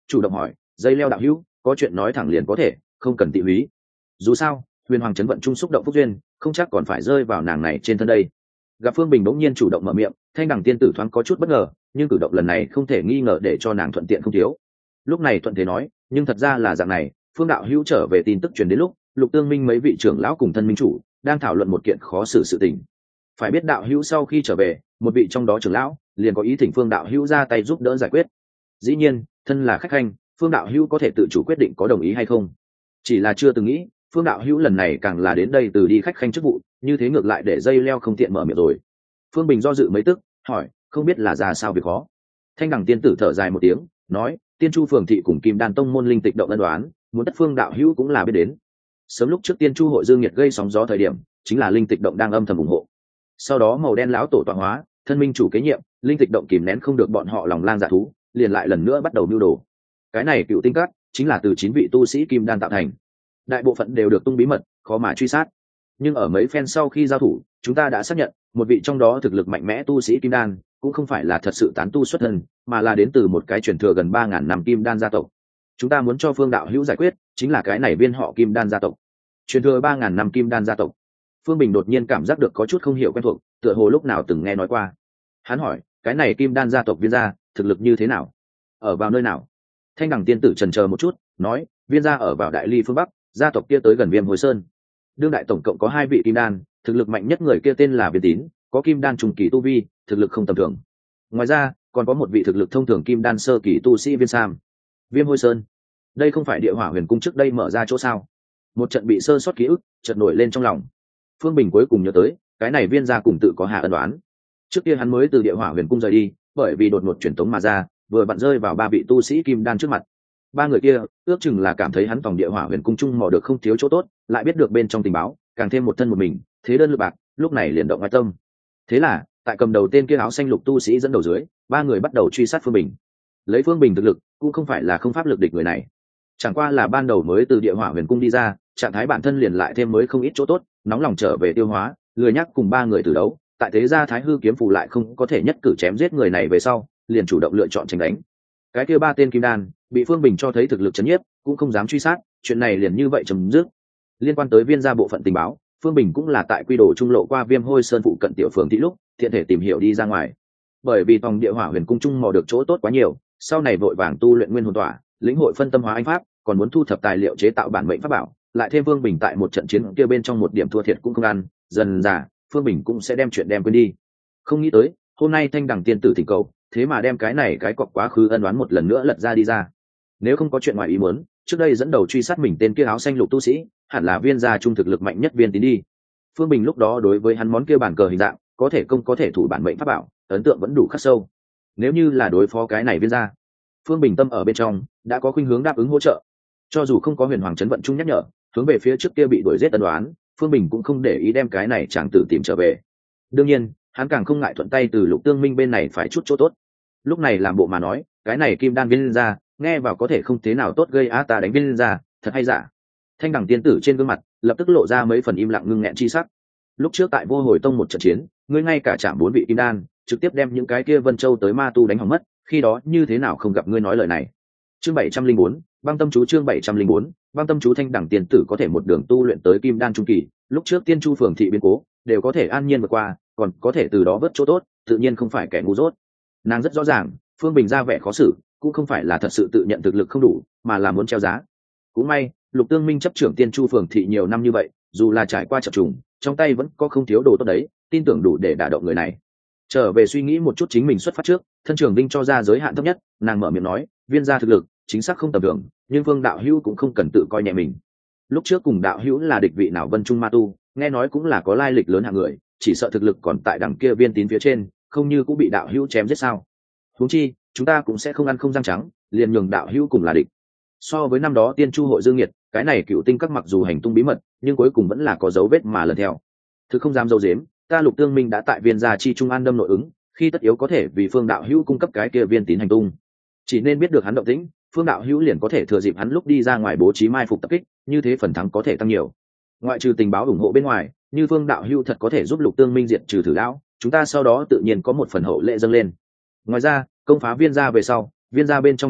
chủ động hỏi dây leo đạo hữu có chuyện nói thẳng liền có thể, không cần tị húy. Dù sao huyền hoàng chấn vận chung xúc động phúc duyên, không chắc còn phải rơi vào nàng này trên thân đây. Gặp phương bình bỗng nhiên chủ động mở miệng, thanh đằng tiên tử thoáng có chút bất ngờ, nhưng cử động lần này không thể nghi ngờ để cho nàng thuận tiện không thiếu. Lúc này thuận thế nói, nhưng thật ra là dạng này, phương đạo hữu trở về tin tức truyền đến lúc Lục Tương Minh mấy vị trưởng lão cùng thân minh chủ đang thảo luận một kiện khó xử sự tình. Phải biết đạo hữu sau khi trở về, một vị trong đó trưởng lão liền có ý thỉnh phương đạo hữu ra tay giúp đỡ giải quyết. Dĩ nhiên thân là khách khanh, phương đạo hữu có thể tự chủ quyết định có đồng ý hay không, chỉ là chưa từng nghĩ phương đạo hữu lần này càng là đến đây từ đi khách khanh chức vụ, như thế ngược lại để dây leo không tiện mở miệng rồi. Phương Bình do dự mấy tức hỏi, không biết là ra sao việc khó. Thanh đằng tiên tử thở dài một tiếng nói, tiên chu phường thị cùng kim đan tông môn linh tịch động ân đoán, muốn tất phương đạo hữu cũng là biết đến. Sớm lúc trước tiên chu hội dương nhiệt gây sóng gió thời điểm, chính là linh tịch động đang âm thầm ủng hộ. Sau đó màu đen lão tổ tọa hóa, thân minh chủ kế nhiệm, linh tịch động kìm nén không được bọn họ lòng lang dạ thú, liền lại lần nữa bắt đầu mưu đồ. Cái này cựu tinh cát chính là từ chín vị tu sĩ kim đan tạo thành, đại bộ phận đều được tung bí mật, khó mà truy sát. Nhưng ở mấy phen sau khi giao thủ, chúng ta đã xác nhận một vị trong đó thực lực mạnh mẽ tu sĩ kim đan cũng không phải là thật sự tán tu xuất thân, mà là đến từ một cái truyền thừa gần ba ngàn năm kim đan gia tộc. Chúng ta muốn cho phương đạo hữu giải quyết chính là cái này viên họ kim đan gia tộc, truyền thừa ba ngàn năm kim đan gia tộc. Phương Bình đột nhiên cảm giác được có chút không hiểu quen thuộc, tựa hồ lúc nào từng nghe nói qua. Hắn hỏi, cái này kim đan gia tộc viên gia thực lực như thế nào, ở vào nơi nào? Thanh đằng tiên tử trần chờ một chút nói, viên gia ở vào đại ly phương bắc, gia tộc kia tới gần Viêm Hồi Sơn. Đương đại tổng cộng có hai vị kim đan, thực lực mạnh nhất người kia tên là Viên Tín, có kim đan trung kỳ tu vi, thực lực không tầm thường. Ngoài ra còn có một vị thực lực thông thường kim đan sơ kỳ tu sĩ Viên Sam. Viêm Hồi Sơn, đây không phải Địa Hỏa Huyền Cung trước đây mở ra chỗ sao? Một trận bị sơ sót ký ức chợt nổi lên trong lòng. Phương Bình cuối cùng nhớ tới, cái này Viên gia cùng tự có hạ ân đoán. Trước kia hắn mới từ Địa Hỏa Huyền Cung rời đi, bởi vì đột ngột chuyển tống mà ra, vừa vặn rơi vào ba vị tu sĩ kim đan trước mặt. Ba người kia ước chừng là cảm thấy hắn tòng Địa Hỏa Huyền Cung chung mò được không thiếu chỗ tốt, lại biết được bên trong tình báo, càng thêm một thân một mình, thế đơn lực bạc, lúc này liền động ngoại tâm. Thế là tại cầm đầu tên kia áo xanh lục tu sĩ dẫn đầu dưới, ba người bắt đầu truy sát Phương Bình. Lấy Phương Bình thực lực, cũng không phải là không pháp lực địch người này, chẳng qua là ban đầu mới từ Địa Hỏa Huyền Cung đi ra, trạng thái bản thân liền lại thêm mới không ít chỗ tốt, nóng lòng trở về tiêu hóa, lười nhắc cùng ba người từ đấu. Tại thế gia Thái Hư kiếm phù lại không có thể nhất cử chém giết người này về sau, liền chủ động lựa chọn tránh đánh. Cái kia ba tên kim đan bị Phương Bình cho thấy thực lực chấn nhiếp, cũng không dám truy sát, chuyện này liền như vậy chấm dứt. Liên quan tới Viên gia bộ phận tình báo, Phương Bình cũng là tại quy đồ trung lộ qua Viêm Hôi Sơn phụ cận tiểu phường thị lúc thiện thể tìm hiểu đi ra ngoài. Bởi vì tòng Địa Hỏa Huyền Cung trung mò được chỗ tốt quá nhiều, sau này vội vàng tu luyện Nguyên Hồn Tỏa, lĩnh hội phân tâm hóa anh pháp, còn muốn thu thập tài liệu chế tạo bản mệnh pháp bảo, lại thêm Phương Bình tại một trận chiến kia bên trong một điểm thua thiệt cũng không ăn, dần dà Phương Bình cũng sẽ đem chuyện đem quên đi. Không nghĩ tới hôm nay Thanh đằng tiên tử thỉnh cầu, thế mà đem cái này cái cọc quá khứ ân oán một lần nữa lật ra đi ra. Nếu không có chuyện ngoài ý muốn, trước đây dẫn đầu truy sát mình tên kia áo xanh lục tu sĩ, hẳn là Viên gia trung thực lực mạnh nhất Viên Tín đi. Phương Bình lúc đó đối với hắn món kia bản cờ hình dạng, có thể công có thể thủ bản mệnh pháp bảo, ấn tượng vẫn đủ khắc sâu. Nếu như là đối phó cái này Viên gia, Phương Bình tâm ở bên trong đã có khuynh hướng đáp ứng hỗ trợ. Cho dù không có huyền hoàng chấn vận chung nhắc nhở, hướng về phía trước kia bị đuổi giết ân đoán, Phương Bình cũng không để ý đem cái này chàng tử tìm trở về. Đương nhiên hắn càng không ngại thuận tay từ Lục Tương Minh bên này phải chút chỗ tốt. Lúc này làm bộ mà nói, cái này kim đan Viên gia nghe vào có thể không thế nào tốt, gây á ta đánh Viên gia thật hay giả. Thanh đằng tiên tử trên gương mặt lập tức lộ ra mấy phần im lặng ngưng nghẹn chi sắc. Lúc trước tại Vô Hồi Tông một trận chiến, ngươi ngay cả chạm bốn vị kim đan, trực tiếp đem những cái kia Vân Châu tới ma tu đánh hỏng mất, khi đó như thế nào không gặp ngươi nói lời này. Chương bảy trăm linh bốn, băng tâm chú. Chương bảy trăm linh bốn, băng tâm chú. Thanh đẳng tiên tử có thể một đường tu luyện tới kim đan trung kỳ, lúc trước tiên chu phường thị biến cố đều có thể an nhiên vượt qua, còn có thể từ đó vớt chỗ tốt, tự nhiên không phải kẻ ngu dốt. Nàng rất rõ ràng, Phương Bình ra vẻ khó xử, cũng không phải là thật sự tự nhận thực lực không đủ, mà là muốn treo giá. Cũng may Lục Tương Minh chấp trưởng tiên chu phường thị nhiều năm như vậy, dù là trải qua chập trùng, trong tay vẫn có không thiếu đồ tốt đấy, tin tưởng đủ để đả động người này. Trở về suy nghĩ một chút chính mình xuất phát trước, thân trưởng Vinh cho ra giới hạn thấp nhất, nàng mở miệng nói, Viên gia thực lực chính xác không tầm thường, nhưng Phương đạo hữu cũng không cần tự coi nhẹ mình. Lúc trước cùng đạo hữu là địch vị nào Vân Trung ma tu, nghe nói cũng là có lai lịch lớn hạng người, chỉ sợ thực lực còn tại đằng kia Viên Tín phía trên, không như cũng bị đạo hữu chém giết sao? Huống chi chúng ta cũng sẽ không ăn không răng trắng, liền nhường đạo hữu cùng là địch. So với năm đó tiên chu hội dương nhiệt, cái này cựu tinh các mặc dù hành tung bí mật, nhưng cuối cùng vẫn là có dấu vết mà lần theo. Thứ không dám dâu dếm, ta Lục Tương Minh đã tại Viên gia chi trung an đâm nội ứng, khi tất yếu có thể vì Phương đạo hữu cung cấp cái kia Viên Tín hành tung. Chỉ nên biết được hắn động tĩnh, Phương đạo hữu liền có thể thừa dịp hắn lúc đi ra ngoài bố trí mai phục tập kích, như thế phần thắng có thể tăng nhiều. Ngoại trừ tình báo ủng hộ bên ngoài, như Phương đạo hữu thật có thể giúp Lục Tương Minh diệt trừ thử lão, chúng ta sau đó tự nhiên có một phần hậu lệ dâng lên. Ngoài ra công phá Viên gia về sau, Viên gia bên trong thu hoạch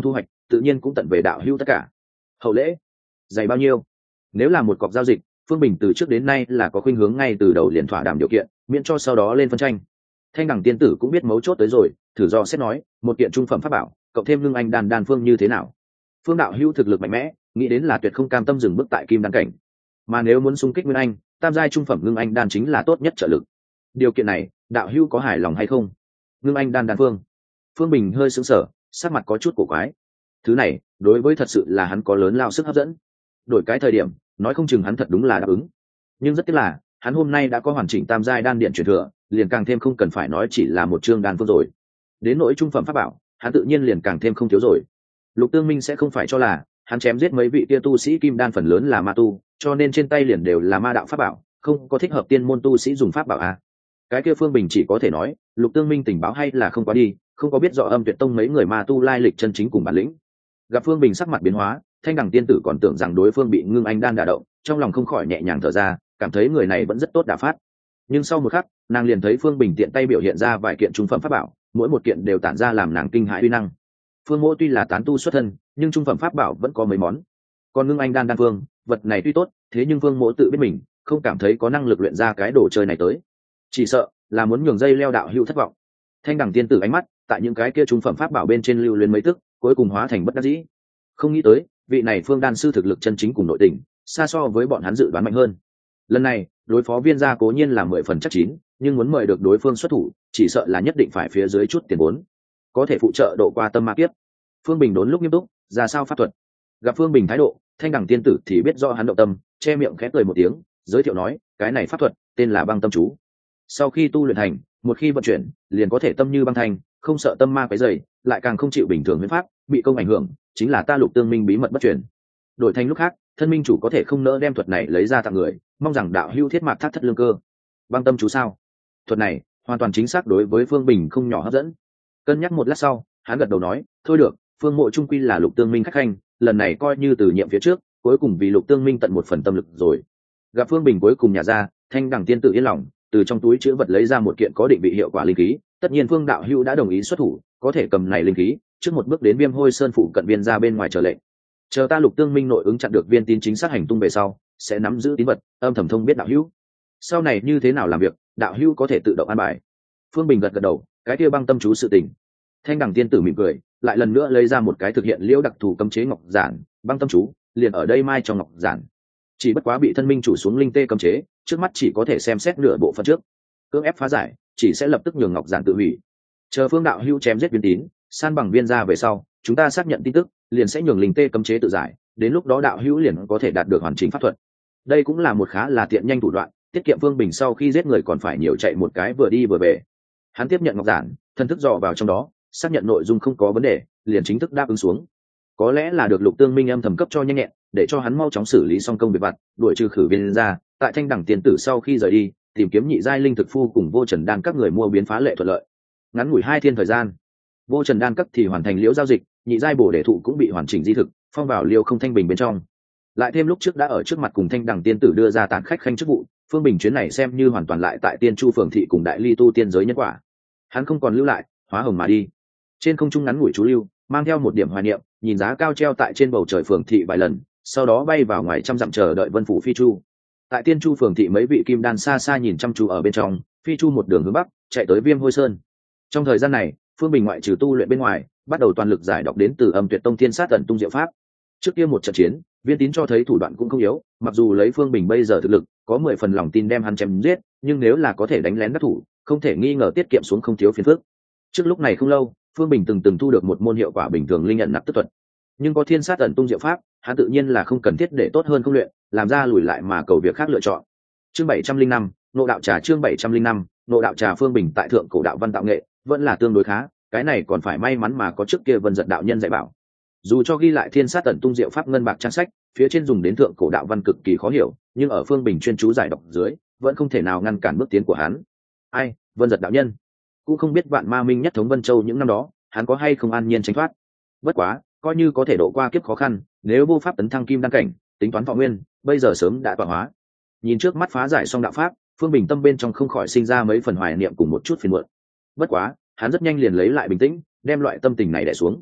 tự nhiên cũng tận về đạo hữu tất cả. Hậu lễ dày bao nhiêu? Nếu là một cọc giao dịch, Phương Bình từ trước đến nay là có khuynh hướng ngay từ đầu liền thỏa đàm điều kiện, miễn cho sau đó lên phân tranh. Thanh Đằng tiên tử cũng biết mấu chốt tới rồi, thử do xét nói, một kiện trung phẩm pháp bảo, cộng thêm ngưng anh đan đan phương như thế nào? Phương đạo hữu thực lực mạnh mẽ, nghĩ đến là tuyệt không cam tâm dừng bước tại kim đan cảnh, mà nếu muốn xung kích nguyên anh, tam giai trung phẩm ngưng anh đan chính là tốt nhất trợ lực. Điều kiện này, đạo hữu có hài lòng hay không? Ngưng anh đan đan phương. Phương Bình hơi sững sờ, sắc mặt có chút cổ quái. Thứ này, đối với thật sự là hắn có lớn lao sức hấp dẫn. Đổi cái thời điểm, nói không chừng hắn thật đúng là đáp ứng. Nhưng rất tiếc là, hắn hôm nay đã có hoàn chỉnh tam giai đan điện truyền thừa, liền càng thêm không cần phải nói chỉ là một chương đan phương rồi. Đến nỗi trung phẩm pháp bảo, hắn tự nhiên liền càng thêm không thiếu rồi. Lục Tương Minh sẽ không phải cho là hắn chém giết mấy vị kia tu sĩ kim đan phần lớn là ma tu, cho nên trên tay liền đều là ma đạo pháp bảo, không có thích hợp tiên môn tu sĩ dùng pháp bảo à. Cái kia Phương Bình chỉ có thể nói, Lục Tương Minh tình báo hay là không quá đi, không có biết rõ Âm Tuyệt Tông mấy người ma tu lai lịch chân chính cùng bản lĩnh. Gặp Phương Bình sắc mặt biến hóa, Thanh Đằng tiên tử còn tưởng rằng đối phương bị ngưng anh đan đả động, trong lòng không khỏi nhẹ nhàng thở ra, cảm thấy người này vẫn rất tốt đả phát. Nhưng sau một khắc, nàng liền thấy Phương Bình tiện tay biểu hiện ra vài kiện trung phẩm pháp bảo, mỗi một kiện đều tản ra làm nàng kinh hãi uy năng. Phương Mỗ tuy là tán tu xuất thân, nhưng trung phẩm pháp bảo vẫn có mấy món. Còn ngưng anh đan đan phương, vật này tuy tốt, thế nhưng Phương Mỗ tự biết mình không cảm thấy có năng lực luyện ra cái đồ chơi này tới. Chỉ sợ là muốn nhường dây leo đạo hữu thất vọng. Thanh Đằng tiên tử ánh mắt tại những cái kia trung phẩm pháp bảo bên trên lưu luyến mấy tức, cuối cùng hóa thành bất đắc dĩ. Không nghĩ tới, vị này Phương đan sư thực lực chân chính cùng nội tình, xa so với bọn hắn dự đoán mạnh hơn. Lần này, đối phó Viên gia cố nhiên là mười phần chắc chín, nhưng muốn mời được đối phương xuất thủ, chỉ sợ là nhất định phải phía dưới chút tiền vốn, có thể phụ trợ độ qua tâm ma kiếp. Phương Bình đốn lúc nghiêm túc, ra sao pháp thuật. Gặp Phương Bình thái độ, Thanh Đằng tiên tử thì biết do hắn động tâm, che miệng khẽ cười một tiếng, giới thiệu nói, cái này pháp thuật tên là Băng Tâm chú. Sau khi tu luyện thành, một khi vận chuyển, liền có thể tâm như băng thành, không sợ tâm ma quấy rầy, lại càng không chịu bình thường huyễn pháp, bị công ảnh hưởng, chính là ta Lục Tương Minh bí mật bất truyền. Đổi thành lúc khác, thân minh chủ có thể không nỡ đem thuật này lấy ra tặng người, mong rằng đạo hữu thiết mạc thác thất lương cơ. Băng Tâm chú sao? Thuật này hoàn toàn chính xác đối với Phương Bình không nhỏ hấp dẫn. Cân nhắc một lát sau, hắn gật đầu nói, thôi được, Phương Mộ trung quy là Lục Tương Minh khách khanh, lần này coi như từ nhiệm phía trước, cuối cùng vì Lục Tương Minh tận một phần tâm lực rồi. Gặp Phương Bình cuối cùng nhả ra, Thanh Đằng tiên tử yên lòng, từ trong túi chứa vật lấy ra một kiện có định vị hiệu quả linh khí, tất nhiên Phương đạo hữu đã đồng ý xuất thủ, có thể cầm này linh khí, trước một bước đến Viêm Hôi Sơn phụ cận Viên ra bên ngoài chờ lệnh. Chờ ta Lục Tương Minh nội ứng chặn được Viên tín chính xác hành tung về sau, sẽ nắm giữ tín vật, âm thầm thông biết đạo hữu. Sau này như thế nào làm việc, đạo hữu có thể tự động an bài. Phương Bình gật gật đầu, cái kia Băng Tâm chú sự tình. Thanh Đằng tiên tử mỉm cười, lại lần nữa lấy ra một cái thực hiện liễu đặc thù cấm chế ngọc giản, Băng Tâm chú liền ở đây mai trong ngọc giản. Chỉ bất quá bị thân minh chủ xuống linh tê cấm chế, trước mắt chỉ có thể xem xét nửa bộ phận trước, cưỡng ép phá giải chỉ sẽ lập tức nhường ngọc giản tự hủy. Chờ Phương đạo hữu chém giết Viên tín, san bằng Viên ra về sau, chúng ta xác nhận tin tức, liền sẽ nhường linh tê cấm chế tự giải, đến lúc đó đạo hữu liền có thể đạt được hoàn chỉnh pháp thuật. Đây cũng là một khá là tiện nhanh thủ đoạn, tiết kiệm Phương Bình sau khi giết người còn phải nhiều chạy một cái vừa đi vừa về. Hắn tiếp nhận ngọc giản, thân thức dò vào trong đó, xác nhận nội dung không có vấn đề, liền chính thức đáp ứng xuống. Có lẽ là được Lục Tương Minh âm thầm cấp cho nhanh nhẹn, để cho hắn mau chóng xử lý xong công việc vặt, đuổi trừ khử Viên ra. Tại Thanh Đằng tiền tử sau khi rời đi, tìm kiếm nhị giai linh thực phu cùng Vô Trần đan các người mua biến phá lệ thuận lợi. Ngắn ngủi hai thiên thời gian, Vô Trần đan các thì hoàn thành liễu giao dịch, nhị giai bổ để thụ cũng bị hoàn chỉnh di thực, phong vào liêu không thanh bình bên trong. Lại thêm lúc trước đã ở trước mặt cùng Thanh Đằng tiên tử đưa ra tàn khách khanh chức vụ, Phương Bình chuyến này xem như hoàn toàn lại tại Tiên Chu phường thị cùng Đại Ly tu tiên giới nhân quả. Hắn không còn lưu lại, hóa hồng mà đi. Trên không trung ngắn ngủi chú lưu, mang theo một điểm hoài niệm, nhìn giá cao treo tại trên bầu trời phường thị vài lần, sau đó bay vào ngoài trăm dặm chờ đợi Vân phủ phi chu. Tại Tiên Chu phường thị mấy vị kim đan xa xa nhìn chăm chú ở bên trong, phi chu một đường hướng bắc, chạy tới Viêm Hôi Sơn. Trong thời gian này, Phương Bình ngoại trừ tu luyện bên ngoài, bắt đầu toàn lực giải đọc đến từ Âm Tuyệt Tông Thiên Sát Tận Tung Diệu Pháp. Trước kia một trận chiến, Viên Tín cho thấy thủ đoạn cũng không yếu, mặc dù lấy Phương Bình bây giờ thực lực, có mười phần lòng tin đem hắn chém giết, nhưng nếu là có thể đánh lén đắc thủ, không thể nghi ngờ tiết kiệm xuống không thiếu phiền phức. Trước lúc này không lâu, Phương Bình từng từng thu được một môn hiệu quả bình thường linh nhận nạp tức thuật, nhưng có Thiên Sát Tận Tung Diệu Pháp, hắn tự nhiên là không cần thiết để tốt hơn không luyện, làm ra lùi lại mà cầu việc khác lựa chọn. Chương bảy trăm linh năm, Nộ đạo trà chương bảy trăm linh năm, Nộ đạo trà Phương Bình tại thượng cổ đạo văn tạo nghệ, vẫn là tương đối khá, cái này còn phải may mắn mà có trước kia Vân Giật đạo nhân dạy bảo. Dù cho ghi lại Thiên Sát Tận Tung Diệu Pháp ngân bạc trang sách, phía trên dùng đến thượng cổ đạo văn cực kỳ khó hiểu, nhưng ở Phương Bình chuyên chú giải đọc dưới, vẫn không thể nào ngăn cản bước tiến của hắn. Ai, Vân Giật đạo nhân, cũng không biết Vạn Ma Minh nhất thống Vân Châu những năm đó, hắn có hay không an nhiên tránh thoát. Bất quá, coi như có thể độ qua kiếp khó khăn, nếu vô pháp tấn thăng kim đăng cảnh, tính toán thọ nguyên, bây giờ sớm đã tọa hóa. Nhìn trước mắt phá giải xong đạo pháp, Phương Bình tâm bên trong không khỏi sinh ra mấy phần hoài niệm cùng một chút phiền muộn. Bất quá, hắn rất nhanh liền lấy lại bình tĩnh, đem loại tâm tình này đè xuống.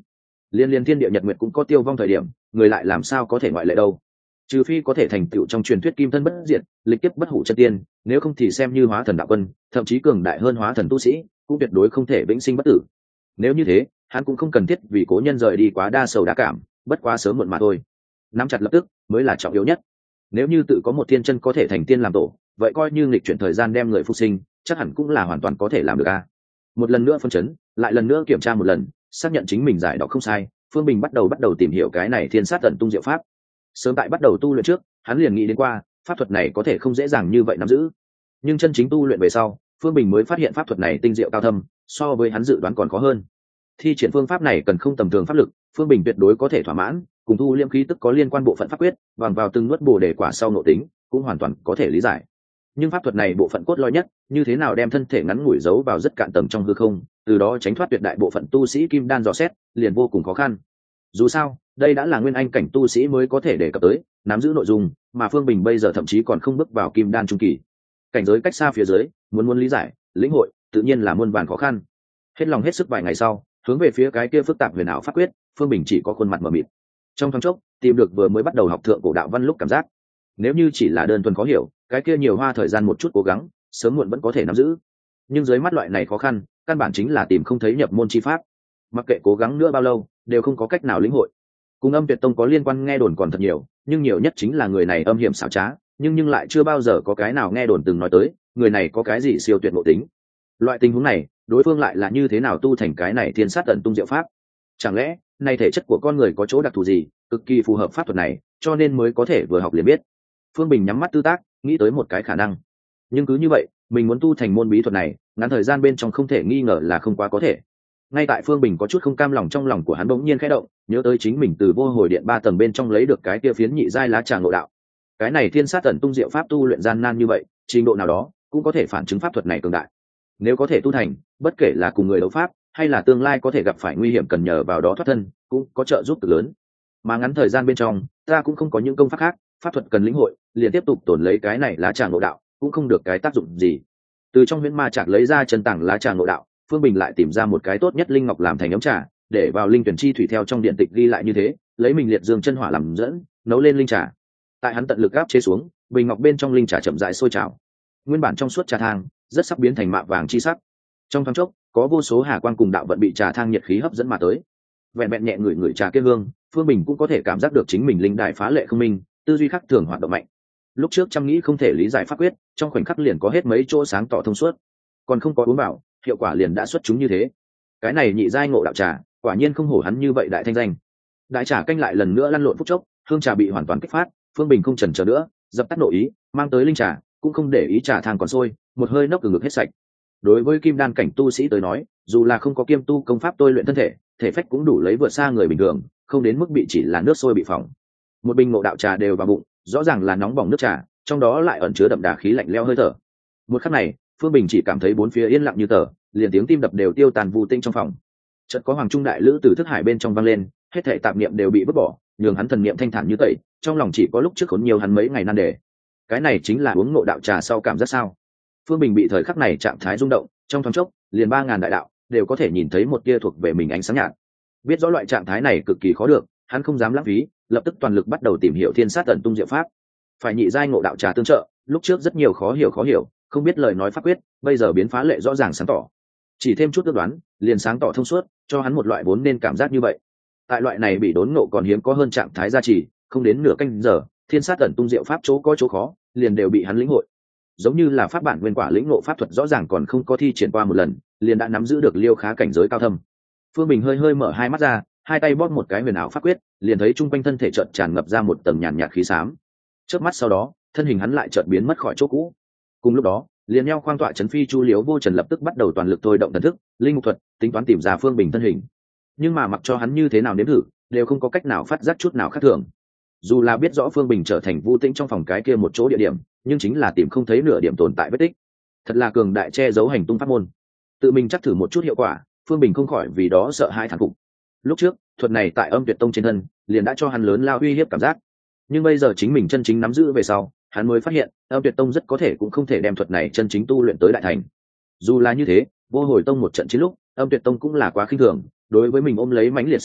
liên liên thiên địa nhật nguyệt cũng có tiêu vong thời điểm, người lại làm sao có thể ngoại lệ đâu? Trừ phi có thể thành tựu trong truyền thuyết kim thân bất diệt, lịch kiếp bất hủ chân tiên, nếu không thì xem như hóa thần đạo quân, thậm chí cường đại hơn hóa thần tu sĩ, cũng tuyệt đối không thể vĩnh sinh bất tử. Nếu như thế, hắn cũng không cần thiết vì cố nhân rời đi quá đa sầu đa cảm, bất quá sớm muộn mà thôi. Nắm chặt lập tức mới là trọng yếu nhất. Nếu như tự có một thiên chân có thể thành tiên làm tổ, vậy coi như nghịch chuyển thời gian đem người phục sinh, chắc hẳn cũng là hoàn toàn có thể làm được a. Một lần nữa phân chấn, lại lần nữa kiểm tra một lần, xác nhận chính mình giải đọc không sai, Phương Bình bắt đầu bắt đầu tìm hiểu cái này thiên sát tận tung diệu pháp. Sớm tại bắt đầu tu luyện trước, hắn liền nghĩ đến qua, pháp thuật này có thể không dễ dàng như vậy nắm giữ. Nhưng chân chính tu luyện về sau, Phương Bình mới phát hiện pháp thuật này tinh diệu cao thâm, so với hắn dự đoán còn khó hơn. Thi triển phương pháp này cần không tầm thường pháp lực, Phương Bình tuyệt đối có thể thỏa mãn, cùng thu liêm khí tức có liên quan bộ phận pháp quyết, bằng vào từng nuốt bổ để quả sau nội tính, cũng hoàn toàn có thể lý giải. Nhưng pháp thuật này bộ phận cốt lõi nhất, như thế nào đem thân thể ngắn ngủi giấu vào rất cạn tầng trong hư không, từ đó tránh thoát tuyệt đại bộ phận tu sĩ kim đan dò xét, liền vô cùng khó khăn. Dù sao, đây đã là nguyên anh cảnh tu sĩ mới có thể đề cập tới, nắm giữ nội dung, mà Phương Bình bây giờ thậm chí còn không bước vào kim đan trung kỳ. Cảnh giới cách xa phía dưới, muốn muốn lý giải, lĩnh hội, tự nhiên là muôn vàn khó khăn. Hết lòng hết sức vài ngày sau, hướng về phía cái kia phức tạp huyền ảo pháp quyết, Phương Bình chỉ có khuôn mặt mờ mịt. Trong thoáng chốc, tìm được vừa mới bắt đầu học thượng cổ đạo văn lúc cảm giác. Nếu như chỉ là đơn thuần khó hiểu, cái kia nhiều hoa thời gian một chút cố gắng, sớm muộn vẫn có thể nắm giữ. Nhưng dưới mắt loại này khó khăn, căn bản chính là tìm không thấy nhập môn chi pháp. Mặc kệ cố gắng nữa bao lâu, đều không có cách nào lĩnh hội. Cùng Âm Tuyệt Tông có liên quan nghe đồn còn thật nhiều, nhưng nhiều nhất chính là người này âm hiểm xảo trá, nhưng nhưng lại chưa bao giờ có cái nào nghe đồn từng nói tới, người này có cái gì siêu tuyệt ngộ tính. Loại tình huống này, đối phương lại là như thế nào tu thành cái này thiên sát tận tung diệu pháp? Chẳng lẽ, này thể chất của con người có chỗ đặc thù gì, cực kỳ phù hợp pháp thuật này, cho nên mới có thể vừa học liền biết. Phương Bình nhắm mắt tư tác, nghĩ tới một cái khả năng. Nhưng cứ như vậy, mình muốn tu thành môn bí thuật này, ngắn thời gian bên trong không thể nghi ngờ là không quá có thể. Ngay tại Phương Bình có chút không cam lòng trong lòng của hắn bỗng nhiên khẽ động, nhớ tới chính mình từ vô hồi điện ba tầng bên trong lấy được cái kia phiến nhị giai lá trà ngộ đạo. Cái này thiên sát tận tung diệu pháp tu luyện gian nan như vậy, trình độ nào đó cũng có thể phản chứng pháp thuật này cường đại. Nếu có thể tu thành, bất kể là cùng người đấu pháp, hay là tương lai có thể gặp phải nguy hiểm cần nhờ vào đó thoát thân, cũng có trợ giúp cực lớn. Mà ngắn thời gian bên trong, ta cũng không có những công pháp khác, pháp thuật cần lĩnh hội, liền tiếp tục tổn lấy cái này lá trà ngộ đạo, cũng không được cái tác dụng gì. Từ trong huyễn ma trạc lấy ra chân tảng lá trà ngộ đạo, Phương Bình lại tìm ra một cái tốt nhất linh ngọc làm thành ấm trà, để vào linh tuyển chi thủy theo trong điện tịch ghi lại như thế, lấy mình liệt dương chân hỏa làm dẫn, nấu lên linh trà. Tại hắn tận lực áp chế xuống, bình ngọc bên trong linh trà chậm rãi sôi trào. Nguyên bản trong suốt trà thang, rất sắc biến thành mạ vàng chi sắc. Trong thoáng chốc, có vô số hà quang cùng đạo vận bị trà thang nhiệt khí hấp dẫn mà tới. Vẹn vẹn nhẹ ngửi ngửi trà kia hương, Phương Bình cũng có thể cảm giác được chính mình linh đại phá lệ không minh, tư duy khắc thường hoạt động mạnh. Lúc trước chăm nghĩ không thể lý giải pháp quyết, trong khoảnh khắc liền có hết mấy chỗ sáng tỏ thông suốt. Còn không có uống vào, hiệu quả liền đã xuất chúng như thế. Cái này nhị giai ngộ đạo trà, quả nhiên không hổ hắn như vậy đại thanh danh. Đại trà canh lại lần nữa lăn lộn phút chốc, hương trà bị hoàn toàn kích phát, Phương Bình không chần chờ nữa, dập tắt nội ý, mang tới linh trà, cũng không để ý trà thang còn sôi, một hơi nốc từ ngực hết sạch. Đối với kim đan cảnh tu sĩ tới nói, dù là không có kiêm tu công pháp tôi luyện thân thể, thể phách cũng đủ lấy vượt xa người bình thường, không đến mức bị chỉ là nước sôi bị phỏng. Một bình ngộ đạo trà đều vào bụng, rõ ràng là nóng bỏng nước trà, trong đó lại ẩn chứa đậm đà khí lạnh lẽo hơi thở. Một khắc này, Phương Bình chỉ cảm thấy bốn phía yên lặng như tờ, liền tiếng tim đập đều tiêu tàn vô tinh trong phòng. Chợt có hoàng trung đại lữ từ thức hải bên trong vang lên, hết thảy tạp niệm đều bị vứt bỏ, nhường hắn thần niệm thanh thản như tẩy, trong lòng chỉ có lúc trước khốn nhiều hắn mấy ngày nan đề. Cái này chính là uống ngộ đạo trà sau cảm giác sao? Phương Bình bị thời khắc này trạng thái rung động, trong thoáng chốc, liền ba ngàn đại đạo đều có thể nhìn thấy một tia thuộc về mình ánh sáng nhạt. Biết rõ loại trạng thái này cực kỳ khó được, hắn không dám lãng phí, lập tức toàn lực bắt đầu tìm hiểu thiên sát tận tung diệu pháp. Phải nhị giai ngộ đạo trà tương trợ, lúc trước rất nhiều khó hiểu khó hiểu, không biết lời nói pháp quyết, bây giờ biến phá lệ rõ ràng sáng tỏ. Chỉ thêm chút ước đoán, liền sáng tỏ thông suốt, cho hắn một loại vốn nên cảm giác như vậy. Tại loại này bị đốn ngộ còn hiếm có hơn trạng thái gia trì, không đến nửa canh giờ, thiên sát tận tung diệu pháp chỗ có chỗ khó, liền đều bị hắn lĩnh hội. Giống như là pháp bản nguyên quả lĩnh ngộ pháp thuật rõ ràng còn không có thi triển qua một lần, liền đã nắm giữ được liêu khá cảnh giới cao thâm. Phương Bình hơi hơi mở hai mắt ra, hai tay bóp một cái huyền ảo pháp quyết, liền thấy trung quanh thân thể chợt tràn ngập ra một tầng nhàn nhạt khí xám. Chớp mắt sau đó, thân hình hắn lại chợt biến mất khỏi chỗ cũ. Cùng lúc đó, liền nhau khoang tọa trấn phi chu liếu vô trần lập tức bắt đầu toàn lực thôi động thần thức, linh mục thuật, tính toán tìm ra Phương Bình thân hình. Nhưng mà mặc cho hắn như thế nào nếm thử, đều không có cách nào phát giác chút nào khác thường. Dù là biết rõ Phương Bình trở thành Vu Tĩnh trong phòng cái kia một chỗ địa điểm, nhưng chính là tìm không thấy nửa điểm tồn tại vết tích. Thật là cường đại che giấu hành tung pháp môn. Tự mình chắc thử một chút hiệu quả, Phương Bình không khỏi vì đó sợ hãi thán phục. Lúc trước, thuật này tại Âm Tuyệt Tông trên thân, liền đã cho hắn lớn lao uy hiếp cảm giác. Nhưng bây giờ chính mình chân chính nắm giữ về sau, hắn mới phát hiện, Âm Tuyệt Tông rất có thể cũng không thể đem thuật này chân chính tu luyện tới đại thành. Dù là như thế, Vô Hồi Tông một trận chiến lúc, Âm Tuyệt Tông cũng là quá khinh thường, đối với mình ôm lấy mãnh liệt sát tâm,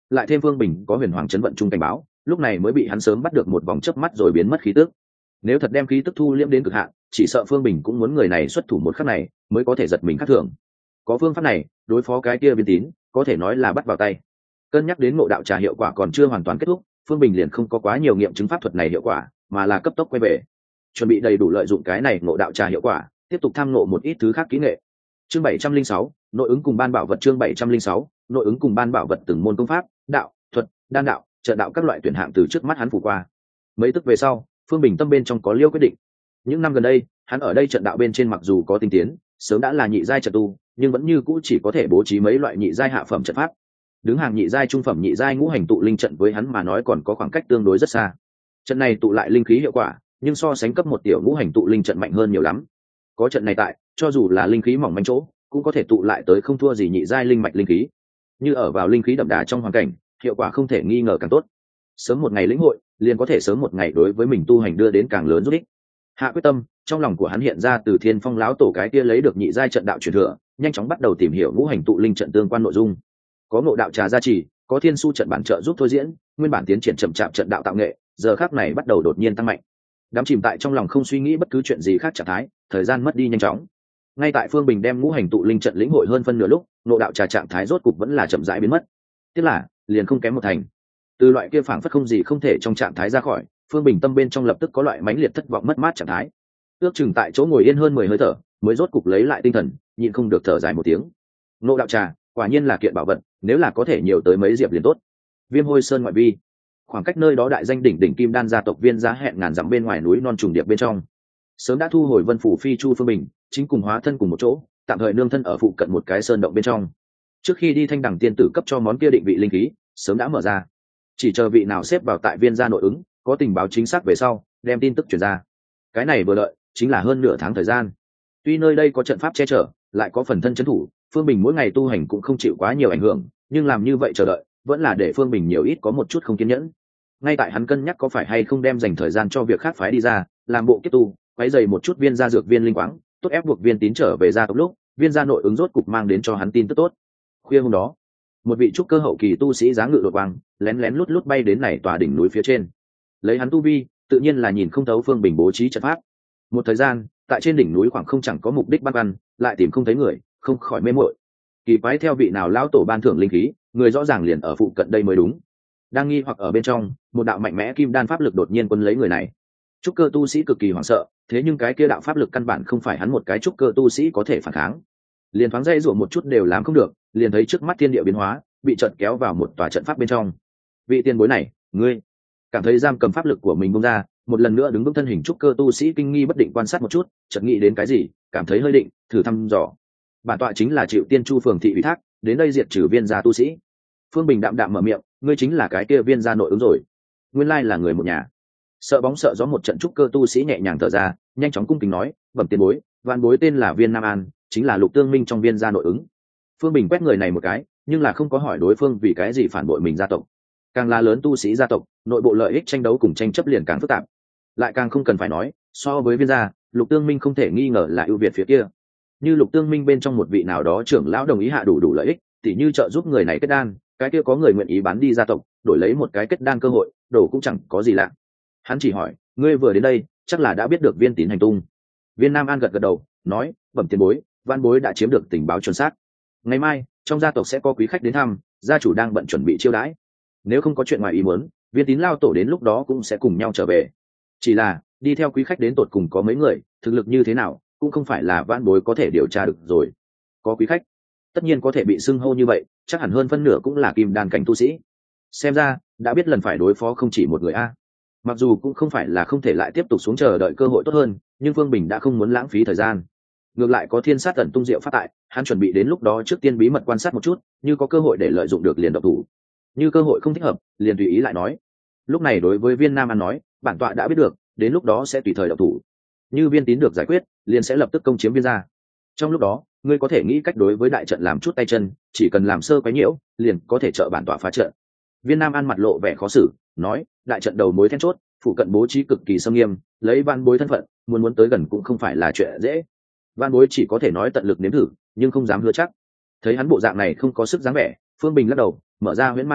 lại thêm Phương Bình có huyền hoàng chấn vận trung cảnh báo, lúc này mới bị hắn sớm bắt được một vòng chớp mắt rồi biến mất khí tức. Nếu thật đem khí tức thu liễm đến cực hạn, chỉ sợ Phương Bình cũng muốn người này xuất thủ một khắc này mới có thể giật mình khác thường. Có phương pháp này, đối phó cái kia Viên Tín, có thể nói là bắt vào tay. Cân nhắc đến ngộ đạo trà hiệu quả còn chưa hoàn toàn kết thúc, Phương Bình liền không có quá nhiều nghiệm chứng pháp thuật này hiệu quả, mà là cấp tốc quay về, chuẩn bị đầy đủ lợi dụng cái này ngộ đạo trà hiệu quả, tiếp tục tham ngộ một ít thứ khác kỹ nghệ. Chương bảy trăm linh sáu, nội ứng cùng ban bảo vật. Chương bảy trăm linh sáu, nội ứng cùng ban bảo vật. Từng môn công pháp, đạo, thuật, đan đạo, trận đạo các loại tuyển hạng từ trước mắt hắn phủ qua. Mấy tức về sau, Phương Bình tâm bên trong có liêu quyết định. Những năm gần đây, hắn ở đây trận đạo bên trên mặc dù có tinh tiến, sớm đã là nhị giai trận tu, nhưng vẫn như cũ chỉ có thể bố trí mấy loại nhị giai hạ phẩm trận pháp. Đứng hàng nhị giai trung phẩm nhị giai ngũ hành tụ linh trận với hắn mà nói còn có khoảng cách tương đối rất xa. Trận này tụ lại linh khí hiệu quả, nhưng so sánh cấp một tiểu ngũ hành tụ linh trận mạnh hơn nhiều lắm. Có trận này tại, cho dù là linh khí mỏng manh chỗ, cũng có thể tụ lại tới không thua gì nhị giai linh mạch linh khí. Như ở vào linh khí đậm đà trong hoàn cảnh, hiệu quả không thể nghi ngờ càng tốt. Sớm một ngày lĩnh hội, liền có thể sớm một ngày đối với mình tu hành đưa đến càng lớn giúp ích. Hạ quyết tâm, trong lòng của hắn hiện ra từ Thiên Phong lão tổ cái kia lấy được nhị giai trận đạo truyền thừa, nhanh chóng bắt đầu tìm hiểu ngũ hành tụ linh trận tương quan nội dung. Có ngộ đạo trà gia trì, có thiên su trận bản trợ giúp thôi diễn, nguyên bản tiến triển chậm chạp trận đạo tạo nghệ, giờ khắc này bắt đầu đột nhiên tăng mạnh. Đám chìm tại trong lòng không suy nghĩ bất cứ chuyện gì khác trạng thái, thời gian mất đi nhanh chóng. Ngay tại Phương Bình đem ngũ hành tụ linh trận lĩnh hội hơn phân nửa lúc, ngộ đạo trà trạng thái rốt cục vẫn là chậm rãi biến mất. Tiếc là, liền không kém một thành. Từ loại kia phảng phất không gì không thể trong trạng thái ra khỏi, Phương Bình tâm bên trong lập tức có loại mãnh liệt thất vọng mất mát trạng thái. Ước chừng tại chỗ ngồi yên hơn mười hơi thở, mới rốt cục lấy lại tinh thần, nhịn không được thở dài một tiếng. Ngộ đạo trà, quả nhiên là kiện bảo vật, nếu là có thể nhiều tới mấy diệp liền tốt. Viêm Hôi Sơn ngoại vi, khoảng cách nơi đó đại danh đỉnh đỉnh Kim Đan gia tộc Viên gia hẹn ngàn dặm bên ngoài núi non trùng điệp bên trong, sớm đã thu hồi Vân Phủ Phi Chu Phương Bình, chính cùng hóa thân cùng một chỗ, tạm thời nương thân ở phụ cận một cái sơn động bên trong. Trước khi đi Thanh Đẳng tiên tử cấp cho món kia định vị linh khí, sớm đã mở ra, chỉ chờ vị nào xếp vào tại Viên gia nội ứng, có tình báo chính xác về sau, đem tin tức truyền ra. Cái này vừa đợi, chính là hơn nửa tháng thời gian. Tuy nơi đây có trận pháp che chở, lại có phần thân trấn thủ, Phương Bình mỗi ngày tu hành cũng không chịu quá nhiều ảnh hưởng, nhưng làm như vậy chờ đợi, vẫn là để Phương Bình nhiều ít có một chút không kiên nhẫn. Ngay tại hắn cân nhắc có phải hay không đem dành thời gian cho việc khác phái đi ra, làm bộ kiếp tu, quấy dày một chút Viên gia dược viên linh quáng, tốt ép buộc Viên Tín trở về gia tộc lúc, Viên gia nội ứng rốt cục mang đến cho hắn tin tức tốt. Khuya hôm đó, một vị trúc cơ hậu kỳ tu sĩ dáng ngự đột quang, lén lén lút lút bay đến này tòa đỉnh núi phía trên. Lấy hắn tu vi, tự nhiên là nhìn không thấu Phương Bình bố trí trận pháp. Một thời gian, tại trên đỉnh núi khoảng không chẳng có mục đích ban ban, lại tìm không thấy người, không khỏi mê muội. Kỳ quái theo vị nào lão tổ ban thưởng linh khí, người rõ ràng liền ở phụ cận đây mới đúng. Đang nghi hoặc ở bên trong, một đạo mạnh mẽ kim đan pháp lực đột nhiên quân lấy người này. Trúc cơ tu sĩ cực kỳ hoảng sợ, thế nhưng cái kia đạo pháp lực căn bản không phải hắn một cái trúc cơ tu sĩ có thể phản kháng. Liền thoáng dây rủa một chút đều làm không được, liền thấy trước mắt thiên địa biến hóa, bị trận kéo vào một tòa trận pháp bên trong. Vị tiền bối này, ngươi cảm thấy giam cầm pháp lực của mình bung ra, một lần nữa đứng vững thân hình trúc cơ tu sĩ kinh nghi bất định quan sát một chút, chợt nghĩ đến cái gì, cảm thấy hơi định, thử thăm dò. Bản tọa chính là Triệu Tiên Chu phường thị ủy thác, đến đây diệt trừ Viên gia tu sĩ. Phương Bình đạm đạm mở miệng, ngươi chính là cái kia Viên gia nội ứng rồi. Nguyên lai là người một nhà. Sợ bóng sợ gió một trận trúc cơ tu sĩ nhẹ nhàng thở ra, nhanh chóng cung kính nói, bẩm tiền bối, vạn bối tên là Viên Nam An, chính là Lục Tương Minh trong Viên gia nội ứng. Phương Bình quét người này một cái, nhưng là không có hỏi đối phương vì cái gì phản bội mình gia tộc. Càng là lớn tu sĩ gia tộc, nội bộ lợi ích tranh đấu cùng tranh chấp liền càng phức tạp. Lại càng không cần phải nói, so với Viên gia, Lục Tương Minh không thể nghi ngờ là ưu việt phía kia. Như Lục Tương Minh bên trong một vị nào đó trưởng lão đồng ý hạ đủ đủ lợi ích, tỉ như trợ giúp người này kết đan, cái kia có người nguyện ý bán đi gia tộc, đổi lấy một cái kết đan cơ hội, đồ cũng chẳng có gì lạ. Hắn chỉ hỏi, ngươi vừa đến đây, chắc là đã biết được Viên Tín hành tung. Viên Nam An gật gật đầu, nói, bẩm tiền bối, văn bối đã chiếm được tình báo chuẩn xác. Ngày mai, trong gia tộc sẽ có quý khách đến thăm, gia chủ đang bận chuẩn bị chiêu đãi. Nếu không có chuyện ngoài ý muốn, Viên Tín lao tổ đến lúc đó cũng sẽ cùng nhau trở về. Chỉ là, đi theo quý khách đến tột cùng có mấy người, thực lực như thế nào, cũng không phải là vãn bối có thể điều tra được rồi. Có quý khách, tất nhiên có thể bị xưng hô như vậy, chắc hẳn hơn phân nửa cũng là kim đan cảnh tu sĩ. Xem ra, đã biết lần phải đối phó không chỉ một người a. Mặc dù cũng không phải là không thể lại tiếp tục xuống chờ đợi cơ hội tốt hơn, nhưng Phương Bình đã không muốn lãng phí thời gian. Ngược lại có thiên sát ẩn tung diệu phát tại, hắn chuẩn bị đến lúc đó trước tiên bí mật quan sát một chút, như có cơ hội để lợi dụng được liền độc thủ. Như cơ hội không thích hợp, liền tùy ý lại nói. Lúc này đối với Viên Nam An nói, bản tọa đã biết được, đến lúc đó sẽ tùy thời độc thủ. Như Viên Tín được giải quyết, liền sẽ lập tức công chiếm Viên gia. Trong lúc đó, ngươi có thể nghĩ cách đối với đại trận làm chút tay chân, chỉ cần làm sơ quấy nhiễu, liền có thể trợ bản tọa phá trận. Viên Nam An mặt lộ vẻ khó xử, nói, đại trận đầu mối then chốt, phụ cận bố trí cực kỳ sâm nghiêm, lấy van bối thân phận, muốn muốn tới gần cũng không phải là chuyện dễ. Van bối chỉ có thể nói tận lực nếm thử, nhưng không dám hứa chắc. Thấy hắn bộ dạng này không có sức dáng vẻ, Phương Bình lắc đầu, mở ra huyễn ma trạng,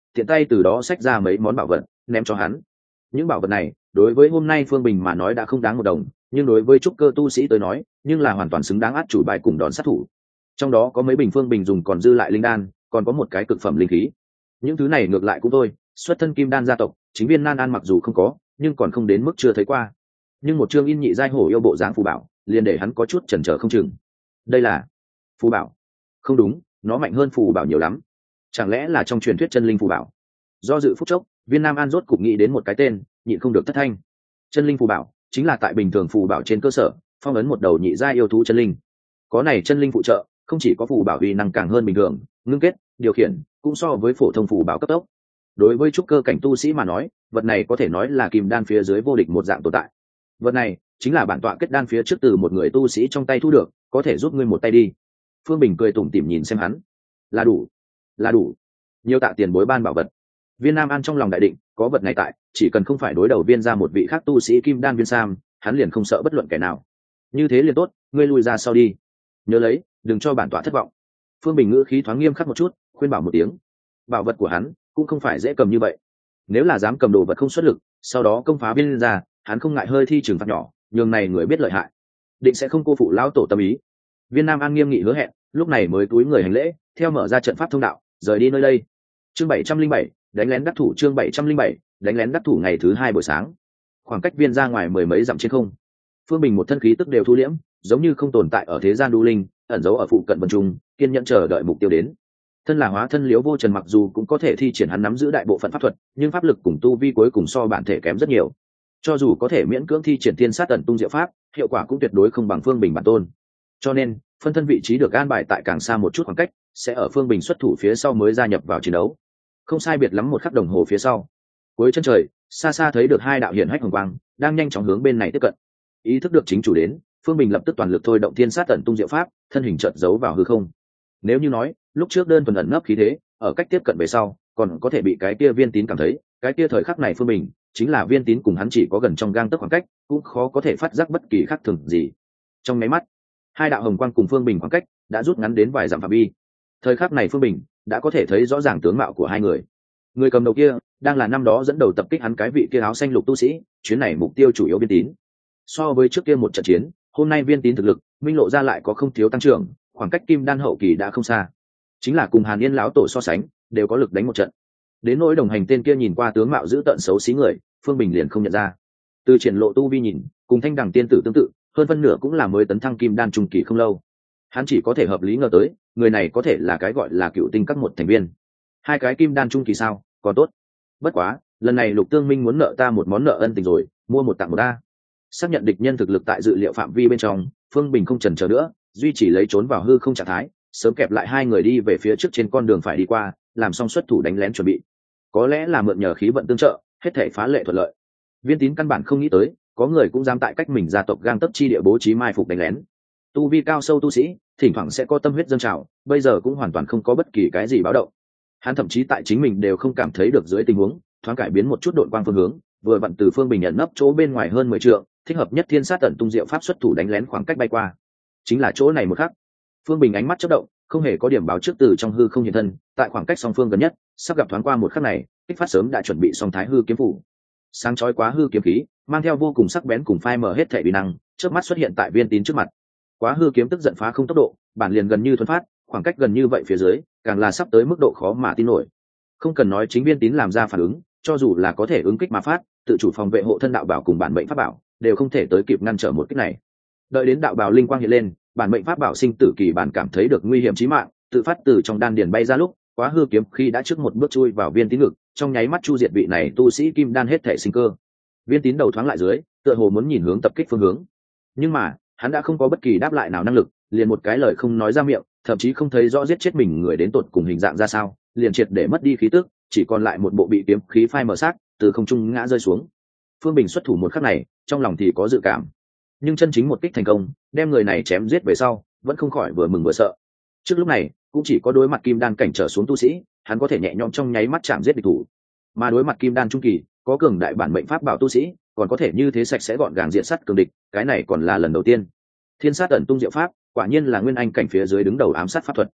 tiện tay từ đó xách ra mấy món bảo vật ném cho hắn. Những bảo vật này đối với hôm nay Phương Bình mà nói đã không đáng một đồng, nhưng đối với trúc cơ tu sĩ tới nói nhưng là hoàn toàn xứng đáng át chủ bài cùng đòn sát thủ. Trong đó có mấy bình Phương Bình dùng còn dư lại linh đan, còn có một cái cực phẩm linh khí. Những thứ này ngược lại cũng thôi, xuất thân kim đan gia tộc chính viên nan an mặc dù không có, nhưng còn không đến mức chưa thấy qua. Nhưng một chương in nhị giai hổ yêu bộ dáng phù bảo liền để hắn có chút chần chờ không chừng. Đây là phù bảo? Không đúng, nó mạnh hơn phù bảo nhiều lắm. Chẳng lẽ là trong truyền thuyết chân linh phù bảo? Do dự phút chốc, viên nam an rốt cục nghĩ đến một cái tên, nhịn không được thất thanh. Chân linh phù bảo chính là tại bình thường phù bảo trên cơ sở phong ấn một đầu nhị giai yêu thú chân linh. Có này chân linh phụ trợ, không chỉ có phù bảo uy năng càng hơn bình thường, ngưng kết, điều khiển cũng so với phổ thông phù bảo cấp tốc. Đối với trúc cơ cảnh tu sĩ mà nói, vật này có thể nói là kim đan phía dưới vô địch một dạng tồn tại. Vật này chính là bản tọa kết đan phía trước từ một người tu sĩ trong tay thu được, có thể giúp ngươi một tay đi. Phương Bình cười tủm tỉm nhìn xem hắn. Là đủ, là đủ. Nhiều tạ tiền bối ban bảo vật. Viên Nam An trong lòng đại định, có vật này tại, chỉ cần không phải đối đầu viên ra một vị khác tu sĩ kim đan viên sam, hắn liền không sợ bất luận kẻ nào. Như thế liền tốt, ngươi lui ra sau đi. Nhớ lấy, đừng cho bản tọa thất vọng. Phương Bình ngữ khí thoáng nghiêm khắc một chút, khuyên bảo một tiếng. Bảo vật của hắn cũng không phải dễ cầm như vậy. Nếu là dám cầm đồ vật không xuất lực, sau đó công phá viên ra, hắn không ngại hơi thi trừng phạt nhỏ, nhường này người biết lợi hại, định sẽ không cô phụ lão tổ tâm ý. Viên Nam An nghiêm nghị hứa hẹn, lúc này mới cúi người hành lễ, theo mở ra trận pháp thông đạo, rời đi nơi đây. Chương bảy trăm linh bảy, đánh lén đắc thủ. Chương bảy trăm linh bảy, đánh lén đắc thủ. Ngày thứ hai buổi sáng, khoảng cách viên ra ngoài mười mấy dặm trên không, Phương Bình một thân khí tức đều thu liễm, giống như không tồn tại ở thế gian đu linh, ẩn giấu ở phụ cận vân trung, kiên nhẫn chờ đợi mục tiêu đến. Thân là hóa thân Liễu Vô Trần mặc dù cũng có thể thi triển hắn nắm giữ đại bộ phận pháp thuật, nhưng pháp lực cùng tu vi cuối cùng so bản thể kém rất nhiều. Cho dù có thể miễn cưỡng thi triển thiên sát ẩn tung diệu pháp, hiệu quả cũng tuyệt đối không bằng Phương Bình bản tôn. Cho nên, phân thân vị trí được an bài tại càng xa một chút khoảng cách, sẽ ở Phương Bình xuất thủ phía sau mới gia nhập vào chiến đấu. Không sai biệt lắm một khắc đồng hồ phía sau, cuối chân trời, xa xa thấy được hai đạo hiển hách hồng quang, đang nhanh chóng hướng bên này tiếp cận. Ý thức được chính chủ đến, Phương Bình lập tức toàn lực thôi động thiên sát ẩn tung diệu pháp, thân hình chợt giấu vào hư không. Nếu như nói, lúc trước đơn thuần ẩn nấp khí thế, ở cách tiếp cận về sau, còn có thể bị cái kia Viên Tín cảm thấy, cái kia thời khắc này Phương Bình chính là Viên Tín cùng hắn chỉ có gần trong gang tấc khoảng cách, cũng khó có thể phát giác bất kỳ khác thường gì. Trong mấy mắt, hai đạo hồng quang cùng Phương Bình khoảng cách đã rút ngắn đến vài dặm phạm vi. Thời khắc này Phương Bình đã có thể thấy rõ ràng tướng mạo của hai người. Người cầm đầu kia đang là năm đó dẫn đầu tập kích hắn cái vị kia áo xanh lục tu sĩ, chuyến này mục tiêu chủ yếu Viên Tín. So với trước kia một trận chiến, hôm nay Viên Tín thực lực minh lộ ra lại có không thiếu tăng trưởng, khoảng cách kim đan hậu kỳ đã không xa, chính là cùng Hàn Yên lão tổ so sánh đều có lực đánh một trận. Đến nỗi đồng hành tên kia nhìn qua tướng mạo dữ tợn xấu xí người, Phương Bình liền không nhận ra. Từ triển lộ tu vi nhìn, cùng Thanh Đằng tiên tử tương tự, hơn phân nửa cũng là mới tấn thăng kim đan trung kỳ không lâu. Hắn chỉ có thể hợp lý ngờ tới, người này có thể là cái gọi là cựu tinh các một thành viên. Hai cái kim đan trung kỳ sao, còn tốt. Bất quá, lần này Lục Tương Minh muốn nợ ta một món nợ ân tình rồi, mua một tặng một a. Xác nhận địch nhân thực lực tại dự liệu phạm vi bên trong, Phương Bình không chần chờ nữa, duy chỉ lấy trốn vào hư không trạng thái, sớm kẹp lại hai người đi về phía trước trên con đường phải đi qua, làm xong xuất thủ đánh lén chuẩn bị. Có lẽ là mượn nhờ khí vận tương trợ, hết thảy phá lệ thuận lợi. Viên Tín căn bản không nghĩ tới, có người cũng dám tại cách mình gia tộc gang tấc chi địa bố trí mai phục đánh lén. Tu vi cao sâu tu sĩ, thỉnh thoảng sẽ có tâm huyết dâng trào, bây giờ cũng hoàn toàn không có bất kỳ cái gì báo động. Hắn thậm chí tại chính mình đều không cảm thấy được dưới tình huống, thoáng cải biến một chút đội quang phương hướng, vừa vặn từ Phương Bình nhận nấp chỗ bên ngoài hơn mười trượng, thích hợp nhất thiên sát tận tung diệu pháp xuất thủ đánh lén khoảng cách bay qua. Chính là chỗ này một khắc, Phương Bình ánh mắt chớp động, không hề có điểm báo trước từ trong hư không hiện thân, tại khoảng cách song phương gần nhất, sắp gặp thoáng qua một khắc này, kích phát sớm đã chuẩn bị xong Thái hư kiếm phủ. Sáng chói quá hư kiếm khí, mang theo vô cùng sắc bén cùng phai mở hết thể uy năng, chớp mắt xuất hiện tại Viên Tín trước mặt. Quá hư kiếm tức giận phá không tốc độ, bản liền gần như thuần phát, khoảng cách gần như vậy phía dưới, càng là sắp tới mức độ khó mà tin nổi. Không cần nói chính Viên Tín làm ra phản ứng, cho dù là có thể ứng kích mà phát, tự chủ phòng vệ hộ thân đạo bảo cùng bản mệnh pháp bảo, đều không thể tới kịp ngăn trở một kích này. Đợi đến đạo bảo linh quang hiện lên, bản mệnh pháp bảo sinh tử kỳ bản cảm thấy được nguy hiểm chí mạng, tự phát từ trong đan điền bay ra lúc, quá hư kiếm khi đã trước một bước chui vào Viên Tín ngực, trong nháy mắt chu diệt vị này tu sĩ kim đan hết thể sinh cơ. Viên Tín đầu thoáng lại dưới, tựa hồ muốn nhìn hướng tập kích phương hướng, nhưng mà hắn đã không có bất kỳ đáp lại nào năng lực, liền một cái lời không nói ra miệng, thậm chí không thấy rõ giết chết mình người đến tột cùng hình dạng ra sao, liền triệt để mất đi khí tức, chỉ còn lại một bộ bị kiếm khí phai mờ xác, từ không trung ngã rơi xuống. Phương Bình xuất thủ một khắc này, trong lòng thì có dự cảm, nhưng chân chính một kích thành công, đem người này chém giết về sau, vẫn không khỏi vừa mừng vừa sợ. Trước lúc này, cũng chỉ có đối mặt kim đan cảnh trở xuống tu sĩ, hắn có thể nhẹ nhõm trong nháy mắt chạm giết địch thủ, mà đối mặt kim đan trung kỳ, có cường đại bản mệnh pháp bảo tu sĩ, còn có thể như thế sạch sẽ gọn gàng diện sát cường địch, cái này còn là lần đầu tiên. Thiên sát ẩn tung diệu pháp, quả nhiên là nguyên anh cảnh phía dưới đứng đầu ám sát pháp thuật.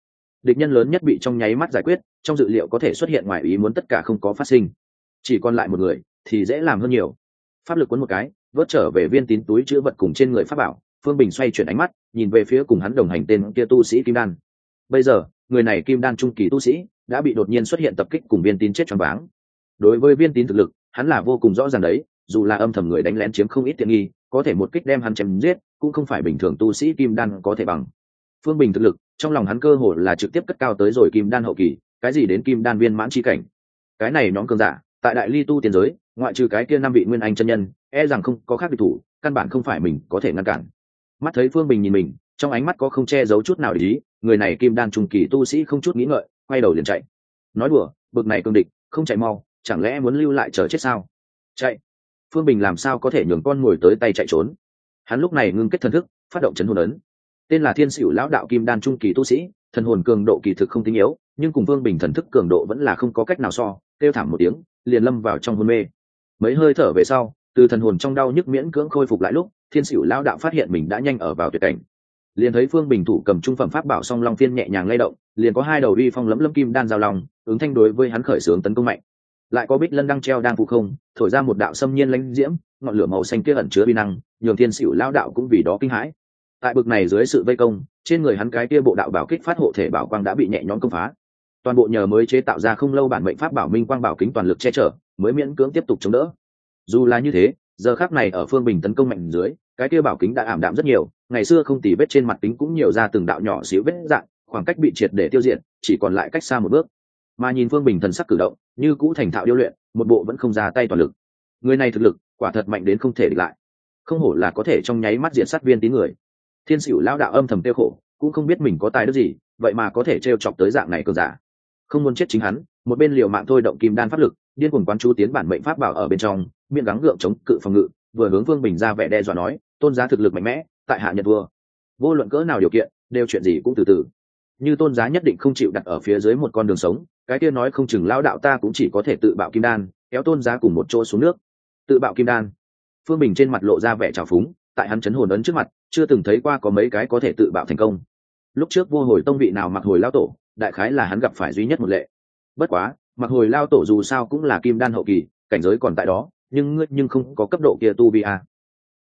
địch nhân lớn nhất bị trong nháy mắt giải quyết, trong dự liệu có thể xuất hiện ngoài ý muốn tất cả không có phát sinh, chỉ còn lại một người thì dễ làm hơn nhiều. Pháp lực cuốn một cái vớt trở về viên tín túi chứa vật cùng trên người pháp bảo. Phương Bình xoay chuyển ánh mắt nhìn về phía cùng hắn đồng hành tên kia tu sĩ kim đan. Bây giờ người này kim đan trung kỳ tu sĩ đã bị đột nhiên xuất hiện tập kích cùng viên tín chết choáng váng. Đối với viên tín thực lực hắn là vô cùng rõ ràng đấy, dù là âm thầm người đánh lén chiếm không ít tiện nghi, có thể một kích đem hắn chém giết cũng không phải bình thường tu sĩ kim đan có thể bằng. Phương Bình thực lực trong lòng hắn cơ hồ là trực tiếp cất cao tới rồi kim đan hậu kỳ, cái gì đến kim đan viên mãn chi cảnh. Cái này nhóm cường giả tại đại ly tu tiên giới, ngoại trừ cái kia năm vị nguyên anh chân nhân, e rằng không có khác địch thủ, căn bản không phải mình có thể ngăn cản. Mắt thấy Phương Bình nhìn mình, trong ánh mắt có không che giấu chút nào để ý, người này kim đan trung kỳ tu sĩ không chút nghĩ ngợi quay đầu liền chạy. Nói đùa, bực này cương địch không chạy mau chẳng lẽ muốn lưu lại chờ chết sao? Chạy! Phương Bình làm sao có thể nhường con ngồi tới tay chạy trốn. Hắn lúc này ngưng kết thần thức, phát động chấn hồn ấn. Tên là Thiên Sửu lão đạo kim đan trung kỳ tu sĩ, thần hồn cường độ kỳ thực không tính yếu, nhưng cùng Phương Bình thần thức cường độ vẫn là không có cách nào so, kêu thảm một tiếng liền lâm vào trong hôn mê. Mấy hơi thở về sau, từ thần hồn trong đau nhức miễn cưỡng khôi phục lại lúc, Thiên Sửu lão đạo phát hiện mình đã nhanh ở vào tuyệt cảnh. Liền thấy Phương Bình thủ cầm trung phẩm pháp bảo song long phiên nhẹ nhàng lay động, liền có hai đầu uy phong lẫm lẫm kim đan giao long, ứng thanh đối với hắn khởi xướng tấn công mạnh. Lại có bích lân đang treo đang phụ không, thổi ra một đạo xâm nhiên lãnh diễm, ngọn lửa màu xanh kia ẩn chứa uy năng, nhường Thiên Sửu lão đạo cũng vì đó kinh hãi. Tại bực này dưới sự vây công, trên người hắn cái kia bộ đạo bảo kích phát hộ thể bảo quang đã bị nhẹ nhõm công phá. Toàn bộ nhờ mới chế tạo ra không lâu bản mệnh pháp bảo minh quang bảo kính toàn lực che chở, mới miễn cưỡng tiếp tục chống đỡ. Dù là như thế, giờ khắc này ở Phương Bình tấn công mạnh dưới, cái kia bảo kính đã ảm đạm rất nhiều, ngày xưa không tì vết trên mặt kính cũng nhiều ra từng đạo nhỏ xíu vết dạn, khoảng cách bị triệt để tiêu diệt, chỉ còn lại cách xa một bước. Mà nhìn Phương Bình thần sắc cử động, như cũ thành thạo điêu luyện, một bộ vẫn không ra tay toàn lực. Người này thực lực, quả thật mạnh đến không thể địch lại. Không hổ là có thể trong nháy mắt diệt sát viên tín người. Thiên Sửu lão đạo âm thầm tiêu khổ, cũng không biết mình có tài đức gì, vậy mà có thể trêu chọc tới dạng này cường giả. Không muốn chết chính hắn, một bên liều mạng thôi động kim đan pháp lực, điên cuồng quán chú tiến bản mệnh pháp bảo ở bên trong, miệng gắng gượng chống cự phòng ngự, vừa hướng Vương Bình ra vẻ đe dọa nói, tôn giá thực lực mạnh mẽ, tại hạ nhận vua. Vô luận cỡ nào điều kiện, đều chuyện gì cũng từ từ. Như tôn giá nhất định không chịu đặt ở phía dưới một con đường sống, cái kia nói không chừng lão đạo ta cũng chỉ có thể tự bạo kim đan, kéo tôn giá cùng một chỗ xuống nước. Tự bạo kim đan. Phương Bình trên mặt lộ ra vẻ trào phúng, tại hắn chấn hồn ấn trước mặt, chưa từng thấy qua có mấy cái có thể tự bạo thành công. Lúc trước vô hồi tông vị nào mặc hồi lao tổ, đại khái là hắn gặp phải duy nhất một lệ. Bất quá, mặc hồi lao tổ dù sao cũng là kim đan hậu kỳ, cảnh giới còn tại đó, nhưng ngươi nhưng không có cấp độ kia tu vi a.